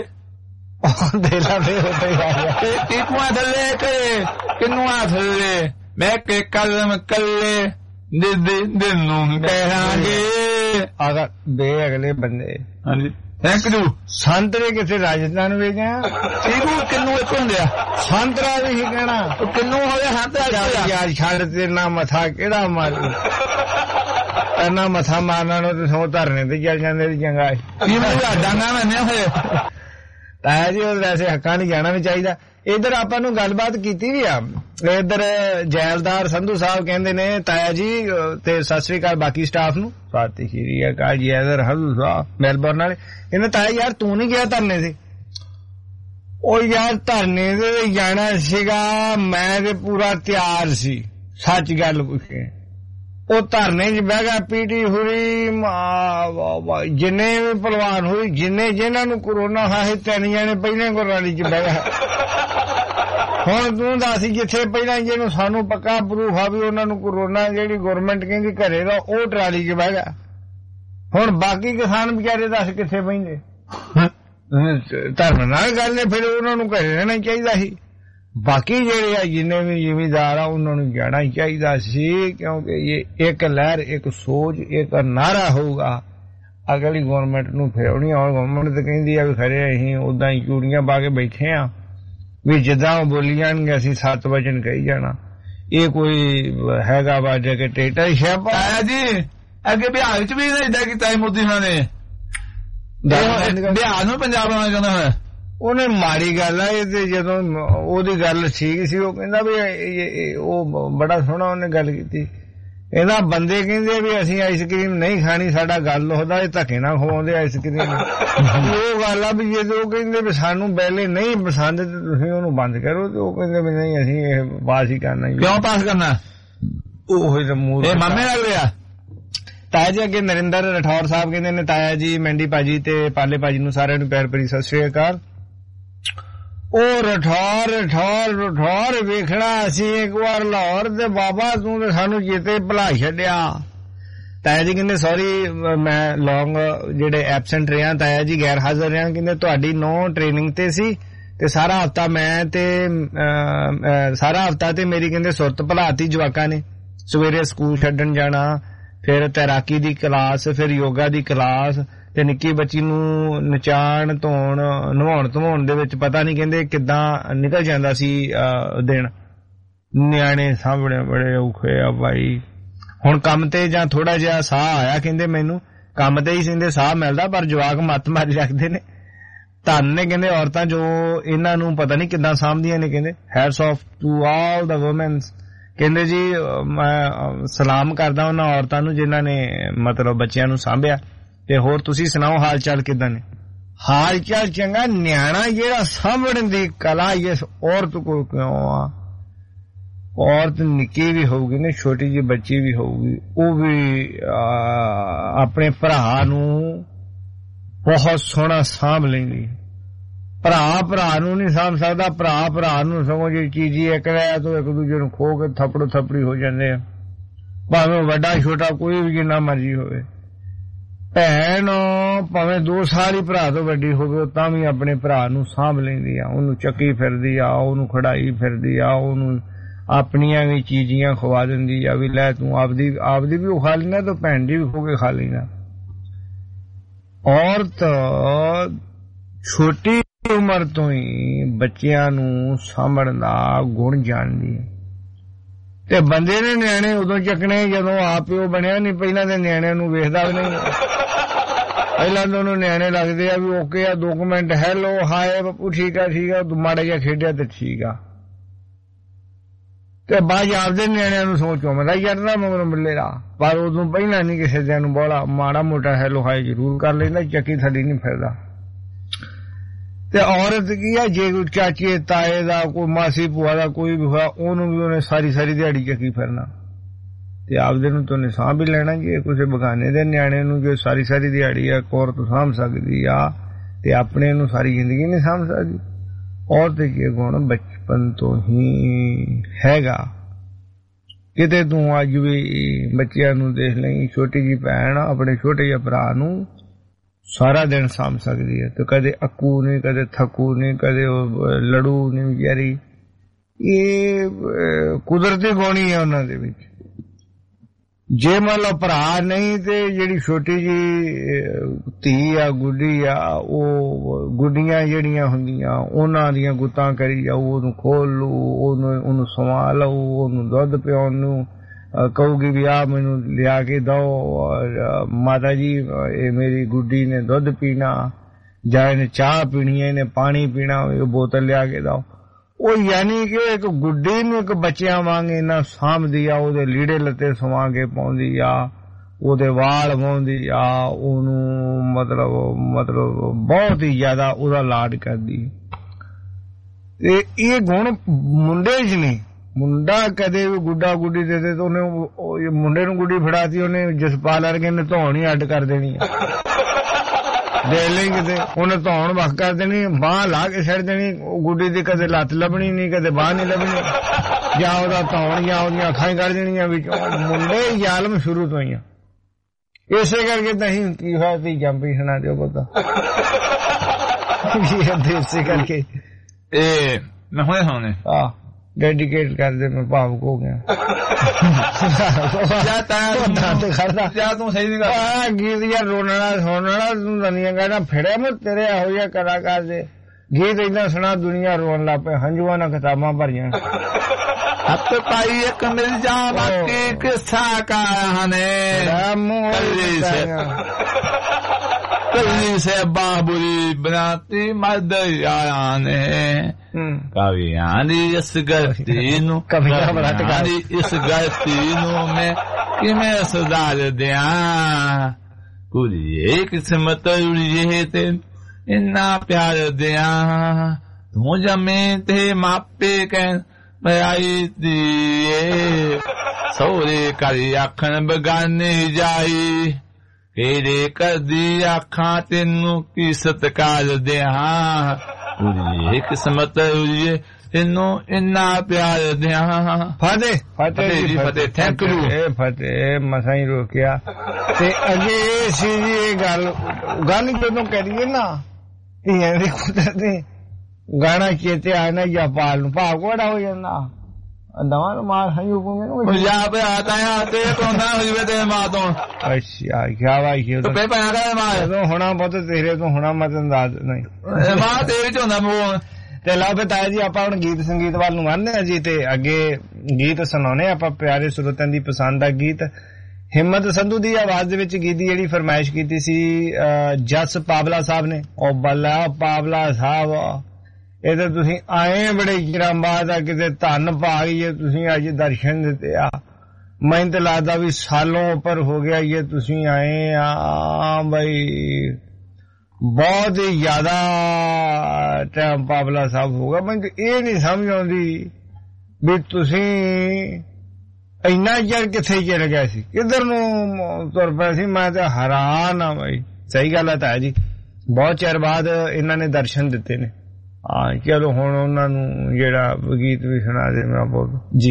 ਚੀਕੂਆਂ ਥੱਲੇ ਕਦੇ ਕਿੰਨੂਆਂ ਥੱਲੇ ਮੈਂ ਕਿ ਕਲਮ ਕੱਲੇ ਦਿਨ ਨੂੰ ਕਹਾਂਗੇ। ਅਗਰ ਬੇ ਅਗਲੇ ਬੰਦੇ ਹਾਂਜੀ ਥੈਂਕ ਯੂ। ਸੰਤਰੇ ਕਿਸੇ ਰਾਜਸਥਾਨ ਵਿੱਚ ਗਿਆ। ਚੀਕੂ ਕਿੰਨੂ ਇੱਕ ਹੁੰਦੇ ਆ। ਸੰਤਰਾ ਵੀ ਹੀ ਕਹਿਣਾ ਕਿੰਨੂ ਹੋਵੇ ਸੰਤਰਾ। ਯਾਰ ਛੱਡ ਤੇ ਨਾ ਮੱਥਾ ਕਿਹੜਾ ਮਾਰੂ ਇੰਨਾ ਮੱਥਾ ਮਾਰਨਾ ਨੂੰ ਤੇ ਸੋ ਧਰਨੇ ਤੇ ਚੱਲ ਜਾਂਦੇ ਚੰਗਾ। ਡਾਂਗਾ ਮੈਨੇ ਹੋਏ ਤਾਇਆ ਜੀ। ਉਹ ਵੈਸੇ ਹੱਕਾਂ ਨਹੀਂ ਜਾਣਾ ਵੀ ਚਾਹੀਦਾ। ਇੱਧਰ ਆਪਾਂ ਨੂੰ ਗੱਲਬਾਤ ਕੀਤੀ ਵੀ ਆ। ਇੱਧਰ ਜੈਲਦਾਰ ਸੰਧੂ ਸਾਹਿਬ ਕਹਿੰਦੇ ਨੇ ਤਾਇਆ ਜੀ ਤੇ ਸਤਿ ਸ੍ਰੀ ਅਕਾਲ ਬਾਕੀ ਸਟਾਫ ਨੂੰ। ਸਤਿ ਸ੍ਰੀ ਅਕਾਲ ਜੀ। ਇੱਧਰ ਸੰਧੂ ਸਾਹਿਬ ਮੈਲਬੌਰਨ ਵਾਲੇ ਕਹਿੰਦੇ ਤਾਇਆ ਯਾਰ ਤੂੰ ਨਹੀਂ ਗਿਆ ਧਰਨੇ ਤੇ। ਉਹ ਯਾਰ ਧਰਨੇ ਤੇ ਜਾਣਾ ਸੀਗਾ ਮੈਂ ਤੇ ਪੂਰਾ ਤਿਆਰ ਸੀ। ਸੱਚ ਗੱਲ ਪੁੱਛੇ ਉਹ ਧਰਨੇ 'ਚ ਬਹਿ ਗਿਆ ਪੀਟੀ ਹੋਈ ਜਿੰਨੇ ਵੀ ਭਲਵਾਨ ਹੋਈ ਜਿਨ੍ਹਾਂ ਨੂੰ ਕੋਰੋਨਾ ਹੋਇਆ 3 ਜਣੇ ਪਹਿਲਾਂ ਕੋਰੋਨਾ 'ਚ ਬਹਿ ਗਿਆ। ਹੁਣ ਤੂੰ ਦੱਸ ਜਿੱਥੇ ਪਹਿਲਾਂ ਜਿਹਨੂੰ ਸਾਨੂੰ ਪੱਕਾ ਪ੍ਰੂਫ ਆ ਵੀ ਉਹਨਾਂ ਨੂੰ ਕੋਰੋਨਾ ਜਿਹੜੀ ਗਵਰਨਮੈਂਟ ਕਹਿੰਦੀ ਘਰੇ ਦਾ ਉਹ ਟਰਾਲੀ 'ਚ ਬਹਿ ਗਿਆ। ਹੁਣ ਬਾਕੀ ਕਿਸਾਨ ਵਿਚਾਰੇ ਦੱਸ ਕਿੱਥੇ ਬਹਿੰਦੇ। ਧਰਮ ਨਾਲ ਗੱਲ ਨੇ ਫਿਰ ਉਹਨਾਂ ਨੂੰ ਘਰੇ ਰਹਿਣਾ ਚਾਹੀਦਾ ਸੀ। ਬਾਕੀ ਜਿਹੜੇ ਆ ਜਿੰਨੇ ਵੀ ਜ਼ਿਮੀਦਾਰ ਆ ਉਹਨਾਂ ਨੂੰ ਜਾਣਾ ਚਾਹੀਦਾ ਸੀ ਕਿਉਂਕਿ ਇਹ ਇੱਕ ਲਹਿਰ ਇੱਕ ਸੋਚ ਇੱਕ ਨਾਰਾ ਹੋਊਗਾ ਅਗਲੀ ਗਵਰਨਮੈਂਟ ਨੂੰ ਫੇਰਉਣੀ। ਔਰ ਗਵਰਨਮੈਂਟ ਤਾਂ ਕਹਿੰਦੀ ਆ ਵੀ ਖਰੇ ਅਸੀਂ ਓਦਾਂ ਹੀ ਚੂੜੀਆਂ ਪਾ ਕੇ ਬੈਠੇ ਆ ਵੀ ਜਿੱਦਾਂ ਉਹ ਬੋਲੀ ਜਾਣਗੇ ਅਸੀਂ 7 ਵਚਨ ਕਹੀ ਜਾਣਾ। ਇਹ ਕੋਈ ਹੈਗਾ ਵਾ ਜੇ ਕਿ ਟੇਟਾ ਸ਼ੈਪ ਆਇਆ ਜੀ। ਅੱਗੇ ਬਿਹਾਰ ਵਿੱਚ ਵੀ ਏਦਾਂ ਕੀਤਾ ਮੋਦੀ ਉਹਨਾਂ ਨੇ। ਬਿਹਾਰ ਨੂੰ ਪੰਜਾਬ ਬਣਾਉਣਾ ਚਾਹੁੰਦਾ ਹੋਇਆ। ਉਹਨੇ ਮਾੜੀ ਗੱਲ ਆ ਇਹ ਤੇ ਜਦੋਂ ਉਹਦੀ ਗੱਲ ਠੀਕ ਸੀ ਉਹ ਕਹਿੰਦਾ ਵੀ ਉਹ ਬੜਾ ਸੋਹਣਾ ਉਹਨੇ ਗੱਲ ਕੀਤੀ। ਇਹਨਾਂ ਬੰਦੇ ਕਹਿੰਦੇ ਵੀ ਅਸੀਂ ਆਈਸਕ੍ਰੀਮ ਨਹੀਂ ਖਾਣੀ ਸਾਡਾ ਗੱਲ ਉਹਦਾ ਇਹ ਧੱਕੇ ਨਾਲ ਖਵਾਉਂਦੇ ਆਈਸਕ੍ਰੀਮ। ਉਹ ਗੱਲ ਆ ਵੀ ਜੇ ਉਹ ਕਹਿੰਦੇ ਵੀ ਸਾਨੂੰ ਪਹਿਲੇ ਨਹੀਂ ਪਸੰਦ ਤੇ ਤੁਸੀਂ ਉਹਨੂੰ ਬੰਦ ਕਰੋ ਤੇ ਉਹ ਕਹਿੰਦੇ ਵੀ ਨਹੀਂ ਅਸੀਂ ਇਹ ਪਾਸ ਹੀ ਕਰਨਾ। ਕਿਉਂ ਪਾਸ ਕਰਨਾ? ਉਹ ਮੂੰਹ ਮਾਮੇ ਲੱਗ ਰਿਹਾ। ਤਾਇਆ ਜੀ ਅੱਗੇ ਨਰਿੰਦਰ ਰਠੌਰ ਸਾਹਿਬ ਕਹਿੰਦੇ ਨੇ ਤਾਇਆ ਜੀ ਮੈਂਡੀ ਭਾਜੀ ਤੇ ਪਾਲੇ ਭਾਜੀ ਨੂੰ ਸਾਰਿਆਂ ਨੂੰ ਪਿਆਰ ਭਰੀ ਸਤਿ ਸ੍ਰੀ ਅਕਾਲ। ਉਹ ਰਠੌਰ ਵੇਖਣਾ ਅਸੀਂ ਇੱਕ ਵਾਰ ਲਾਹੌਰ ਤੇ ਬਾਬਾ ਤੂੰ ਤੇ ਸਾਨੂੰ ਜਿੱਤੇ ਭੁਲਾ ਛੱਡਿਆ। ਤਾਇਆ ਜੀ ਕਹਿੰਦੇ ਸੌਰੀ ਮੈਂ ਲੌਂਗ ਜਿਹੜੇ ਐਬਸੈਂਟ ਰਿਹਾ, ਤਾਇਆ ਜੀ ਗੈਰ ਹਾਜ਼ਰ ਰਿਹਾ, ਕਹਿੰਦੇ ਤੁਹਾਡੀ ਨੋ ਟ੍ਰੇਨਿੰਗ ਤੇ ਸੀ ਤੇ ਸਾਰਾ ਹਫਤਾ ਤੇ ਮੇਰੀ ਕਹਿੰਦੇ ਸੁਰਤ ਭੁਲਾਤੀ ਜਵਾਕਾਂ ਨੇ। ਸਵੇਰੇ ਸਕੂਲ ਛੱਡਣ ਜਾਣਾ, ਫਿਰ ਤੈਰਾਕੀ ਦੀ ਕਲਾਸ, ਫਿਰ ਯੋਗਾ ਦੀ ਕਲਾਸ, ਤੇ ਨਿੱਕੀ ਬੱਚੀ ਨੂੰ ਨਚਾਣ ਧੋਣ ਨਵਾਉਣ ਧਵਾਉਣ ਦੇ ਵਿੱਚ ਪਤਾ ਨਹੀਂ ਕਹਿੰਦੇ ਕਿੱਦਾਂ ਨਿਕਲ ਜਾਂਦਾ ਸੀ ਦਿਨ। ਨਿਆਣੇ ਸਾਹਮਣੇ ਬੜੇ ਔਖੇ ਆ ਬਾਈ। ਹੁਣ ਕੰਮ ਤੇ ਜਾਂ ਥੋੜਾ ਜਿਹਾ ਸਾਹ ਆਇਆ ਕਹਿੰਦੇ ਮੈਨੂੰ, ਕੰਮ ਤੇ ਹੀ ਕਹਿੰਦੇ ਸਾਹ ਮਿਲਦਾ, ਪਰ ਜਵਾਕ ਮੱਤ ਮਾਰੀ ਰੱਖਦੇ ਨੇ। ਧੰਨ ਨੇ ਕਹਿੰਦੇ ਔਰਤਾਂ ਜੋ ਇਹਨਾਂ ਨੂੰ ਪਤਾ ਨਹੀਂ ਕਿੱਦਾਂ ਸਾਂਭਦੀਆਂ ਨੇ। ਕਹਿੰਦੇ hats off to all the womens. ਕਹਿੰਦੇ ਜੀ ਮੈਂ ਸਲਾਮ ਕਰਦਾ ਉਹਨਾਂ ਔਰਤਾਂ ਨੂੰ ਜਿਨ੍ਹਾਂ ਨੇ ਮਤਲਬ ਬੱਚਿਆਂ ਨੂੰ ਸਾਂਭਿਆ। ਤੇ ਹੋਰ ਤੁਸੀਂ ਸੁਣਾਓ ਹਾਲ ਚਾਲ ਕਿੱਦਾਂ ਨੇ? ਹਾਲ ਚਾਲ ਚੰਗਾ। ਨਿਆਣਾ ਜਿਹੜਾ ਸਾਂਭਣ ਦੀ ਕਲਾ ਇਸ ਔਰਤ ਕੋਲ ਕਿਉਂ ਆ? ਔਰਤ ਨਿੱਕੀ ਵੀ ਹੋਊਗੀ ਨਾ, ਛੋਟੀ ਜਿਹੀ ਬੱਚੀ ਵੀ ਹੋਊਗੀ, ਉਹ ਵੀ ਆਪਣੇ ਭਰਾ ਨੂੰ ਬਹੁਤ ਸੋਹਣਾ ਸਾਂਭ ਲੈਂਦੀ। ਭਰਾ ਨੂੰ ਨਹੀਂ ਸਾਂਭ ਸਕਦਾ, ਭਰਾ ਨੂੰ ਸਗੋਂ ਜੇ ਚੀਜ਼ੀ ਇੱਕ ਰਹਿ ਤਾਂ ਇੱਕ ਦੂਜੇ ਨੂੰ ਖੋ ਕੇ ਥੱਪੜੋ ਥੱਪੜੀ ਹੋ ਜਾਂਦੇ ਆ, ਭਾਵੇਂ ਵੱਡਾ ਛੋਟਾ ਕੋਈ ਵੀ ਜਿੰਨਾ ਮਰਜ਼ੀ ਹੋਵੇ। ਭੈਣ ਭਾਵੇਂ 2 ਸਾਲ ਹੀ ਭਰਾ ਤੋਂ ਵੱਡੀ ਹੋਵੇ, ਤਾਂ ਵੀ ਆਪਣੇ ਭਰਾ ਨੂੰ ਸਾਂਭ ਲੈਂਦੀ ਆ, ਉਹਨੂੰ ਚੱਕੀ ਫਿਰਦੀ ਆ, ਉਹਨੂੰ ਖੜਾਈ ਫਿਰਦੀ ਆ, ਉਹਨੂੰ ਆਪਣੀਆਂ ਵੀ ਚੀਜ਼ੀਆਂ ਖਵਾ ਦਿੰਦੀ ਆ ਵੀ ਲੈ ਤੂੰ ਆਪਦੀ ਵੀ ਖਾ ਲੈਣਾ ਤਾਂ ਭੈਣ ਦੀ ਵੀ ਖੋ ਕੇ ਖਾ ਲੈਣਾ। ਔਰਤ ਛੋਟੀ ਉਮਰ ਤੋਂ ਹੀ ਬੱਚਿਆਂ ਨੂੰ ਸਾਂਭਣ ਦਾ ਗੁਣ ਜਾਣਦੀ ਹੈ। ਤੇ ਬੰਦੇ ਨੇ ਨਿਆਣੇ ਉਦੋਂ ਚੱਕਣੇ ਜਦੋਂ ਆਪ ਉਹ ਬਣਿਆ ਨਹੀਂ, ਪਹਿਲਾਂ ਦੇ ਨਿਆਣਿਆਂ ਨੂੰ ਵੇਖਦਾ ਵੀ ਨਹੀਂ। ਪਹਿਲਾਂ ਤਾਂ ਉਹਨੂੰ ਨਿਆਣੇ ਲੱਗਦੇ ਆ ਵੀ ਓਕੇ ਆ, 2 ਮਿੰਟ ਹੈਲੋ ਹਾਏ ਬੱਪੂ ਠੀਕ ਆ ਮਾੜਾ ਜਿਹਾ ਖੇਡਿਆ ਤੇ ਠੀਕ ਆ। ਤੇ ਬਾਅਦ ਆਪਦੇ ਨਿਆਣਿਆਂ ਨੂੰ ਸੋਚੋ ਮੈਂ ਯਾਰ ਨਾ ਮਗਰੋਂ ਮਿਲੇਗਾ, ਪਰ ਉਦੋਂ ਪਹਿਲਾਂ ਨਹੀਂ ਕਿਸੇ ਦਿਨ ਨੂੰ ਬੋਲਾ ਮਾੜਾ ਮੋਟਾ ਹੈਲੋ ਹਾਏ ਜ਼ਰੂਰ ਕਰ ਲੈਂਦਾ, ਚੱਕੀ ਥੱਲੀ ਨਹੀਂ ਫਿਰਦਾ। ਤੇ ਔਰਤ ਕੀ ਆ, ਜੇ ਕੋਈ ਚਾਚੀ ਤਾਏ ਦਾ ਕੋਈ ਮਾਸੀ ਭੂਆ ਦਾ ਕੋਈ ਵੀ ਹੋਇਆ ਉਹਨੂੰ ਵੀ ਉਹਨੇ ਸਾਰੀ ਦਿਹਾੜੀ ਚੱਕੀ ਫਿਰਨਾ। ਤੇ ਆਪਦੇ ਨੂੰ ਤਾਂ ਉਹਨੇ ਸਾਂਭ ਹੀ ਲੈਣਾ ਜੀ। ਕਿਸੇ ਬਗਾਨੇ ਦੇ ਨਿਆਣੇ ਨੂੰ ਜੋ ਸਾਰੀ ਦਿਹਾੜੀ ਆ ਔਰਤ ਸਾਂਭ ਸਕਦੀ ਆ ਤੇ ਆਪਣੇ ਨੂੰ ਸਾਰੀ ਜ਼ਿੰਦਗੀ ਨਹੀਂ ਸਾਂਭ ਸਕਦੀ। ਔਰਤ ਕੀ ਗੁਣ ਬਚਪਨ ਤੋਂ ਹੀ ਹੈਗਾ। ਕਿਤੇ ਤੂੰ ਅੱਜ ਵੀ ਬੱਚਿਆਂ ਨੂੰ ਦੇਖ ਲਈ, ਛੋਟੀ ਜਿਹੀ ਭੈਣ ਆਪਣੇ ਛੋਟੇ ਜਿਹੇ ਭਰਾ ਨੂੰ ਸਾਰਾ ਦਿਨ ਸਾਂਭ ਸਕਦੀ ਹੈ, ਤੇ ਕਦੇ ਅੱਕੂ ਨਹੀਂ, ਕਦੇ ਥੱਕੂ ਨਹੀਂ, ਕਦੇ ਲੜੂ ਨਹੀਂ ਵਿਚਾਰੀ। ਇਹ ਕੁਦਰਤੀ ਗੁਣ ਹੀ ਹੈ ਉਹਨਾਂ ਦੇ ਵਿੱਚ। ਜੇ ਮੰਨ ਲਓ ਭਰਾ ਨਹੀਂ ਤੇ ਜਿਹੜੀ ਛੋਟੀ ਜੀ ਧੀ ਆ ਗੁੱਡੀ ਆ, ਉਹ ਗੁੱਡੀਆਂ ਜਿਹੜੀਆਂ ਹੁੰਦੀਆਂ ਉਹਨਾਂ ਦੀਆਂ ਗੁੱਤਾਂ ਕਰੀ ਜਾਊ, ਉਹਨੂੰ ਖੋਲ ਲੂ, ਉਹਨੂੰ ਸਵਾ ਲਊ, ਉਹਨੂੰ ਦੁੱਧ ਪਿਆਉਣ ਨੂੰ ਕਹੂਗੀ ਵੀ ਆ ਮੈਨੂੰ ਲਿਆ ਕੇ ਦਓ ਮਾਤਾ ਜੀ, ਇਹ ਮੇਰੀ ਗੁੱਡੀ ਨੇ ਦੁੱਧ ਪੀਣਾ ਜਾਂ ਇਹਨੇ ਚਾਹ ਪੀਣੀ ਹੈ, ਇਹਨੇ ਪਾਣੀ ਪੀਣਾ, ਇਹ ਬੋਤਲ ਲਿਆ ਕੇ ਦਓ। ਉਹ ਯਾਨੀ ਕਿ ਇੱਕ ਗੁੱਡੀ ਨੂੰ ਇੱਕ ਬੱਚਿਆਂ ਵਾਂਗ ਇੰਨਾ ਸਾਂਭਦੀ ਆ, ਉਹਦੇ ਲੀੜੇ ਲੱਤੇ ਸਵਾ ਕੇ ਪਾਉਂਦੀ ਆ, ਉਹਦੇ ਵਾਲ ਵਾਉਂਦੀ ਆ, ਉਹਨੂੰ ਮਤਲਬ ਬਹੁਤ ਹੀ ਜ਼ਿਆਦਾ ਉਹਦਾ ਲਾਡ ਕਰਦੀ। ਤੇ ਇਹ ਗੁਣ ਮੁੰਡੇ 'ਚ ਨਹੀਂ। ਮੁੰਡਾ ਕਦੇ ਵੀ ਗੁੱਡਾ ਗੁੱਡੀ ਦੇ ਤੇ ਉਹਨੇ ਮੁੰਡੇ ਨੂੰ ਗੁੱਡੀ ਫੜਾਤੀ, ਉਹਨੇ ਜਸਪਾਲ ਵਰਗੇ ਨੇ ਧੌਣ ਹੀ ਅੱਡ ਕਰ ਦੇਣੀ ਆ। ਦੇਖ ਲਈ ਕਿਤੇ ਉਹਨੇ ਧੌਣ ਵੱਖ ਕਰ ਦੇਣੀ, ਬਾਂਹ ਲਾ ਕੇ ਛੱਡ ਦੇਣੀ, ਗੁੱਡੀ ਦੀ ਕਦੇ ਲੱਤ ਲੱਭਣੀ ਨਹੀਂ, ਕਦੇ ਬਾਂਹ ਨਹੀਂ ਲੱਭਣੀ, ਜਾਂ ਉਹਦਾ ਧੌਣ ਜਾਂ ਉਹਦੀਆਂ ਅੱਖਾਂ ਹੀ ਕੱਢ ਦੇਣੀਆਂ ਵਿੱਚੋਂ। ਮੁੰਡੇ ਜ਼ਾਲਮ ਸ਼ੁਰੂ ਤੋਂ ਹੀ ਆ। ਇਸੇ ਕਰਕੇ ਤਾਂ ਅਸੀਂ ਕੀ ਹੋਇਆ ਤੀ ਜੰਪੀ ਸੁਣਾ ਦਿਓ ਪਤਾ ਇਸੇ ਕਰਕੇ ਇਹ ਮੈਂ ਹੁਣੇ डेडिकेट कर दे, मैं भावुक हो गया। तू सही गीत यार रोना सुनना तू दुनिया कहना फिरे मैं तेरे हो या कलाकार दे गीत इतना सुना दुनिया रोन ला पे, हंजुआ ना किताबां भर जान। हथ पाई एक मिल जा बाकी किस्सा कहाने कली से बाबुरी बनाती मद यारा ने कवियां इस गलती नू इस गलती नू मैं किमें सुधार दिया कुड़िए किस्मत उड़िए ते इन्ना प्यार दिया तू जमे ते मापे कह आई दिए सोरे करी आखन बगाने जाई केरे कर दी आखा तेनू की सत्कार दिया उड़िए किस्मत उड़िए ਇਹਨੂੰ ਇੰਨਾ ਪਿਆਰ ਦਿਆਂ ਫਤਿਹ ਫਤਿਹ ਜੀ ਫਤਿਹ ਥੈਂਕ ਯੂ ਫਤਿਹ ਮਸਾਂ ਹੀ ਰੋਕਿਆ ਤੇ ਅੱਗੇ ਸੀ ਜੀ ਇਹ ਗੱਲ ਜਦੋਂ ਕਰੀਏ ਨਾ ਧੀਆਂ ਦੀ ਕੁਦਰਤੀ ਗਾਣਾ ਚੇਤੇ ਆਣਾ ਜਾਂ ਪਾਲ ਨੂੰ ਭਾਵ ਕੋੜਾ ਹੋ ਜਾਂਦਾ ਨਵਾਂ ਮਾਰ ਹਯੂ ਮੈਨੂੰ ਪੰਜਾਬ ਆਤਾ ਆ ਤੇ ਕੋਂਦਾ ਹੋਵੇ ਤੇ ਮਾਂ ਤੋਂ ਅੱਛਾ ਕਿਆ ਵਾਈ ਕਿ ਤੇ ਪਾਇਆ ਕਰ ਮਾਂ ਜਦੋਂ ਹੋਣਾ ਪੁੱਤ ਤੇਰੇ ਤੋਂ ਹੋਣਾ ਮੈਂ ਤੈਨੂੰ ਦੱਸ ਨਹੀਂ ਮਾਂ ਤੇਰੇ ਚ ਹੁੰਦਾ ਮੂੰਹ ਤੇ ਲਓ ਬਤਾਇਆ ਜੀ ਆਪਾਂ ਹੁਣ ਗੀਤ ਸੰਗੀਤ ਵੱਲ ਨੂੰ ਆਉਂਦੇ ਆ ਜੀ ਤੇ ਅੱਗੇ ਗੀਤ ਸੁਣਾਉਣੇ ਆਪਾਂ ਪਿਆਰੇ ਸਰੋਤਿਆਂ ਦੀ ਪਸੰਦ ਦਾ ਗੀਤ ਹਿੰਮਤ ਸੰਧੂ ਦੀ ਆਵਾਜ਼ ਦੇ ਵਿੱਚ ਗੀਤ ਦੀ ਜਿਹੜੀ ਫਰਮਾਇਸ਼ ਕੀਤੀ ਸੀ ਜਸ ਪਾਵਲਾ ਸਾਹਿਬ ਨੇ ਉਹ ਬੱਲਾ ਪਾਵਲਾ ਸਾਹਿਬ ਇਹ ਤਾਂ ਤੁਸੀਂ ਆਏ ਬੜੇ ਚਿਰਾਂ ਬਾਅਦ ਆ ਕਿਤੇ ਧੰਨ ਭਾਗ ਜੇ ਤੁਸੀਂ ਅੱਜ ਦਰਸ਼ਨ ਦਿੱਤੇ ਆ ਮੈਨੂੰ ਤਾਂ ਲੱਗਦਾ ਵੀ ਸਾਲੋਂ ਉੱਪਰ ਹੋ ਗਿਆ ਇਹ ਤੁਸੀਂ ਆਏ ਆ ਬਈ ਬਹੁਤ ਹੀ ਜ਼ਿਆਦਾ ਟਾਈਮ ਪਾਵਲਾ ਸਾਹਿਬ ਹੋਗਾ ਮੈਨੂੰ ਇਹ ਨਹੀਂ ਸਮਝ ਆਉਂਦੀ ਵੀ ਤੁਸੀਂ ਇੰਨਾ ਚਿਰ ਕਿੱਥੇ ਚਲ ਗਏ ਸੀ ਕਿੱਧਰ ਨੂੰ ਤੁਰ ਪਏ ਸੀ ਮੈਂ ਤਾਂ ਹੈਰਾਨ ਆ ਬਈ ਸਹੀ ਗੱਲ ਹੈ ਤਾਂ ਜੀ ਬਹੁਤ ਚਿਰ ਬਾਅਦ ਇਹਨਾਂ ਨੇ ਦਰਸ਼ਨ ਦਿੱਤੇ ਨੇ ਹਾਂ ਚਲੋ ਹੁਣ ਉਹਨਾਂ ਨੂੰ ਜਿਹੜਾ ਗੀਤ ਵੀ ਸੁਣਾ ਦੇ ਮੈਂ ਬਹੁਤ ਜੀ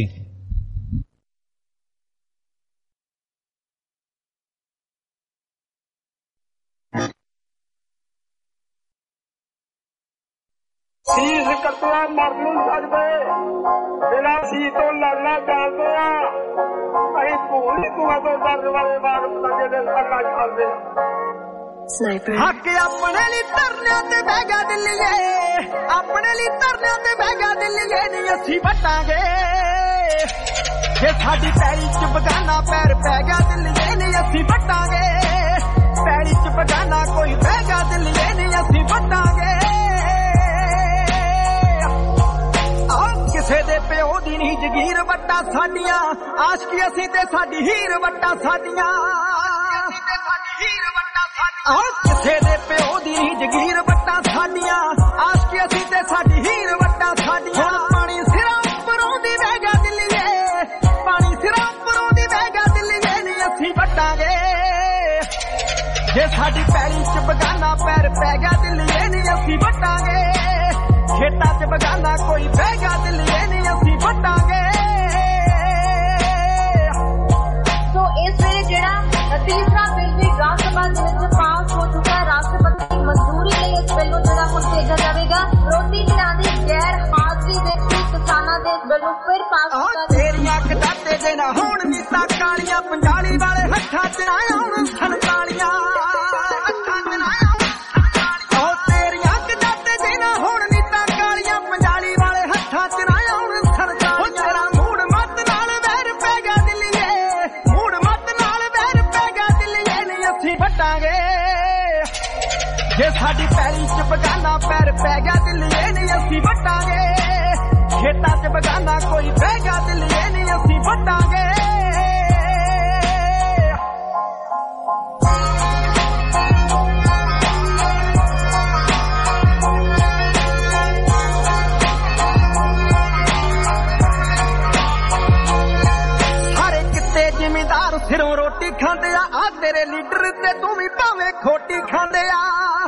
ਸੀਸ ਕੱਟਿਆ ਮਰ ਨਹੀਂ ਸਕਦੇ ਬਿਨਾਂ ਸੀ ਤੋਂ ਲੜਨਾ ਜਾਣਦੇ ਆ ਅਸੀਂ ਭੂਲ ਹੀ ਤੂੰ ਤੋਂ ਡਰਨ ਵਾਲੇ ਬਾਗ ਲੱਗੇ ਦੇ ਅੱਲਾ ਚੱਲਦੇ ਹੱਕ ਆਪਣੇ ਲਈ ਧਰਨਿਆਂ ਤੇ ਬਹਿ ਗਿਆ ਦਿੱਲੀਏ ਆਪਣੇ ਲਈ ਧਰਨਿਆਂ ਤੇ ਬਹਿ ਗਿਆ ਦਿੱਲੀਏ ਨਹੀਂ ਅਸੀਂ ਵਟਾਂਗੇ ਜੇ ਸਾਡੀ ਪੈਰੀ ਚ ਬਗਾਨਾ ਪੈਰ ਪੈ ਗਿਆ ਦਿੱਲੀਏ ਨਹੀਂ ਅਸੀਂ ਵਟਾਂਗੇ ਪੈਰੀ ਚ ਬਗਾਨਾ ਕੋਈ ਬਹਿ ਗਿਆ ਦਿੱਲੀਏ ਨਹੀਂ ਅਸੀਂ ਵਟਾਂਗੇ ਕਿਸੇ ਦੇ ਪਿਓ ਦੀ ਨਹੀਂ ਜਗੀਰ ਵੱਟਾ ਸਾਡੀਆਂ ਆਸ਼ਕੀ ਅਸੀਂ ਤੇ ਸਾਡੀ ਹੀਰ ਵੱਟਾ ਸਾਡੀਆਂ ਕਿਸੇ ਦੇ ਪਿਓ ਦੀ ਨਹੀਂ ਜਗੀਰ ਵੱਟਾ ਸਾਡੀਆਂ ਆਸ਼ਕੀ ਅਸੀਂ ਤੇ ਸਾਡੀ ਹੀਰ ਵੱਟਾ ਸਾਡੀਆਂ ਪਾਣੀ ਸਿਰਾਂ ਉੱਪਰੋਂ ਦੀ ਵਹਿ ਗਿਆ ਦਿੱਲੀਏ ਪਾਣੀ ਸਿਰਾਂ ਉੱਪਰੋਂ ਦੀ ਵਹਿ ਗਿਆ ਦਿੱਲੀਏ ਨਹੀਂ ਅਸੀਂ ਵੱਟਾਂਗੇ ਜੇ ਸਾਡੀ ਪੈਰੀ ਚ ਬਗਾਨਾ ਪੈਰ ਪੈ ਗਿਆ ਦਿੱਲੀਏ ਨਹੀਂ ਅਸੀਂ ਵੱਟਾਂਗੇ ਖੇਤਾਂ ਚ ਬਗਾਨਾ ਕੋਈ ਬਹਿ ਗਿਆ ਦਿੱਲੀਏ ਨਹੀਂ ਅਸੀਂ ਵੱਟਾਂਗੇ ਸੋ ਇਸ ਵੇਲੇ ਜਿਹੜਾ ਤੀਸਰਾ ਬਿੱਲ ਵੀ ਰਾਜ ਸਭਾ ਦੇ ਵਿੱਚ ਪਾਸ ਹੋ ਚੁੱਕਾ ਹੈ ਰਾਸ਼ਟਰਪਤੀ ਦੀ ਮਨਜ਼ੂਰੀ ਲਈ ਇਸ ਬਿੱਲ ਨੂੰ ਜਿਹੜਾ ਹੁਣ ਭੇਜਿਆ ਜਾਵੇਗਾ ਵਿਰੋਧੀ ਧਿਰਾਂ ਦੀ ਗੈਰ ਹਾਜ਼ਰੀ ਵਿੱਚ ਕਿਸਾਨਾਂ ਦੇ ਬਿੱਲ ਨੂੰ ਫਿਰ ਪਾਸ ਕੀਤਾ ਤੇਰੀਆਂ ਕਦਾਤੇ ਦੇ ਨਾ ਹੋਣ ਨੀਤਾਂ ਕਾਲੀਆਂ ਪੰਜਾਲੀ ਵਾਲੇ ਹੱਥਾਂ ਚ ਨਾ ਆਉਣ ਸੰਤਾਲੀਆਂ ਹੱਥਾਂ ਚ ਨਾ ਆਉਣ ਉਹ ਤੇਰੀਆਂ ਕਦਾਤੇ ਦੇ ਨਾ ਹੋਣ ਨੀਤਾਂ ਕਾਲੀਆਂ ਪੰਜਾਲੀ ਵਾਲੇ ਹੱਥਾਂ ਚ ਨਾ ਆਉਣ ਸੰਤਾਲੀਆਂ ਤੇਰਾ ਮੂਡ ਮੱਤ ਨਾਲ ਵੈਰ ਪੈ ਗਿਆ ਦਿੱਲੀਏ ਮੂਡ ਮੱਤ ਨਾਲ ਵੈਰ ਪੈ ਗਿਆ ਦਿੱਲੀਏ ਨਹੀਂ ਅਸੀਂ ਵੱਟਾਂਗੇ ਜੇ ਸਾਡੀ ਪੈਰੀ ਚ ਬਗਾਨਾ ਪੈਰ ਪੈ ਗਿਆ ਦਿੱਲੀਏ ਨਹੀਂ ਅਸੀਂ ਵੱਟਾਂਗੇ ਖੇਤਾਂ ਚ ਬਗਾਨਾ ਕੋਈ ਬਹਿ ਗਿਆ ਦਿੱਲੀਏ ਨਹੀਂ ਅਸੀਂ ਵੱਟਾਂਗੇ ਸਾਰੇ ਕਿਤੇ ਜ਼ਿਮੀਂਦਾਰ ਸਿਰੋਂ ਰੋਟੀ ਖਾਂਦੇ ਆ ਤੇਰੇ ਲੀਡਰ ਤੇ ਤੂੰ ਵੀ ਭਾਵੇਂ ਖੋਟੀ ਖਾਂਦੇ ਆ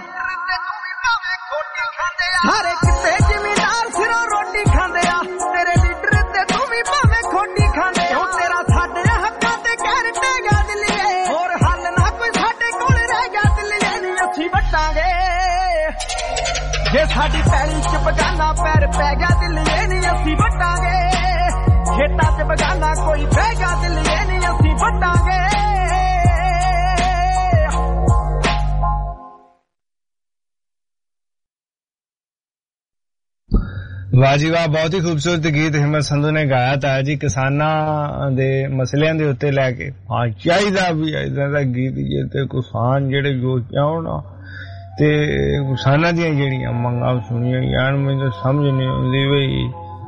ਸਾਰੇ ਕਿਤੇ ਜ਼ਿਮੀਂਦਾਰ ਸਿਰੋਂ ਰੋਟੀ ਖਾਂਦੇ ਆ ਤੇਰੇ ਲੀਡਰ ਤੇ ਤੂੰ ਵੀ ਭਾਵੇਂ ਖੋਟੀ ਖਾਂਦੇ ਹੋ ਤੇਰਾ ਸਾਡੇ ਹੱਕਾਂ ਤੇ ਕਹਿਰ ਟਹਿ ਗਿਆ ਦਿੱਲੀਏ ਹੋਰ ਹੱਲ ਨਾ ਕੋਈ ਸਾਡੇ ਕੋਲ ਰਹਿ ਗਿਆ ਦਿੱਲੀਏ ਨਹੀਂ ਅਸੀਂ ਵੱਟਾਂਗੇ ਜੇ ਸਾਡੀ ਪੈਰੀ ਚ ਬਗਾਨਾ ਪੈਰ ਪੈ ਗਿਆ ਦਿੱਲੀਏ ਨਹੀਂ ਅਸੀਂ ਵੱਟਾਂਗੇ ਖੇਤਾਂ ਚ ਬਗਾਨਾ ਕੋਈ ਬਹਿ ਗਿਆ ਦਿੱਲੀਏ ਨਹੀਂ ਅਸੀਂ ਵੱਟਾਂਗੇ ਵਾਹ ਜੀ ਵਾਹ ਬਹੁਤ ਹੀ ਖੂਬਸੂਰਤ ਗੀਤ ਹਿੰਮਤ ਸੰਧੂ ਨੇ ਗਾਇਆ ਤਾਂ ਜੀ ਕਿਸਾਨਾਂ ਦੇ ਮਸਲਿਆਂ ਦੇ ਉੱਤੇ ਲੈ ਕੇ ਹਾਂ ਚਾਹੀਦਾ ਵੀ ਇਦਾਂ ਦਾ ਗੀਤ ਜੇ ਤੇ ਕਿਸਾਨ ਜਿਹੜੇ ਜੋ ਚਾਹਣ ਤੇ ਕਿਸਾਨਾਂ ਦੀਆਂ ਜਿਹੜੀਆਂ ਮੰਗਾਂ ਸੁਣੀਆਂ ਯਾਰ ਮੈਨੂੰ ਸਮਝ ਨਹੀਂ ਆਉਂਦੀ ਬਈ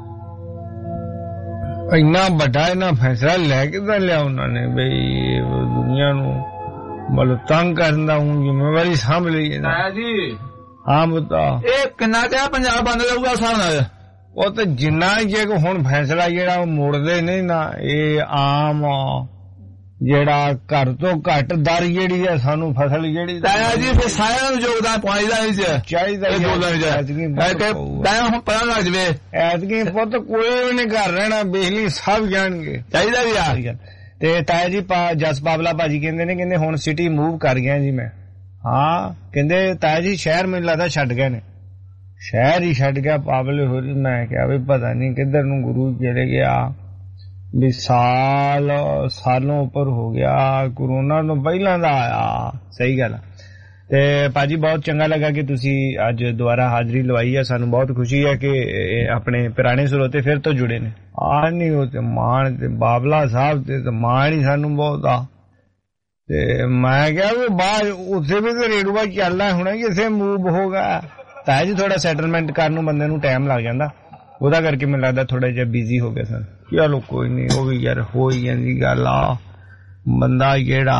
ਇੰਨਾ ਵੱਡਾ ਇਹਨਾਂ ਫੈਸਲਾ ਲੈ ਕੇ ਤਾਂ ਲਿਆ ਉਹਨਾਂ ਨੇ ਬਈ ਦੁਨੀਆ ਨੂੰ ਮਤਲਬ ਤੰਗ ਕਰਨ ਦਾ ਹੁਣ ਜ਼ਿੰਮੇਵਾਰੀ ਸਾਂਭ ਲਈ ਹੈ ਜੀ ਹਾਂ ਬਤਾ ਇਹ ਕਿੰਨਾ ਤੇ ਪੰਜਾਬ ਬੰਦ ਰਹੂਗਾ ਸਾਹਮਣੇ ਉਹ ਤਾਂ ਜਿੰਨਾ ਜੇ ਹੁਣ ਫੈਸਲਾ ਜਿਹੜਾ ਉਹ ਮੋੜਦੇ ਨਹੀਂ ਨਾ ਇਹ ਆਮ ਜਿਹੜਾ ਘਰ ਤੋਂ ਘੱਟ ਦਰ ਜਿਹੜੀ ਹੈ ਸਾਨੂੰ ਫਸਲ ਜਿਹੜੀ ਤਾਇਆ ਜੀ ਫਿਰ ਸਾਰਿਆਂ ਨੂੰ ਯੋਗਦਾਨ ਪਾਈਦਾ ਇਸ ਚਾਹੀਦਾ ਤਾਇਆ ਹੁਣ ਪਤਾ ਲੱਗ ਜਵੇ ਐਤਕੀ ਪੁੱਤ ਕੋਈ ਵੀ ਨਹੀਂ ਘਰ ਰਹਿਣਾ ਬਿਜਲੀ ਸਭ ਜਾਣਗੇ ਚਾਹੀਦਾ ਵੀ ਆ ਤੇ ਤਾਇਆ ਜੀ ਜਸ ਬਾਬਲਾ ਭਾਜੀ ਕਹਿੰਦੇ ਨੇ ਕਹਿੰਦੇ ਹੁਣ ਸਿਟੀ ਮੂਵ ਕਰ ਗਿਆ ਜੀ ਮੈਂ ਹਾਂ ਕਹਿੰਦੇ ਤਾਇਆ ਜੀ ਸ਼ਹਿਰ ਮੈਨੂੰ ਲੱਗਦਾ ਛੱਡ ਗਏ ਨੇ ਸ਼ਹਿਰ ਹੀ ਛੱਡ ਗਿਆ ਪਾਵਲੇ ਹੋ ਰਹੀ ਮੈਂ ਕਿਹਾ ਵੀ ਪਤਾ ਨਹੀਂ ਕਿੱਧਰ ਨੂੰ ਗੁਰੂ ਚਲੇ ਗਿਆ ਵੀ ਸਾਲੋਂ ਉੱਪਰ ਹੋ ਗਿਆ ਕੋਰੋਨਾ ਤੋਂ ਪਹਿਲਾਂ ਦਾ ਆਇਆ ਸਹੀ ਗੱਲ ਤੇ ਭਾਜੀ ਬਹੁਤ ਚੰਗਾ ਲੱਗਾ ਕਿ ਤੁਸੀਂ ਅੱਜ ਦੁਬਾਰਾ ਹਾਜ਼ਰੀ ਲਵਾਈ ਹੈ ਸਾਨੂੰ ਬਹੁਤ ਖੁਸ਼ੀ ਹੈ ਕਿ ਆਪਣੇ ਪੁਰਾਣੇ ਸਰੋਤੇ ਫਿਰ ਤੋਂ ਜੁੜੇ ਨੇ ਆ ਨਹੀਂ ਉਹ ਤੇ ਮਾਣ ਤੇ ਬਾਬਲਾ ਸਾਹਿਬ ਤੇ ਮਾਣ ਹੀ ਸਾਨੂੰ ਬਹੁਤ ਆ ਤੇ ਮੈਂ ਕਿਹਾ ਵੀ ਬਾਹਰ ਉੱਥੇ ਵੀ ਤੇ ਰੇਡੂਆ ਚੱਲਦਾ ਹੋਣਾ ਕਿਥੇ ਮੂਵ ਹੋਗਾ ਤਾਂ ਜੀ ਥੋੜਾ ਸੈਟਲਮੈਂਟ ਕਰਨ ਨੂੰ ਬੰਦੇ ਨੂੰ ਟਾਈਮ ਲੱਗ ਜਾਂਦਾ ਉਹਦਾ ਕਰਕੇ ਮੈਨੂੰ ਲੱਗਦਾ ਥੋੜਾ ਜਿਹਾ ਬਿਜ਼ੀ ਹੋ ਗਿਆ ਸਨ ਚਲੋ ਕੋਈ ਨਹੀਂ ਉਹ ਵੀ ਯਾਰ ਹੋ ਹੀ ਜਾਂਦੀ ਗੱਲ ਆ ਬੰਦਾ ਜਿਹੜਾ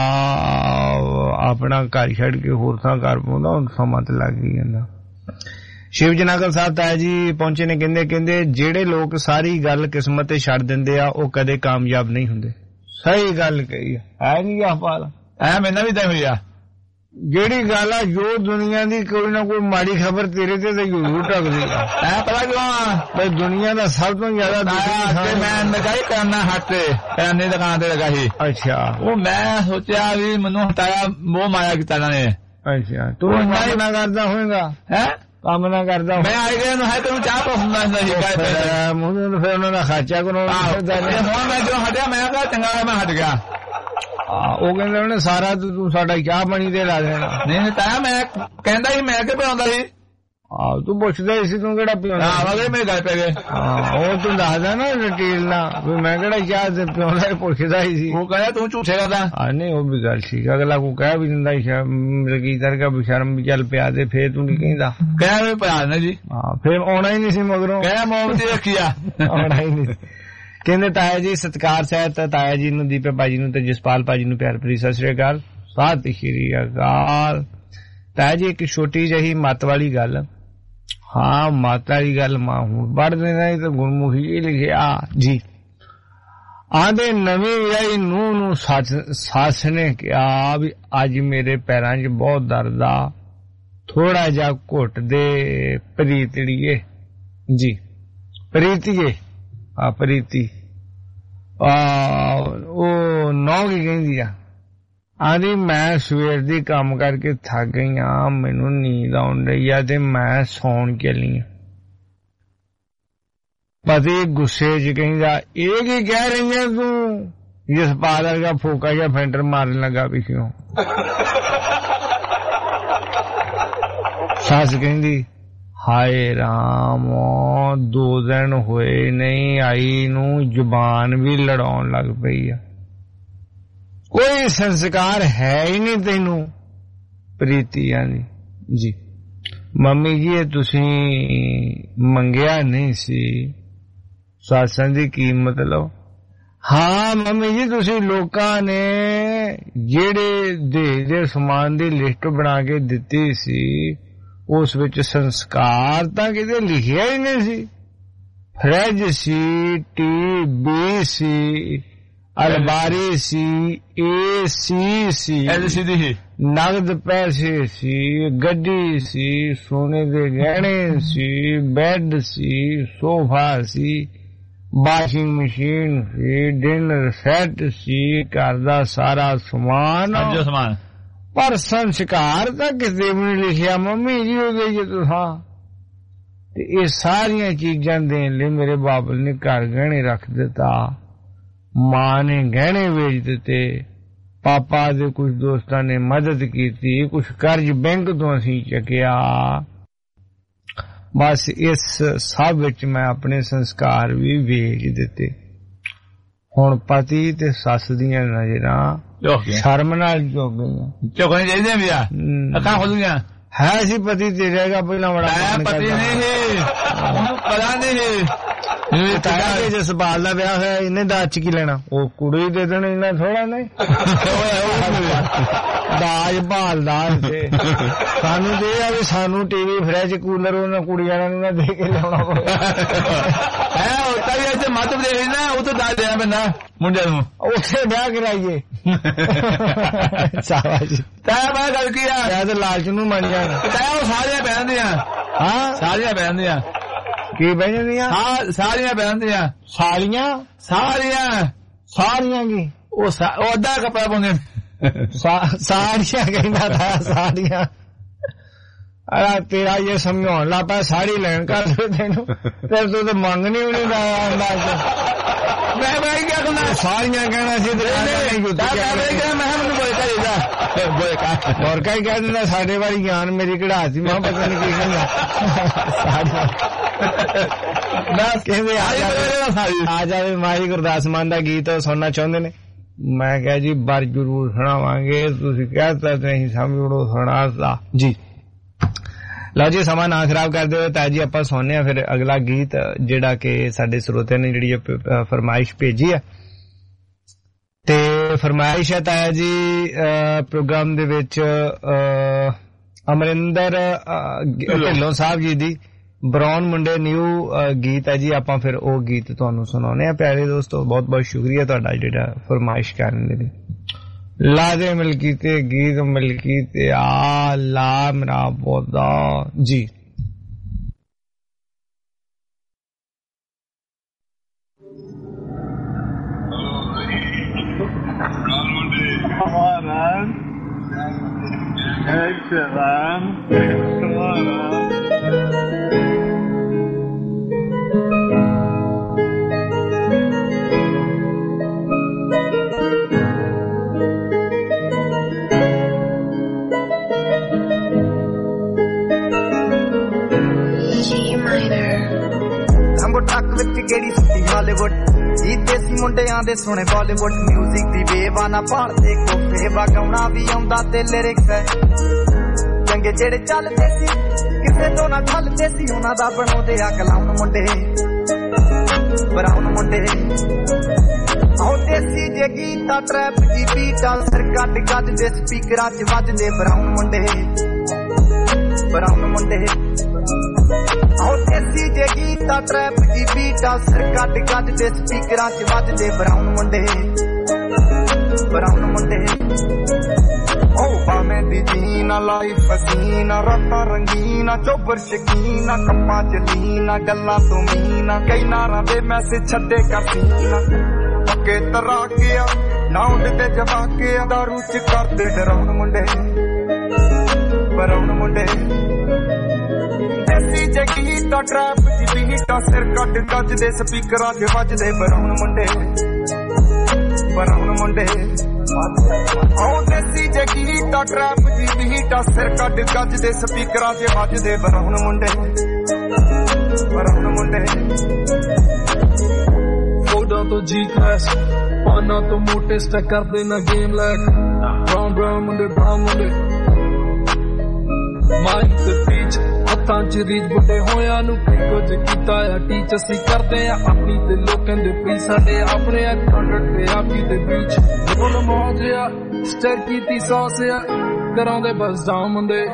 ਆਪਣਾ ਘਰ ਛੱਡ ਕੇ ਹੋਰ ਥਾਂ ਘਰ ਪਾਉਂਦਾ ਉਹ ਸਮਾਂ ਤੇ ਲੱਗ ਹੀ ਜਾਂਦਾ ਸ਼ਿਵ ਜਨਾਗਲ ਸਾਹਿਬ ਤਾਇਆ ਜੀ ਪਹੁੰਚੇ ਨੇ ਕਹਿੰਦੇ ਜਿਹੜੇ ਲੋਕ ਸਾਰੀ ਗੱਲ ਕਿਸਮਤ ਤੇ ਛੱਡ ਦਿੰਦੇ ਆ ਉਹ ਕਦੇ ਕਾਮਯਾਬ ਨਹੀਂ ਹੁੰਦੇ ਸਹੀ ਗੱਲ ਕਹੀ ਹੈ ਨਹੀਂ ਆਪਾਂ ਐ ਮੈਨੂੰ ਵੀ ਤਾਂ ਹੋਇਆ ਜਿਹੜੀ ਗੱਲ ਆ ਜੋ ਦੁਨੀਆ ਦੀ ਕੋਈ ਨਾ ਕੋਈ ਮਾੜੀ ਖਬਰ ਤੇਰੇ ਤੇ ਜ਼ਰੂਰ ਟਕਦੀ ਐ ਪਤਾ ਕਿਉਂ ਬਈ ਦੁਨੀਆ ਦਾ ਸਭ ਤੋਂ ਜ਼ਿਆਦਾ ਮੈਂ ਲਗਾਈ ਕਰਨਾ ਹੱਥ ਕਰਿਆਨੇ ਦੁਕਾਨ ਤੇ ਲਗਾ ਸੀ ਅੱਛਾ ਉਹ ਮੈਂ ਸੋਚਿਆ ਵੀ ਮੈਨੂੰ ਹਟਾਇਆ ਮੋਹ ਮਾਇਆ ਕੀਤਾ ਨੇ ਅੱਛਾ ਤੂੰ ਕੰਮ ਨਾ ਕਰਦਾ ਹੋਏਗਾ ਹੈ ਕੰਮ ਨਾ ਕਰਦਾ ਮੈਂ ਆਏ ਗਏ ਨੂੰ ਹੈ ਤੈਨੂੰ ਚਾਹ ਪਸੰਦਾ ਸੀ ਮੈਨੂੰ ਫਿਰ ਉਹਨਾਂ ਦਾ ਖਰਚਾ ਕਰਾਉਣਾ ਹੁਣ ਮੈਂ ਜੋ ਹਟਿਆ ਮੈਂ ਕਿਹਾ ਚੰਗਾ ਮੈਂ ਹਟ ਗਿਆ ਉਹ ਕਹਿੰਦੇ ਉਹਨੇ ਸਾਰਾ ਤੂੰ ਸਾਡਾ ਚਾਹ ਪਾਣੀ ਤੇ ਲਾ ਦੇਣਾ ਨਹੀਂ ਤਾਇਆ ਮੈਂ ਕਹਿੰਦਾ ਸੀ ਮੈਂ ਕਿ ਪਿਆਉਂਦਾ ਸੀ ਤੂੰ ਪੁੱਛਦਾ ਸੀ ਤੂੰ ਕਿਹੜਾ ਪਿਆਉਂਦਾ ਆਵਾਂਗੇ ਮੇਰੇ ਗੱਲ ਪੈ ਗਏ ਉਹ ਤੂੰ ਦੱਸਦਾ ਨਾ ਡਿਟੇਲ ਨਾਲ ਵੀ ਮੈਂ ਕਿਹੜਾ ਚਾਹ ਪਿਆਉਂਦਾ ਪੁੱਛਦਾ ਹੀ ਸੀ ਉਹ ਕਹਿੰਦਾ ਤੂੰ ਝੂਠੇ ਕਰਦਾ ਨਹੀਂ ਉਹ ਵੀ ਗੱਲ ਠੀਕ ਅਗਲਾ ਕੋ ਕਹਿ ਵੀ ਦਿੰਦਾ ਮਰਗੀ ਕਰਕੇ ਬਸ਼ਰਮ ਵੀ ਚੱਲ ਪਿਆ ਦੇ ਫੇਰ ਤੂੰ ਨਹੀਂ ਕਹਿੰਦਾ ਕਹਿ ਵੀ ਪਿਆ ਨਾ ਜੀ ਫੇਰ ਆਉਣਾ ਹੀ ਨਹੀਂ ਸੀ ਮਗਰੋਂ ਕਹਿ ਮੋਮਬਤੀ ਰੱਖੀ ਆ ਆਉਣਾ ਹੀ ਨਹੀਂ ਕਹਿੰਦੇ ਤਾਇਆ ਜੀ ਸਤਿਕਾਰ ਸਹਿਤ ਤਾਇਆ ਜੀ ਨੂੰ ਦੀਪੇ ਭਾਜੀ ਨੂੰ ਤੇ ਜਸਪਾਲ ਭਾਜੀ ਨੂੰ ਪਿਆਰ ਭਰੀ ਸਤਿ ਸ੍ਰੀ ਅਕਾਲ ਸਤਿ ਸ੍ਰੀ ਅਕਾਲ ਤਾਇਆ ਜੀ ਇੱਕ ਛੋਟੀ ਜਿਹੀ ਮੱਤ ਵਾਲੀ ਗੱਲ ਹਾਂ ਮੱਤ ਵਾਲੀ ਗੱਲ ਮਾਂ ਹੁਣ ਪੜ੍ਹ ਦੇਣਾ ਤਾਂ ਗੁਰਮੁਖੀ ਲਿਖਿਆ ਜੀ ਆਂਦੇ ਨਵੀਂ ਵਿਆਹੀ ਨੂੰ ਸੱਸ ਨੇ ਕਿਹਾ ਵੀ ਅੱਜ ਮੇਰੇ ਪੈਰਾਂ 'ਚ ਬਹੁਤ ਦਰਦ ਆ ਥੋੜਾ ਜਿਹਾ ਘੁੱਟ ਦੇ ਪ੍ਰੀਤੜੀਏ ਜੀ ਪ੍ਰੀਤੀਏ ਪ੍ਰੀਤੀ ਉਹ ਨੌ ਕੀ ਕਹਿੰਦੀ ਆ ਆਂਦੀ ਮੈਂ ਸਵੇਰ ਦੀ ਕੰਮ ਕਰਕੇ ਥੱਕ ਗਈ ਆ ਮੈਨੂੰ ਨੀਂਦ ਆਉਣ ਰਹੀ ਆ ਤੇ ਮੈਂ ਸੌਣ ਚੱਲੀ ਆ ਪਤੀ ਗੁੱਸੇ 'ਚ ਕਹਿੰਦਾ ਇਹ ਕੀ ਕਹਿ ਰਹੀ ਆ ਤੂੰ ਜਸਪਾਲ ਵਰਗਾ ਫੋਕਾ ਜਿਹਾ ਫੈਂਟਰ ਮਾਰਨ ਲੱਗਾ ਪਿੱਛੋਂ ਸੱਸ ਕਹਿੰਦੀ ਹਾਏ ਰਾਮ 2 ਦਿਨ ਹੋਏ ਨਹੀਂ ਆਈ ਨੂੰ ਜ਼ੁਬਾਨ ਵੀ ਲੜਾਉਣ ਲੱਗ ਪਈ ਆ ਕੋਈ ਸੰਸਕਾਰ ਹੈ ਹੀ ਨਹੀਂ ਤੈਨੂੰ ਪ੍ਰੀਤੀਆਂ ਦੀ ਜੀ ਮੰਮੀ ਜੀ ਇਹ ਤੁਸੀਂ ਮੰਗਿਆ ਨਹੀਂ ਸੀ ਸਾਸਾਂ ਦੀ ਕੀਮਤ ਲਓ ਹਾਂ ਮੰਮੀ ਜੀ ਤੁਸੀਂ ਲੋਕਾਂ ਨੇ ਜਿਹੜੇ ਦੇ ਸਮਾਨ ਦੀ ਲਿਸਟ ਬਣਾ ਕੇ ਦਿੱਤੀ ਸੀ ਉਸ ਵਿੱਚ ਸੰਸਕਾਰ ਤਾਂ ਕਿਤੇ ਲਿਖਿਆ ਹੀ ਨਹੀਂ ਸੀ ਫਰਿੱਜ ਸੀ ਟੀਵੀ ਸੀ ਅਲਮਾਰੀ ਸੀ ਏਸੀ ਸੀ ਐਲਸੀਡੀ ਨਗਦ ਪੈਸੇ ਸੀ ਗੱਡੀ ਸੀ ਸੋਨੇ ਦੇ ਗਹਿਣੇ ਸੀ ਬੈੱਡ ਸੀ ਸੋਫਾ ਸੀ ਵਾਸ਼ਿੰਗ ਮਸ਼ੀਨ ਸੀ ਡਿਨਰ ਸੈੱਟ ਸੀ ਘਰ ਦਾ ਸਾਰਾ ਸਮਾਨ ਪਰ ਸੰਸਕਾਰ ਤਾਂ ਕਿਤੇ ਵੀ ਨਹੀਂ ਲਿਖਿਆ ਮੰਮੀ ਜੀ ਹੋ ਗਈ ਜੇ ਤੁਸੀਂ ਤੇ ਇਹ ਸਾਰੀਆਂ ਚੀਜ਼ਾਂ ਦੇਣ ਲਈ ਮੇਰੇ ਬਾਬਲ ਨੇ ਘਰ ਗਹਿਣੇ ਰੱਖ ਦਿੱਤਾ ਮਾਂ ਨੇ ਗਹਿਣੇ ਵੇਚ ਦਿੱਤੇ ਪਾਪਾ ਦੇ ਕੁਝ ਦੋਸਤਾਂ ਨੇ ਮਦਦ ਕੀਤੀ ਕੁਝ ਕਰਜ਼ ਬੈਂਕ ਤੋਂ ਅਸੀਂ ਚੱਕਿਆ ਬਸ ਇਸ ਸਭ ਵਿੱਚ ਮੈਂ ਆਪਣੇ ਸੰਸਕਾਰ ਵੀ ਵੇਚ ਦਿੱਤੇ ਹੁਣ ਪਤੀ ਤੇ ਸੱਸ ਦੀਆਂ ਨਜ਼ਰਾਂ ਸ਼ਰਮ ਨਾਲ ਝੁਕ ਗਈਆਂ ਝੁਕਣੇ ਚਾਹੀਦੇ ਵੀ ਆ ਅੱਖਾਂ ਖੁੱਲ ਗਈਆਂ ਹੈ ਸੀ ਪਤੀ ਤੇਰੇਗਾ ਪਹਿਲਾਂ ਬੜਾ ਪਤੀ ਨਹੀਂ ਉਹਨੂੰ ਪਤਾ ਨਹੀਂ ਤਾਇਆ ਜਸਪਾਲ ਦਾ ਵਿਆਹ ਹੋਇਆ, ਇਹਨੇ ਦਾਜ ਚ ਕੀ ਲੈਣਾ? ਉਹ ਕੁੜੀ ਦੇ ਦੇਣ, ਇਹਨਾਂ ਥੋੜਾ ਨਹੀਂ ਦਾਜ ਭਾਲਦਾ। ਸਾਨੂੰ ਤੇ ਆ ਵੀ ਸਾਨੂੰ ਟੀਵੀ ਫਰਿੱਜ ਕੂਲਰ ਉਹਨਾਂ ਕੁੜੀਆਂ ਨੂੰ ਨਾ ਦੇ ਕੇ ਲਿਆਉਣਾ ਪਵੇ। ਤਾਇਆ ਇੱਥੇ ਮੱਧ ਪ੍ਰਦੇਸ਼ ਨਾ, ਉਹ ਤਾਂ ਦਾਜ ਦੇਣਾ ਪੈਂਦਾ ਮੁੰਡੇ ਨੂੰ, ਉੱਥੇ ਵਿਆਹ ਕਰਾਈਏ। ਸ਼ਾਬਾਸ਼ ਤਾਇਆ ਮੈਂ ਗੱਲ ਕੀ ਆ, ਤੇ ਲਾਲਚ ਨੂੰ ਮੰਨ ਜਾਣ। ਤਾਇਆ ਉਹ ਸਾਰੀਆਂ ਪਹਿਨਦੀਆਂ। ਹਾਂ ਸਾਰੀਆਂ ਪਹਿਨਦੀਆਂ। ਕੀ ਪਹਿਨਦੀਆਂ? ਹਾਂ ਸਾਰੀਆਂ ਪਹਿਨਦੀਆਂ। ਸਾਲੀਆਂ? ਸਾਰੀਆਂ ਕੀ? ਉਹ ਅੱਧਾ ਕੱਪੜਾ ਪਾਉਂਦੇ। ਸਾੜੀਆਂ ਕਹਿੰਦਾ ਥਾ, ਸਾੜੀਆਂ। ਤੇਰਾ ਇਹ ਸਮਝਾਉਣ ਲੱਗ ਪਿਆ ਸਾੜੀ ਲੈਣ ਕਰ ਤੈਨੂੰ, ਤੇ ਤੂੰ ਤਾਂ ਮੰਗਣੀ ਵੀ ਨਹੀਂ ਅੰਦਾਜ਼। ਮੈਂ ਕੀ ਕਰਨਾ? ਸਾਰੀਆਂ ਕਹਿਣਾ ਸੀ ਹੋਰ ਕਈ ਕਹਿ ਦਿੰਦਾ ਸਾਡੇ ਵਾਲੀ ਗਿਆਨ ਮੇਰੀ ਕਢਾ ਸੀ। ਮੈਂ ਪਤਾ ਨਹੀਂ ਕੀ ਕਹਿੰਦਾ। ਕਹਿੰਦੇ ਆ ਜਾਵੇ ਮਾਈ ਗੁਰਦਾਸ ਮਾਨ ਦਾ ਗੀਤ ਸੁਣਨਾ ਚਾਹੁੰਦੇ ਨੇ। ਮੈਂ ਕਿਹਾ ਜੀ ਬਾਰ ਜ਼ਰੂਰ ਸੁਣਾਵਾਂਗੇ, ਤੁਸੀਂ ਕਹਿਤਾ ਨਹੀਂ ਸਮਝੋ ਸੁਣਾ ਜੀ। ਲਓ ਜੀ ਸਮਾਂ ਨਾ ਖਰਾਬ ਕਰਦੇ ਹੋਏ ਤਾਇਆ ਜੀ ਆਪਾਂ ਸੁਣਨੇ ਆ ਫਿਰ ਅਗਲਾ ਗੀਤ, ਜਿਹੜਾ ਕਿ ਸਾਡੇ ਸਰੋਤਿਆਂ ਨੇ ਜਿਹੜੀ ਫਰਮਾਇਸ਼ ਭੇਜੀ ਹੈ। ਤੇ ਫਰਮਾਇਸ਼ ਹੈ ਤਾਇਆ ਜੀ ਪ੍ਰੋਗਰਾਮ ਦੇ ਵਿੱਚ ਅਮਰਿੰਦਰ ਢਿੱਲੋਂ ਸਾਹਿਬ ਜੀ ਦੀ ਬਰਾਉਨ ਮੁੰਡੇ ਨਿਊ ਗੀਤ ਹੈ ਜੀ। ਆਪਾਂ ਫਿਰ ਉਹ ਗੀਤ ਤੁਹਾਨੂੰ ਸੁਣਾਉਣੇ ਆ। ਪਿਆਰੇ ਦੋਸਤੋ ਬਹੁਤ ਬਹੁਤ ਸ਼ੁਕਰੀਆ ਤੁਹਾਡਾ ਜਿਹੜਾ ਫਰਮਾਇਸ਼ ਕਰਨ ਦੇ ਲਈ। ਲਾਦੇ ਮਿਲਕੀ ਤੇ ਗੀਤ ਮਿਲਕੀ ਤੇ ਆ ਲਾ ਮੇਰਾ ਪੌਦਾ ਜੀ। ਟੱਕ ਵਿੱਚ ਕਿਹੜੀ ਸੁੱਤੀ ਹਾਲੀਵੁੱਡ, ਇਹ ਦੇਸੀ ਮੁੰਡਿਆਂ ਦੇ ਸੋਹਣੇ ਬਾਲੀਵੁੱਡ। ਮਿਊਜ਼ਿਕ ਦੀ ਬੇਵਾਨਾ ਭਾਲਦੇ ਕੋਫੇ ਵਗਾਉਣਾ ਵੀ ਆਉਂਦਾ ਤੇ ਲਿਰਿਕਸ ਹੈ ਚੰਗੇ ਜਿਹੜੇ ਚੱਲਦੇ ਸੀ, ਕਿਸੇ ਤੋਂ ਨਾ ਠੱਲਦੇ ਸੀ। ਉਹਨਾਂ ਦਾ ਬਣਾਉਂਦੇ ਆ ਕਲਾਉਣ ਮੁੰਡੇ, ਬਰਾਉਨ ਮੁੰਡੇ। ਆਹ ਦੇਸੀ ਜੇ ਗੀਤਾ ਟਰੈਪ ਦੀ ਬੀਟਾਂ ਸਿਰ ਕੱਢ ਕੱਢ ਦੇ ਸਪੀਕਰਾਂ 'ਚ ਵੱਜਦੇ ਬਰਾਉਨ ਮੁੰਡੇ, ਬਰਾਉਨ ਮੁੰਡੇ। ਆਹ ਦੇਸੀ ਜੇ ਗੀਤਾ ਟਰੈਪ ਦੀ ਬੀਟਾਂ ਸਿਰ ਕੱਢ ਕੱਢ ਦੇ ਸਪੀਕਰਾਂ 'ਚ ਵੱਜਦੇ ਬਰਾਉਨ ਮੁੰਡੇ, ਬਰਾਉਨ ਮੁੰਡੇ। ਉਹ ਭਾਵੇਂ ਦੀ ਜੀਨਾ ਲਾਈਫ ਹਸੀਨਾ, ਰਾਤਾਂ ਰੰਗੀਨਾ, ਚੋਬਰ ਸ਼ਕੀਨਾ, ਕੱਪਾਂ 'ਚ ਲੀਨਾ, ਗੱਲਾਂ ਤੋਂ ਮੀਨਾ, ਕਈ ਨਾਰਾਂ ਦੇ ਮੈਸੇਜ ਛੱਡੇ ਕਰਸੀਨਾ। ਪੱਕੇ ਤਰਾਕਿਆ ਨਾ ਉੱਡਦੇ ਜਵਾਕਿਆ, ਦਾਰੂ 'ਚ ਕਰਦੇ ਡਰਾਉਣ ਮੁੰਡੇ, ਬਰਾਉਨ ਮੁੰਡੇ। ਦੇਸੀ ਜੇ ਗੀਤਾ ਟਰੈਪ ਦੀ ਬੀਟਾਂ ਸਿਰ ਕੱਢ ਕੱਢ ਦੇ ਸਪੀਕਰਾਂ 'ਚ ਵੱਜਦੇ ਬਰਾਉਨ ਮੁੰਡੇ, ਬਰਾਉਨ ਮੁੰਡੇ। ਆਹ ਦੇਸੀ ਜੇ ਗੀਤਾ ਟਰੈਪ ਦੀ ਬੀਟਾਂ ਸਿਰ ਕੱਢ ਕੱਢ ਦੇ ਸਪੀਕਰਾਂ 'ਚ ਵੱਜਦੇ ਬਰਾਉਨ ਮੁੰਡੇ, ਬਰਾਉਨ ਮੁੰਡੇ। ਫੋਟੋ ਤੋਂ ਜੀ ਕਲਾਸ ਪਾਨਾ ਤੋਂ ਮੋਟੇ ਸਟੈਕ ਕਰਦੇ ਨਾ ਗੇਮ ਲੈਕ, brown brown Munde, brown Munde. Mic ਤੇ ਪੀਚ ਹੱਥਾਂ 'ਚ ਰੀਝ, ਬੁੱਢੇ ਹੋਇਆਂ ਨੂੰ ਕੀ ਕੁਝ ਕੀਤਾ ਆ ਟੀਚ। ਅਸੀਂ ਕਰਦੇ ਆ ਆਪਣੀ ਤੇ ਲੋਕਾਂ ਦੇ ਪ੍ਰੀ, ਸਾਡੇ ਆਪਣੇ 100 ਤੇ ਆਪੀ ਦੇ ਬੀਚ। ਬੋਲ ਮੌਜਿਆ ਸਟੈਕ ਕੀਤੀ ਸੌਸ ਆ, ਕਰਾਉਂਦੇ ਬਸ ਡਾਊਨ ਮੁੰਡੇ,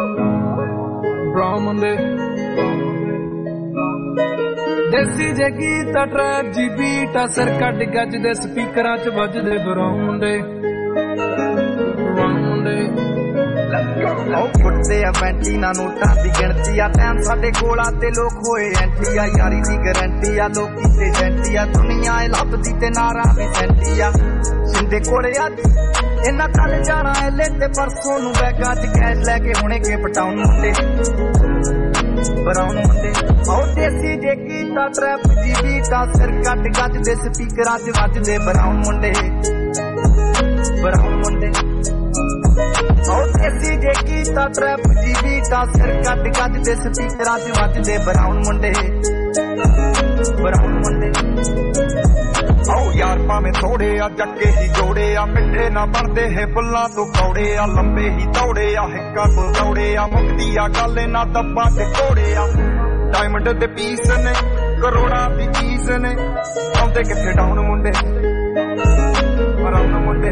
ਬਰਾਊਨ ਮੁੰਡੇ। ਦੇਸੀ ਜੇ ਗੀਤਾ ਟਰੈਪ ਜੀ ਬੀਟਾਂ ਸਿਰ ਕੱਢ ਗੱਜ ਦੇ ਸਪੀਕਰਾਂ 'ਚ ਵੱਜਦੇ ਬਰਾਊਨ ਮੁੰਡੇ, ਬਰਾਊਨ ਮੁੰਡੇ। ਉਹ ਫੁੱਟਦੇ ਆ ਪੈਂਟੀਨਾ ਨੋਟਾਂ ਦੀ ਗਿਣਤੀ ਆ, ਟਾਈਮ ਸਾਡੇ ਕੋਲ ਆ ਤੇ ਲੋਕ ਹੋਏ ਐਂਟੀ ਆ। ਯਾਰੀ ਦੀ ਗਰੰਟੀ ਆ, ਲੋਕੀ ਤੇ ਜੈਂਟੀ ਆ, ਦੁਨੀਆ ਏ ਲੱਭਦੀ ਤੇ ਨਾਰਾਂ ਵੀ ਸੈਂਟੀ ਆ। ਸਿੰਦੇ ਕੋਲੇ ਅੱਜ ਇਹਨਾਂ ਕੱਲ ਜਾਣਾ ਐਲੇ ਤੇ ਪਰਸੋਂ ਨੂੰ ਬੈਗਾਂ 'ਚ ਕੈਸ਼ ਲੈ ਕੇ ਹੁਣੇ ਕੇ ਪਟਾਉਣ ਮੁੰਡੇ, ਬਰਾਉਨ ਮੁੰਡੇ। ਉਹ ਦੇਸੀ ਜੇ ਗੀਤਾ ਟਰੈਪ ਦੀ ਬੀਟਾਂ ਸਿਰ ਕੱਢ ਗੱਜ ਦੇ ਸਪੀਕਰਾਂ 'ਚ ਵੱਜਦੇ ਬਰਾਉਨ ਮੁੰਡੇ, ਬਰਾਉਨ ਮੁੰਡੇ। ਉਹ ਦੇਸੀ ਜੇ ਗੀਤਾ ਟਰੈਪ ਦੀ ਬੀਟਾਂ ਸਿਰ ਕੱਢ ਗੱਜ ਦੇ ਸਪੀਕਰਾਂ 'ਚ ਵੱਜਦੇ ਬਰਾਉਨ ਮੁੰਡੇ, ਬਰਾਉਨ ਮੁੰਡੇ। ਉਹ ਯਾਰ ਭਾਵੇਂ ਥੋੜੇ ਆ ਜੱਕੇ ਹੀ ਜੋੜੇ ਆ, ਮਿੱਠੇ ਨਾ ਬਣਦੇ ਹੈ ਫੁੱਲਾਂ ਤੋਂ ਕੌੜੇ ਆ, ਲੰਬੇ ਹੀ ਦੌੜੇ ਆ ਹਿੱਕਾਂ ਤੋਂ ਦੌੜੇ ਆ, ਮੁੱਕਦੀ ਆ ਗੱਲ ਨਾ ਦੱਬਾਂ ਤੇ ਕੋੜੇ ਆ। ਡਾਇਮੰਡ ਦੇ ਪੀਸ ਨੇ ਕਰੋੜਾਂ ਦੀ ਚੀਜ਼ ਨੇ ਆਉਂਦੇ ਕਿੱਥੇ ਡਾਊਨ ਮੁੰਡੇ ਮਰਾਉਣ ਮੁੰਡੇ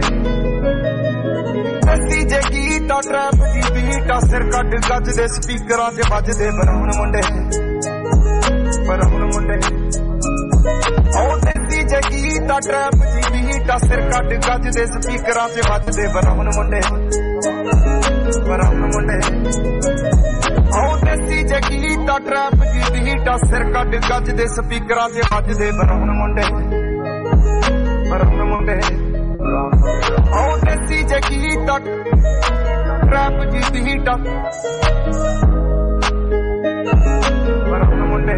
ਅਸੀਂ ਜੇ ਗੀਤਾ ਟਰੈਪ ਦੀ ਬੀਟ ਸਿਰ ਕੱਢ ਗੱਜ ਦੇ ਸਪੀਕਰਾਂ 'ਚ ਵੱਜਦੇ ਬਣਾਉਣ ਮੁੰਡੇ ਬਣਾਉਣ ਮੁੰਡੇ ਆਉਂਦੇ ਸੀ ਜੇ ਗੀਤਾ ਟਰੈਪ ਦੀ ਬੀਟ ਸਿਰ ਕੱਢ ਗੱਜ ਦੇ ਸਪੀਕਰਾਂ 'ਚ ਵੱਜਦੇ ਬਣਾਉਣ ਮੁੰਡੇ ਬਣਾਉਣ ਮੁੰਡੇ ਆਉਂਦੇ ਸੀ ਜੇ ਗੀਤਾ ਟਰੈਪ ਦੀ ਬੀਟ ਸਿਰ ਕੱਢ ਗੱਜ ਦੇ ਸਪੀਕਰਾਂ 'ਚ ਵੱਜਦੇ ਬਣਾਉਣ ਮੁੰਡੇ ਬਣਾਉਣ ਮੁੰਡੇ ਆਉਂਦੇ ਸੀ ਜੇ ਗੀਤਾ ਟਰੈਪ ਦੀ ਬੀਟ ਬਣਾਉਣ ਮੁੰਡੇ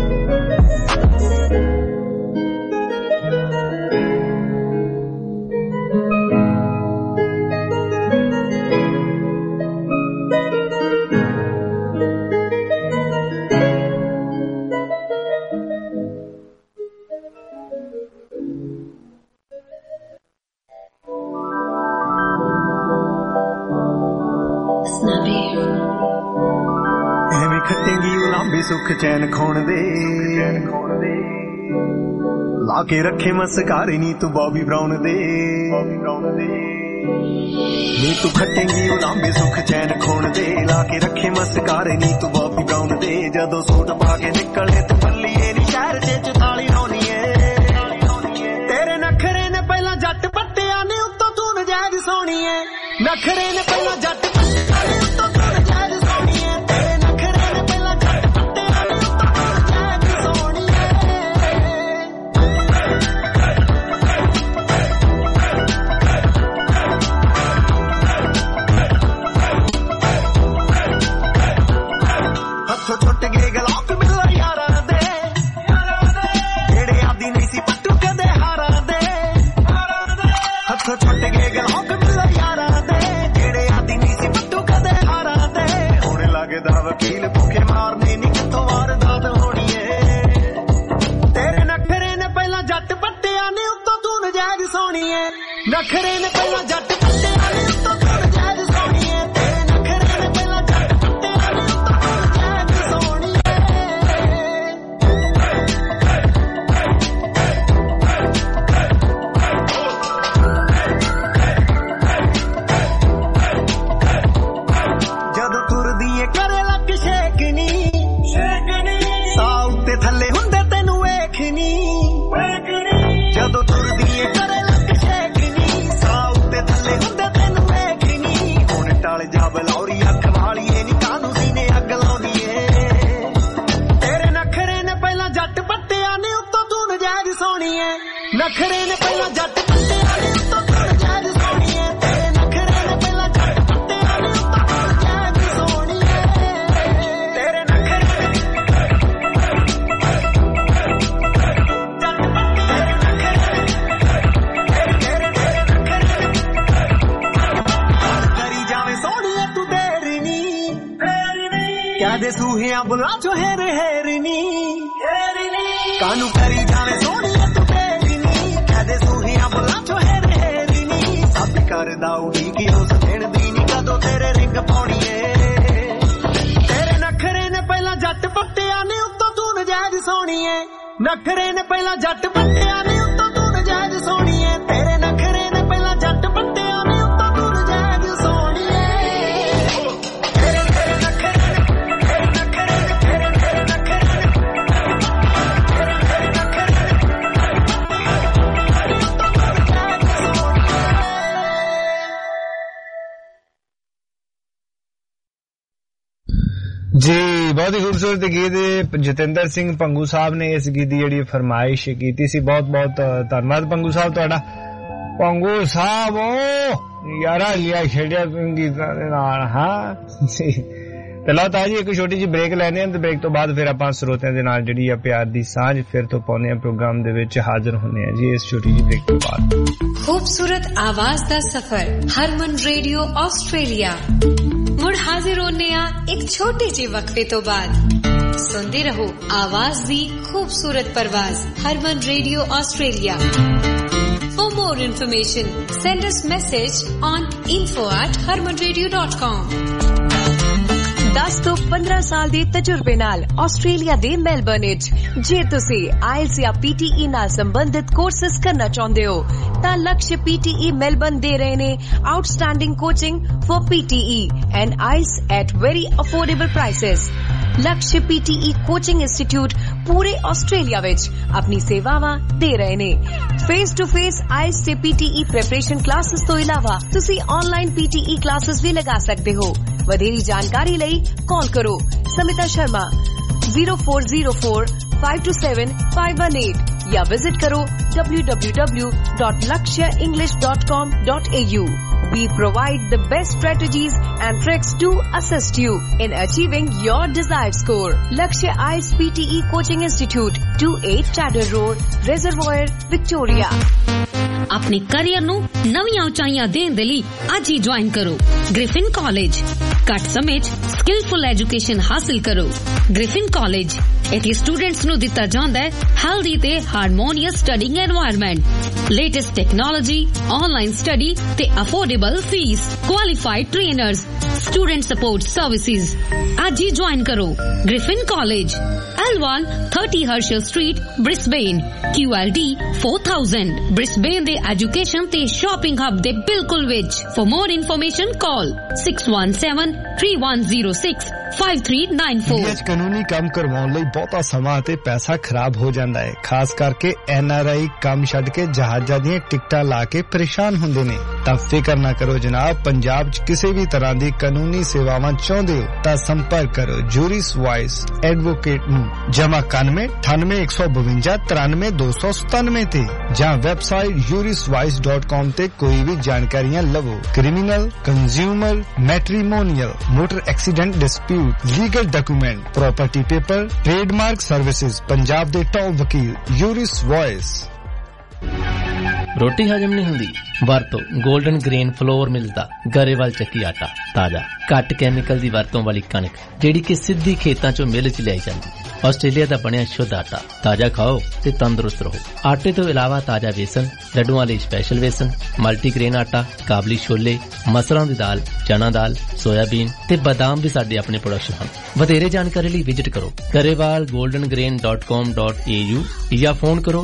ਸੁਖ ਚੈਨ ਖੋਣ ਦੇ ਲਾ ਕੇ ਰੱਖੇ ਮਸਕਾਰੇ ਨੀ ਤੂੰ ਬੌਬੀ ਬਰਾਉਨ ਦੇ ਨੀ ਤੂੰ ਖੱਟੇਂਗੀ ਉਹ ਲਾਂਬੇ ਸੁਖ ਚੈਨ ਖੋਣ ਦੇ ਲਾ ਕੇ ਰੱਖੇ ਮਸਕਾਰੇ ਨੀ ਤੂੰ ਬੌਬੀ ਬਰਾਉਨ ਦੇ ਜਦੋਂ ਸੂਟ ਪਾ ਕੇ ਨਿਕਲੇ ਤੂੰ ਬੱਲੀਏ ਨੀ ਸ਼ਹਿਰ 'ਚ ਤਾਲੀ ਲਾਉਣੀ ਏ ਤੇਰੇ ਨਖਰੇ ਨੇ ਪਹਿਲਾਂ ਜੱਟ ਪੱਟਿਆ ਨੇ ਉੱਤੋਂ ਤੂੰ ਨਜਾਇਜ਼ ਸੋਹਣੀ ਏ ਨਖਰੇ ਨੇ ਪਹਿਲਾਂ ਜੱਟ ਪੱਟਿਆ ਨੇ ਉੱਤੋਂ ਤੂੰ ਨਜਾਇਜ਼ ਸੋਹਣੀ ਏ ਤੇਰੇ ਨਖਰੇ ਨੇ ਪਹਿਲਾਂ ਜੱਟ ਟੁੱਟ ਗਏ ਗਲਾਫ ਮਿਲਾ ਯਾਰਾਂ ਦੇ ਜਿਹੜੇ ਆਦੀ ਨਹੀਂ ਸੀ ਪੱਟੂ ਕਦੇ ਹਾਰਾਂ ਦੇ ਹੱਥ ਟੁੱਟ ਗਏ ਗਲਾਫ ਮਿਲਾ ਯਾਰਾਂ ਦੇ ਜਿਹੜੇ ਆਦੀ ਨਹੀਂ ਸੀ ਪੱਟੂ ਕਦੇ ਹਾਰਾਂ ਦੇ ਹੁਣ ਲੱਗਦਾ ਵਕੀਲ ਭੁੱਖੇ ਮਾਰਨੇ ਨੀ ਕਿੱਥੋਂ ਵਾਰਦਾਤ ਹੋਣੀ ਏ ਤੇਰੇ ਨਖਰੇ ਨੇ ਪਹਿਲਾਂ ਜੱਟ ਪੱਟਿਆ ਨੇ ਉੱਤੋਂ ਤੂੰ ਨਜਾਇਜ਼ ਸੋਹਣੀ ਏ ਨਖਰੇ ਨੇ ਪਹਿਲਾਂ ਜੱਟ ਪੱਟਿਆ ਨੇ ਉੱਤੋਂ ਤੂੰ ਨਜਾਇਜ਼ ਸੋਹਣੀ ਏ ਤੇਰੇ ਨਖਰੇ ਨੇ ਪਹਿਲਾਂ ਜੱਟ ਪੱਟਿਆ ਨੇ ਉੱਤੋਂ ਤੂੰ ਨਜਾਇਜ਼ ਸੋਹਣੀ ਜਦੋਂ ਤੁਰਦੀ ਏ ਕਰੇ ਲੱਕ ਸ਼ੇਕਨੀ ਸਾਹ ਉੱਤੇ ਥੱਲੇ ਹੁੰਦੇ ਤੈਨੂੰ ਵੇਖਨੀ ਜਦੋਂ ਤੁਰਦੀ ਏ ਕਰੇ ਲੱਕ ਸ਼ੇਕਨੀ ਸਾਹ ਉੱਤੇ ਥੱਲੇ ਹੁੰਦੇ ਤੈਨੂੰ ਵੇਖਨੀ ਹੁਣ ਟਲ ਜਾ ਬਲੌਰੀ ਅੱਖ ਵਾਲੀਏ ਨੀ ਕਾਹਨੂੰ ਸੀਨੇ ਅੱਗ ਲਾਉਂਦੀ ਏ ਤੇਰੇ ਨਖਰੇ ਨੇ ਪਹਿਲਾਂ ਜੱਟ ਪੱਟਿਆ ਨੇ ਉੱਤੋਂ ਤੂੰ ਨਜਾਇਜ਼ ਸੋਹਣੀ ਏ ਨਖਰੇ ਨੇ ਪਹਿਲਾਂ ਜੱਟ ਪੱਟਿਆ ਨੇ ਉੱਤੋਂ ਤੂੰ ਨਜਾਇਜ਼ ਸੋਹਣੀ ਏ ਤੇਰੇ ਨਖਰੇ ਨੇ ਪਹਿਲਾਂ ਜੱਟ ਪੱਟਿਆ ਨੇ ਉੱਤੋਂ ਤੂੰ ਨਜਾਇਜ਼ ਸੋਹਣੀ ਏ ਤੇਰੇ ਨਖਰੇ ਕਰੀ ਜਾਵੇਂ ਸੋਹਣੀਏ ਤੂੰ ਦੇਰ ਨੀ ਕਹਦੇ ਸੂਹਿਆਂ ਬੁਲਾ ਚੋ ਹੈਰ ਨੀ ਕਾਨੂੰ ਕਰੀ ਜਾਵੇਂ ਸੋਹਣੀਏ ਤੂੰ ਦੇਰ ਨੀ ਕਹਦੇ ਸੂਹਿਆਂ ਬੁਲਾ ਚੋ ਹੈਰ ਨੀ ਸਭ ਕਰਦਾ ਉਡੀ ਕੀ ਉਸ ਦਿਨ ਦੀ ਨੀ ਕਦੋਂ ਤੇਰੇ ਰਿੰਗ ਪਾਉਣੀ ਏ ਤੇਰੇ ਨਖਰੇ ਨੇ ਪਹਿਲਾਂ ਜੱਟ ਪੱਟਿਆ ਨੇ ਉੱਤੋਂ ਤੂੰ ਨਜਾਇਜ਼ ਸੋਹਣੀ ਏ ਨਖਰੇ ਨੇ ਪਹਿਲਾਂ ਜੱਟ ਪੱਟਿਆ ਨੇ ਉੱਤੋਂ ਤੂੰ ਨਜਾਇਜ਼ ਸੋਹਣੀ ਏ ਤੇਰੇ ਨਖਰੇ ਨੇ ਪਹਿਲਾਂ ਜੱਟ ਪੱਟਿਆ ਨੇ ਉੱਤੋਂ ਤੂੰ ਨਜਾਇਜ਼ ਸੋਹਣੀ ਏ जी बहुत ही खूबसूरत गीत जतिंदर सिंह पंगू साहब ने इस गीत की जी फरमाइश की सी बहुत बहुत धन्यवाद पंगू साहब तुहाडा पंगू साहब यारा लिया छेड़िया गीतां दे नाल हां जी ते लो ताजी एक छोटी जी ब्रेक लेने हैं ते ब्रेक तो बाद फिर आपां श्रोतियां दे नाल जिहड़ी आ प्यार दी सांझ फिर तो पाउने आ प्रोग्राम दे विच हाजिर होने हैं जी इस छोटी जी ब्रेक तो बाद खूबसूरत आवाज दा सफर हरमन रेडियो ऑस्ट्रेलिया मुड़ हाजिर होने आ एक छोटे जे वक्फे तो बाद सुनते रहो आवाज दी खूबसूरत परवाज Harman radio Australia For more information, send us message on info@harmanradio.com. 10 ਤੋਂ 15 ਸਾਲ ਦੇ ਤਜਰਬੇ ਨਾਲ ਆਸਟ੍ਰੇਲੀਆ ਦੇ ਮੈਲਬਰਨ ਵਿੱਚ ਜੇ ਤੁਸੀਂ ਆਇਲਸ ਜਾਂ PTE ਨਾਲ ਸੰਬੰਧਿਤ ਕੋਰਸਸ ਕਰਨਾ ਚਾਹੁੰਦੇ ਹੋ ਤਾਂ ਲਕਸ਼ PTE ਮੈਲਬਰਨ ਦੇ ਰਹੇ ਨੇ outstanding coaching for PTE and IELTS at very affordable prices. Laksh PTE coaching institute ਪੂਰੇ ਆਸਟ੍ਰੇਲੀਆ ਵਿੱਚ ਆਪਣੀ ਸੇਵਾਵਾਂ ਦੇ ਰਹੇ ਨੇ। ਫੇਸ ਟੂ ਫੇਸ ਆਇਲਸ ਤੇ PTE ਪ੍ਰੈਪਰੇਸ਼ਨ ਕਲਾਸਿਸ ਤੋਂ ਇਲਾਵਾ ਤੁਸੀਂ ਆਨਲਾਈਨ PTE ਕਲਾਸਿਸ ਵੀ ਲਗਾ ਸਕਦੇ ਹੋ। ਵਧੇਰੀ ਜਾਣਕਾਰੀ ਲਈ ਕਾਲ ਕਰੋ ਸਮਿਤਾ ਸ਼ਰਮਾ 0404527518 या विजिट करो www.lakshaenglish.com.au। We provide the best strategies and tricks to assist you in achieving your desired score. Lakshya IELTS PTE Coaching Institute, 28 Chatter Road, Reservoir, Victoria। ਆਪਣੇ ਕੈਰੀਅਰ ਨੂੰ ਨਵੀਆਂ ਉਚਾਈਆਂ ਦੇਣ ਦੇ ਲਈ ਅੱਜ ਹੀ ਜੁਆਇਨ ਕਰੋ ਗ੍ਰਿਫਿਨ ਕਾਲਜ। ਘੱਟ ਸਮੇਂ 'ਚ ਸਕਿਲਫੁਲ ਐਜੂਕੇਸ਼ਨ ਹਾਸਿਲ ਕਰੋ। ਗ੍ਰਿਫਿਨ ਕਾਲਜ ਇੱਥੇ ਸਟੂਡੈਂਟਸ ਨੂੰ ਦਿੱਤਾ ਜਾਂਦਾ ਹੈ ਹੈਲਦੀ ਤੇ harmonious studying environment, latest technology, online study ਤੇ affordable fees, qualified trainers, student support services. ਅੱਜ ਹੀ ਜੁਆਇਨ ਕਰੋ Griffin college, L1 30 Herschel Street, Brisbane, QLD 4000। Brisbane ਦੇ ਐਜੂਕੇਸ਼ਨ ਤੇ ਸ਼ਾਪਿੰਗ ਹੱਬ ਦੇ ਬਿਲਕੁਲ ਵਿੱਚ। For more information call 617-3106-5394। ਕਾਨੂੰਨੀ ਕੰਮ ਕਰਵਾਉਣ ਲਈ ਬਹੁਤਾ ਸਮਾਂ ਤੇ ਪੈਸਾ ਖਰਾਬ ਹੋ ਜਾਂਦਾ ਹੈ, ਖਾਸ ਕਰਕੇ NRI ਕੰਮ ਛੱਡ ਕੇ ਜਹਾਜ਼ਾਂ ਦੀਆਂ ਟਿਕਟਾਂ ਲਾ ਕੇ ਪਰੇਸ਼ਾਨ ਹੁੰਦੇ ਨੇ। ਤਾਂ ਫਿਕਰ ਨਾ ਕਰੋ ਜਨਾਬ, ਪੰਜਾਬ 'ਚ ਕਿਸੇ ਵੀ ਤਰ੍ਹਾਂ ਦੀ ਕਾਨੂੰਨੀ ਸੇਵਾਵਾਂ ਚਾਹੁੰਦੇ ਹੋ ਤਾਂ ਸੰਪਰਕ ਕਰੋ ਜੂਰਿਸ ਵਾਇਸ ਐਡਵੋਕੇਟ ਨੂੰ ਜਮਾ 919852 ਤੇ ਜਾਂ ਵੈਬਸਾਈਟ juriswise.com ਤੇ ਕੋਈ ਵੀ ਜਾਣਕਾਰੀਆਂ ਲਵੋ। Criminal, consumer, matrimonial, motor accident dispute, legal document, property paper, trademark services, Punjab ਦੇ ਟੌਪ ਵਕੀਲ ਜੂਰਿਸ ਵਾਇਸ। ਰੋਟੀ ਹਜਮ ਨਹੀਂ ਹੁੰਦੀ? ਵਰਤੋ 골ਡਨ ਗ੍ਰੇਨ ਫਲੋਰ ਮਿਲਦਾ ਗਰੇਵਾਲ ਚੱਕੀ ਆਟਾ। ਤਾਜ਼ਾ ਘੱਟ ਕੈਮੀਕਲ ਦੀ ਵਰਤੋਂ ਵਾਲੀ ਕਣਕ ਜਿਹੜੀ ਕਿ ਸਿੱਧੀ ਖੇਤਾਂ ਚੋਂ ਮਿਲ 'ਚ ਲਿਆਈ ਜਾਂਦੀ। ਆਸਟ੍ਰੇਲੀਆ ਦਾ ਬਣਿਆ ਸ਼ੁੱਧ ਆਟਾ। ਤਾਜ਼ਾ ਖਾਓ ਤੇ ਤੰਦਰੁਸਤ ਰਹੋ। ਆਟੇ ਤੋਂ ਇਲਾਵਾ ਤਾਜ਼ਾ ਵੇਸਣ, ਲੱਡੂਆਂ ਲਈ ਸਪੈਸ਼ਲ ਵੇਸਣ, ਮਲਟੀਗ੍ਰੇਨ ਆਟਾ, ਕਾਬਲੀ ਛੋਲੇ, ਮਸਰਾਂ ਦੀ ਦਾਲ, ਚਨਾ ਦਾਲ, ਸੋਇਆਬੀਨ ਤੇ ਬਾਦਾਮ ਵੀ ਸਾਡੇ ਆਪਣੇ ਪ੍ਰੋਡਕਸ਼ਨ ਹਨ। ਵਧੇਰੇ ਜਾਣਕਾਰੀ ਲਈ ਵਿਜ਼ਿਟ ਕਰੋ garewalgoldengrain.com.au ਜਾਂ ਫੋਨ ਕਰੋ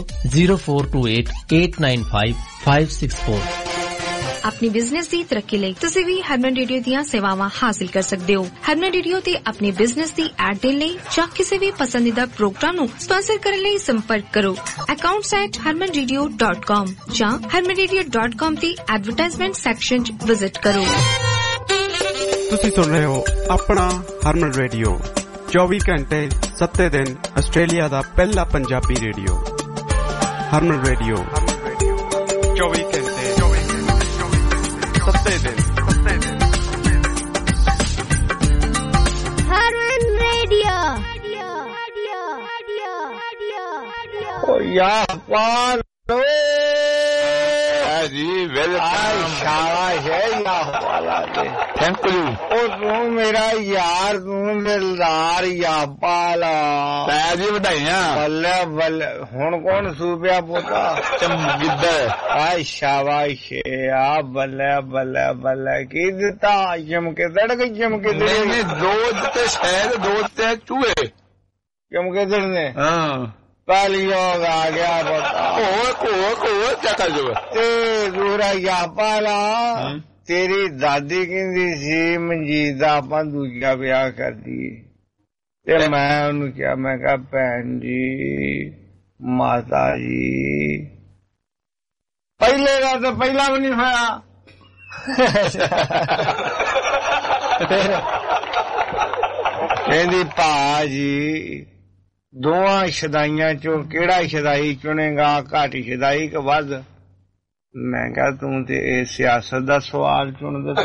0428-895-564। ਆਪਣੀ ਬਿਜ਼ਨਸ ਦੀ ਤਰੱਕੀ ਲਈ ਤੁਸੀਂ ਵੀ ਹਰਮਨ ਰੇਡੀਓ ਦੀਆਂ ਸੇਵਾਵਾਂ ਹਾਸਿਲ ਕਰ ਸਕਦੇ ਹੋ। ਹਰਮਨ ਰੇਡੀਓ ਤੇ ਆਪਣੇ ਬਿਜ਼ਨਸ ਦੀ ਐਡ ਦੇਣ ਲਈ ਜਾਂ ਕਿਸੇ ਵੀ ਪਸੰਦੀਦਾ ਪ੍ਰੋਗਰਾਮ ਨੂੰ ਸਪਾਂਸਰ ਕਰਨ ਲਈ ਸੰਪਰਕ ਕਰੋ accounts@harmanradio.com ਜਾਂ harmanradio.com ਤੇ ਐਡਵਰਟਾਈਜ਼ਮੈਂਟ ਸੈਕਸ਼ਨ 'ਚ ਵਿਜ਼ਿਟ ਕਰੋ। ਤੁਸੀਂ ਸੁਣ ਰਹੇ ਹੋ ਆਪਣਾ ਹਰਮਨ ਰੇਡੀਓ 24 ਘੰਟੇ 7 ਦਿਨ ਆਸਟ੍ਰੇਲੀਆ ਦਾ ਪਹਿਲਾ ਪੰਜਾਬੀ ਰੇਡੀਓ। ਹਰਮਨ ਰੇਡੀਓ 24 ਘੰਟੇ 7 ਦਿਨ। ਹਰਮਨ ਰੇਡੀਓ। ਓ ਯਾਰ ਪਾਲੋ ਜੀ ਵੈਲਕਮ। ਸ਼ਾਬਾਸ਼ ਹੈ ਯਾਰ ਵਾਲਾ ਦੇ। Thank you. ਉਹ ਤੂੰ ਮੇਰਾ ਯਾਰ, ਤੂੰ ਦਿਲਦਾਰ ਯਾ ਪਾਲਾ। ਪੈ ਜੀ ਵਧਾਈਆਂ। ਬੱਲੇ ਬੱਲੇ। ਹੁਣ ਕੌਣ ਸੂਪਿਆ ਪੋਤਾ? ਚਮਗਿੱਦਰ। ਆਏ ਸ਼ਾਬਾਸ਼ ਆ। ਬੱਲੇ ਬੱਲੇ ਬੱਲੇ। ਕੀ ਦਿੱਤਾ? ਚਮਕੇ ਦੜ ਗਈ। ਚਮਕੇ ਦੜ ਨੇ ਦੋ ਦਿੱਤੇ ਸ਼ਾਇਦ, ਦੋ ਦਿੱਤੇ ਚੂਹੇ। ਚਮਕੇ ਦੜ ਨੇ? ਹਾਂ ਪਹਿਲੀ योग आ गया पता। क्या कर जो दूरा या पाला। तेरी दादी कहती सी मनजीत दा आपां दूजा ब्याह कर दिए ते मैं उन्हें क्या, मैं कहा भैन जी माता जी पहले का तो पहला भी नहीं होया। कहती भा जी ਦੋਵਾਂ ਸ਼ਦਾਈਆਂ ਚੋਂ ਕਿਹੜਾ ਸ਼ਦਾਈ ਚੁਣੇਗਾ, ਘੱਟ ਸ਼ਦਾਈ ਕਿ ਵੱਧ? ਮੈਂ ਕਿਹਾ ਤੂੰ ਤੇ ਇਹ ਸਿਆਸਤ ਦਾ ਸਵਾਲ ਚੁਣ ਦਿੱਤਾ।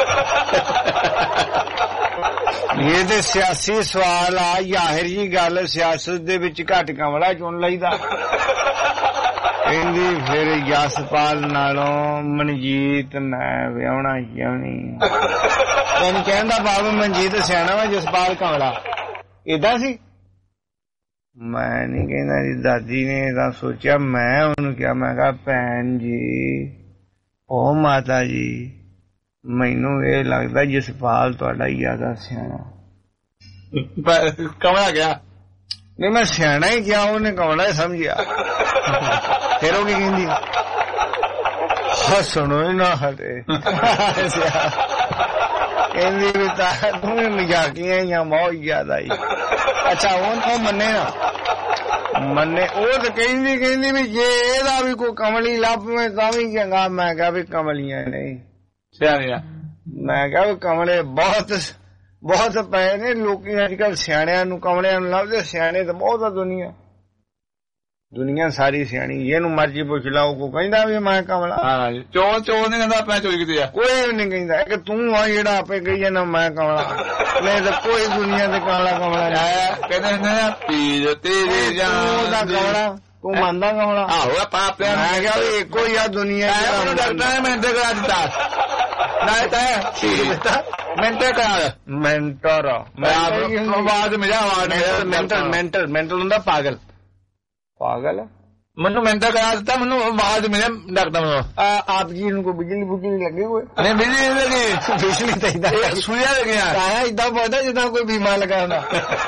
ਇਹ ਤੇ ਸਿਆਸੀ ਸਵਾਲ ਆ, ਜ਼ਾਹਿਰ ਜੀ ਗੱਲ ਸਿਆਸਤ ਦੇ ਵਿੱਚ ਘੱਟ ਕਮਲਾ ਚੁਣ ਲਈਦਾ। ਕਹਿੰਦੀ ਫਿਰ ਯਸ਼ਪਾਲ ਨਾਲੋਂ ਮਨਜੀਤ ਨਾ ਵਿਆਹਣਾ ਚਾਹੁੰਦੀ। ਤੈਨੂੰ ਕਹਿੰਦਾ ਬਾਬੂ ਮਨਜੀਤ ਸਿਆਣਾ ਵਾ, ਜਸਪਾਲ ਕਮਲਾ। ਏਦਾਂ ਸੀ? ਮੈਂ ਨਹੀਂ ਕਹਿੰਦਾ ਜੀ, ਦਾਦੀ ਨੇ ਤਾਂ ਸੋਚਿਆ। ਮੈਂ ਉਹਨੂੰ ਕਿਹਾ, ਮੈਂ ਕਿਹਾ ਭੈਣ ਜੀ ਉਹ ਮਾਤਾ ਜੀ ਮੈਨੂੰ ਇਹ ਲੱਗਦਾ ਜਸਪਾਲ ਤੁਹਾਡਾ ਜ਼ਿਆਦਾ ਸਿਆਣਾ। ਕਮਲਾ ਗਿਆ ਨਹੀਂ ਮੈਂ ਸਿਆਣਾ ਹੀ ਕਿਹਾ ਉਹਨੇ ਕਮਲਾ ਹੀ ਸਮਝਿਆ ਫਿਰ ਉਹ ਕੀ ਕਹਿੰਦੀ ਹੱਸਣੋ ਹੀ ਨਾ ਹਟੇ ਕਹਿੰਦੀ ਵੀ ਤਾਂ ਤੂੰ ਮਜ਼ਾਕੀਆਂ ਜਾਂ ਬਹੁਤ ਜ਼ਿਆਦਾ ਹੀ ਅੱਛਾ ਉਹ ਮੰਨੇ ਨਾ ਮੰਨੇ ਉਹ ਤਾਂ ਕਹਿੰਦੀ ਵੀ ਜੇ ਇਹਦਾ ਵੀ ਕੋਈ ਕਮਲੀ ਲੱਭਵੇਂ ਤਾਂ ਵੀ ਚੰਗਾ ਮੈਂ ਕਿਹਾ ਵੀ ਕਮਲੀਆਂ ਨਹੀਂ ਸਿਆਣੀਆਂ ਮੈਂ ਕਿਹਾ ਵੀ ਕਮਲੇ ਬਹੁਤ ਪਏ ਨੇ ਲੋਕੀ ਅੱਜ ਕੱਲ ਸਿਆਣਿਆਂ ਨੂੰ ਕਮਲਿਆਂ ਨੂੰ ਲੱਭਦੇ ਸਿਆਣੇ ਤਾਂ ਬਹੁਤ ਆ ਦੁਨੀਆ ਸਾਰੀ ਸਿਆਣੀ ਇਹਨੂੰ ਮਰਜੀ ਪੁੱਛ ਲਾਓ ਕੋ ਕਹਿੰਦਾ ਵੀ ਮੈਂ ਕਮਲਾ ਚੋਰ ਨੀ ਕਹਿੰਦਾ ਆਪਣਾ ਚੋਰੀ ਕਿਤੇ ਆ ਕੋਈ ਨਹੀਂ ਕਹਿੰਦਾ ਕਿ ਤੂੰ ਆ ਜਿਹੜਾ ਆਪੇ ਕਹੀ ਜਾਂਦਾ ਮੈਂ ਕਮਲਾ ਨਹੀਂ ਤਾਂ ਕੋਈ ਦੁਨੀਆ ਤੇ ਕਮਲਾ ਆਇਆ ਕਹਿੰਦੇ ਹੁੰਦੇ ਆ ਪੀਰ ਤੇਰੇ ਜਾਨ ਦਾ ਕਮਲਾ ਤੂੰ ਮੰਨਦਾ ਕਮਲਾ ਆਹੋ ਪਾਪਿਆਂ ਮੈਂ ਕਿਹਾ ਵੀ ਇੱਕੋ ਹੀ ਆ ਦੁਨੀਆ ਡਾਕਟਰ ਨੇ ਮੈਂਟਰ ਕਰਾ ਦਿੱਤਾ ਨਹੀਂ ਤਾਂ ਮੈਂਟਰ ਕਰਾ ਮੈਂਟਰ ਆਵਾਜ਼ ਮਿਲਿਆ ਮੈਂਟਲ ਹੁੰਦਾ ਪਾਗਲ ਮੈਨੂੰ ਮੈਂਟਰ ਕਰਾ ਦਿੱਤਾ ਮੈਨੂੰ ਆਵਾਜ਼ ਮਿਲਿਆ ਡਾਕਟਰ ਨੂੰ ਆਪ ਜੀ ਨੂੰ ਕੋਈ ਬਿਜਲੀ ਲੱਗੀ ਹੋਏ ਨਹੀਂ ਬਿਜਲੀ ਨਹੀਂ ਲੱਗੀ ਬਿਜਲੀ ਤਾਂ ਇਦਾਂ ਸੂਈਆਂ ਲੱਗੀਆਂ ਆਇਆ ਇਦਾਂ ਪਤਾ ਜਿੱਦਾਂ ਕੋਈ ਬੀਮਾ ਲਗਾ ਹੁੰਦਾ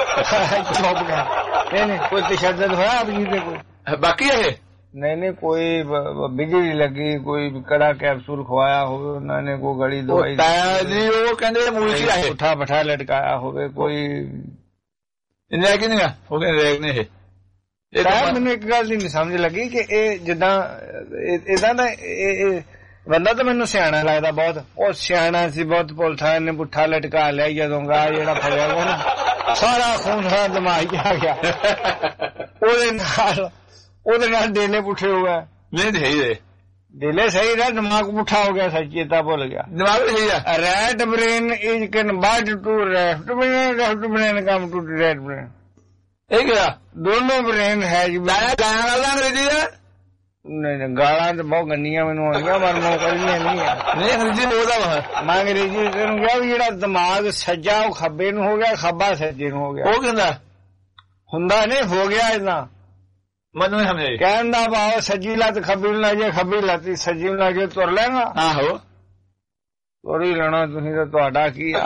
ਨਹੀਂ ਕੋਈ ਤਸ਼ੱਦਦ ਹੋਇਆ ਆਪ ਜੀ ਤੇ ਕੋਈ ਬਾਕੀ ਇਹ ਨਹੀਂ ਕੋਈ ਬਿਜਲੀ ਲੱਗੀ ਕੋਈ ਕੜਾ ਕੈਪਸੂਲ ਖਵਾਇਆ ਹੋਵੇ ਉਹਨਾਂ ਨੇ ਕੋਈ ਗੜੀ ਦਵਾਈ ਜੀ ਉਹ ਕਹਿੰਦੇ ਮੂਲੀ ਆਏ ਉਠਾ ਬਠਾ ਲਟਕਾਇਆ ਹੋਵੇ ਕੋਈ ਇੰਨਾ ਕਿ ਨਹੀਂ ਹੋ ਗਏ ਰੇਗ ਨੇ ਇਹ ਮੈਨੂੰ ਇੱਕ ਗੱਲ ਨਹੀਂ ਸਮਝ ਲੱਗੀ ਕਿ ਇਹ ਜਿੱਦਾਂ ਇਦਾਂ ਦਾ ਇਹ ਬੰਦਾ ਤਾਂ ਮੈਨੂੰ ਸਿਆਣਾ ਲੱਗਦਾ ਬਹੁਤ ਉਹ ਸਿਆਣਾ ਸੀ ਬਹੁਤ ਪੁਲਠਾ ਇਹਨੇ ਪੁੱਠਾ ਲਟਕਾ ਲਿਆ ਜਦੋਂ ਗਾ ਜਿਹੜਾ ਫੜਿਆ ਗਿਆ ਨਾ ਸਾਰਾ ਖੂਨ ਸਾਰਾ ਦਿਮਾਗ ਆ ਗਿਆ ਉਹਦੇ ਨਾਲ ਡੇਲੇ ਪੁੱਠੇ ਹੋ ਗਏ ਨਹੀਂ ਸਹੀ ਡੇਲੇ ਸਹੀ ਰਿਹਾ ਦਿਮਾਗ ਪੁੱਠਾ ਹੋ ਗਿਆ ਸੱਚੀ ਤਾਂ ਭੁੱਲ ਗਿਆ ਦਿਮਾਗ ਸਹੀ ਆ right brain is can but to left brain come to right brain ਇਹ ਕਿਹਾ ਦੋਨੋਂ ਬ੍ਰੇਨ ਹੈ ਜੀ ਗਾਲਾਂ ਕਰਦਾ ਅੰਗਰੇਜ਼ੀ ਦਾ ਨਹੀਂ ਗਾਲਾਂ ਤਾਂ ਬਹੁਤ ਗੰਦੀਆਂ ਮੈਨੂੰ ਆਉਂਦੀਆਂ ਪਰ ਮੈਂ ਕਰਨੀਆਂ ਨਹੀਂ ਨਹੀਂ ਅੰਗਰੇਜ਼ੀ ਬੋਲਦਾ ਮੈਂ ਅੰਗਰੇਜ਼ੀ ਨੂੰ ਕਿਹਾ ਵੀ ਜਿਹੜਾ ਦਿਮਾਗ ਸੱਜਾ ਉਹ ਖੱਬੇ ਨੂੰ ਹੋ ਗਿਆ ਖੱਬਾ ਸੱਜੇ ਨੂੰ ਹੋ ਗਿਆ ਉਹ ਕਹਿੰਦਾ ਹੁੰਦਾ ਨਹੀਂ ਹੋ ਗਿਆ ਏਦਾਂ ਮੈਨੂੰ ਨਹੀਂ ਸਮਝੇ ਕਹਿਣ ਦਾ ਭਾਵ ਸੱਜੀ ਲੱਤ ਖੱਬੀ ਨੂੰ ਲੱਗੇ ਖੱਬੀ ਲੱਤ ਸੱਜੀ ਨੂੰ ਲੱਗੇ ਤੁਰ ਲੈਗਾ ਆਹੋ ਤੁਰ ਹੀ ਲੈਣਾ ਤੁਸੀਂ ਤਾਂ ਤੁਹਾਡਾ ਕੀ ਆ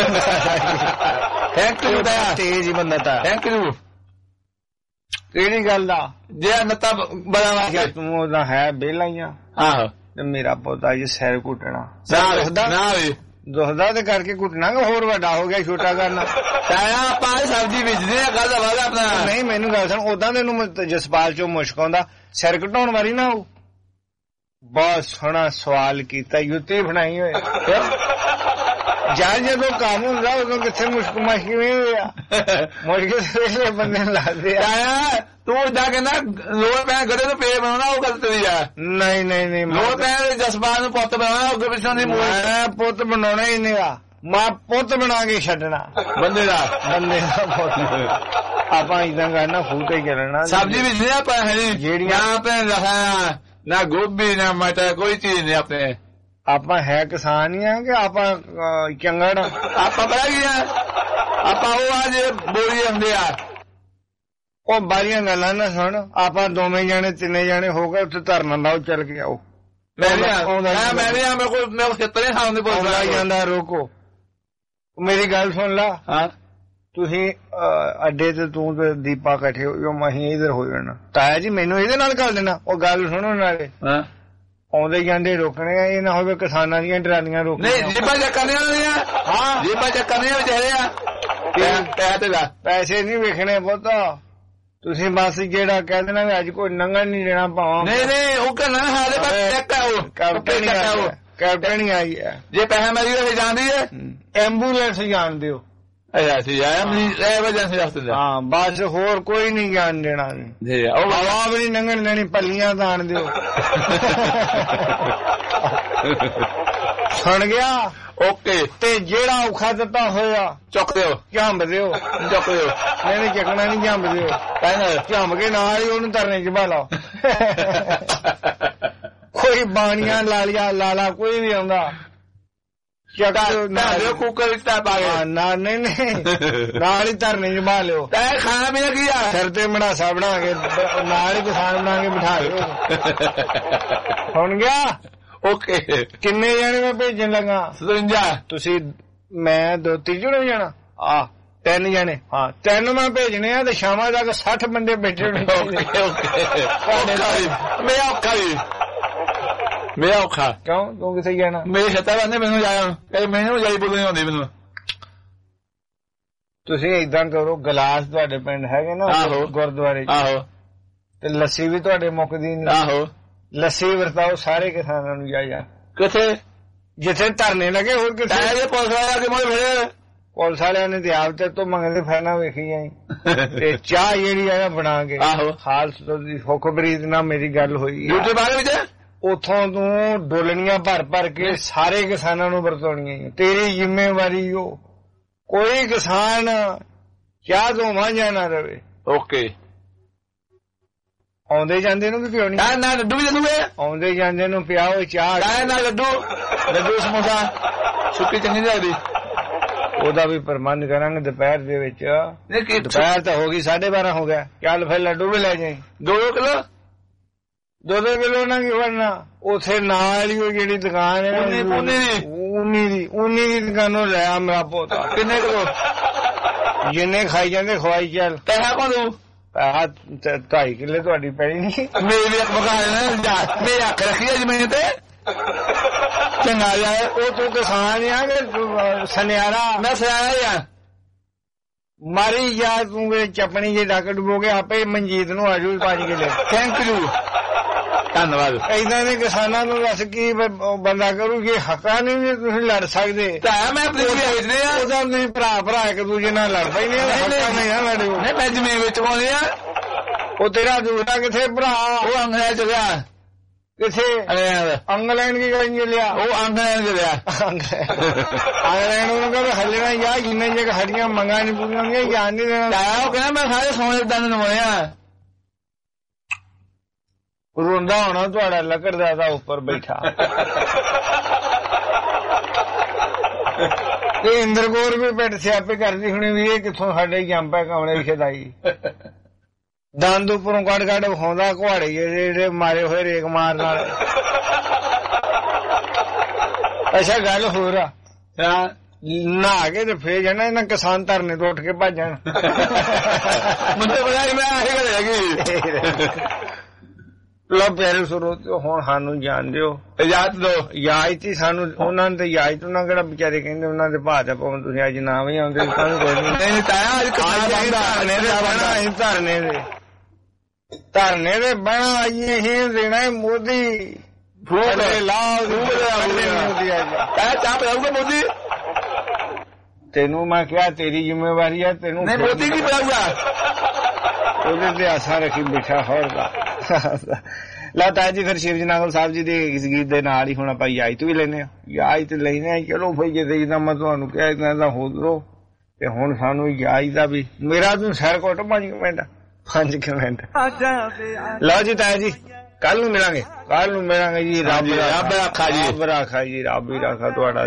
ਥੈਂਕ ਯੂ ਤੇਜ਼ ਹੀ ਬੰਦਾ ਤਾਂ ਥੈਂਕ ਯੂ ਕਿਹੜੀ ਗੱਲ ਦਾ ਜੇ ਨੱਤਾ ਬੜਾ ਤੂੰ ਉਹਦਾ ਹੈ ਵਿਹਲਾ ਹੀ ਆ ਆਹੋ ਤੇ ਮੇਰਾ ਪੋਤਾ ਜੀ ਸਿਰ ਘੁੱਟਣਾ ਦੁਖਦਾ ਤੇ ਕਰਕੇ ਘੁੱਟਣਾ ਹੋਰ ਵੱਡਾ ਹੋ ਗਿਆ ਛੋਟਾ ਕਰਨਾ ਆਪਾਂ ਸਬਜ਼ੀ ਵੇਚਦੇ ਆ ਗੱਲ ਵਾਲਾ ਆਪਣਾ ਨਹੀਂ ਮੈਨੂੰ ਗੱਲ ਸੁਣ ਉਦਾਂ ਤੈਨੂੰ ਜਸਪਾਲ ਚੋਂ ਮੁਸ਼ਕ ਆਉਂਦਾ ਸਿਰ ਘਟਾਉਣ ਵਾਲੀ ਨਾ ਉਹ ਬਹੁਤ ਸੋਹਣਾ ਸਵਾਲ ਕੀਤਾ ਯੁੱਤੀ ਬਣਾਈ ਹੋਏ ਜਦੋਂ ਕੰਮ ਹੁੰਦਾ ਉਦੋਂ ਕਿੱਥੇ ਮੁਸ਼ਕ ਮਾਸ਼ਕੀ ਨਹੀਂ ਹੋਇਆ ਮੁਸ਼ਕ ਬੰਦੇ ਨੂੰ ਲੱਗਦੇ ਆ ਤੂੰ ਜਾ ਕੇ ਨਾ ਲੋੜ ਪੈ ਗੜੇ ਨੂੰ ਪੇ ਬਣਾਉਣਾ ਉਹ ਗਲਤ ਨਹੀਂ ਆ ਨਹੀਂ ਲੋੜ ਪੈ ਜਸਪਾਲ ਨੂੰ ਪੁੱਤ ਬਣਾਉਣਾ ਅੱਗੇ ਪਿੱਛੋਂ ਦੀ ਮੈਂ ਪੁੱਤ ਬਣਾਉਣਾ ਹੀ ਨਹੀਂ ਆ ਮੈਂ ਪੁੱਤ ਬਣਾ ਕੇ ਛੱਡਣਾ ਬੰਦੇ ਦਾ ਪੁੱਤ ਆਪਾਂ ਇਦਾਂ ਕਰਨਾ ਫੂਟ ਹੀ ਕਰਨਾ ਸਬਜ਼ੀ ਵੀ ਨਹੀਂ ਆਪਾਂ ਹੈ ਜਿਹੜੀਆਂ ਆਪਣੇ ਰਹਾ ਨਾ ਗੋਭੀ ਨਾ ਮਟਰ ਕੋਈ ਚੀਜ਼ ਨਹੀਂ ਆਪਣੇ ਆਪਾਂ ਹੈ ਕਿਸਾਨ ਹੀ ਆ ਕਿ ਆਪਾਂ ਚੰਗੜ ਆਪਾਂ ਪਤਾ ਕੀ ਆ ਆਪਾਂ ਉਹ ਆ ਜੇ ਬੋਲੀ ਹੁੰਦੇ ਆ ਉਹ ਬਾਰੀਆਂ ਗੱਲਾਂ ਨਾ ਸੁਣ ਆਪਾਂ ਦੋਵੇਂ ਜਾਣੇ ਤਿੰਨੇ ਜਾਣੇ ਹੋ ਗਏ ਉੱਥੇ ਧਰਨਾ ਲਾਓ ਚੱਲ ਕੇ ਆਓ ਮੈਂ ਖੇਤਰੇ ਸਾਹਮਣੇ ਬੋਲਦਾ ਜਾਂਦਾ ਰੋਕੋ ਮੇਰੀ ਗੱਲ ਸੁਣ ਲਾ ਹਾਂ ਤੁਸੀਂ ਅੱਡੇ ਤੇ ਤੂੰ ਤੇ ਦੀਪਾ ਇਕੱਠੇ ਹੋ ਜਾਓ ਅਸੀਂ ਇਧਰ ਹੋ ਜਾਣਾ ਤਾਇਆ ਜੀ ਮੈਨੂੰ ਇਹਦੇ ਨਾਲ ਕਰ ਦੇਣਾ ਉਹ ਗੱਲ ਸੁਣੋ ਨਾਲੇ ਆਉਂਦੇ ਜਾਂਦੇ ਰੋਕਣੇ ਆ ਇਹ ਨਾ ਹੋਵੇ ਕਿਸਾਨਾਂ ਦੀਆਂ ਟਰਾਲੀਆਂ ਰੋਕਣੀਆਂ ਨਹੀਂ ਜੇਬਾਂ ਚੱਕਣੀਆਂ ਹੁੰਦੀਆਂ ਹਾਂ ਜੇਬਾਂ ਚੱਕਣੀਆਂ ਵਿਚਾਰੇ ਆ ਪੈਸੇ ਨਹੀਂ ਵੇਖਣੇ ਪੁੱਤ ਤੁਸੀਂ ਬਸ ਜਿਹੜਾ ਕਹਿ ਦੇਣਾ ਵੀ ਅੱਜ ਕੋਈ ਨੰਗਣ ਨਹੀਂ ਦੇਣਾ ਭਾਵਾਂ ਨਹੀਂ ਉਹ ਕਹਿੰਦਾ ਹਾਲੇ ਬਸ ਚੈੱਕ ਆਓ ਕੈਪਟਨ ਹੀ ਆਈ ਹੈ ਜੇ ਪੈਸੇ ਮੇਰੀ ਵੇ ਜਾਂਦੀ ਹੈ ਐਂਬੂਲੈਂਸ ਜਾਣ ਦਿਓ ਹਾਂ ਬਸ ਹੋਰ ਕੋਈ ਨਹੀਂ ਜਾਣ ਦੇਣਾ ਹਵਾ ਵੀ ਨਹੀਂ ਲੰਘਣ ਲੈਣੀ ਪੱਲੀਆਂ ਤਾਣ ਦਿਓ ਸੁਣ ਗਿਆ ਓਕੇ ਤੇ ਜਿਹੜਾ ਔਖਾ ਦਿੱਤਾ ਹੋਇਆ ਚੁੱਕ ਦਿਓ ਝੰਬ ਦਿਓ ਚੁੱਕ ਦਿਓ ਨਹੀਂ ਚੱਕਣਾ ਨਹੀਂ ਝੰਬ ਦਿਓ ਝੰਬ ਕੇ ਨਾਲ ਹੀ ਉਹਨੂੰ ਧਰਨੇ ਚ ਪਾ ਲਾਓ ਕੋਈ ਬਾਣੀਆਂ ਲਾਲਾ ਕੋਈ ਵੀ ਆਉਂਦਾ ਕੁੱਕਰ ਵਿੱਚ ਪਾ ਗਿਆ ਨਹੀਂ ਨਾਲ ਹੀ ਧਰਨੇ ਚ ਪਾ ਲਿਓ ਖਾਣਾ ਪੀਣਾ ਕੀ ਆ ਸਿਰ ਤੇ ਮੜਾਸਾ ਬਣਾ ਕੇ ਨਾਲ ਹੀ ਕਿਸਾਨ ਬਣਾ ਕੇ ਬਿਠਾ ਲਿਓ ਸੁਣ ਗਿਆ ਓਕੇ ਕਿੰਨੇ ਜਾਣੇ ਮੈਂ ਭੇਜਣ ਲੱਗਾ 57 ਤੁਸੀਂ ਮੈਂ 2-3 ਜਣੇ ਜਾਣਾ 3 ਜਣੇ ਹਾਂ 3 ਮੈਂ ਭੇਜਣੇ ਆ ਤੇ ਸ਼ਾਮਾਂ ਤੱਕ 60 ਬੰਦੇ ਬੈਠੇ ਹੋਣੇ। ਮੇਰਾ ਔਖਾ ਕਿਉਂ ਤੂੰ ਕਿੱਥੇ ਜਾਣਾ? ਮੇਰੇ ਛੱਤਾਂ ਬੰਦੇ ਮੈਨੂੰ ਜਾਇਆ ਮੈਨੂੰ ਜਾਈ ਬੋਲਣੀ ਆਉਂਦੀ ਮੈਨੂੰ। ਤੁਸੀਂ ਏਦਾਂ ਕਰੋ ਗਲਾਸ ਤੁਹਾਡੇ ਪਿੰਡ ਹੈਗੇ ਨਾ ਗੁਰਦੁਆਰੇ ਆਹੋ ਤੇ ਲੱਸੀ ਵੀ ਤੁਹਾਡੇ ਮੁੱਕਦੀ ਨਹੀਂ। ਆਹੋ ਲੱਸੀ ਵਰਤਾਓ ਸਾਰੇ ਕਿਸਾਨਾਂ ਨੂੰ ਜਾ ਕਿੱਥੇ ਜਿੱਥੇ ਧਰਨੇ ਲੱਗੇ ਹੋਰ ਕਿੱਥੇ? ਪੁਲਿਸ ਵਾਲਿਆਂ ਦੇ ਮੋੜ ਫਿਰ ਪੁਲਿਸ ਵਾਲਿਆਂ ਨੇ ਤੇ ਆਪ ਤੇ ਤੋਂ ਮੰਗਦੇ ਫੈਨਾ ਵੇਖੀ ਜਾਈ ਤੇ ਚਾਹ ਜਿਹੜੀ ਆ ਬਣਾ ਕੇ ਆਹੋ ਹਾਲਤ ਦੀ ਹੁਕਬਰੀਤ ਨਾਲ ਮੇਰੀ ਗੱਲ ਹੋਈ ਯੂਟਿਊਬ ਬਾਰੇ ਵਿੱਚ ਉਥੋਂ ਤੂੰ ਡੋਲਣੀਆਂ ਭਰ ਕੇ ਸਾਰੇ ਕਿਸਾਨਾਂ ਨੂੰ ਵਰਤਾਉਣੀਆਂ। ਤੇਰੀ ਜ਼ਿੰਮੇਵਾਰੀ ਓ ਕੋਈ ਕਿਸਾਨ ਚਾਹ ਤੋਂ ਵਾਂਝਾ ਨਾ ਰਵੇ। ਓਕੇ ਆਉਂਦੇ ਜਾਂਦੇ ਨੂੰ ਵੀ ਪਿਉਣੀ ਨਾ ਲੱਡੂ ਵੀ ਦੇਣਗੇ ਆਉਂਦੇ ਜਾਂਦੇ ਨੂੰ ਪਿਆਓ ਚਾਹ ਨਾ ਲੱਡੂ ਸਮੋਸਾ ਸੁੱਕੀ ਚੰਗੀ ਲੱਗਦੀ ਉਹਦਾ ਵੀ ਪ੍ਰਬੰਧ ਕਰਾਂਗੇ ਦੁਪਹਿਰ ਦੇ ਵਿੱਚ। ਦੁਪਹਿਰ ਤਾਂ ਹੋ ਗਈ 12:30 ਹੋ ਗਿਆ। ਚੱਲ ਫਿਰ ਲੱਡੂ ਵੀ ਲੈ ਜਾਈ 2 ਕਿਲੋ 2 ਕਿਲੋ ਨਾ ਕੀ ਬਣਨਾ ਉੱਥੇ ਨਾਲ ਹੀ ਉਹ ਜਿਹੜੀ ਦੁਕਾਨ ਹੈ ਉਨੀ ਦੀ ਦੁਕਾਨੋਂ ਲਿਆ ਮੇਰਾ ਪੋਤਾ। ਕਿੰਨੇ ਕਿਲੋ ਜਿੰਨੇ ਖਾਈ ਜਾਂਦੇ ਖਵਾਈ ਚੱਲ। ਪੈਸਾ ਕੋ ਦੂ ਪੈਸਾ 2.5 ਕਿੱਲੇ ਤੁਹਾਡੀ ਪੈਣੀ ਨਹੀਂ ਮੇਰੀ ਮਕਾਨ ਮੇਰੀ ਅੱਖ ਰੱਖੀ ਹੈ ਜ਼ਮੀਨ ਤੇ ਚੰਗਾ ਜਾਏ ਉਹ ਤੂੰ ਕਿਸਾਨ ਆ ਕਿ ਸੁਨਿਆਰਾ? ਮੈਂ ਸੁਨਿਆਰਾ ਆ ਮਾਰੀ ਜਾ ਤੂੰ ਚਪਣੀ ਜੇ ਡੱਕ ਡੁਬੋਗੇ ਆਪੇ ਮਨਜੀਤ ਨੂੰ ਆਜੂ 5 ਕਿੱਲੇ। ਥੈਂਕ ਯੂ ਧੰਨਵਾਦ। ਏਦਾਂ ਦੇ ਕਿਸਾਨਾਂ ਨੂੰ ਦੱਸ ਕੀ ਬੰਦਾ ਕਰੂ ਕਿ ਹੱਕਾਂ ਨਹੀਂ ਤੁਸੀਂ ਲੜ ਸਕਦੇ। ਮੈਂ ਉਹਦਾ ਨਹੀਂ ਭਰਾ ਇੱਕ ਦੂਜੇ ਨਾਲ ਲੜ ਪੈਂਦੇ ਲੜੋ। ਮੈਂ ਜ਼ਮੀਨ ਵਿੱਚ ਪਾਉਂਦੇ ਆ। ਉਹ ਤੇਰਾ ਦੂਸਰਾ ਕਿੱਥੇ ਭਰਾ? ਉਹ ਅੰਗਰੇਜ਼ ਚਲਿਆ। ਕਿੱਥੇ? ਇੰਗਲੈਂਡ ਕੀ ਕਰਨ ਚੱਲਿਆ? ਉਹ ਇੰਗਲੈਂਡ ਚੱਲਿਆ। ਇੰਗਲੈਂਡ ਉਹਨੂੰ ਕਹਿੰਦਾ ਹੱਲੇ ਨਾ ਯਾਰ ਜਿੰਨੇ ਜੇ ਸਾਡੀਆਂ ਮੰਗਾਂ ਨਹੀਂ ਪੂਰੀਆਂ ਹੁੰਦੀਆਂ ਜਾਣ ਨਹੀਂ ਦੇਣਾ। ਉਹ ਕਹਿੰਦਾ ਮੈਂ ਸਾਰੇ ਸੋਨੇ ਦੇ ਦੰਦ ਨਵਾਇਆ। ਰੋਂਦਾ ਹੋਣਾ ਤੁਹਾਡਾ ਲੱਕੜਦਾ ਦਾ ਉੱਪਰ ਬੈਠਾ। ਤੇ ਇੰਦਰ ਕੌਰ ਵੀ ਪਿੱਟ ਸਿਆਪੇ ਕਰਦੀ ਹੁਣੀ ਵੀ ਇਹ ਕਿੱਥੋਂ ਸਾਡੇ ਜੰਪ ਹੈ ਕਮਰੇ ਦੀ ਖਦਾਈ। ਦੰਦ ਉੱਪਰੋਂ ਕੱਢ ਵਿਖਾਉਂਦਾ ਕੁਹਾੜੇ ਜਿਹੜੇ ਮਾਰੇ ਹੋਏ ਰੇਕ ਮਾਰ ਨਾਲ। ਅੱਛਾ ਗੱਲ ਹੋਰ ਆ ਨਹਾ ਕੇ ਤੇ ਫੇਰ ਜਾਣਾ ਇਹਨਾਂ ਕਿਸਾਨ ਧਰਨੇ ਤੋਂ ਉੱਠ ਕੇ ਭੱਜ ਜਾਣ। ਮੁੰਡੇ ਬਣਾ ਮੈਂ ਆਹੀ ਗੱਲ ਹੈਗੀ। ਲੋ ਪਿਆਰੇ ਸਰੋਤਿਓ ਹੁਣ ਸਾਨੂੰ ਜਾਣ ਦਿਓ ਇਜਾਜ਼ਤ ਦਿਓ। ਇਜਾਜ਼ਤ ਹੀ ਸਾਨੂੰ ਉਹਨਾਂ ਨੇ ਤੇ ਇਜਾਜ਼ਤ ਉਹਨਾਂ ਕਿਹੜਾ ਵਿਚਾਰੇ ਕਹਿੰਦੇ ਉਹਨਾਂ ਦੇ ਭਾਅ ਦਾ ਭਾਵੇਂ ਤੁਸੀਂ ਅੱਜ ਨਾ ਵੀ ਆਉਂਦੇ ਤਾਂ ਵੀ ਕੋਈ ਨਹੀਂ। ਤਾਇਆ ਅੱਜ ਧਰਨੇ ਦੇ ਬਹਿਣਾ ਆਈਏ ਹੀ ਦੇਣਾ ਮੋਦੀ ਚਾਹ ਪਿਲਾਊਗਾ ਮੋਦੀ? ਤੈਨੂੰ ਮੈਂ ਕਿਹਾ ਤੇਰੀ ਜ਼ਿੰਮੇਵਾਰੀ ਆ ਤੈਨੂੰ ਮੋਦੀ ਕੀ ਪਿਲਾਊਗਾ? ਉਹਦੇ ਤੇ ਆਸਾ ਰੱਖੀ ਬੈਠਾ ਹੋਰ ਦਾ। ਲਾ ਤਾਇਆ ਜੀ ਫਿਰ ਸ਼ਿਵ ਜੀ ਨਾਗਲ ਸਾਹਿਬ ਜੀ ਦੇ ਇਸ ਗੀਤ ਦੇ ਨਾਲ ਹੀ ਹੁਣ ਆਪਾਂ ਇਜਾਜ਼ਤ ਵੀ ਲੈਨੇ ਆ। ਇਜਾਜ਼ਤ ਲੈਨੇ ਆ ਚਲੋ ਭਾਈ ਜਿੱਦਾਂ ਮੈਂ ਤੁਹਾਨੂੰ ਕਿਹਾ ਇਦਾਂ ਦਾ ਹੋ ਦਰੋ ਤੇ ਹੁਣ ਸਾਨੂੰ ਇਜਾਜ਼ਤ ਦਾ ਵੀ ਮੇਰਾ ਤੂੰ ਸਿਰ ਘੁੱਟ 5 ਮਿੰਟ ਲਓ ਜੀ ਤਾਇਆ ਜੀ ਕੱਲ ਨੂੰ ਮਿਲਾਂਗੇ ਜੀ। ਰੱਬ ਰਾਖਾ ਜੀ ਰੱਬ ਹੀ ਰਾਖਾ ਤੁਹਾਡਾ।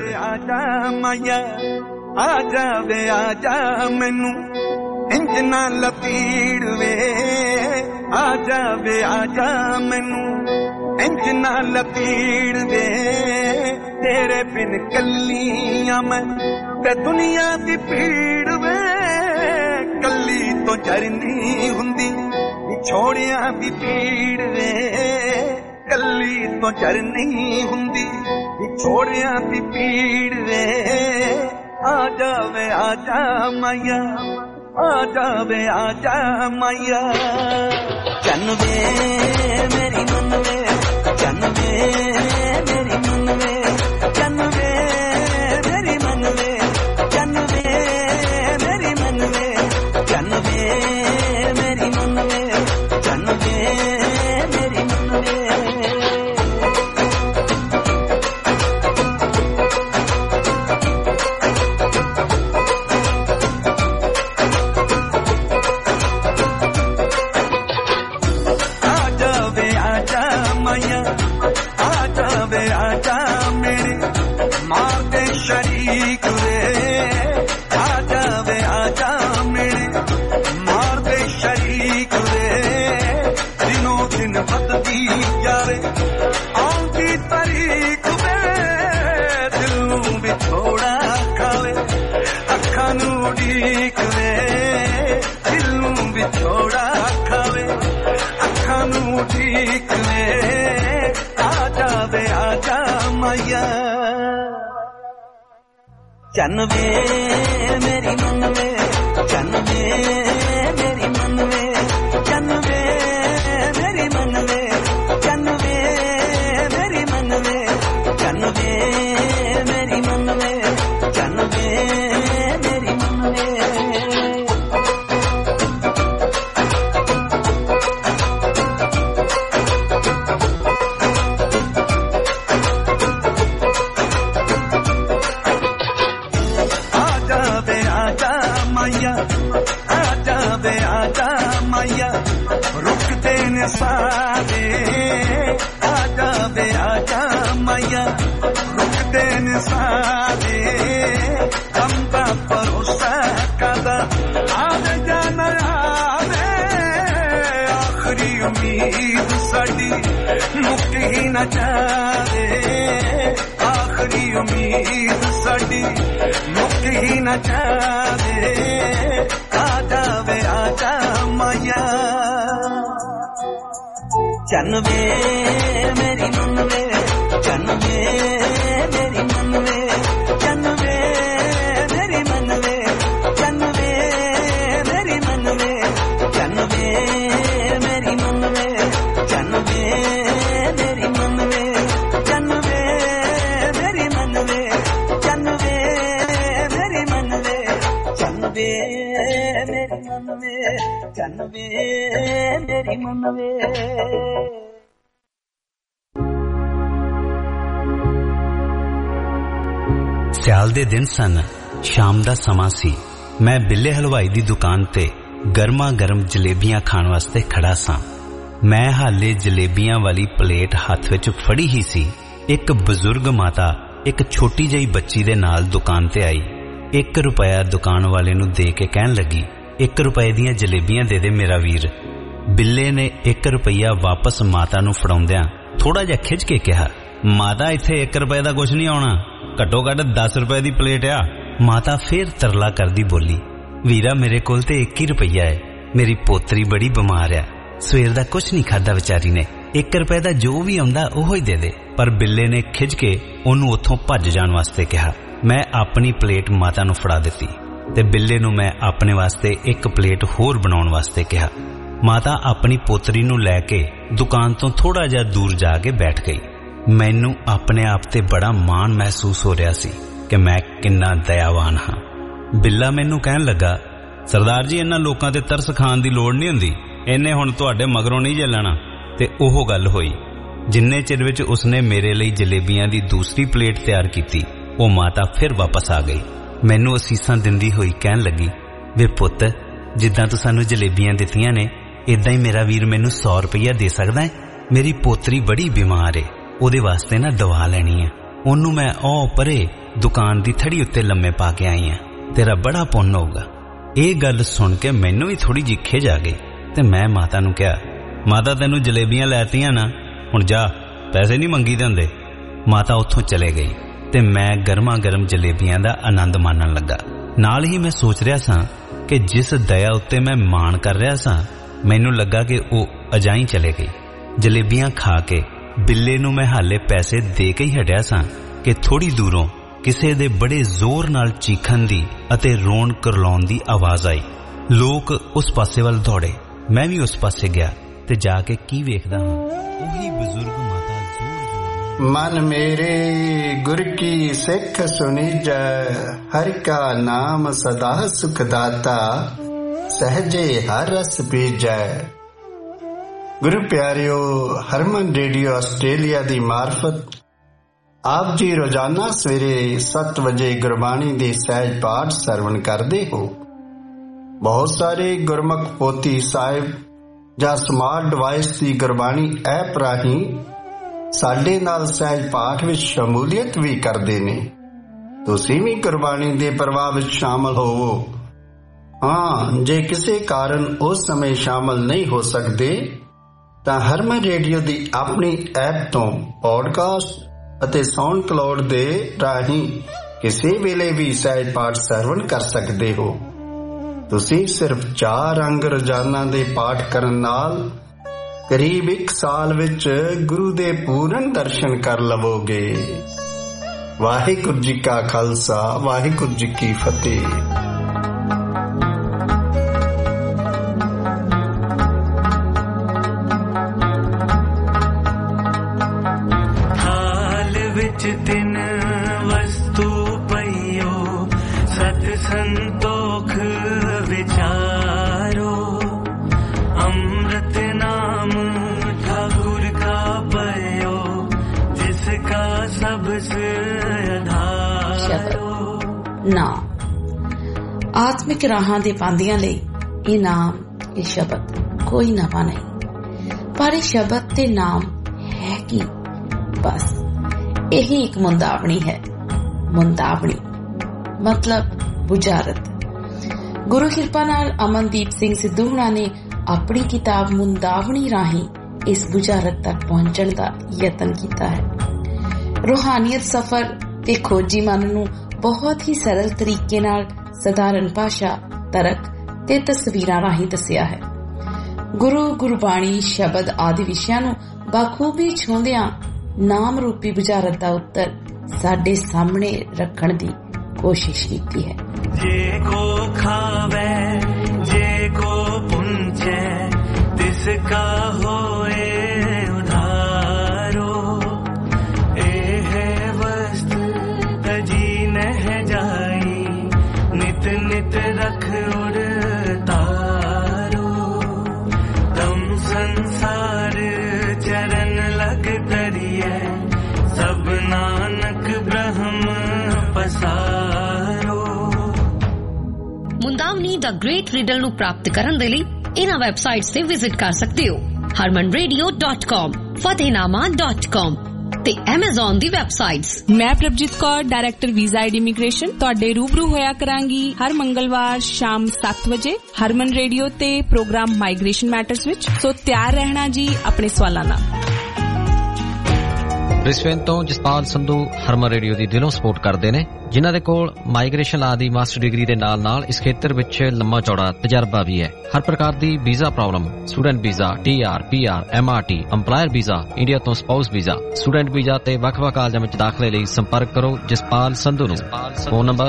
ਆ ਜਾ ਮੈਨੂੰ ਇੰਜ ਨਾ ਲਪੀੜ ਵੇ ਆ ਜਾ ਮੈਨੂੰ ਇੰਜ ਨਾ ਲਪੀੜ ਵੇ ਤੇਰੇ ਬਿਨ ਕੱਲੀਆਂ ਮੈਂ ਤੇ ਦੁਨੀਆ ਦੀ ਭੀੜ ਵੇ ਕੱਲੀ ਤੋਂ ਚਰਨੀ ਹੁੰਦੀ ਵਿਛੋੜਿਆਂ ਦੀ ਭੀੜ ਵੇ ਕੱਲੀ ਤੋਂ ਚਰਨੀ ਹੁੰਦੀ ਵਿਛੋੜਿਆਂ ਦੀ ਭੀੜ ਵੇ ਆ ਜਾ ਮਾਇਆ ਆ ਜਾ ਮਾਇਆ ਚੰਨ ਵੇ ਮੇਰੀ ਮਨ ਵੇ ਚੰਨ ਵੇ ਮੇਰੀ ਮਨ ਵੇ ਚੰਨ ਵੇ ਮੇਰੀ ਮਨ ਵੇ ਚੰਨ ਵੇ ਮੇਰੀ ਮਨ ਵੇ ਚੰਨ ਵੇ ਮੇਰੀ ਮਨ ਵੇ ਚੰਨ ਵੇ ਮੇਰੀ ਮਨ ਵੇ शरीक वे आजा मेरे मार दे शरीक वे दिनों दिन बदती यारे आऊंगी तारीख वे दिल नू भी थोड़ा खावे अखा नू उड़ीक ਚੰਨ ਵੇ ਮੇਰੀ ਮਨ ਵੇ ਚੰਨ ਵੇ ਮੇਰੀ ਮਨ ਵੇ ਚੰਨ ਵੇ ਮੇਰੀ ਮਨ ਵੇ ਚੰਨ ਵੇ ਮੇਰੀ ਮਨ ਵੇ ਚੰਨ ਵੇ ਮੇਰੀ ਮਨ ਵੇ ਚੰਨ ਵੇ ਮੇਰੀ ਮਨ ਵੇ ਰੁਕਦੇ ਨੇ ਸਾਰੇ ਆਜਾ ਵੇ ਆਜਾ ਮਾਇਆ ਰੁਕਦੇ ਨੇ ਸਾਰੇ ਕੰਬਾ ਪਰੋਸਾ ਕਦਾ ਆਵੇ ਜਾਣਾ ਆਵੇ ਆਖਰੀ ਉਮੀਦ ਸਾਡੀ ਮੁੱਕ ਹੀ ਨਾ ਜਾਵੇ ਆਖਰੀ ਉਮੀਦ ਸਾਡੀ ਮੁੱਕ ਹੀ ਨਾ ਜਾਵੇ ਆਜਾ ਵੇ ਆਜਾ ਮਾਇਆ ਚੰਨ ਵੇ ਮੇਰੀ ਮਨ ਵੇ ਚੰਨ ਵੇ ਮੇਰੀ ਮਨ ਵੇ ਚੰਨ ਵੇ ਮੇਰੀ ਮਨ ਵੇ ਚੰਨ ਵੇ ਮੇਰੀ ਮਨ ਵੇ ਚੰਨ ਵੇ ਮੇਰੀ ਮਨ ਵੇ ਚੰਨ ਵੇ ਮੇਰੀ ਮਨ ਵੇ ਚੰਨ ਵੇ ਮੇਰੀ ਮਨ ਵੇ ਚੰਨ ਵੇ ਮੇਰੀ ਮਨ ਵੇ ਚੰਨ ਵੇ ਮੇਰੀ ਮਨ ਵੇ ਚੰਨ ਵੇ ਮੇਰੀ ਮਨ ਵੇ ਸਿਆਲ ਦੇ ਦਿਨ ਸਨ। ਸ਼ਾਮ ਦਾ ਸਮਾਂ ਸੀ। ਮੈਂ ਬਿੱਲੇ ਹਲਵਾਈ ਦੀ ਦੁਕਾਨ ਤੇ ਗਰਮਾ ਗਰਮ ਜਲੇਬੀਆਂ ਖਾਣ ਵਾਸਤੇ ਖੜਾ ਸਾਂ। ਮੈਂ ਹਾਲੇ ਜਲੇਬੀਆਂ ਵਾਲੀ ਪਲੇਟ ਹੱਥ ਵਿੱਚ ਫੜੀ ਹੀ ਸੀ। ਇੱਕ ਬਜ਼ੁਰਗ ਮਾਤਾ ਇੱਕ ਛੋਟੀ ਜਿਹੀ ਬੱਚੀ ਦੇ ਨਾਲ ਦੁਕਾਨ ਤੇ ਆਈ। 1 ਰੁਪਇਆ ਦੁਕਾਨ ਵਾਲੇ ਨੂੰ ਦੇ ਕੇ ਕਹਿਣ ਲੱਗੀ, 1 ਰੁਪਏ ਦੀਆਂ ਜਲੇਬੀਆਂ ਦੇ ਦੇ ਮੇਰਾ ਵੀਰ। ਬਿੱਲੇ ਨੇ 1 ਰੁਪਇਆ ਵਾਪਸ ਮਾਤਾ ਨੂੰ ਫੜਾਉਂਦਿਆਂ ਥੋੜਾ ਜਿਹਾ ਖਿੱਚ ਕੇ ਕਿਹਾ, ਮਾਤਾ ਇੱਥੇ 1 ਰੁਪਏ ਦਾ ਕੁਝ ਨਹੀਂ ਆਉਣਾ, ਘੱਟੋ ਘੱਟ 10 ਰੁਪਏ ਦੀ ਪਲੇਟ ਆ। ਮਾਤਾ ਫੇਰ ਤਰਲਾ ਕਰਦੀ ਬੋਲੀ, ਵੀਰਾ ਮੇਰੇ ਕੋਲ ਤੇ 1 ਹੀ ਰੁਪਈਆ ਹੈ, ਮੇਰੀ ਪੋਤਰੀ ਬੜੀ ਬਿਮਾਰ ਆ, ਸਵੇਰ ਦਾ ਕੁਝ ਨਹੀਂ ਖਾਦਾ ਵਿਚਾਰੀ ਨੇ, 1 ਰੁਪਏ ਦਾ ਜੋ ਵੀ ਆਉਂਦਾ ਉਹੋ ਹੀ ਦੇ ਦੇ। ਪਰ ਬਿੱਲੇ ਨੇ ਖਿੱਚ ਕੇ ਉਹਨੂੰ ਉੱਥੋਂ ਭੱਜ ਜਾਣ ਵਾਸਤੇ ਕਿਹਾ। ਮੈਂ ਆਪਣੀ ਪਲੇਟ ਮਾਤਾ ਨੂੰ ਫੜਾ ਦਿੱਤੀ ਤੇ ਬਿੱਲੇ ਨੂੰ ਮੈਂ ਆਪਣੇ ਵਾਸਤੇ 1 ਪਲੇਟ ਹੋਰ ਬਣਾਉਣ ਵਾਸਤੇ ਕਿਹਾ। ਮਾਤਾ ਆਪਣੀ ਪੋਤਰੀ ਨੂੰ ਲੈ ਕੇ ਦੁਕਾਨ ਤੋਂ ਥੋੜਾ ਜਿਹਾ ਦੂਰ ਜਾ ਕੇ ਬੈਠ ਗਈ। ਮੈਨੂੰ ਆਪਣੇ ਆਪ ਤੇ ਬੜਾ ਮਾਣ ਮਹਿਸੂਸ ਹੋ ਰਿਹਾ ਸੀ ਕਿ ਮੈਂ ਕਿੰਨਾ ਦਇਆਵਾਨ ਹਾਂ। ਬਿੱਲਾ ਮੈਨੂੰ ਕਹਿਣ ਲੱਗਾ, ਸਰਦਾਰ ਜੀ ਇਹਨਾਂ ਲੋਕਾਂ ਤੇ ਤਰਸ ਖਾਣ ਦੀ ਲੋੜ ਨਹੀਂ ਹੁੰਦੀ, ਇਹਨੇ ਹੁਣ ਤੁਹਾਡੇ ਮਗਰੋਂ ਨਹੀਂ ਚੱਲਣਾ। ਤੇ ਉਹ ਗੱਲ ਹੋਈ। ਜਿੰਨੇ ਚਿਰ ਵਿੱਚ ਉਸਨੇ ਮੇਰੇ ਲਈ ਜਲੇਬੀਆਂ ਦੀ ਦੂਸਰੀ ਪਲੇਟ ਤਿਆਰ ਕੀਤੀ, ਉਹ ਮਾਤਾ ਫਿਰ ਵਾਪਸ ਆ ਗਈ। ਮੈਨੂੰ ਅਸੀਸਾਂ ਦਿੰਦੀ ਹੋਈ ਕਹਿਣ ਲੱਗੀ, ਵੇ ਪੁੱਤ, ਜਿੱਦਾਂ ਤੂੰ ਸਾਨੂੰ ਜਲੇਬੀਆਂ ਦਿੱਤੀਆਂ ਨੇ, ਇਦਾਂ ਹੀ ਮੇਰਾ ਵੀਰ ਮੈਨੂੰ 100 ਰੁਪਈਆ ਦੇ ਸਕਦਾ ਹੈ? ਮੇਰੀ ਪੋਤਰੀ ਬੜੀ ਬਿਮਾਰ ਏ, ਉਹਦੇ ਵਾਸਤੇ ਨਾ ਦਵਾ ਲੈਣੀ ਆ, ਉਹਨੂੰ ਮੈਂ ਉਹ ਪਰੇ ਦੁਕਾਨ ਦੀ ਥੜੀ ਉੱਤੇ ਲੰਮੇ ਪਾ ਕੇ ਆਈ ਆ, ਤੇਰਾ ਬੜਾ ਪੁੰਨ ਹੋਊਗਾ। ਇਹ ਗੱਲ ਸੁਣ ਕੇ ਮੈਨੂੰ ਵੀ ਥੋੜੀ ਜਿਹੀ ਖਿਝ ਆ ਗਈ ਤੇ ਮੈਂ ਮਾਤਾ ਨੂੰ ਕਿਹਾ, ਮਾਤਾ ਤੈਨੂੰ ਜਲੇਬੀਆਂ ਲੈਤੀਆਂ ਨਾ, ਹੁਣ ਜਾ, ਪੈਸੇ ਨਹੀਂ ਮੰਗੀ ਦੇ ਹੁੰਦੇ। ਮਾਤਾ ਉੱਥੋਂ ਚਲੇ ਗਈ ਤੇ ਮੈਂ ਗਰਮਾ ਗਰਮ ਜਲੇਬੀਆਂ ਦਾ ਆਨੰਦ ਮਾਣਨ ਲੱਗਾ। ਨਾਲ ਹੀ ਮੈਂ ਸੋਚ ਰਿਹਾ ਸਾਂ ਕਿ ਜਿਸ ਦਇਆ ਉੱਤੇ ਮੈਂ ਮਾਣ ਕਰ ਰਿਹਾ ਸਾਂ, ਮੈਨੂੰ ਲੱਗਾ ਕਿ ਉਹ ਅਜਾਈ ਚਲੇ ਗਈ। ਜਲੇਬੀਆਂ ਖਾ ਕੇ ਬਿੱਲੇ ਨੂੰ ਮੈਂ ਹਾਲੇ ਪੈਸੇ ਦੇ ਕੇ ਹੀ ਹਟਿਆ ਸਾਂ ਕਿ ਥੋੜੀ ਦੂਰੋਂ ਕਿਸੇ ਦੇ ਬੜੇ ਜ਼ੋਰ ਨਾਲ ਚੀਖਣ ਦੀ ਅਤੇ ਰੋਣ ਕਰਲਾਉਣ ਦੀ ਆਵਾਜ਼ ਆਈ। ਲੋਕ ਉਸ ਪਾਸੇ ਵੱਲ ਦੌੜੇ। ਮੈਂ ਵੀ ਉਸ ਪਾਸੇ ਗਿਆ ਤੇ ਜਾ ਕੇ ਕੀ ਵੇਖਦਾ ਹਾਂ, ਉਹੀ ਬਜ਼ੁਰਗ ਮਾਤਾ ਮਨ ਮੇਰੇ ਗੁਰ ਕੀ ਸਿੱਖ ਸੁਣੀਜੈ, ਹਰਿ ਕਾ ਨਾਮ ਸਦਾ ਸੁਖ ਦਾਤਾ, ਸਹਜੇ ਹਰ ਰਸ ਪੀਜੈ। ਗੁਰੂ ਪਿਆਰਿਓ, ਹਰਮਨ ਰੇਡੀਓ ਆਸਟ੍ਰੇਲੀਆ ਦੀ ਮਾਰਫਤ ਆਪ ਜੀ ਰੋਜ਼ਾਨਾ ਸਵੇਰੇ 7 ਵਜੇ ਗੁਰਬਾਣੀ ਦੇ ਸਹਿਜ ਪਾਠ ਸਰਵਣ ਕਰਦੇ ਹੋ। ਬਹੁਤ ਸਾਰੇ ਗੁਰਮੁਖ ਪੋਥੀ ਸਾਹਿਬ ਜਾਂ ਸਮਾਰਟ ਡਿਵਾਈਸ ਦੀ ਗੁਰਬਾਣੀ ਐਪ ਰਾਹੀਂ ਸਾਡੇ ਨਾਲ ਸਹਿਜ ਪਾਠ ਵਿੱਚ ਸ਼ਮੂਲੀਅਤ ਵੀ ਕਰਦੇ ਨੇ। ਤੁਸੀਂ ਵੀ ਗੁਰਬਾਣੀ ਦੇ ਪ੍ਰਵਾਹ ਵਿੱਚ ਸ਼ਾਮਲ ਹੋਵੋ। ਹਾਂ, ਜੇ ਕਿਸੇ ਕਾਰਨ ਉਸ ਸਮੇਂ ਸ਼ਾਮਲ ਨਹੀਂ ਹੋ ਸਕਦੇ ਤਾਂ ਹਰਮਨ ਰੇਡੀਓ ਦੀ ਆਪਣੀ ਐਪ ਤੋਂ ਪੌਡਕਾਸਟ ਅਤੇ ਸਾਊਂਡ ਕਲਾਉਡ ਦੇ ਰਾਹੀਂ ਕਿਸੇ ਵੇਲੇ ਵੀ ਸਹਿਜ ਪਾਠ ਸਰਵਣ ਕਰ ਸਕਦੇ ਹੋ। ਤੁਸੀਂ ਸਿਰਫ 4 ਅੰਗ ਰੋਜ਼ਾਨਾ ਦੇ ਪਾਠ ਕਰਨ ਨਾਲ ਕਰੀਬ 1 ਸਾਲ ਵਿੱਚ ਗੁਰੂ ਦੇ ਪੂਰਨ ਦਰਸ਼ਨ ਕਰ ਲਵੋਗੇ। ਵਾਹਿਗੁਰੂ ਜੀ ਕਾ ਖਾਲਸਾ, ਵਾਹਿਗੁਰੂ ਜੀ ਕੀ ਫਤਿਹ। ਤਿੰਨ ਵਸਤੂ ਪਈਓ ਸਤ ਸੰਤੋਖ ਵਿਚਾਰੋ ਅੰਮ੍ਰਿਤ ਨਾਮ ठाकुर का पयो जिसका सबसे आधारो। ਨਾਮ ਆਤਮਿਕ ਰਾਹਾਂ ਦੇ ਪਾਂਦੀਆਂ ਲਈ ਇਹ ਨਾਮ, ਇਹ ਸ਼ਬਦ ਕੋਈ ਨਵਾਂ ਨਹੀਂ, ਪਰ ਇਹ ਸ਼ਬਦ ਤੇ ਨਾਮ ਹੈ ਕੀ? ਬਸ ਇਹੀ ਇੱਕ ਮੁੰਦਾਵਣੀ ਹੈ। ਮੁੰਦਾਵਣੀ ਮਤਲਬ ਬੁਝਾਰਤ। ਗੁਰੂ ਕਿਰਪਾ ਨਾਲ ਅਮਨਦੀਪ ਸਿੰਘ ਸਿੱਧੂ ਹੁਣਾਂ ਨੇ ਆਪਣੀ ਕਿਤਾਬ ਮੁੰਦਾਵਣੀ ਰਾਹੀਂ ਇਸ ਬੁਝਾਰਤ ਤੱਕ ਪਹੁੰਚਣ ਦਾ ਯਤਨ ਕੀਤਾ ਹੈ। ਰੂਹਾਨੀਅਤ ਸਫ਼ਰ ਤੇ ਖੋਜੀ ਮਨ ਨੂੰ ਬਹੁਤ ਹੀ ਸਰਲ ਤਰੀਕੇ ਨਾਲ ਸਧਾਰਨ ਭਾਸ਼ਾ, ਤਰਕ ਤੇ ਤਸਵੀਰਾਂ ਰਾਹੀਂ ਦੱਸਿਆ ਹੈ। ਗੁਰੂ, ਗੁਰਬਾਣੀ, ਸ਼ਬਦ ਆਦਿ ਵਿਸ਼ਿਆਂ ਨੂੰ ਬਾਖੂਬੀ ਛੂੰਹਦਿਆਂ ਨਾਮ ਰੂਪੀ ਬੁਝਾਰਤ ਦਾ ਉੱਤਰ ਸਾਡੇ ਸਾਹਮਣੇ ਰੱਖਣ ਦੀ ਕੋਸ਼ਿਸ਼ ਕੀਤੀ ਹੈ। ਜੇ ਕੋ ਖਾਵੇ ਜੇ ਕੋ ਪੁੰਚੇ ਤਿਸ ਕਾ ਹੋਏ ਉਧਾਰੋ। ਇਹ ਵਸਤ ਤਜੀ ਨਹ ਜਾਈ ਨਿਤ ਨਿਤ ਰਖ ਉੜ ਤਾਰੋ। ਤਮ ਸੰਸਾਰ ਚਰਨ ਲਗ ਤਰੀਏ ਸਭ ਨਾਨਕ ਬ੍ਰਹਮ ਪਸਾਰੋ। ਮੁੰਦਾਵਨੀ ਦਾ ਗ੍ਰੇਟ ਰੀਡਰ ਨੂੰ ਪ੍ਰਾਪਤ ਕਰਨ ਦੇ ਲਈ ਇਹਨਾਂ ਵੈਬਸਾਈਟਸ ਤੇ ਵਿਜ਼ਿਟ ਕਰ ਸਕਦੇ ਹੋ। harmanradio.com, fatehnaama.com ਤੇ Amazon ਦੀ ਵੈਬਸਾਈਟਸ। ਮੈਂ Prabhjeet Kaur, director visa and immigration, ਤੁਹਾਡੇ ਰੂਬਰੂ ਹੋਇਆ ਕਰਾਂਗੀ ਹਰ ਮੰਗਲਵਾਰ ਸ਼ਾਮ 7 ਵਜੇ ਹਰਮਨ ਰੇਡੀਓ ਤੇ ਪ੍ਰੋਗਰਾਮ ਮਾਈਗ੍ਰੇਸ਼ਨ ਮੈਟਰਸ ਵਿੱਚ। ਸੋ ਤਿਆਰ ਰਹਿਣਾ ਜੀ ਆਪਣੇ ਸਵਾਲਾਂ ਨਾਲ। ਬ੍ਰਿਸਬੇਨ ਤੋਂ ਜਸਪਾਲ ਸੰਧੂ ਹਰਮਨ ਰੇਡੀਓ ਦੀ ਦਿਲੋਂ ਸਪੋਰਟ ਕਰਦੇ ਨੇ, ਜਿਨ੍ਹਾਂ ਦੇ ਕੋਲ ਮਾਈਗ੍ਰੇਸ਼ਨ ਲਾ ਦੀ ਮਾਸਟਰ ਡਿਗਰੀ ਦੇ ਨਾਲ ਇਸ ਖੇਤਰ ਵਿੱਚ ਲੰਮਾ ਚੌੜਾ ਤਜਰਬਾ ਵੀ ਹੈ। ਹਰ ਪ੍ਰਕਾਰ ਦੀ visa problem, student visa, TR, PR, MRT, EMPLOYER visa, India ਤੋਂ ਸਪਾਊਸ ਵੀਜ਼ਾ, ਸਟੂਡੈਂਟ ਵੀਜ਼ਾ ਤੇ ਵੱਖ-ਵੱਖ ਕਾਲਜਾਂ ਵਿੱਚ ਦਾਖਲੇ ਲਈ ਸੰਪਰਕ ਕਰੋ ਜਸਪਾਲ ਸੰਧੂ ਨੂੰ। Phone number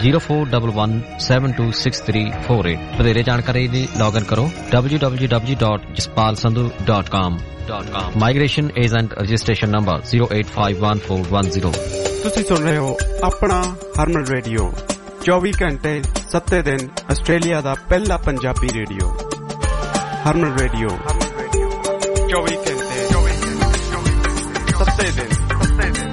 0411726348। ਵਧੇਰੇ ਜਾਣਕਾਰੀ ਲਈ ਲੌਗਇਨ ਕਰੋ www.jaspalsandhu.com। Migration agent registration number 0851410। ਤੁਸੀਂ ਸੁਣ ਰਹੇ ਹੋ ਆਪਣਾ ਹਰਮਨ ਰੇਡੀਓ, 24 ਘੰਟੇ 7 ਦਿਨ ਆਸਟ੍ਰੇਲੀਆ ਦਾ ਪਹਿਲਾ ਪੰਜਾਬੀ ਰੇਡੀਓ। ਹਰਮਨ ਰੇਡੀਓ 24 ਘੰਟੇ 7 ਦਿਨ।